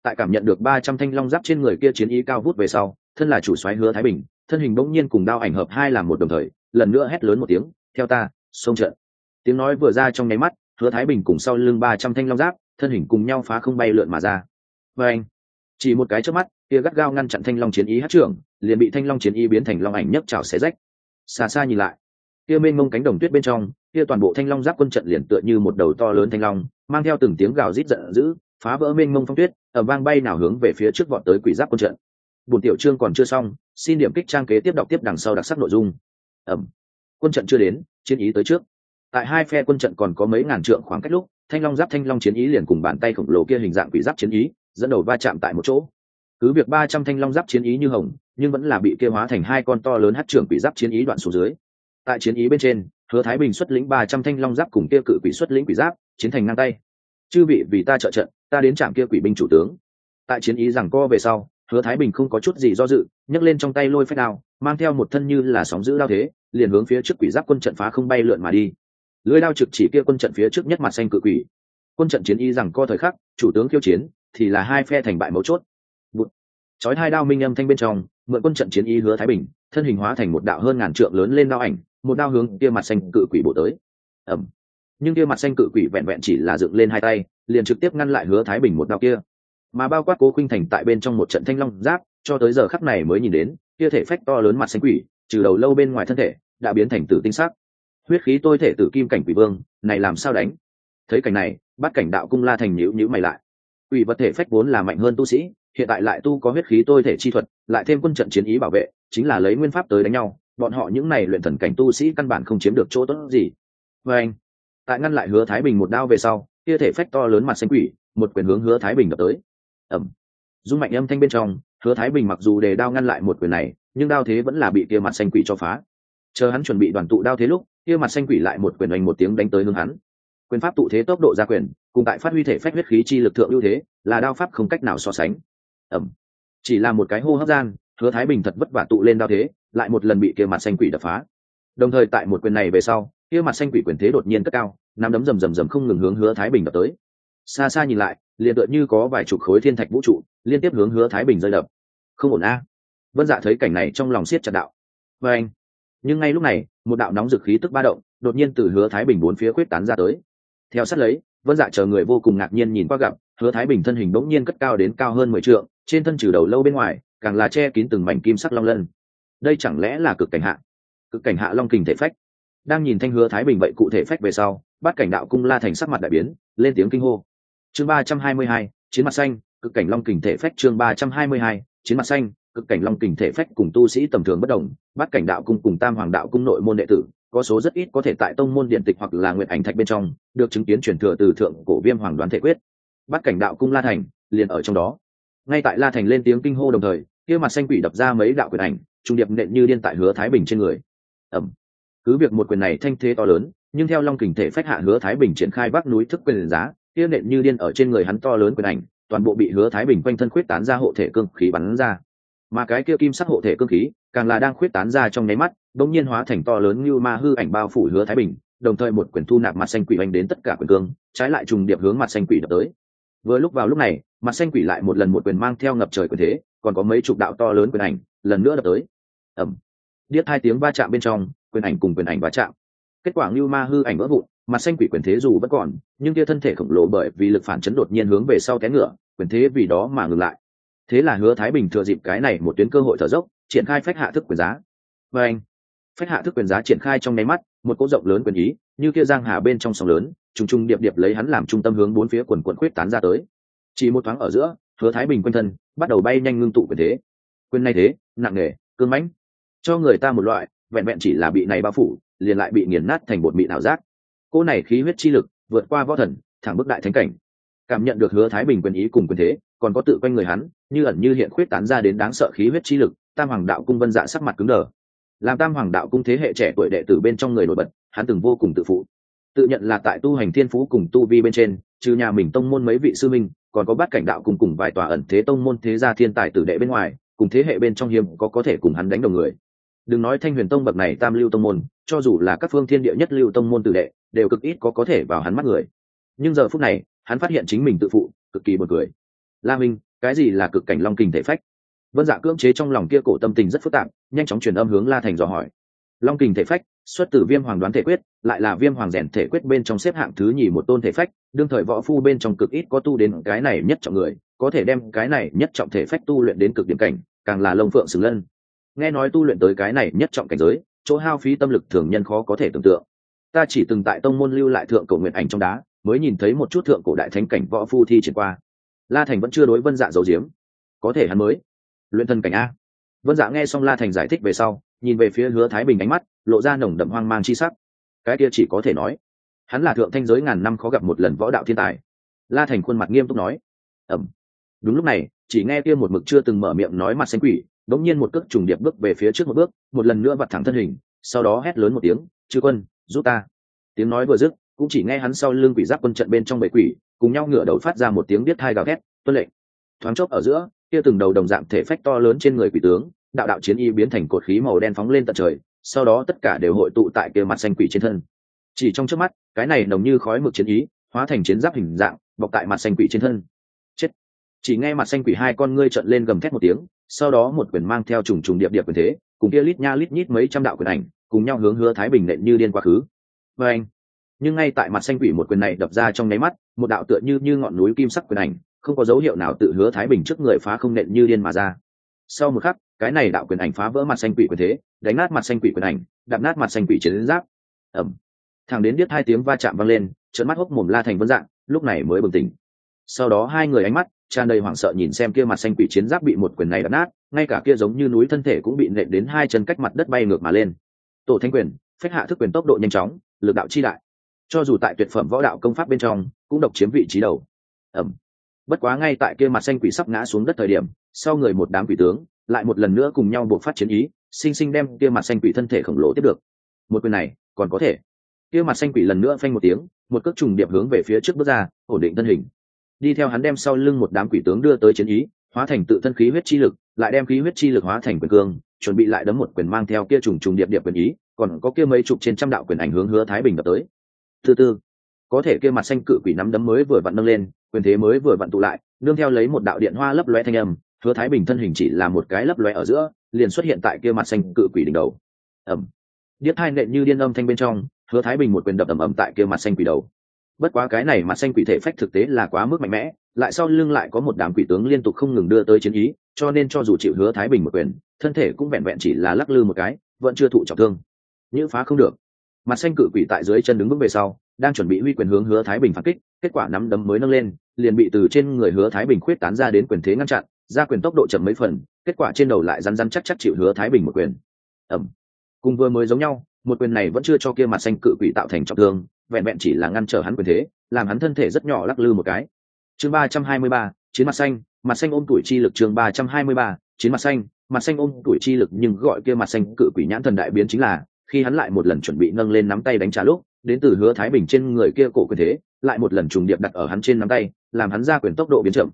Tại cảm nhận được 300 thanh long giáp trên người kia chiến ý cao vút về sau, thân là chủ soái Hứa Thái Bình, thân hình bỗng nhiên cùng đao ảnh hợp hai làm một đồng thời, lần nữa hét lớn một tiếng, theo ta, xông trận. Tiếng nói vừa ra trong nháy mắt, Hứa Thái Bình cùng sau lưng 300 thanh long giáp, thân hình cùng nhau phá không bay lượn mà ra. Và anh, chỉ một cái chớp mắt, kia gắt gao ngăn chặn thanh long chiến ý hát trưởng, liền bị thanh long chiến ý biến thành long ảnh nhấc chảo xé rách. Xa xa nhìn lại, kia mênh mông cánh đồng tuyết bên trong, kia toàn bộ thanh long giáp quân trận liền tựa như một đầu to lớn thanh long, mang theo từng tiếng gào rít giận dữ, phá vỡ mênh mông phong tuyết, ầm vang bay nào hướng về phía trước vọt tới quỷ giáp quân trận. Buổi tiểu chương còn chưa xong, xin điểm kích trang kế tiếp đọc tiếp đằng sau đặc sắc nội dung. Quân trận chưa đến, chiến ý tới trước. Tại hai phe quân trận còn có mấy ngàn trượng khoảng cách lúc, thanh long chiến ý liền cùng bàn tay khổng lồ kia hình dạng quỷ giáp chiến ý, dẫn đầu va chạm tại một chỗ. Cứ việc 300 thanh long giáp chiến ý như hồng, nhưng vẫn là bị kia hóa thành hai con to lớn hắc trưởng quỷ giáp chiến ý đoạn xuống dưới. Tại chiến ý bên trên, Hứa Thái Bình xuất lĩnh 300 thanh long giáp cùng kia cự quỷ xuất lĩnh quỷ giáp, chiến thành ngang tay. Chư vị vì ta trợ trận, ta đến chạm kia quỷ binh chủ tướng. Tại chiến ý giằng co về sau, Hứa Thái Bình không có chút gì do dự, nhấc lên trong tay lôi phách đao, mang theo một thân như là sóng dữ đao thế, liền hướng phía trước quỷ giáp quân trận phá không bay lượn mà đi. Lưỡi đao trực chỉ kia quân trận phía trước nhất mặt xanh cự quỷ. Quân trận chiến ý giằng co thời khắc, chủ tướng khiêu chiến, thì là hai phe thành bại mấu chốt. Chói hai đao minh âm thanh bên trong, mượn quân trận chiến ý Hứa Thái Bình, thân hình hóa thành một đạo hơn ngàn trượng lớn lên đao ảnh, một đao hướng kia mặt xanh cự quỷ bổ tới. Nhưng kia mặt xanh cự quỷ vẹn vẹn chỉ là dựng lên hai tay, liền trực tiếp ngăn lại Hứa Thái Bình một đao kia. Mà bao quát Cố Khuynh Thành tại bên trong một trận thanh long giáp, cho tới giờ khắc này mới nhìn đến, kia thể phách to lớn mặt xanh quỷ, trừ đầu lâu bên ngoài thân thể, đã biến thành tử tinh sắc. Huyết khí tôi thể tử kim cảnh quỷ vương, này làm sao đánh? Thấy cảnh này, Bát Cảnh Đạo Cung La Thành nhíu mày lại. Quỷ vật thể phách vốn là mạnh hơn tu sĩ, hiện tại lại tu có huyết khí tôi thể chi thuật, lại thêm quân trận chiến ý bảo vệ, chính là lấy nguyên pháp tới đánh nhau, bọn họ những này luyện thần cảnh tu sĩ căn bản không chiếm được chỗ tốt gì. Và anh, tại ngăn lại Hứa Thái Bình một đao về sau, kia thể phách to lớn mặt xanh quỷ, một quyền hướng Hứa Thái Bình đập tới. Dung mạnh âm thanh bên trong, Hứa Thái Bình mặc dù đề đao ngăn lại một quyền này, nhưng đao thế vẫn là bị kia mặt xanh quỷ cho phá. Chờ hắn chuẩn bị đoàn tụ đao thế lúc, kia mặt xanh quỷ lại một quyền oanh một tiếng đánh tới hướng hắn. Quyền pháp tụ thế tốc độ ra quyền, cùng tại phát huy thể phách huyết khí chi lực thượng ưu thế, là đao pháp không cách nào so sánh. Chỉ là một cái hô hấp gian, Hứa Thái Bình thật vất vả tụ lên đao thế, lại một lần bị kia mặt xanh quỷ đập phá. Đồng thời tại một quyền này về sau, kia mặt xanh quỷ quyền thế đột nhiên cất cao, nắm đấm rầm không ngừng hướng Hứa Thái Bình đập tới. Xa xa nhìn lại, liền tựa như có vài chục khối thiên thạch vũ trụ liên tiếp hướng Hứa Thái Bình rơi đập. Không ổn a. Vân Dạ thấy cảnh này trong lòng siết chặt đạo. Và anh. Nhưng ngay lúc này, một đạo nóng dực khí tức ba động, đột nhiên từ Hứa Thái Bình bốn phía quyết tán ra tới. Theo sát lấy, Vân Dạ chờ người vô cùng ngạc nhiên nhìn qua gặp, Hứa Thái Bình thân hình bỗng nhiên cất cao đến cao hơn 10 trượng, trên thân trừ đầu lâu bên ngoài, càng là che kín từng mảnh kim sắc long lân. Đây chẳng lẽ là cực cảnh hạ long kình thể phách? Đang nhìn thanh Hứa Thái Bình vậy cụ thể phách về sau, Bát Cảnh Đạo Cung La Thành sắc mặt đại biến, lên tiếng kinh hô. Chương 322, chiến mặt xanh, cực cảnh long kình thể phách. Chương 322, chiến mặt xanh, cực cảnh long kình thể phách. Cùng tu sĩ tầm thường bất đồng, Bát Cảnh Đạo Cung cùng Tam Hoàng Đạo Cung nội môn đệ tử, có số rất ít có thể tại tông môn điện tịch hoặc là nguyện ảnh thạch bên trong được chứng kiến truyền thừa từ thượng cổ Viêm Hoàng đoán thể quyết. Bát Cảnh Đạo Cung La Thành liền ở trong đó. Ngay tại La Thành lên tiếng kinh hô đồng thời, kia mặt xanh quỷ đập ra mấy đạo quyền ảnh, trung điệp nện như điên tại Hứa Thái Bình trên người. Cứ việc một quyền này thanh thế to lớn, nhưng theo long kình thể phách hạ Hứa Thái Bình triển khai vác núi thức quyền giá, kia nện như điên ở trên người hắn to lớn quyền ảnh, toàn bộ bị Hứa Thái Bình quanh thân khuyết tán ra hộ thể cương khí bắn ra. Mà cái kia kim sắc hộ thể cương khí, càng là đang khuyết tán ra trong nháy mắt, đột nhiên hóa thành to lớn như ma hư ảnh bao phủ Hứa Thái Bình, đồng thời một quyền thu nạp mặt xanh quỷ anh đến tất cả quyền cương, trái lại trùng điệp hướng mặt xanh quỷ đập tới. Vừa lúc vào lúc này, mặt xanh quỷ lại một lần một quyền mang theo ngập trời quyền thế, còn có mấy chục đạo to lớn quyền ảnh, lần nữa đập tới. Điếc hai tiếng va chạm bên trong, quyền ảnh cùng quyền ảnh va chạm. Kết quả như ma hư ảnh vỡ vụn, mặt xanh quỷ quyền thế dù vẫn còn, nhưng kia thân thể khổng lồ bởi vì lực phản chấn đột nhiên hướng về sau té ngựa, quyền thế vì đó mà ngừng lại. Thế là Hứa Thái Bình thừa dịp cái này một tuyến cơ hội thở dốc, triển khai phách hạ thức quyền giá. Và anh, phách hạ thức quyền giá triển khai trong nháy mắt, một cỗ rộng lớn quyền ý, như kia giang hà bên trong sóng lớn, trùng trùng điệp điệp lấy hắn làm trung tâm hướng bốn phía quần quần khuyết tán ra tới. Chỉ một thoáng ở giữa, Hứa Thái Bình quanh thân bắt đầu bay nhanh ngưng tụ quyền thế. Quyền này thế, nặng nề, cương mãnh, cho người ta một loại vẹn vẹn chỉ là bị này bao phủ, liền lại bị nghiền nát thành bột mịn ảo giác. Cỗ này khí huyết chi lực vượt qua võ thần, thẳng bước đại thánh cảnh. Cảm nhận được Hứa Thái Bình quyền ý cùng quyền thế, còn có tự quanh người hắn, như ẩn như hiện khuyết tán ra đến đáng sợ khí huyết chi lực, Tam Hoàng Đạo Cung Vân Dạ sắc mặt cứng đờ. Làm Tam Hoàng Đạo Cung thế hệ trẻ tuổi đệ tử bên trong người nổi bật, hắn từng vô cùng tự phụ, tự nhận là tại tu hành thiên phú cùng tu vi bên trên, trừ nhà mình tông môn mấy vị sư minh, còn có Bát Cảnh Đạo Cung cùng vài tòa ẩn thế tông môn thế gia thiên tài tử đệ bên ngoài, cùng thế hệ bên trong hiếm có thể cùng hắn đánh đồng người. Đừng nói Thanh Huyền Tông bậc này tam lưu tông môn, cho dù là các phương thiên địa nhất lưu tông môn tử đệ, đều cực ít có thể vào hắn mắt người. Nhưng giờ phút này, hắn phát hiện chính mình tự phụ, cực kỳ buồn cười. La Minh, Cái gì là cực cảnh long kình thể phách? Vân Dạ cưỡng chế trong lòng kia cổ tâm tình rất phức tạp, nhanh chóng truyền âm hướng La Thành dò hỏi. Long kình thể phách xuất từ Viêm Hoàng đoán thể quyết, lại là Viêm Hoàng rèn thể quyết bên trong xếp hạng thứ nhì một tôn thể phách, đương thời võ phu bên trong cực ít có tu đến cái này nhất trọng người, có thể đem cái này nhất trọng thể phách tu luyện đến cực điểm cảnh, càng là lông phượng xứng lân. Nghe nói tu luyện tới cái này nhất trọng cảnh giới, chỗ hao phí tâm lực thường nhân khó có thể tưởng tượng. Ta chỉ từng tại tông môn lưu lại thượng cổ nguyện ảnh trong đá, mới nhìn thấy một chút thượng cổ đại thánh cảnh võ phu thi triển qua. La Thành vẫn chưa đối Vân Dạ giấu giếm, có thể hắn mới luyện thân cảnh a. Vân Dạ nghe xong La Thành giải thích về sau, nhìn về phía Hứa Thái Bình, ánh mắt lộ ra nồng đậm hoang mang chi sắc. Cái kia chỉ có thể nói, hắn là thượng thanh giới ngàn năm khó gặp một lần võ đạo thiên tài. La Thành khuôn mặt nghiêm túc nói. Đúng lúc này, chỉ nghe kia một mực chưa từng mở miệng nói mặt xanh quỷ, đống nhiên một cước trùng điệp bước về phía trước một bước, một lần nữa vặn thẳng thân hình, sau đó hét lớn một tiếng, "Chư quân, giúp ta!" Tiếng nói vừa dứt, cũng chỉ nghe hắn sau lưng quỷ giáp quân trận bên trong bầy quỷ, cùng nhau ngửa đầu phát ra một tiếng điếc tai gào thét, "Tuân lệnh!" Thoáng chốc ở giữa, kia từng đầu đồng dạng thể phách to lớn trên người quỷ tướng, đạo đạo chiến y biến thành cột khí màu đen phóng lên tận trời, sau đó tất cả đều hội tụ tại kia mặt xanh quỷ trên thân. Chỉ trong chớp mắt, cái này nồng như khói mực chiến ý, hóa thành chiến giáp hình dạng, bọc tại mặt xanh quỷ trên thân. Chết! Chỉ nghe mặt xanh quỷ hai con ngươi trợn lên gầm thét một tiếng, sau đó một quyền mang theo trùng trùng điệp điệp quyền thế, cùng kia lít nha lít nhít mấy trăm đạo quyền ảnh, cùng nhau hướng Hứa Thái Bình nện như điên quá khứ. Và anh, nhưng ngay tại mặt xanh quỷ một quyền này đập ra trong nháy mắt, một đạo tựa như ngọn núi kim sắc quyền ảnh, không có dấu hiệu nào tự Hứa Thái Bình trước người phá không nện như điên mà ra. Sau một khắc, cái này đạo quyền ảnh phá vỡ mặt xanh quỷ quyền thế, đánh nát mặt xanh quỷ quyền ảnh, đạp nát mặt xanh quỷ chiến giáp. Thằng đến biết hai tiếng va chạm vang lên, trợn mắt hốc mồm La Thành Vân Dạng lúc này mới bừng tỉnh. Sau đó hai người ánh mắt tràn đầy hoảng sợ nhìn xem kia mặt xanh quỷ chiến giáp bị một quyền này đập nát, ngay cả kia giống như núi thân thể cũng bị nện đến hai chân cách mặt đất bay ngược mà lên. Tổ thanh quyền, phách hạ thức quyền tốc độ nhanh chóng, lực đạo chi đại, cho dù tại tuyệt phẩm võ đạo công pháp bên trong cũng độc chiếm vị trí đầu. Bất quá ngay tại kia mặt xanh quỷ sắp ngã xuống đất thời điểm, sau người một đám quỷ tướng lại một lần nữa cùng nhau buộc phát chiến ý, sinh sinh đem kia mặt xanh quỷ thân thể khổng lồ tiếp được. Một quyền này còn có thể. Kia mặt xanh quỷ lần nữa phanh một tiếng, một cước trùng điệp hướng về phía trước bước ra, ổn định thân hình. Đi theo hắn đem sau lưng một đám quỷ tướng đưa tới chiến ý, hóa thành tự thân khí huyết chi lực, lại đem khí huyết chi lực hóa thành quyền cương, chuẩn bị lại đấm một quyền mang theo kia trùng trùng điệp điệp quyền ý, còn có kia mấy chục trên trăm đạo quyền ảnh hướng Hứa Thái Bình đập tới. Từ từ, có thể kia mặt xanh cự quỷ nắm đấm mới vừa vặn nâng lên, quyền thế mới vừa vặn tụ lại, nương theo lấy một đạo điện hoa lấp lóe thanh âm, Hứa Thái Bình thân hình chỉ là một cái lấp lóe ở giữa, liền xuất hiện tại kia mặt xanh cự quỷ đỉnh đầu. Điếc hai nện như điên âm thanh bên trong, Hứa Thái Bình một quyền đập ầm tại kia mặt xanh quỷ đầu. Bất quá cái này mặt xanh quỷ thể phách thực tế là quá mức mạnh mẽ, lại sau lưng lại có một đám quỷ tướng liên tục không ngừng đưa tới chiến ý, cho nên cho dù chịu Hứa Thái Bình một quyền, thân thể cũng vẹn vẹn chỉ là lắc lư một cái, vẫn chưa thụ trọng thương. Như phá không được. Mặt xanh cự quỷ tại dưới chân đứng vững về sau, đang chuẩn bị huy quyền hướng Hứa Thái Bình phản kích, kết quả nắm đấm mới nâng lên, liền bị từ trên người Hứa Thái Bình khuyết tán ra đến quyền thế ngăn chặn, ra quyền tốc độ chậm mấy phần, kết quả trên đầu lại rắn rắn chắc chắc chịu Hứa Thái Bình một quyền. Cùng vừa mới giống nhau, một quyền này vẫn chưa cho kia mặt xanh cự quỷ tạo thành trọng thương, vẹn vẹn chỉ là ngăn trở hắn quyền thế, làm hắn thân thể rất nhỏ lắc lư một cái. Chương 323, chiến mặt xanh ôm tuổi chi lực. Chương 323, chiến mặt xanh ôm tuổi chi lực. Nhưng gọi kia mặt xanh cự quỷ nhãn thần đại biến chính là, khi hắn lại một lần chuẩn bị nâng lên nắm tay đánh trả lúc, đến từ Hứa Thái Bình trên người kia cổ quyền thế, lại một lần trùng điệp đặt ở hắn trên nắm tay, làm hắn ra quyền tốc độ biến chậm.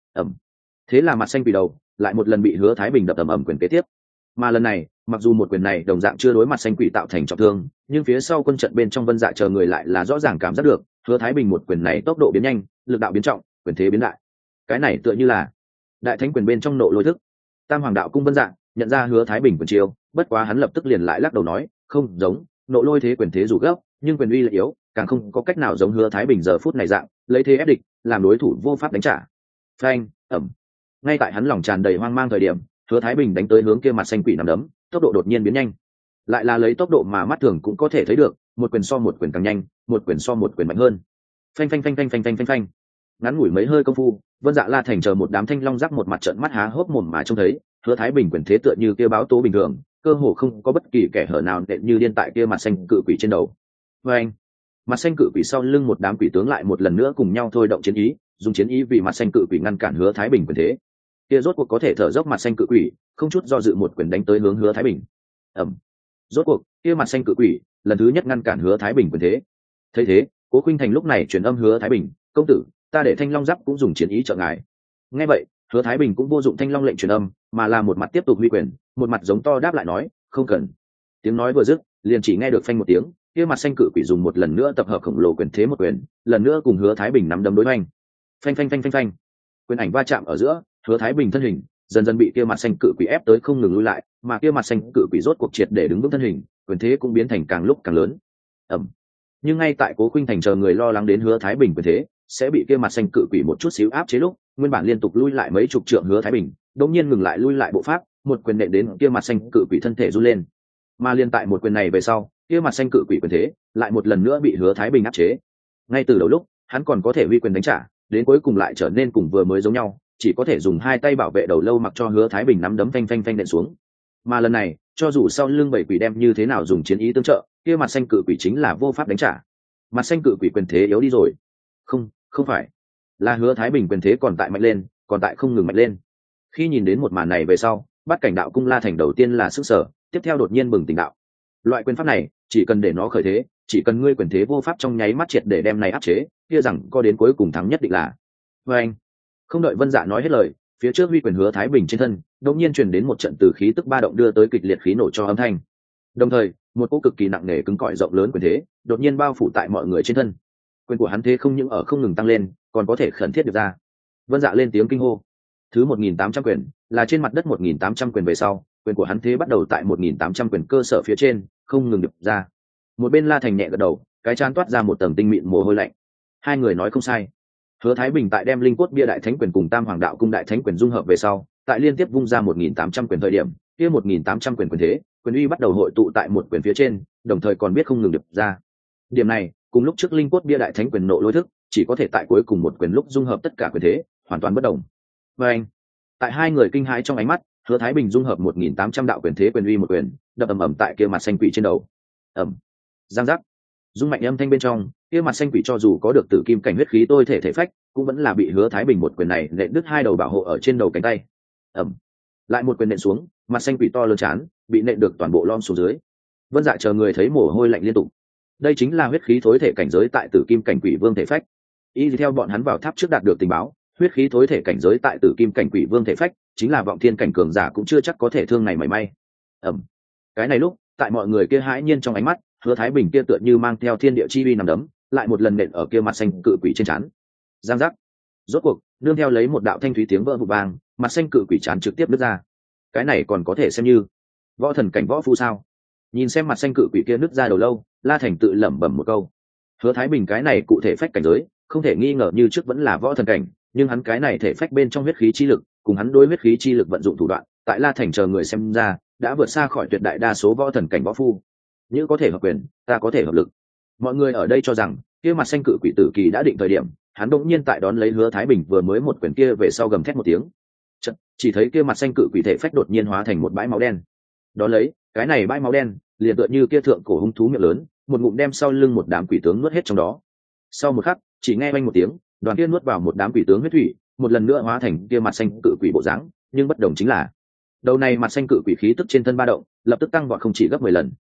Thế là mặt xanh quỷ đầu lại một lần bị Hứa Thái Bình đập quyền kế tiếp. Mà lần này, mặc dù một quyền này đồng dạng chưa đối mặt xanh quỷ tạo thành trọng thương, nhưng phía sau quân trận bên trong Vân Dạ chờ người lại là rõ ràng cảm giác được, Hứa Thái Bình một quyền này tốc độ biến nhanh, lực đạo biến trọng, quyền thế biến đại. Cái này tựa như là đại thánh quyền bên trong nộ lôi thức. Tam Hoàng đạo cung Vân Dạ nhận ra Hứa Thái Bình quyền chiêu, bất quá hắn lập tức liền lại lắc đầu nói, không giống, nộ lôi thế quyền thế dù gấp, nhưng quyền uy lại yếu, càng không có cách nào giống Hứa Thái Bình giờ phút này dạng, lấy thế ép địch, làm đối thủ vô pháp đánh trả. Phanh, ngay tại hắn lòng tràn đầy hoang mang thời điểm, Hứa Thái Bình đánh tới hướng kia mặt xanh quỷ nằm đấm, tốc độ đột nhiên biến nhanh, lại là lấy tốc độ mà mắt thường cũng có thể thấy được, một quyền so một quyền càng nhanh, một quyền so một quyền mạnh hơn. Phanh phanh phanh phanh phanh phanh phanh phanh. Ngắn ngủi mấy hơi công phu, Vân Dạ La Thành chờ một đám thanh long rắc một mặt trợn mắt há hốc mồm mà trông thấy, Hứa Thái Bình quyền thế tựa như kia báo tố bình thường, cơ hồ không có bất kỳ kẻ hở nào nện như điên tại kia mặt xanh cự quỷ trên đầu. Phanh. Mặt xanh cự quỷ sau lưng một đám quỷ tướng lại một lần nữa cùng nhau thôi động chiến ý, dùng chiến ý vì mặt xanh cự quỷ ngăn cản Hứa Thái Bình quyền thế. Kia rốt cuộc có thể thở dốc mặt xanh cự quỷ, không chút do dự một quyền đánh tới hướng Hứa Thái Bình. Rốt cuộc, kia mặt xanh cự quỷ lần thứ nhất ngăn cản Hứa Thái Bình quyền thế. Thấy thế, Cố Khuynh Thành lúc này truyền âm Hứa Thái Bình, công tử, ta để Thanh Long Giáp cũng dùng chiến ý trợ ngài. Nghe vậy, Hứa Thái Bình cũng vô dụng Thanh Long lệnh truyền âm, mà là một mặt tiếp tục huy quyền, một mặt giống to đáp lại nói, không cần. Tiếng nói vừa dứt, liền chỉ nghe được phanh một tiếng, kia mặt xanh cự quỷ dùng một lần nữa tập hợp khổng lồ quyền thế một quyền, lần nữa cùng Hứa Thái Bình nắm đấm đối hoành. Phanh phanh phanh phanh phanh. Quyền ảnh va chạm ở giữa, Hứa Thái Bình thân hình dần dần bị kia mặt xanh cự quỷ ép tới không ngừng lui lại, mà kia mặt xanh cự quỷ rốt cuộc triệt để đứng vững thân hình, quyền thế cũng biến thành càng lúc càng lớn. Ầm. Nhưng ngay tại Cố Khuynh Thành chờ người lo lắng đến Hứa Thái Bình quyền thế sẽ bị kia mặt xanh cự quỷ một chút xíu áp chế lúc, nguyên bản liên tục lui lại mấy chục trượng Hứa Thái Bình đột nhiên ngừng lại lui lại bộ pháp, một quyền nện đến kia mặt xanh cự quỷ thân thể run lên. Mà liên tại một quyền này về sau, kia mặt xanh cự quỷ quyền thế lại một lần nữa bị Hứa Thái Bình áp chế. Ngay từ đầu lúc hắn còn có thể huy quyền đánh trả, đến cuối cùng lại trở nên cùng vừa mới giống nhau, chỉ có thể dùng hai tay bảo vệ đầu lâu, mặc cho Hứa Thái Bình nắm đấm phanh phanh phanh nện xuống. Mà lần này cho dù sau lưng bảy quỷ đem như thế nào dùng chiến ý tương trợ, kia mặt xanh cự quỷ chính là vô pháp đánh trả. Mặt xanh cự quỷ quyền thế yếu đi rồi. Không phải, là Hứa Thái Bình quyền thế còn tại mạnh lên, còn tại không ngừng mạnh lên. Khi nhìn đến một màn này về sau, Bát Cảnh Đạo Cung La Thành đầu tiên là sức sở, tiếp theo đột nhiên bừng tỉnh đạo. Loại quyền pháp này chỉ cần để nó khởi thế, chỉ cần ngươi quyền thế vô pháp trong nháy mắt triệt để đem này áp chế, kia rằng có đến cuối cùng thắng nhất định là. Và anh không đợi Vân Dạ nói hết lời, phía trước huy quyền Hứa Thái Bình trên thân đột nhiên truyền đến một trận từ khí tức ba động đưa tới kịch liệt khí nổ cho âm thanh. Đồng thời một cỗ cực kỳ nặng nề cứng cỏi rộng lớn quyền thế đột nhiên bao phủ tại mọi người trên thân. Quyền của hắn thế không những ở không ngừng tăng lên, còn có thể khẩn thiết được ra. Vân Dạ lên tiếng kinh hô. Thứ 1.800 quyền là trên mặt đất 1.800 quyền về sau, quyền của hắn thế bắt đầu tại 1.800 quyền cơ sở phía trên không ngừng được ra. Một bên La Thành nhẹ gật đầu, cái trán toát ra một tầng tinh mịn mồ hôi lạnh. Hai người nói không sai. Hứa Thái Bình tại đem linh cốt bia đại thánh quyền cùng Tam Hoàng Đạo Cung đại thánh quyền dung hợp về sau, tại liên tiếp vung ra 1.800 quyền thời điểm, kia 1.800 quyền quyền thế, quyền uy bắt đầu hội tụ tại một quyền phía trên, đồng thời còn biết không ngừng được ra. Điểm này cùng lúc trước linh cốt bia đại thánh quyền nộ lôi thức, chỉ có thể tại cuối cùng một quyền lúc dung hợp tất cả quyền thế, hoàn toàn bất đồng. Và anh, tại hai người kinh hãi trong ánh mắt, Hứa Thái Bình dung hợp 1.800 đạo quyền thế quyền uy một quyền, đập ầm ầm tại kia mặt xanh quỷ trên đầu. Ầm. Giang giác. Dung mạnh âm thanh bên trong, kia mặt xanh quỷ cho dù có được tử kim cảnh huyết khí tôi thể phách, cũng vẫn là bị Hứa Thái Bình một quyền này nện đứt hai đầu bảo hộ ở trên đầu cánh tay. Ầm. Lại một quyền nện xuống, mặt xanh quỷ to lớn chán bị nện được toàn bộ lom xuống dưới. Vân Dạ chờ người thấy mồ hôi lạnh liên tục. Đây chính là huyết khí thối thể cảnh giới tại tử kim cảnh quỷ vương thể phách. Y theo bọn hắn vào tháp trước đạt được tình báo, huyết khí thối thể cảnh giới tại tử kim cảnh quỷ vương thể phách chính là vọng thiên cảnh cường giả cũng chưa chắc có thể thương này mảy may. Ẩm. Cái này lúc tại mọi người kia hãi nhiên trong ánh mắt, Hứa Thái Bình kia tựa như mang theo thiên địa chi uy nằm đấm, lại một lần nện ở kia mặt xanh cự quỷ trên trán. Giang giác. Rốt cuộc nương theo lấy một đạo thanh thúy tiếng vỡ vụn vang, mặt xanh cự quỷ trán trực tiếp nứt ra. Cái này còn có thể xem như võ thần cảnh võ phu sao? Nhìn xem mặt xanh cự quỷ kia nứt ra đầu lâu, La Thành tự lẩm bẩm một câu. Hứa Thái Bình cái này cụ thể phách cảnh giới, không thể nghi ngờ như trước vẫn là võ thần cảnh, nhưng hắn cái này thể phách bên trong huyết khí chi lực, cùng hắn đối huyết khí chi lực vận dụng thủ đoạn, tại La Thành chờ người xem ra, đã vượt xa khỏi tuyệt đại đa số võ thần cảnh võ phu. Như có thể hợp quyền, ta có thể hợp lực. Mọi người ở đây cho rằng, kia mặt xanh cự quỷ tử kỳ đã định thời điểm, hắn đột nhiên tại đón lấy Hứa Thái Bình vừa mới một quyền kia về sau gầm thét một tiếng. Chỉ thấy kia mặt xanh cự quỷ thể phách đột nhiên hóa thành một bãi máu đen. Đón lấy, cái này bãi máu đen, liền tựa như kia thượng cổ hung thú miệng lớn, một ngụm đem sau lưng một đám quỷ tướng nuốt hết trong đó. Sau một khắc, chỉ nghe vang một tiếng, đoàn kia nuốt vào một đám quỷ tướng huyết thủy, một lần nữa hóa thành kia mặt xanh cự quỷ bộ dáng, nhưng bất đồng chính là, đầu này mặt xanh cự quỷ khí tức trên thân ba động, lập tức tăng vọt không chỉ gấp 10 lần.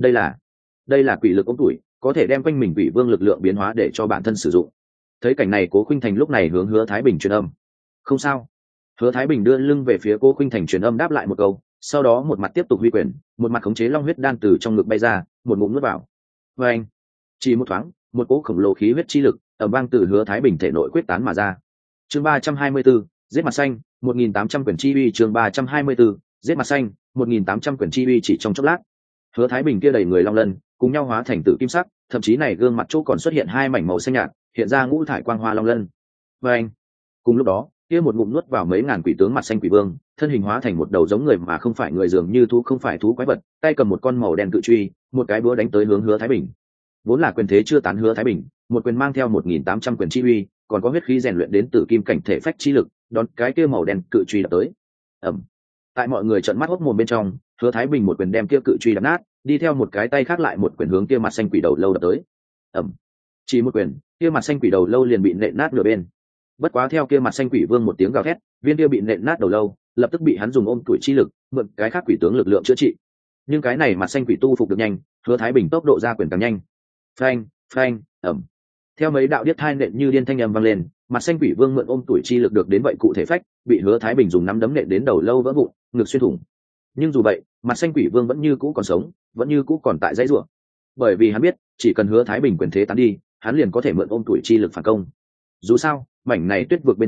Đây là quỷ lực ống tuổi, có thể đem quanh mình quỷ vương lực lượng biến hóa để cho bản thân sử dụng. Thấy cảnh này, Cố Khuynh Thành lúc này hướng Hứa Thái Bình truyền âm. Không sao. Hứa Thái Bình đưa lưng về phía Cố Khuynh Thành truyền âm đáp lại một câu, sau đó một mặt tiếp tục huy quyền, một mặt khống chế long huyết đan từ trong ngực bay ra, một ngụm nuốt vào. Và anh, chỉ một thoáng, một cỗ khổng lồ khí huyết chi lực ầm vang từ Hứa Thái Bình thể nội quyết tán mà ra. Chương 324, giết mặt xanh, 1.800 quyền chi uy. Chương 324, giết mặt xanh, 1.800 quyền chi uy. Chỉ trong chốc lát, Hứa Thái Bình kia đầy người long lân cùng nhau hóa thành tử kim sắc, thậm chí này gương mặt chỗ còn xuất hiện hai mảnh màu xanh nhạt, hiện ra ngũ thải quang hoa long lân. Và anh, cùng lúc đó, kia một ngụm nuốt vào mấy ngàn quỷ tướng mặt xanh quỷ vương, thân hình hóa thành một đầu giống người mà không phải người, dường như thú không phải thú quái vật, tay cầm một con màu đen cự truy, một cái búa đánh tới hướng Hứa Thái Bình. Vốn là quyền thế chưa tán Hứa Thái Bình, một quyền mang theo 1.800 quyền chi uy, còn có huyết khí rèn luyện đến tử kim cảnh thể phách chi lực, đón cái kia màu đen cự truy đập tới. Ầm. Tại mọi người trợn mắt hốt mồm bên trong, Hứa Thái Bình một quyền đem kia cự truy đập nát, đi theo một cái tay khác lại một quyền hướng kia mặt xanh quỷ đầu lâu đập tới. Ầm. Chỉ một quyền, kia mặt xanh quỷ đầu lâu liền bị nện nát nửa bên. Bất quá theo kia mặt xanh quỷ vương một tiếng gào thét, viên kia bị nện nát đầu lâu lập tức bị hắn dùng ôm tuổi chi lực mượn cái khác quỷ tướng lực lượng chữa trị. Nhưng cái này mặt xanh quỷ tu phục được nhanh, Hứa Thái Bình tốc độ ra quyền càng nhanh. Phanh, phanh, ầm. Theo mấy đạo điếc thai nện như điên thanh âm vang lên, mặt xanh quỷ vương mượn ôm tuổi chi lực được đến vậy cụ thể phách, bị Hứa Thái Bình dùng nắm đấm nện đến đầu lâu vỡ vụn, ngực xuyên thủng. Nhưng dù vậy, mặt xanh quỷ vương vẫn như cũ còn sống, vẫn như cũ còn tại dãy rủa. Bởi vì hắn biết, chỉ cần Hứa Thái Bình quyền thế tán đi, hắn liền có thể mượn ôm tuổi chi lực phản công. Dù sao, mảnh này tuyết vực bên trong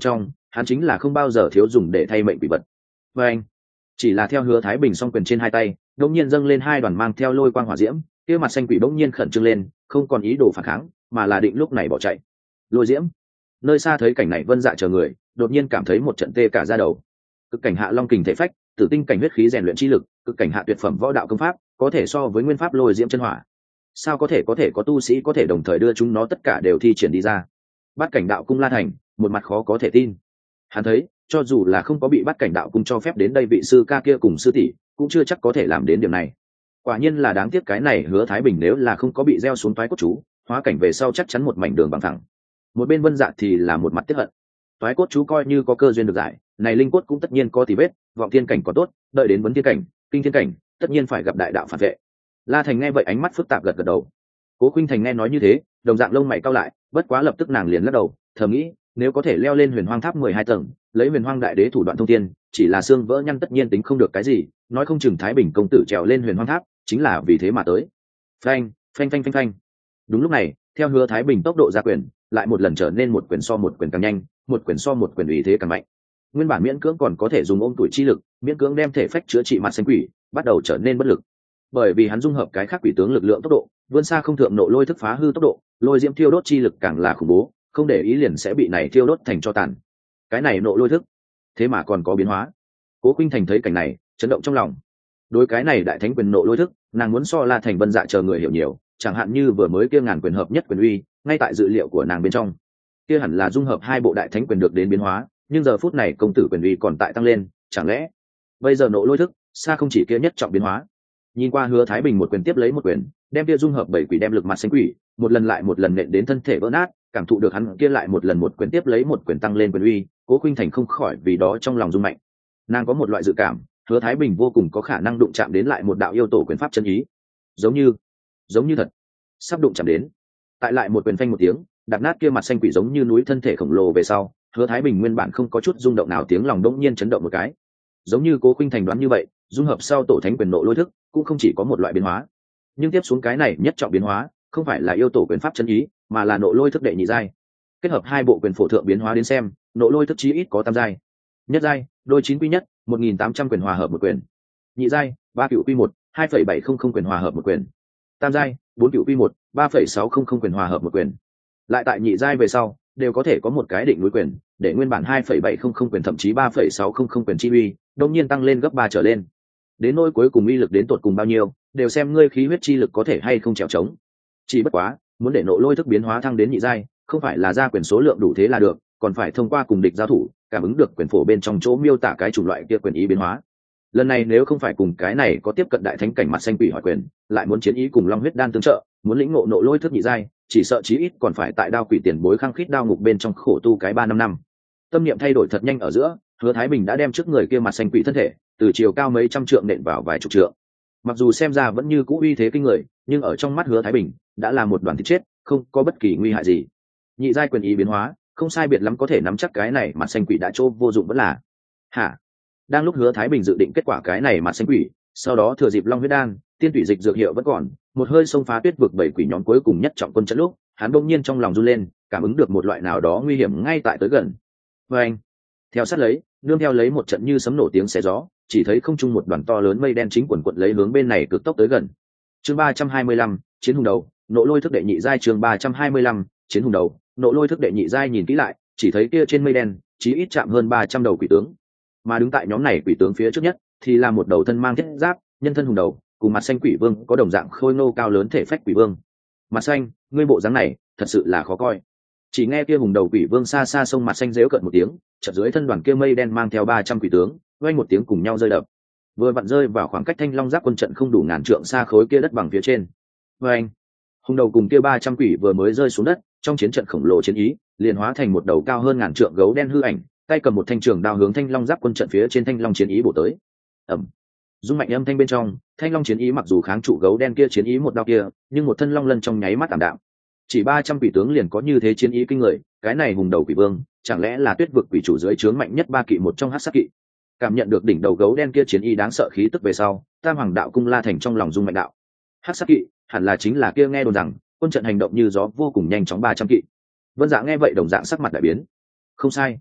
hắn chính là không bao giờ thiếu dùng để thay mệnh quỷ vật. Và anh chỉ là theo Hứa Thái Bình song quyền trên hai tay đột nhiên dâng lên hai đoàn mang theo lôi quang hỏa diễm, kia mặt xanh quỷ bỗng nhiên khẩn trương lên, không còn ý đồ phản kháng, mà là định lúc này bỏ chạy. Lôi diễm. Nơi xa thấy cảnh này Vân Dạ chờ người đột nhiên cảm thấy một trận tê cả da đầu. Cực cảnh hạ long kình thể phách, tử tinh cảnh huyết khí rèn luyện chi lực, cực cảnh hạ tuyệt phẩm võ đạo công pháp, có thể so với nguyên pháp lôi diễm chân hỏa. Sao có thể có tu sĩ có thể đồng thời đưa chúng nó tất cả đều thi triển đi ra? Bát cảnh đạo cung La Thành một mặt khó có thể tin. Hắn thấy cho dù là không có bị Bát cảnh đạo cung cho phép đến đây vị sư ca kia cùng sư tỷ cũng chưa chắc có thể làm đến điểm này. Quả nhiên là đáng tiếc, cái này Hứa Thái Bình nếu là không có bị gieo xuống toái cốt chú, hóa cảnh về sau chắc chắn một mảnh đường bằng thẳng. Một bên Vân Dạ thì là một mặt tiếc hận. Toái cốt chú coi như có cơ duyên được giải, này linh cốt cũng tất nhiên có tì vết, vọng thiên cảnh có tốt, đợi đến vấn thiên cảnh, kinh thiên cảnh, tất nhiên phải gặp đại đạo phản vệ. La Thành nghe vậy ánh mắt phức tạp gật gật đầu. Cố Khuynh Thành nghe nói như thế, đồng dạng lông mày cau lại, bất quá lập tức nàng liền lắc đầu, thầm nghĩ, nếu có thể leo lên Huyền Hoang Tháp 12 tầng, lấy Huyền Hoang Đại Đế thủ đoạn thông thiên, chỉ là xương vỡ nhăn tất nhiên tính không được cái gì, nói không chừng Thái Bình công tử trèo lên Huyền Hoang Tháp, chính là vì thế mà tới. Phanh, phanh phanh phanh phanh. Đúng lúc này, theo Hứa Thái Bình tốc độ ra quyền, lại một lần trở nên một quyền so một quyền càng nhanh, một quyền so một quyền uy thế càng mạnh. Nguyên bản miễn cưỡng còn có thể dùng ôm tuổi chi lực, miễn cưỡng đem thể phách chữa trị mặt xanh quỷ, bắt đầu trở nên bất lực. Bởi vì hắn dung hợp cái khác quỷ tướng lực lượng tốc độ, vươn xa không thượng nộ lôi thức phá hư tốc độ, lôi diễm thiêu đốt chi lực càng là khủng bố, không để ý liền sẽ bị này thiêu đốt thành tro tàn. Cái này nộ lôi thức, thế mà còn có biến hóa. Cố Khuynh Thành thấy cảnh này, chấn động trong lòng. Đối cái này đại thánh quyền nộ lôi thức, nàng muốn so La Thành Vân Dạ chờ người hiểu nhiều, chẳng hạn như vừa mới kia ngàn quyền hợp nhất quyền uy, ngay tại dự liệu của nàng bên trong. Kia hẳn là dung hợp hai bộ đại thánh quyền được đến biến hóa, nhưng giờ phút này công tử quyền uy còn tại tăng lên, chẳng lẽ bây giờ nộ lôi thức xa không chỉ kia nhất trọng biến hóa. Nhìn qua Hứa Thái Bình một quyền tiếp lấy một quyền, đem kia dung hợp bảy quỷ đem lực mặt xanh quỷ một lần lại một lần nện đến thân thể vỡ nát, cảm thụ được hắn kia lại một lần một quyền tiếp lấy một quyền tăng lên quyền uy, Cố Khuynh Thành không khỏi vì đó trong lòng rung mạnh. Nàng có một loại dự cảm, Hứa Thái Bình vô cùng có khả năng đụng chạm đến lại một đạo yêu tổ quyền pháp chân ý, giống như thật sắp đụng chạm đến. Tại lại một quyền phanh một tiếng, đạp nát kia mặt xanh quỷ giống như núi thân thể khổng lồ về sau, Hứa Thái Bình nguyên bản không có chút rung động nào, tiếng lòng đỗng nhiên chấn động một cái. Giống như Cố Khuynh Thành đoán như vậy, dung hợp sau tổ thánh quyền nộ lôi thức cũng không chỉ có một loại biến hóa, nhưng tiếp xuống cái này nhất trọng biến hóa không phải là yêu tổ quyền pháp chân ý, mà là nộ lôi thức đệ nhị giai. Kết hợp hai bộ quyền phổ thượng biến hóa đến xem, nộ lôi thức chí ít có tam giai. Nhất giai, đôi chín quy nhất, 1.800 quyền hòa hợp một quyền. Nhị giai, 3 cựu quy 1, 2,700 quyền hòa hợp một quyền. Tam giai, 4 cựu quy 1, 3,600 quyền hòa hợp một quyền. Lại tại nhị giai về sau, đều có thể có một cái định núi quyền, để nguyên bản 2,700 quyền thậm chí 3,600 quyền chi uy, đột nhiên tăng lên gấp 3 trở lên. Đến nỗi cuối cùng uy lực đến tột cùng bao nhiêu, đều xem ngươi khí huyết chi lực có thể hay không trèo trống. Chỉ bất quá, muốn để nộ lôi thức biến hóa thăng đến nhị giai, không phải là ra quyền số lượng đủ thế là được, còn phải thông qua cùng địch giao thủ, cảm ứng được quyền phổ bên trong chỗ miêu tả cái chủng loại kia quyền ý biến hóa. Lần này nếu không phải cùng cái này có tiếp cận đại thánh cảnh mặt xanh quỷ hỏi quyền, lại muốn chiến ý cùng long huyết đan tương trợ, muốn lĩnh ngộ nộ lôi thức nhị giai, chỉ sợ chí ít còn phải tại đao quỷ tiền bối khăng khít đao ngục bên trong khổ tu cái 3-5 năm. Tâm niệm thay đổi thật nhanh ở giữa, Hứa Thái Bình đã đem trước người kia mặt xanh quỷ thân thể từ chiều cao mấy trăm trượng nện vào vài chục trượng. Mặc dù xem ra vẫn như cũ uy thế kinh người, nhưng ở trong mắt Hứa Thái Bình đã là một đoàn thịt chết, không có bất kỳ nguy hại gì. Nhị giai quyền ý biến hóa, không sai biệt lắm có thể nắm chắc cái này mặt xanh quỷ đã trô vô dụng vẫn là. Hả? Đang lúc Hứa Thái Bình dự định kết quả cái này mặt xanh quỷ, sau đó thừa dịp long huyết đan, tiên thủy dịch dược hiệu vẫn còn, một hơi xông phá tuyết vực bảy quỷ nhóm cuối cùng nhất trọng quân trận lúc, hắn bỗng nhiên trong lòng run lên, cảm ứng được một loại nào đó nguy hiểm ngay tại tới gần. Và anh, theo sát lấy, nương theo lấy một trận như sấm nổ tiếng xé gió, chỉ thấy không trung một đoàn to lớn mây đen chính quần quật lấy hướng bên này cực tốc tới gần. Chương 325, chiến hùng đầu, nộ lôi thức đệ nhị giai. Chương 325, chiến hùng đầu, nộ lôi thức đệ nhị giai. Nhìn kỹ lại, chỉ thấy kia trên mây đen, chí ít chạm hơn 300 đầu quỷ tướng. Mà đứng tại nhóm này quỷ tướng phía trước nhất, thì là một đầu thân mang thiết giáp, nhân thân hùng đầu, cùng mặt xanh quỷ vương có đồng dạng khôi ngô cao lớn thể phách quỷ vương. Mặt xanh, ngươi bộ dáng này, thật sự là khó coi. Chỉ nghe kia hùng đầu quỷ vương xa xa sông mặt xanh giễu cợt một tiếng, chợt dưới thân đoàn kia mây đen mang theo 300 quỷ tướng, vang một tiếng cùng nhau rơi đập. Vừa vặn rơi vào khoảng cách Thanh Long Giáp quân trận không đủ ngàn trượng xa khối kia đất bằng phía trên. Vang. Hùng đầu cùng kia 300 quỷ vừa mới rơi xuống đất, trong chiến trận khổng lồ chiến ý, liền hóa thành một đầu cao hơn ngàn trượng gấu đen hư ảnh, tay cầm một thanh trường đao hướng Thanh Long Giáp quân trận phía trên Thanh Long chiến ý bổ tới. Ầm. Dung mạnh âm thanh bên trong, Thanh Long chiến ý mặc dù kháng trụ gấu đen kia chiến ý một đao kia, nhưng một thân long lân trong nháy mắt tạm đạm. Chỉ 300 quỷ tướng liền có như thế chiến ý kinh người, cái này hùng đầu quỷ vương, chẳng lẽ là tuyết vực quỷ chủ dưới trướng mạnh nhất ba kỵ một trong hắc sát kỵ. Cảm nhận được đỉnh đầu gấu đen kia chiến ý đáng sợ khí tức về sau, Tam Hoàng đạo cung La Thành trong lòng rung mạnh đạo. Hắc sát kỵ, hẳn là chính là kia nghe đồn rằng, quân trận hành động như gió vô cùng nhanh chóng 300 kỵ. Vân Dạ nghe vậy đồng dạng sắc mặt đại biến. Không sai,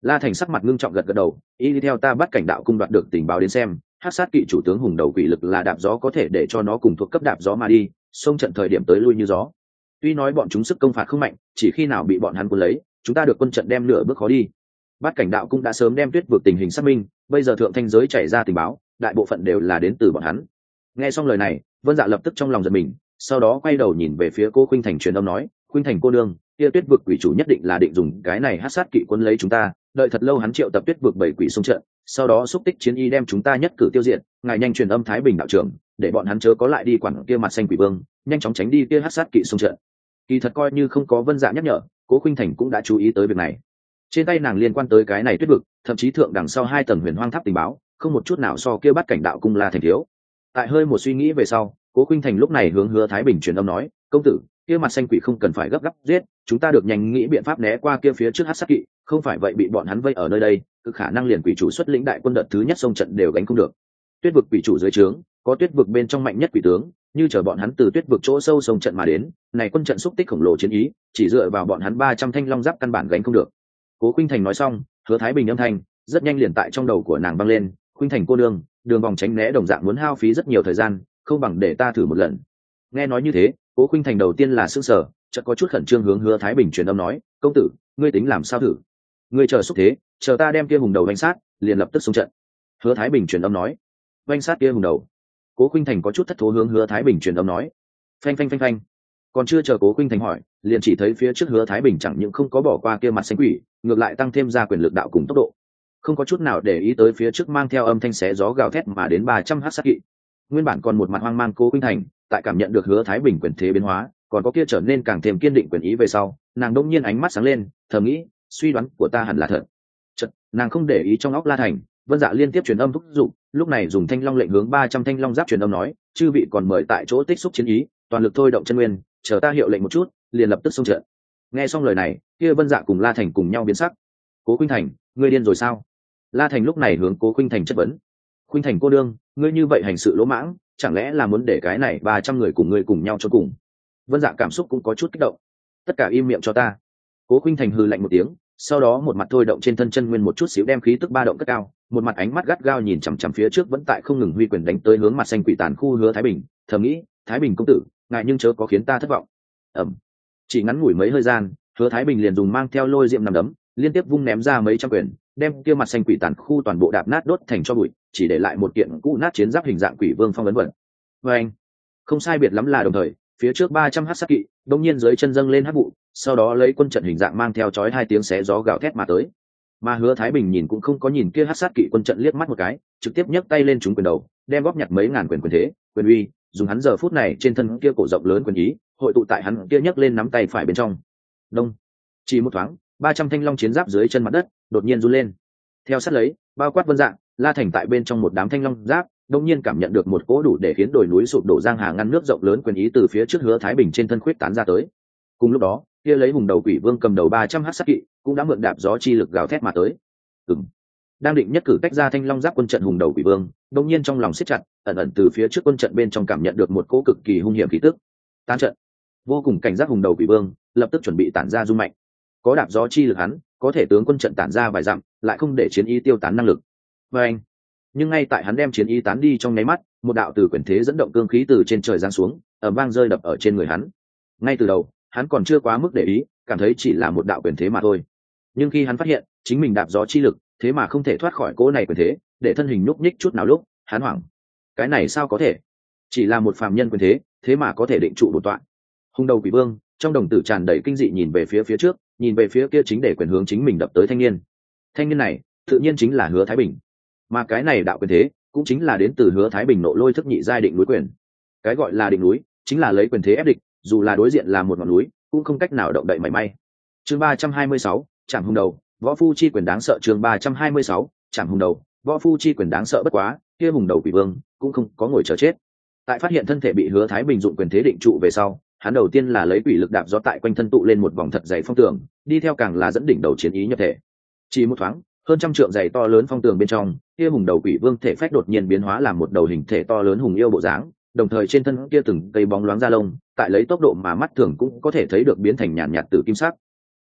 La Thành sắc mặt ngưng trọng gật gật đầu, y đi theo ta bắt cảnh đạo cung đoạt được tình báo đến xem, hắc sát kỵ chủ tướng hùng đầu quỷ lực là đạp gió có thể để cho nó cùng thuộc cấp đạp gió mà đi, xông trận thời điểm tới lui như gió. Tuy nói bọn chúng sức công phạt không mạnh, chỉ khi nào bị bọn hắn cuốn lấy, chúng ta được quân trận đem nửa bước khó đi. Bát cảnh đạo cung đã sớm đem tuyết vực tình hình xác minh, bây giờ thượng thanh giới chảy ra tình báo, đại bộ phận đều là đến từ bọn hắn. Nghe xong lời này, Vân Dạ lập tức trong lòng giật mình, sau đó quay đầu nhìn về phía cô Khuynh Thành truyền âm nói, Khuynh Thành cô nương, kia tuyết vực quỷ chủ nhất định là định dùng cái này hắc sát kỵ quân lấy chúng ta, đợi thật lâu hắn triệu tập tuyết vực bảy quỷ xung trận, sau đó xúc tích chiến y đem chúng ta nhất cử tiêu diệt, ngài nhanh truyền âm Thái Bình đạo trưởng, để bọn hắn chớ có lại đi quản kia mặt xanh quỷ vương, nhanh chóng tránh đi kia hắc sát kỵ xung trận. Kỳ thật coi như không có Vân Dạ nhắc nhở, Cố Khuynh Thành cũng đã chú ý tới việc này. Trên tay nàng liên quan tới cái này tuyết vực, thậm chí thượng đằng sau 2 tầng huyền hoang tháp tình báo, không một chút nào so kia bắt cảnh đạo cung La Thành thiếu. Tại hơi một suy nghĩ về sau, Cố Khuynh Thành lúc này hướng Hứa Thái Bình truyền âm nói, công tử, kia mặt xanh quỷ không cần phải gấp gáp giết, chúng ta được nhanh nghĩ biện pháp né qua kia phía trước hắc sát kỵ, không phải vậy bị bọn hắn vây ở nơi đây, cực khả năng liền quỷ chủ xuất lĩnh đại quân đợt thứ nhất xông trận đều gánh không được. Tuyết vực quỷ chủ dưới trướng, có tuyết vực bên trong mạnh nhất quỷ tướng, như chờ bọn hắn từ tuyết vực chỗ sâu xông trận mà đến, này quân trận xúc tích khổng lồ chiến ý, chỉ dựa vào bọn hắn 300 thanh long giáp căn bản gánh không được. Cố Khuynh Thành nói xong, Hứa Thái Bình âm thanh rất nhanh liền tại trong đầu của nàng vang lên, Khuynh Thành cô nương, đường vòng tránh né đồng dạng muốn hao phí rất nhiều thời gian, không bằng để ta thử một lần. Nghe nói như thế, Cố Khuynh Thành đầu tiên là sững sờ, chợt có chút khẩn trương hướng Hứa Thái Bình truyền âm nói, công tử, ngươi tính làm sao thử? Ngươi chờ xúc thế, chờ ta đem kia hùng đầu vành sát, liền lập tức xung trận. Hứa Thái Bình truyền âm nói, vành sát kia hùng đầu. Cố Khuynh Thành có chút thất thố hướng Hứa Thái Bình truyền âm nói, phanh phanh phanh phanh. Còn chưa chờ Cố Khuynh Thành hỏi, liền chỉ thấy phía trước Hứa Thái Bình chẳng những không có bỏ qua kia mặt xanh quỷ, ngược lại tăng thêm ra quyền lực đạo cùng tốc độ, không có chút nào để ý tới phía trước mang theo âm thanh xé gió gào thét mà đến 300 hắc sát kỵ. Nguyên bản còn một mặt hoang mang Cố Khuynh Thành, tại cảm nhận được Hứa Thái Bình quyền thế biến hóa, còn có kia trở nên càng thêm kiên định quyền ý về sau, nàng đông nhiên ánh mắt sáng lên, thầm nghĩ, suy đoán của ta hẳn là thật. Chợt, nàng không để ý trong óc La Thành, Vân Dạ liên tiếp truyền âm thúc giục, lúc này dùng thanh long lệnh hướng 300 thanh long giáp truyền âm nói, chư vị còn mời tại chỗ tích xúc chiến ý, toàn lực thôi động chân nguyên, chờ ta hiệu lệnh một chút, liền lập tức xông trận. Nghe xong lời này, kia Vân Dạ cùng La Thành cùng nhau biến sắc. Cố Khuynh Thành, ngươi điên rồi sao? La Thành lúc này hướng Cố Khuynh Thành chất vấn. Khuynh Thành cô đương, ngươi như vậy hành sự lỗ mãng, chẳng lẽ là muốn để cái này 300 người cùng ngươi cùng nhau cho cùng? Vân Dạ cảm xúc cũng có chút kích động. Tất cả im miệng cho ta. Cố Khuynh Thành hừ lạnh một tiếng, sau đó một mặt thôi động trên thân chân nguyên một chút xíu đem khí tức ba động cất cao, một mặt ánh mắt gắt gao nhìn chằm chằm phía trước vẫn tại không ngừng huy quyền đánh tới hướng mặt xanh quỷ tàn khu Hứa Thái Bình, thầm nghĩ, Thái Bình công tử, ngài nhưng chớ có khiến ta thất vọng. Chỉ ngắn ngủi mấy hơi gian, Hứa Thái Bình liền dùng mang theo lôi diệm nằm đấm, liên tiếp vung ném ra mấy trăm quyền, đem kia mặt xanh quỷ tàn khu toàn bộ đạp nát đốt thành cho bụi, chỉ để lại một kiện cũ nát chiến giáp hình dạng quỷ vương phong ấn vẩn. Anh, không sai biệt lắm là đồng thời, phía trước 300 hắc sát kỵ, đột nhiên dưới chân dâng lên hắc vụ, sau đó lấy quân trận hình dạng mang theo chói 2 tiếng xé gió gào thét mà tới. Mà Hứa Thái Bình nhìn cũng không có nhìn kia hắc sát kỵ quân trận liếc mắt một cái, trực tiếp nhấc tay lên trúng quyền đầu, đem góp nhặt mấy ngàn quyền quyền thế, quyền uy, dùng hắn giờ phút này trên thân kia cổ rộng lớn quyền ý, hội tụ tại hắn kia nhấc lên nắm tay phải bên trong. Đông, chỉ một thoáng, 300 thanh long chiến giáp dưới chân mặt đất đột nhiên run lên. Theo sát lấy, bao quát Vân Dạ, La Thành tại bên trong một đám thanh long giáp, đột nhiên cảm nhận được một cỗ đủ để khiến đồi núi sụp đổ giang hà ngăn nước rộng lớn quyền ý từ phía trước Hứa Thái Bình trên thân khuyết tán ra tới. Cùng lúc đó, kia lấy hùng đầu quỷ vương cầm đầu 300 hắc sát kỵ, cũng đã mượn đạp gió chi lực gào thét mà tới. Đang định nhất cử tách ra thanh long giáp quân trận hùng đầu quỷ vương, đột nhiên trong lòng siết chặt, ẩn ẩn từ phía trước quân trận bên trong cảm nhận được một cỗ cực kỳ hung hiểm khí tức. Tán trận. Vô cùng cảnh giác hùng đầu quỷ vương, lập tức chuẩn bị tản ra rung mạnh. Có đạp gió chi lực hắn, có thể tướng quân trận tản ra vài dặm, lại không để chiến ý tiêu tán năng lực. Nhưng ngay tại hắn đem chiến ý tán đi trong nháy mắt, một đạo từ quyền thế dẫn động cương khí từ trên trời giáng xuống, ầm vang rơi đập ở trên người hắn. Ngay từ đầu, hắn còn chưa quá mức để ý, cảm thấy chỉ là một đạo quyền thế mà thôi. Nhưng khi hắn phát hiện chính mình đạp gió chi lực, thế mà không thể thoát khỏi cỗ này quyền thế, để thân hình nhúc nhích chút nào lúc, hắn hoảng. Cái này sao có thể? Chỉ là một phàm nhân quyền thế, thế mà có thể định trụ bổn tọa. Hung đầu quỷ vương, trong đồng tử tràn đầy kinh dị nhìn về phía trước, nhìn về phía kia chính để quyền hướng chính mình đập tới thanh niên. Thanh niên này, tự nhiên chính là Hứa Thái Bình. Mà cái này đạo quyền thế, cũng chính là đến từ Hứa Thái Bình nộ lôi thức nhị giai định núi quyền. Cái gọi là định núi, chính là lấy quyền thế ép địch, dù là đối diện là một ngọn núi, cũng không cách nào động đậy mảy may. Chương 326, Trảm hung đầu, võ phu chi quyền đáng sợ. Chương 326, Trảm hung đầu, võ phu chi quyền đáng sợ bất quá, kia hùng đầu quỷ vương cũng không có ngồi chờ chết. Tại phát hiện thân thể bị Hứa Thái Bình dụng quyền thế định trụ về sau, hắn đầu tiên là lấy quỷ lực đạp gió tại quanh thân tụ lên một vòng thật dày phong tường, đi theo càng là dẫn đỉnh đầu chiến ý nhập thể. Chỉ một thoáng, hơn trăm trượng dày to lớn phong tường bên trong, kia hùng đầu quỷ vương thể phách đột nhiên biến hóa làm một đầu hình thể to lớn hùng yêu bộ dáng, đồng thời trên thân kia từng cây bóng loáng da lông, tại lấy tốc độ mà mắt thường cũng có thể thấy được biến thành nhàn nhạt tử kim sắc.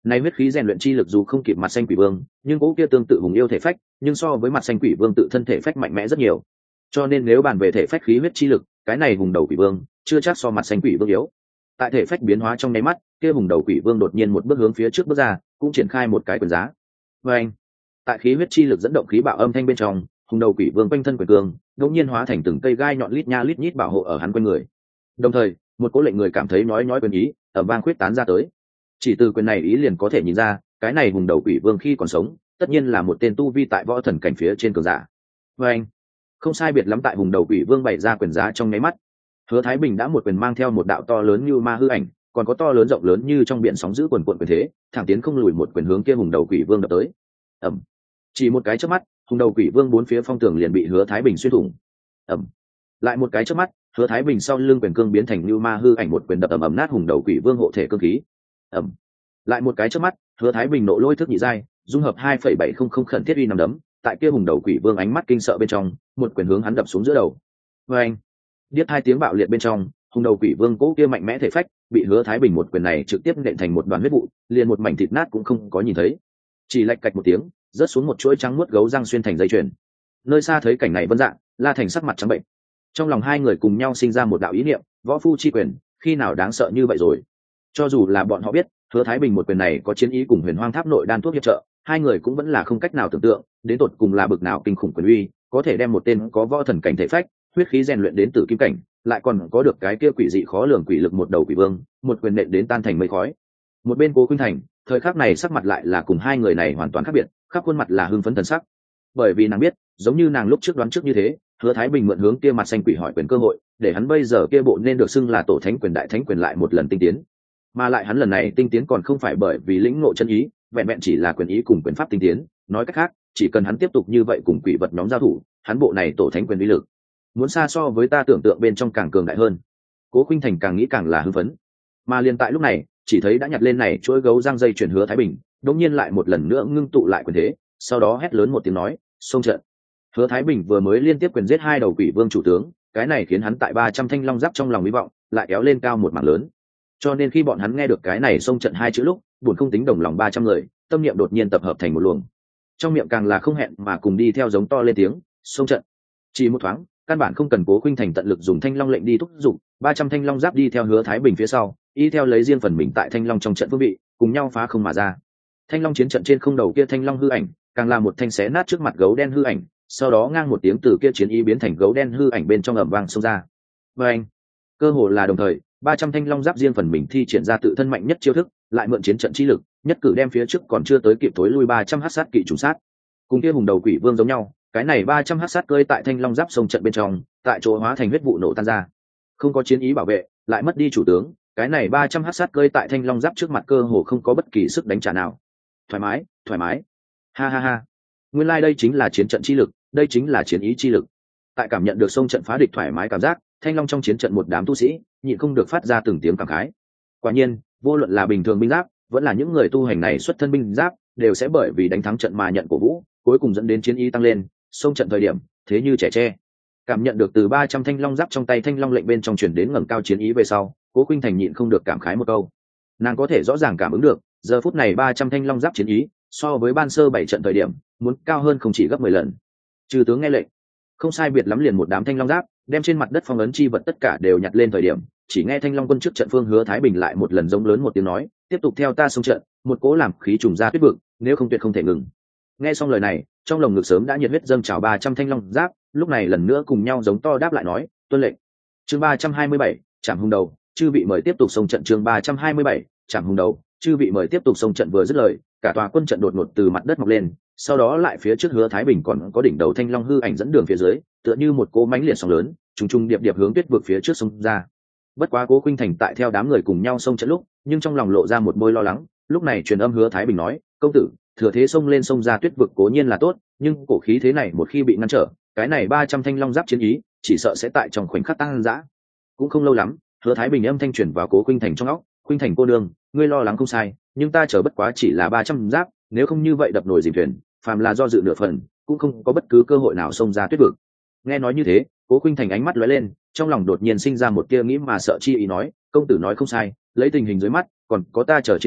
Này huyết khí rèn luyện chi lực dù không kịp mặt xanh quỷ vương, nhưng cỗ kia tương tự hùng yêu thể phách, nhưng so với mặt xanh quỷ vương tự thân thể phách mạnh mẽ rất nhiều. Cho nên nếu bàn về thể phách khí huyết chi lực, cái này hùng đầu quỷ vương chưa chắc so mặt xanh quỷ vương yếu. Tại thể phách biến hóa trong nháy mắt, kia hùng đầu quỷ vương đột nhiên một bước hướng phía trước bước ra, cũng triển khai một cái quyền giá. Và anh, tại khí huyết chi lực dẫn động khí bạo âm thanh bên trong, hùng đầu quỷ vương quanh thân quyền cương, đột nhiên hóa thành từng cây gai nhọn lít nha lít nhít bảo hộ ở hắn quanh người. Đồng thời, một cỗ lệnh người cảm thấy nói quyền ý, ầm vang khuyết tán ra tới. Chỉ từ quyền này ý liền có thể nhìn ra, cái này hùng đầu quỷ vương khi còn sống, tất nhiên là một tên tu vi tại võ thần cảnh phía trên cường giả. Và anh, không sai biệt lắm tại hùng đầu quỷ vương bày ra quyền giá trong nháy mắt, Hứa Thái Bình đã một quyền mang theo một đạo to lớn như ma hư ảnh, còn có to lớn rộng lớn như trong biển sóng dữ quần quần quyền thế, thẳng tiến không lùi một quyền hướng kia hùng đầu quỷ vương đập tới. Ầm. Chỉ một cái chớp mắt, hùng đầu quỷ vương bốn phía phong tường liền bị Hứa Thái Bình xuyên thủng. Ầm. Lại một cái chớp mắt, Hứa Thái Bình sau lưng quyền cương biến thành như ma hư ảnh một quyền đập ầm nát hùng đầu quỷ vương hộ thể cương khí. Ầm. Lại một cái chớp mắt, Hứa Thái Bình nộ lôi thức nhị giai, dung hợp 2.700 khẩn thiết uy năm đấm, tại kia hùng đầu quỷ vương ánh mắt kinh sợ bên trong, một quyền hướng hắn đập xuống giữa đầu. Oeng. Điếc hai tiếng bạo liệt bên trong, hùng đầu quỷ vương cố kia mạnh mẽ thể phách bị Hứa Thái Bình một quyền này trực tiếp nện thành một đoàn huyết vụ, liền một mảnh thịt nát cũng không có nhìn thấy, chỉ lạch cạch một tiếng rớt xuống một chuỗi trắng muốt gấu răng xuyên thành dây chuyền. Nơi xa thấy cảnh này Vân Dạ, La Thành sắc mặt trắng bệnh. Trong lòng hai người cùng nhau sinh ra một đạo ý niệm, võ phu chi quyền khi nào đáng sợ như vậy rồi. Cho dù là bọn họ biết Hứa Thái Bình một quyền này có chiến ý cùng Huyền Hoang Tháp nội đan thuốc hiệp trợ, hai người cũng vẫn là không cách nào tưởng tượng đến tột cùng là bực nào kinh khủng quyền uy có thể đem một tên có võ thần cảnh thể phách huyết khí rèn luyện đến từ kim cảnh, lại còn có được cái kia quỷ dị khó lường quỷ lực một đầu quỷ vương, một quyền nện đến tan thành mây khói. Một bên Cố Khuynh Thành, thời khắc này sắc mặt lại là cùng hai người này hoàn toàn khác biệt, khắp khuôn mặt là hưng phấn thần sắc. Bởi vì nàng biết, giống như nàng lúc trước đoán trước như thế, Hứa Thái Bình mượn hướng kia mặt xanh quỷ hỏi quyền cơ hội, để hắn bây giờ kia bộ nên được xưng là tổ thánh quyền đại thánh quyền lại một lần tinh tiến. Mà lại hắn lần này tinh tiến còn không phải bởi vì lĩnh ngộ chân ý, vẹn vẹn chỉ là quyền ý cùng quyền pháp tinh tiến, nói cách khác, chỉ cần hắn tiếp tục như vậy cùng quỷ vật nhóm giao thủ, hắn bộ này tổ thánh quyền uy lực muốn xa so với ta tưởng tượng bên trong càng cường đại hơn. Cố Khuynh Thành càng nghĩ càng là hưng phấn. Mà liền tại lúc này, chỉ thấy đã nhặt lên này chuỗi gấu răng dây chuyển Hứa Thái Bình, đột nhiên lại một lần nữa ngưng tụ lại quyền thế, sau đó hét lớn một tiếng nói, xông trận. Hứa Thái Bình vừa mới liên tiếp quyền giết hai đầu quỷ vương chủ tướng, cái này khiến hắn tại 300 thanh long giáp trong lòng hy vọng lại kéo lên cao một mảng lớn. Cho nên khi bọn hắn nghe được cái này xông trận hai chữ lúc, buồn không tính đồng lòng 300 người, tâm niệm đột nhiên tập hợp thành một luồng. Trong miệng càng là không hẹn mà cùng đi theo giống to lên tiếng, xông trận. Chỉ một thoáng, căn bản không cần Cố Khuynh Thành tận lực dùng thanh long lệnh đi thúc giục, 300 thanh long giáp đi theo Hứa Thái Bình phía sau, y theo lấy riêng phần mình tại thanh long trong trận phương vị, cùng nhau phá không mà ra. Thanh long chiến trận trên không đầu kia thanh long hư ảnh, càng là một thanh xé nát trước mặt gấu đen hư ảnh, sau đó ngang một tiếng từ kia chiến ý biến thành gấu đen hư ảnh bên trong ầm vang xông ra. Và anh, cơ hồ là đồng thời, 300 thanh long giáp riêng phần mình thi triển ra tự thân mạnh nhất chiêu thức, lại mượn chiến trận chi lực, nhất cử đem phía trước còn chưa tới kịp tối lui 300 hắc sát kỵ trùng sát. Cùng kia hùng đầu quỷ vương giống nhau, cái này 300 hắc sát cơi tại thanh long giáp sông trận bên trong, tại chỗ hóa thành huyết vụ nổ tan ra. Không có chiến ý bảo vệ, lại mất đi chủ tướng, cái này 300 hắc sát cơi tại thanh long giáp trước mặt cơ hồ không có bất kỳ sức đánh trả nào. Thoải mái, thoải mái. Ha ha ha. Nguyên lai đây chính là chiến trận chi lực, đây chính là chiến ý chi lực. Tại cảm nhận được sông trận phá địch thoải mái cảm giác, thanh long trong chiến trận một đám tu sĩ nhịn không được phát ra từng tiếng cảm khái. Quả nhiên, vô luận là bình thường binh giáp, vẫn là những người tu hành này xuất thân binh giáp, đều sẽ bởi vì đánh thắng trận mà nhận cổ vũ, cuối cùng dẫn đến chiến ý tăng lên, sông trận thời điểm thế như trẻ tre. Cảm nhận được từ 300 thanh long giáp trong tay thanh long lệnh bên trong truyền đến ngẩng cao chiến ý về sau, Cố Khuynh Thành nhịn không được cảm khái một câu. Nàng có thể rõ ràng cảm ứng được, giờ phút này 300 thanh long giáp chiến ý, so với ban sơ 7 trận thời điểm, muốn cao hơn không chỉ gấp 10 lần. Trừ tướng nghe lệnh, không sai biệt lắm liền một đám thanh long giáp, đem trên mặt đất phong ấn chi vật tất cả đều nhặt lên thời điểm, chỉ nghe thanh long quân trước trận phương Hứa Thái Bình lại một lần giống lớn một tiếng nói, tiếp tục theo ta xông trận, một cỗ làm khí trùng ra tuyết vực, nếu không tuyệt không thể ngừng. Nghe xong lời này, trong lồng ngực sớm đã nhiệt huyết dâng trào 300 thanh long giáp, lúc này lần nữa cùng nhau giống to đáp lại nói, tuân lệnh. Chương 327, Trảm hùng đầu, chư vị mời tiếp tục xông trận. Chương 327, Trảm hùng đầu, chư vị mời tiếp tục xông trận. Vừa dứt lời, cả tòa quân trận đột ngột từ mặt đất mọc lên, sau đó lại phía trước Hứa Thái Bình còn có đỉnh đầu thanh long hư ảnh dẫn đường phía dưới, tựa như một cỗ mãnh liệt sóng lớn, trùng trùng điệp điệp hướng tuyết vực phía trước xông ra. Bất quá Cố Khuynh Thành tại theo đám người cùng nhau xông trận lúc, nhưng trong lòng lộ ra một bôi lo lắng, lúc này truyền âm Hứa Thái Bình nói, công tử, thừa thế xông lên xông ra tuyết vực cố nhiên là tốt, nhưng cổ khí thế này một khi bị ngăn trở, cái này 300 thanh long giáp chiến ý, chỉ sợ sẽ tại trong khoảnh khắc tăng dã. Cũng không lâu lắm, Hứa Thái Bình âm thanh truyền vào Cố Khuynh Thành trong óc, Khuynh Thành cô đương, ngươi lo lắng không sai, nhưng ta chờ bất quá chỉ là 300 giáp, nếu không như vậy đập nồi dìm thuyền, phàm là do dự nửa phần, cũng không có bất cứ cơ hội nào xông ra tuyết vực. Nghe nói như thế, Cố Khuynh Thành ánh mắt lóe lên, trong lòng đột nhiên sinh ra một tia nghĩ mà sợ chi ý nói, công tử nói không sai, lấy tình hình dưới mắt, còn có ta chờ chiến lược,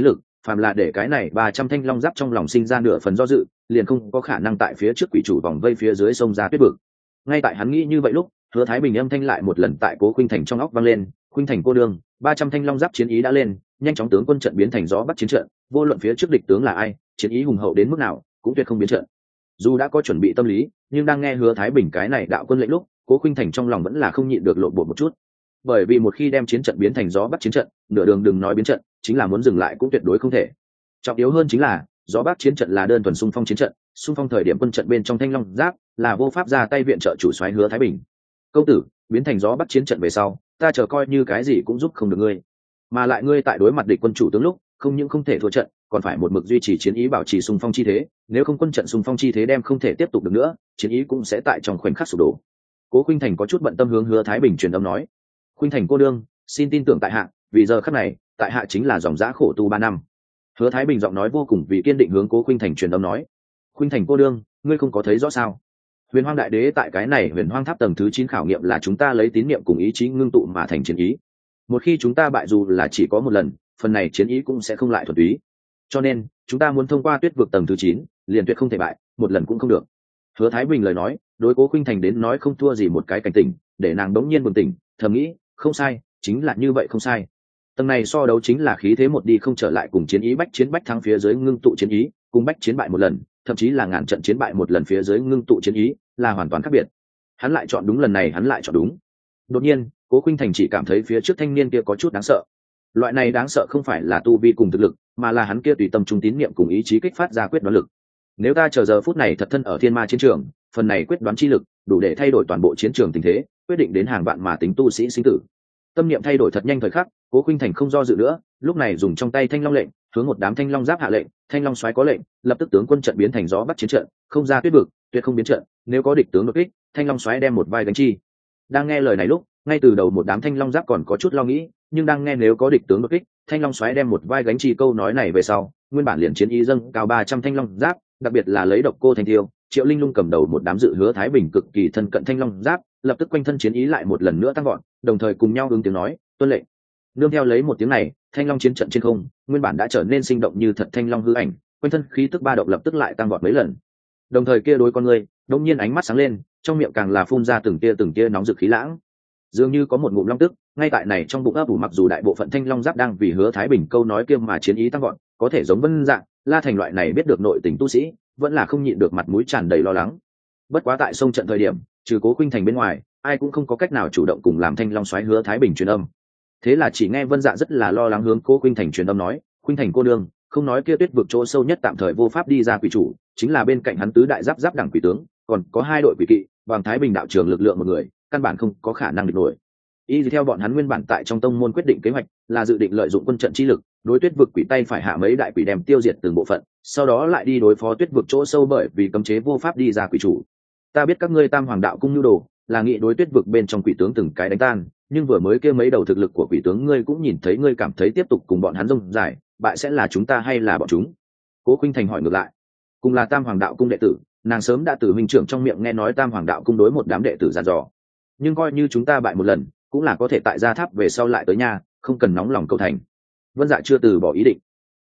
phàm là để cái này 300 thanh long giáp trong lòng sinh ra nửa phần do dự, liền không có khả năng tại phía trước quỷ chủ vòng vây phía dưới sông ra tuyết vực. Ngay tại hắn nghĩ như vậy lúc, Hứa Thái Bình âm thanh lại một lần tại Cố Khuynh Thành trong óc vang lên, "Khuynh Thành cô đương, 300 thanh long giáp chiến ý đã lên, nhanh chóng tướng quân trận biến thành gió bắt chiến trận, vô luận phía trước địch tướng là ai, chiến ý hùng hậu đến mức nào, cũng tuyệt không biến trận." Dù đã có chuẩn bị tâm lý, nhưng đang nghe Hứa Thái Bình cái này đạo quân lệnh lúc, Cố Khuynh Thành trong lòng vẫn là không nhịn được lộn bột một chút. Bởi vì một khi đem chiến trận biến thành gió bắt chiến trận, nửa đường đừng nói biến trận, chính là muốn dừng lại cũng tuyệt đối không thể. Trọng yếu hơn chính là, gió bắc chiến trận là đơn thuần xung phong chiến trận, xung phong thời điểm quân trận bên trong thanh long giáp là vô pháp ra tay viện trợ chủ soái Hứa Thái Bình. "Công tử, biến thành gió bắc chiến trận về sau, ta chờ coi như cái gì cũng giúp không được ngươi. Mà lại ngươi tại đối mặt địch quân chủ tướng lúc, không những không thể thua trận, còn phải một mực duy trì chiến ý bảo trì xung phong chi thế, nếu không quân trận xung phong chi thế đem không thể tiếp tục được nữa, chiến ý cũng sẽ tại trong khoảnh khắc sụp đổ." Cố Khuynh Thành có chút bận tâm hướng Hứa Thái Bình truyền âm nói, "Khuynh Thành cô đương, xin tin tưởng tại hạ, vì giờ khắc này, tại hạ chính là dòng dã khổ tu 3 năm." Hứa Thái Bình giọng nói vô cùng vì kiên định hướng Cố Khuynh Thành truyền âm nói, "Khuynh Thành cô đương, ngươi không có thấy rõ sao? Huyền Hoang Đại Đế tại cái này Huyền Hoang Tháp tầng thứ 9 khảo nghiệm là chúng ta lấy tín niệm cùng ý chí ngưng tụ mà thành chiến ý. Một khi chúng ta bại dù là chỉ có một lần, phần này chiến ý cũng sẽ không lại thuần túy. Cho nên, chúng ta muốn thông qua tuyết vực tầng thứ 9, liền tuyệt không thể bại, một lần cũng không được." Hứa Thái Bình lời nói, đối Cố Khuynh Thành đến nói không thua gì một cái cảnh tỉnh, để nàng đống nhiên bừng tỉnh, thầm nghĩ, không sai, chính là như vậy không sai. Tầng này so đấu chính là khí thế một đi không trở lại cùng chiến ý bách chiến bách thắng phía dưới ngưng tụ chiến ý, cùng bách chiến bại một lần, thậm chí là ngàn trận chiến bại một lần phía dưới ngưng tụ chiến ý, là hoàn toàn khác biệt. Hắn lại chọn đúng lần này, hắn lại chọn đúng. Đột nhiên, Cố Khuynh Thành chỉ cảm thấy phía trước thanh niên kia có chút đáng sợ. Loại này đáng sợ không phải là tu vi cùng thực lực, mà là hắn kia tùy tâm trung tín niệm cùng ý chí kích phát ra quyết đoán lực. Nếu ta chờ giờ phút này thật thân ở thiên ma chiến trường, phần này quyết đoán chi lực đủ để thay đổi toàn bộ chiến trường tình thế, quyết định đến hàng vạn mà tính tu sĩ sinh tử. Tâm niệm thay đổi thật nhanh thời khắc, Cố Khuynh Thành không do dự nữa, lúc này dùng trong tay thanh long lệnh, hướng một đám thanh long giáp hạ lệnh, thanh long soái có lệnh, lập tức tướng quân trận biến thành gió bắt chiến trận, không ra tuyết vực, tuyệt không biến trận, nếu có địch tướng đột kích, thanh long soái đem một vai gánh chi. Đang nghe lời này lúc, ngay từ đầu một đám thanh long giáp còn có chút lo nghĩ, nhưng đang nghe nếu có địch tướng đột kích, thanh long soái đem một vai gánh chi câu nói này về sau, nguyên bản liền chiến ý dâng cao 300 thanh long giáp, đặc biệt là lấy độc cô thanh tiêu, Triệu Linh Lung cầm đầu một đám dự Hứa Thái Bình cực kỳ thân cận thanh long giáp, lập tức quanh thân chiến ý lại một lần nữa tăng vọt, đồng thời cùng nhau ứng tiếng nói, "Tuân lệnh." Nương theo lấy một tiếng này, thanh long chiến trận trên không, nguyên bản đã trở nên sinh động như thật thanh long hư ảnh, quanh thân khí tức ba động lập tức lại tăng vọt mấy lần. Đồng thời kia đối con người, đột nhiên ánh mắt sáng lên, trong miệng càng là phun ra từng tia nóng rực khí lãng. Dường như có một ngụm long tức, ngay tại này trong bụng ấp ủ, mặc dù đại bộ phận thanh long giáp đang vì Hứa Thái Bình câu nói kia mà chiến ý tăng vọt, có thể giống Vân Dạng, La Thành loại này biết được nội tình tu sĩ, vẫn là không nhịn được mặt mũi tràn đầy lo lắng. Bất quá tại sông trận thời điểm, trừ Cố Khuynh Thành bên ngoài, ai cũng không có cách nào chủ động cùng làm thanh long xoáy Hứa Thái Bình truyền âm. Thế là chỉ nghe Vân Dạ rất là lo lắng hướng Cố Khuynh Thành truyền âm nói, "Khuynh Thành cô đương, không nói kia tuyết vực chỗ sâu nhất tạm thời vô pháp đi ra quỷ chủ, chính là bên cạnh hắn tứ đại giáp giáp đẳng quỷ tướng, còn có 2 đội quỷ kỵ, bằng Thái Bình đạo trường lực lượng một người, căn bản không có khả năng địch nổi." Theo bọn hắn nguyên bản tại trong tông môn quyết định kế hoạch, là dự định lợi dụng quân trận chi lực, đối tuyết vực quỷ tay phải hạ mấy đại quỷ đem tiêu diệt từng bộ phận, sau đó lại đi đối phó tuyết vực chỗ sâu bởi vì cấm chế vô pháp đi ra quỷ chủ. Ta biết các ngươi Tam Hoàng đạo cung nhu đồ, là nghị đối tuyết vực bên trong quỷ tướng từng cái đánh tan, nhưng vừa mới kia mấy đầu thực lực của quỷ tướng ngươi cũng nhìn thấy, ngươi cảm thấy tiếp tục cùng bọn hắn rông dài, bại sẽ là chúng ta hay là bọn chúng? Cố Khuynh Thành hỏi ngược lại. Cùng là Tam Hoàng đạo cung đệ tử, nàng sớm đã từ huynh trưởng trong miệng nghe nói Tam Hoàng đạo cung đối một đám đệ tử dàn dò, nhưng coi như chúng ta bại một lần, cũng là có thể tại gia tháp về sau lại tới nhà, không cần nóng lòng cầu thành. Vân Dạ chưa từ bỏ ý định.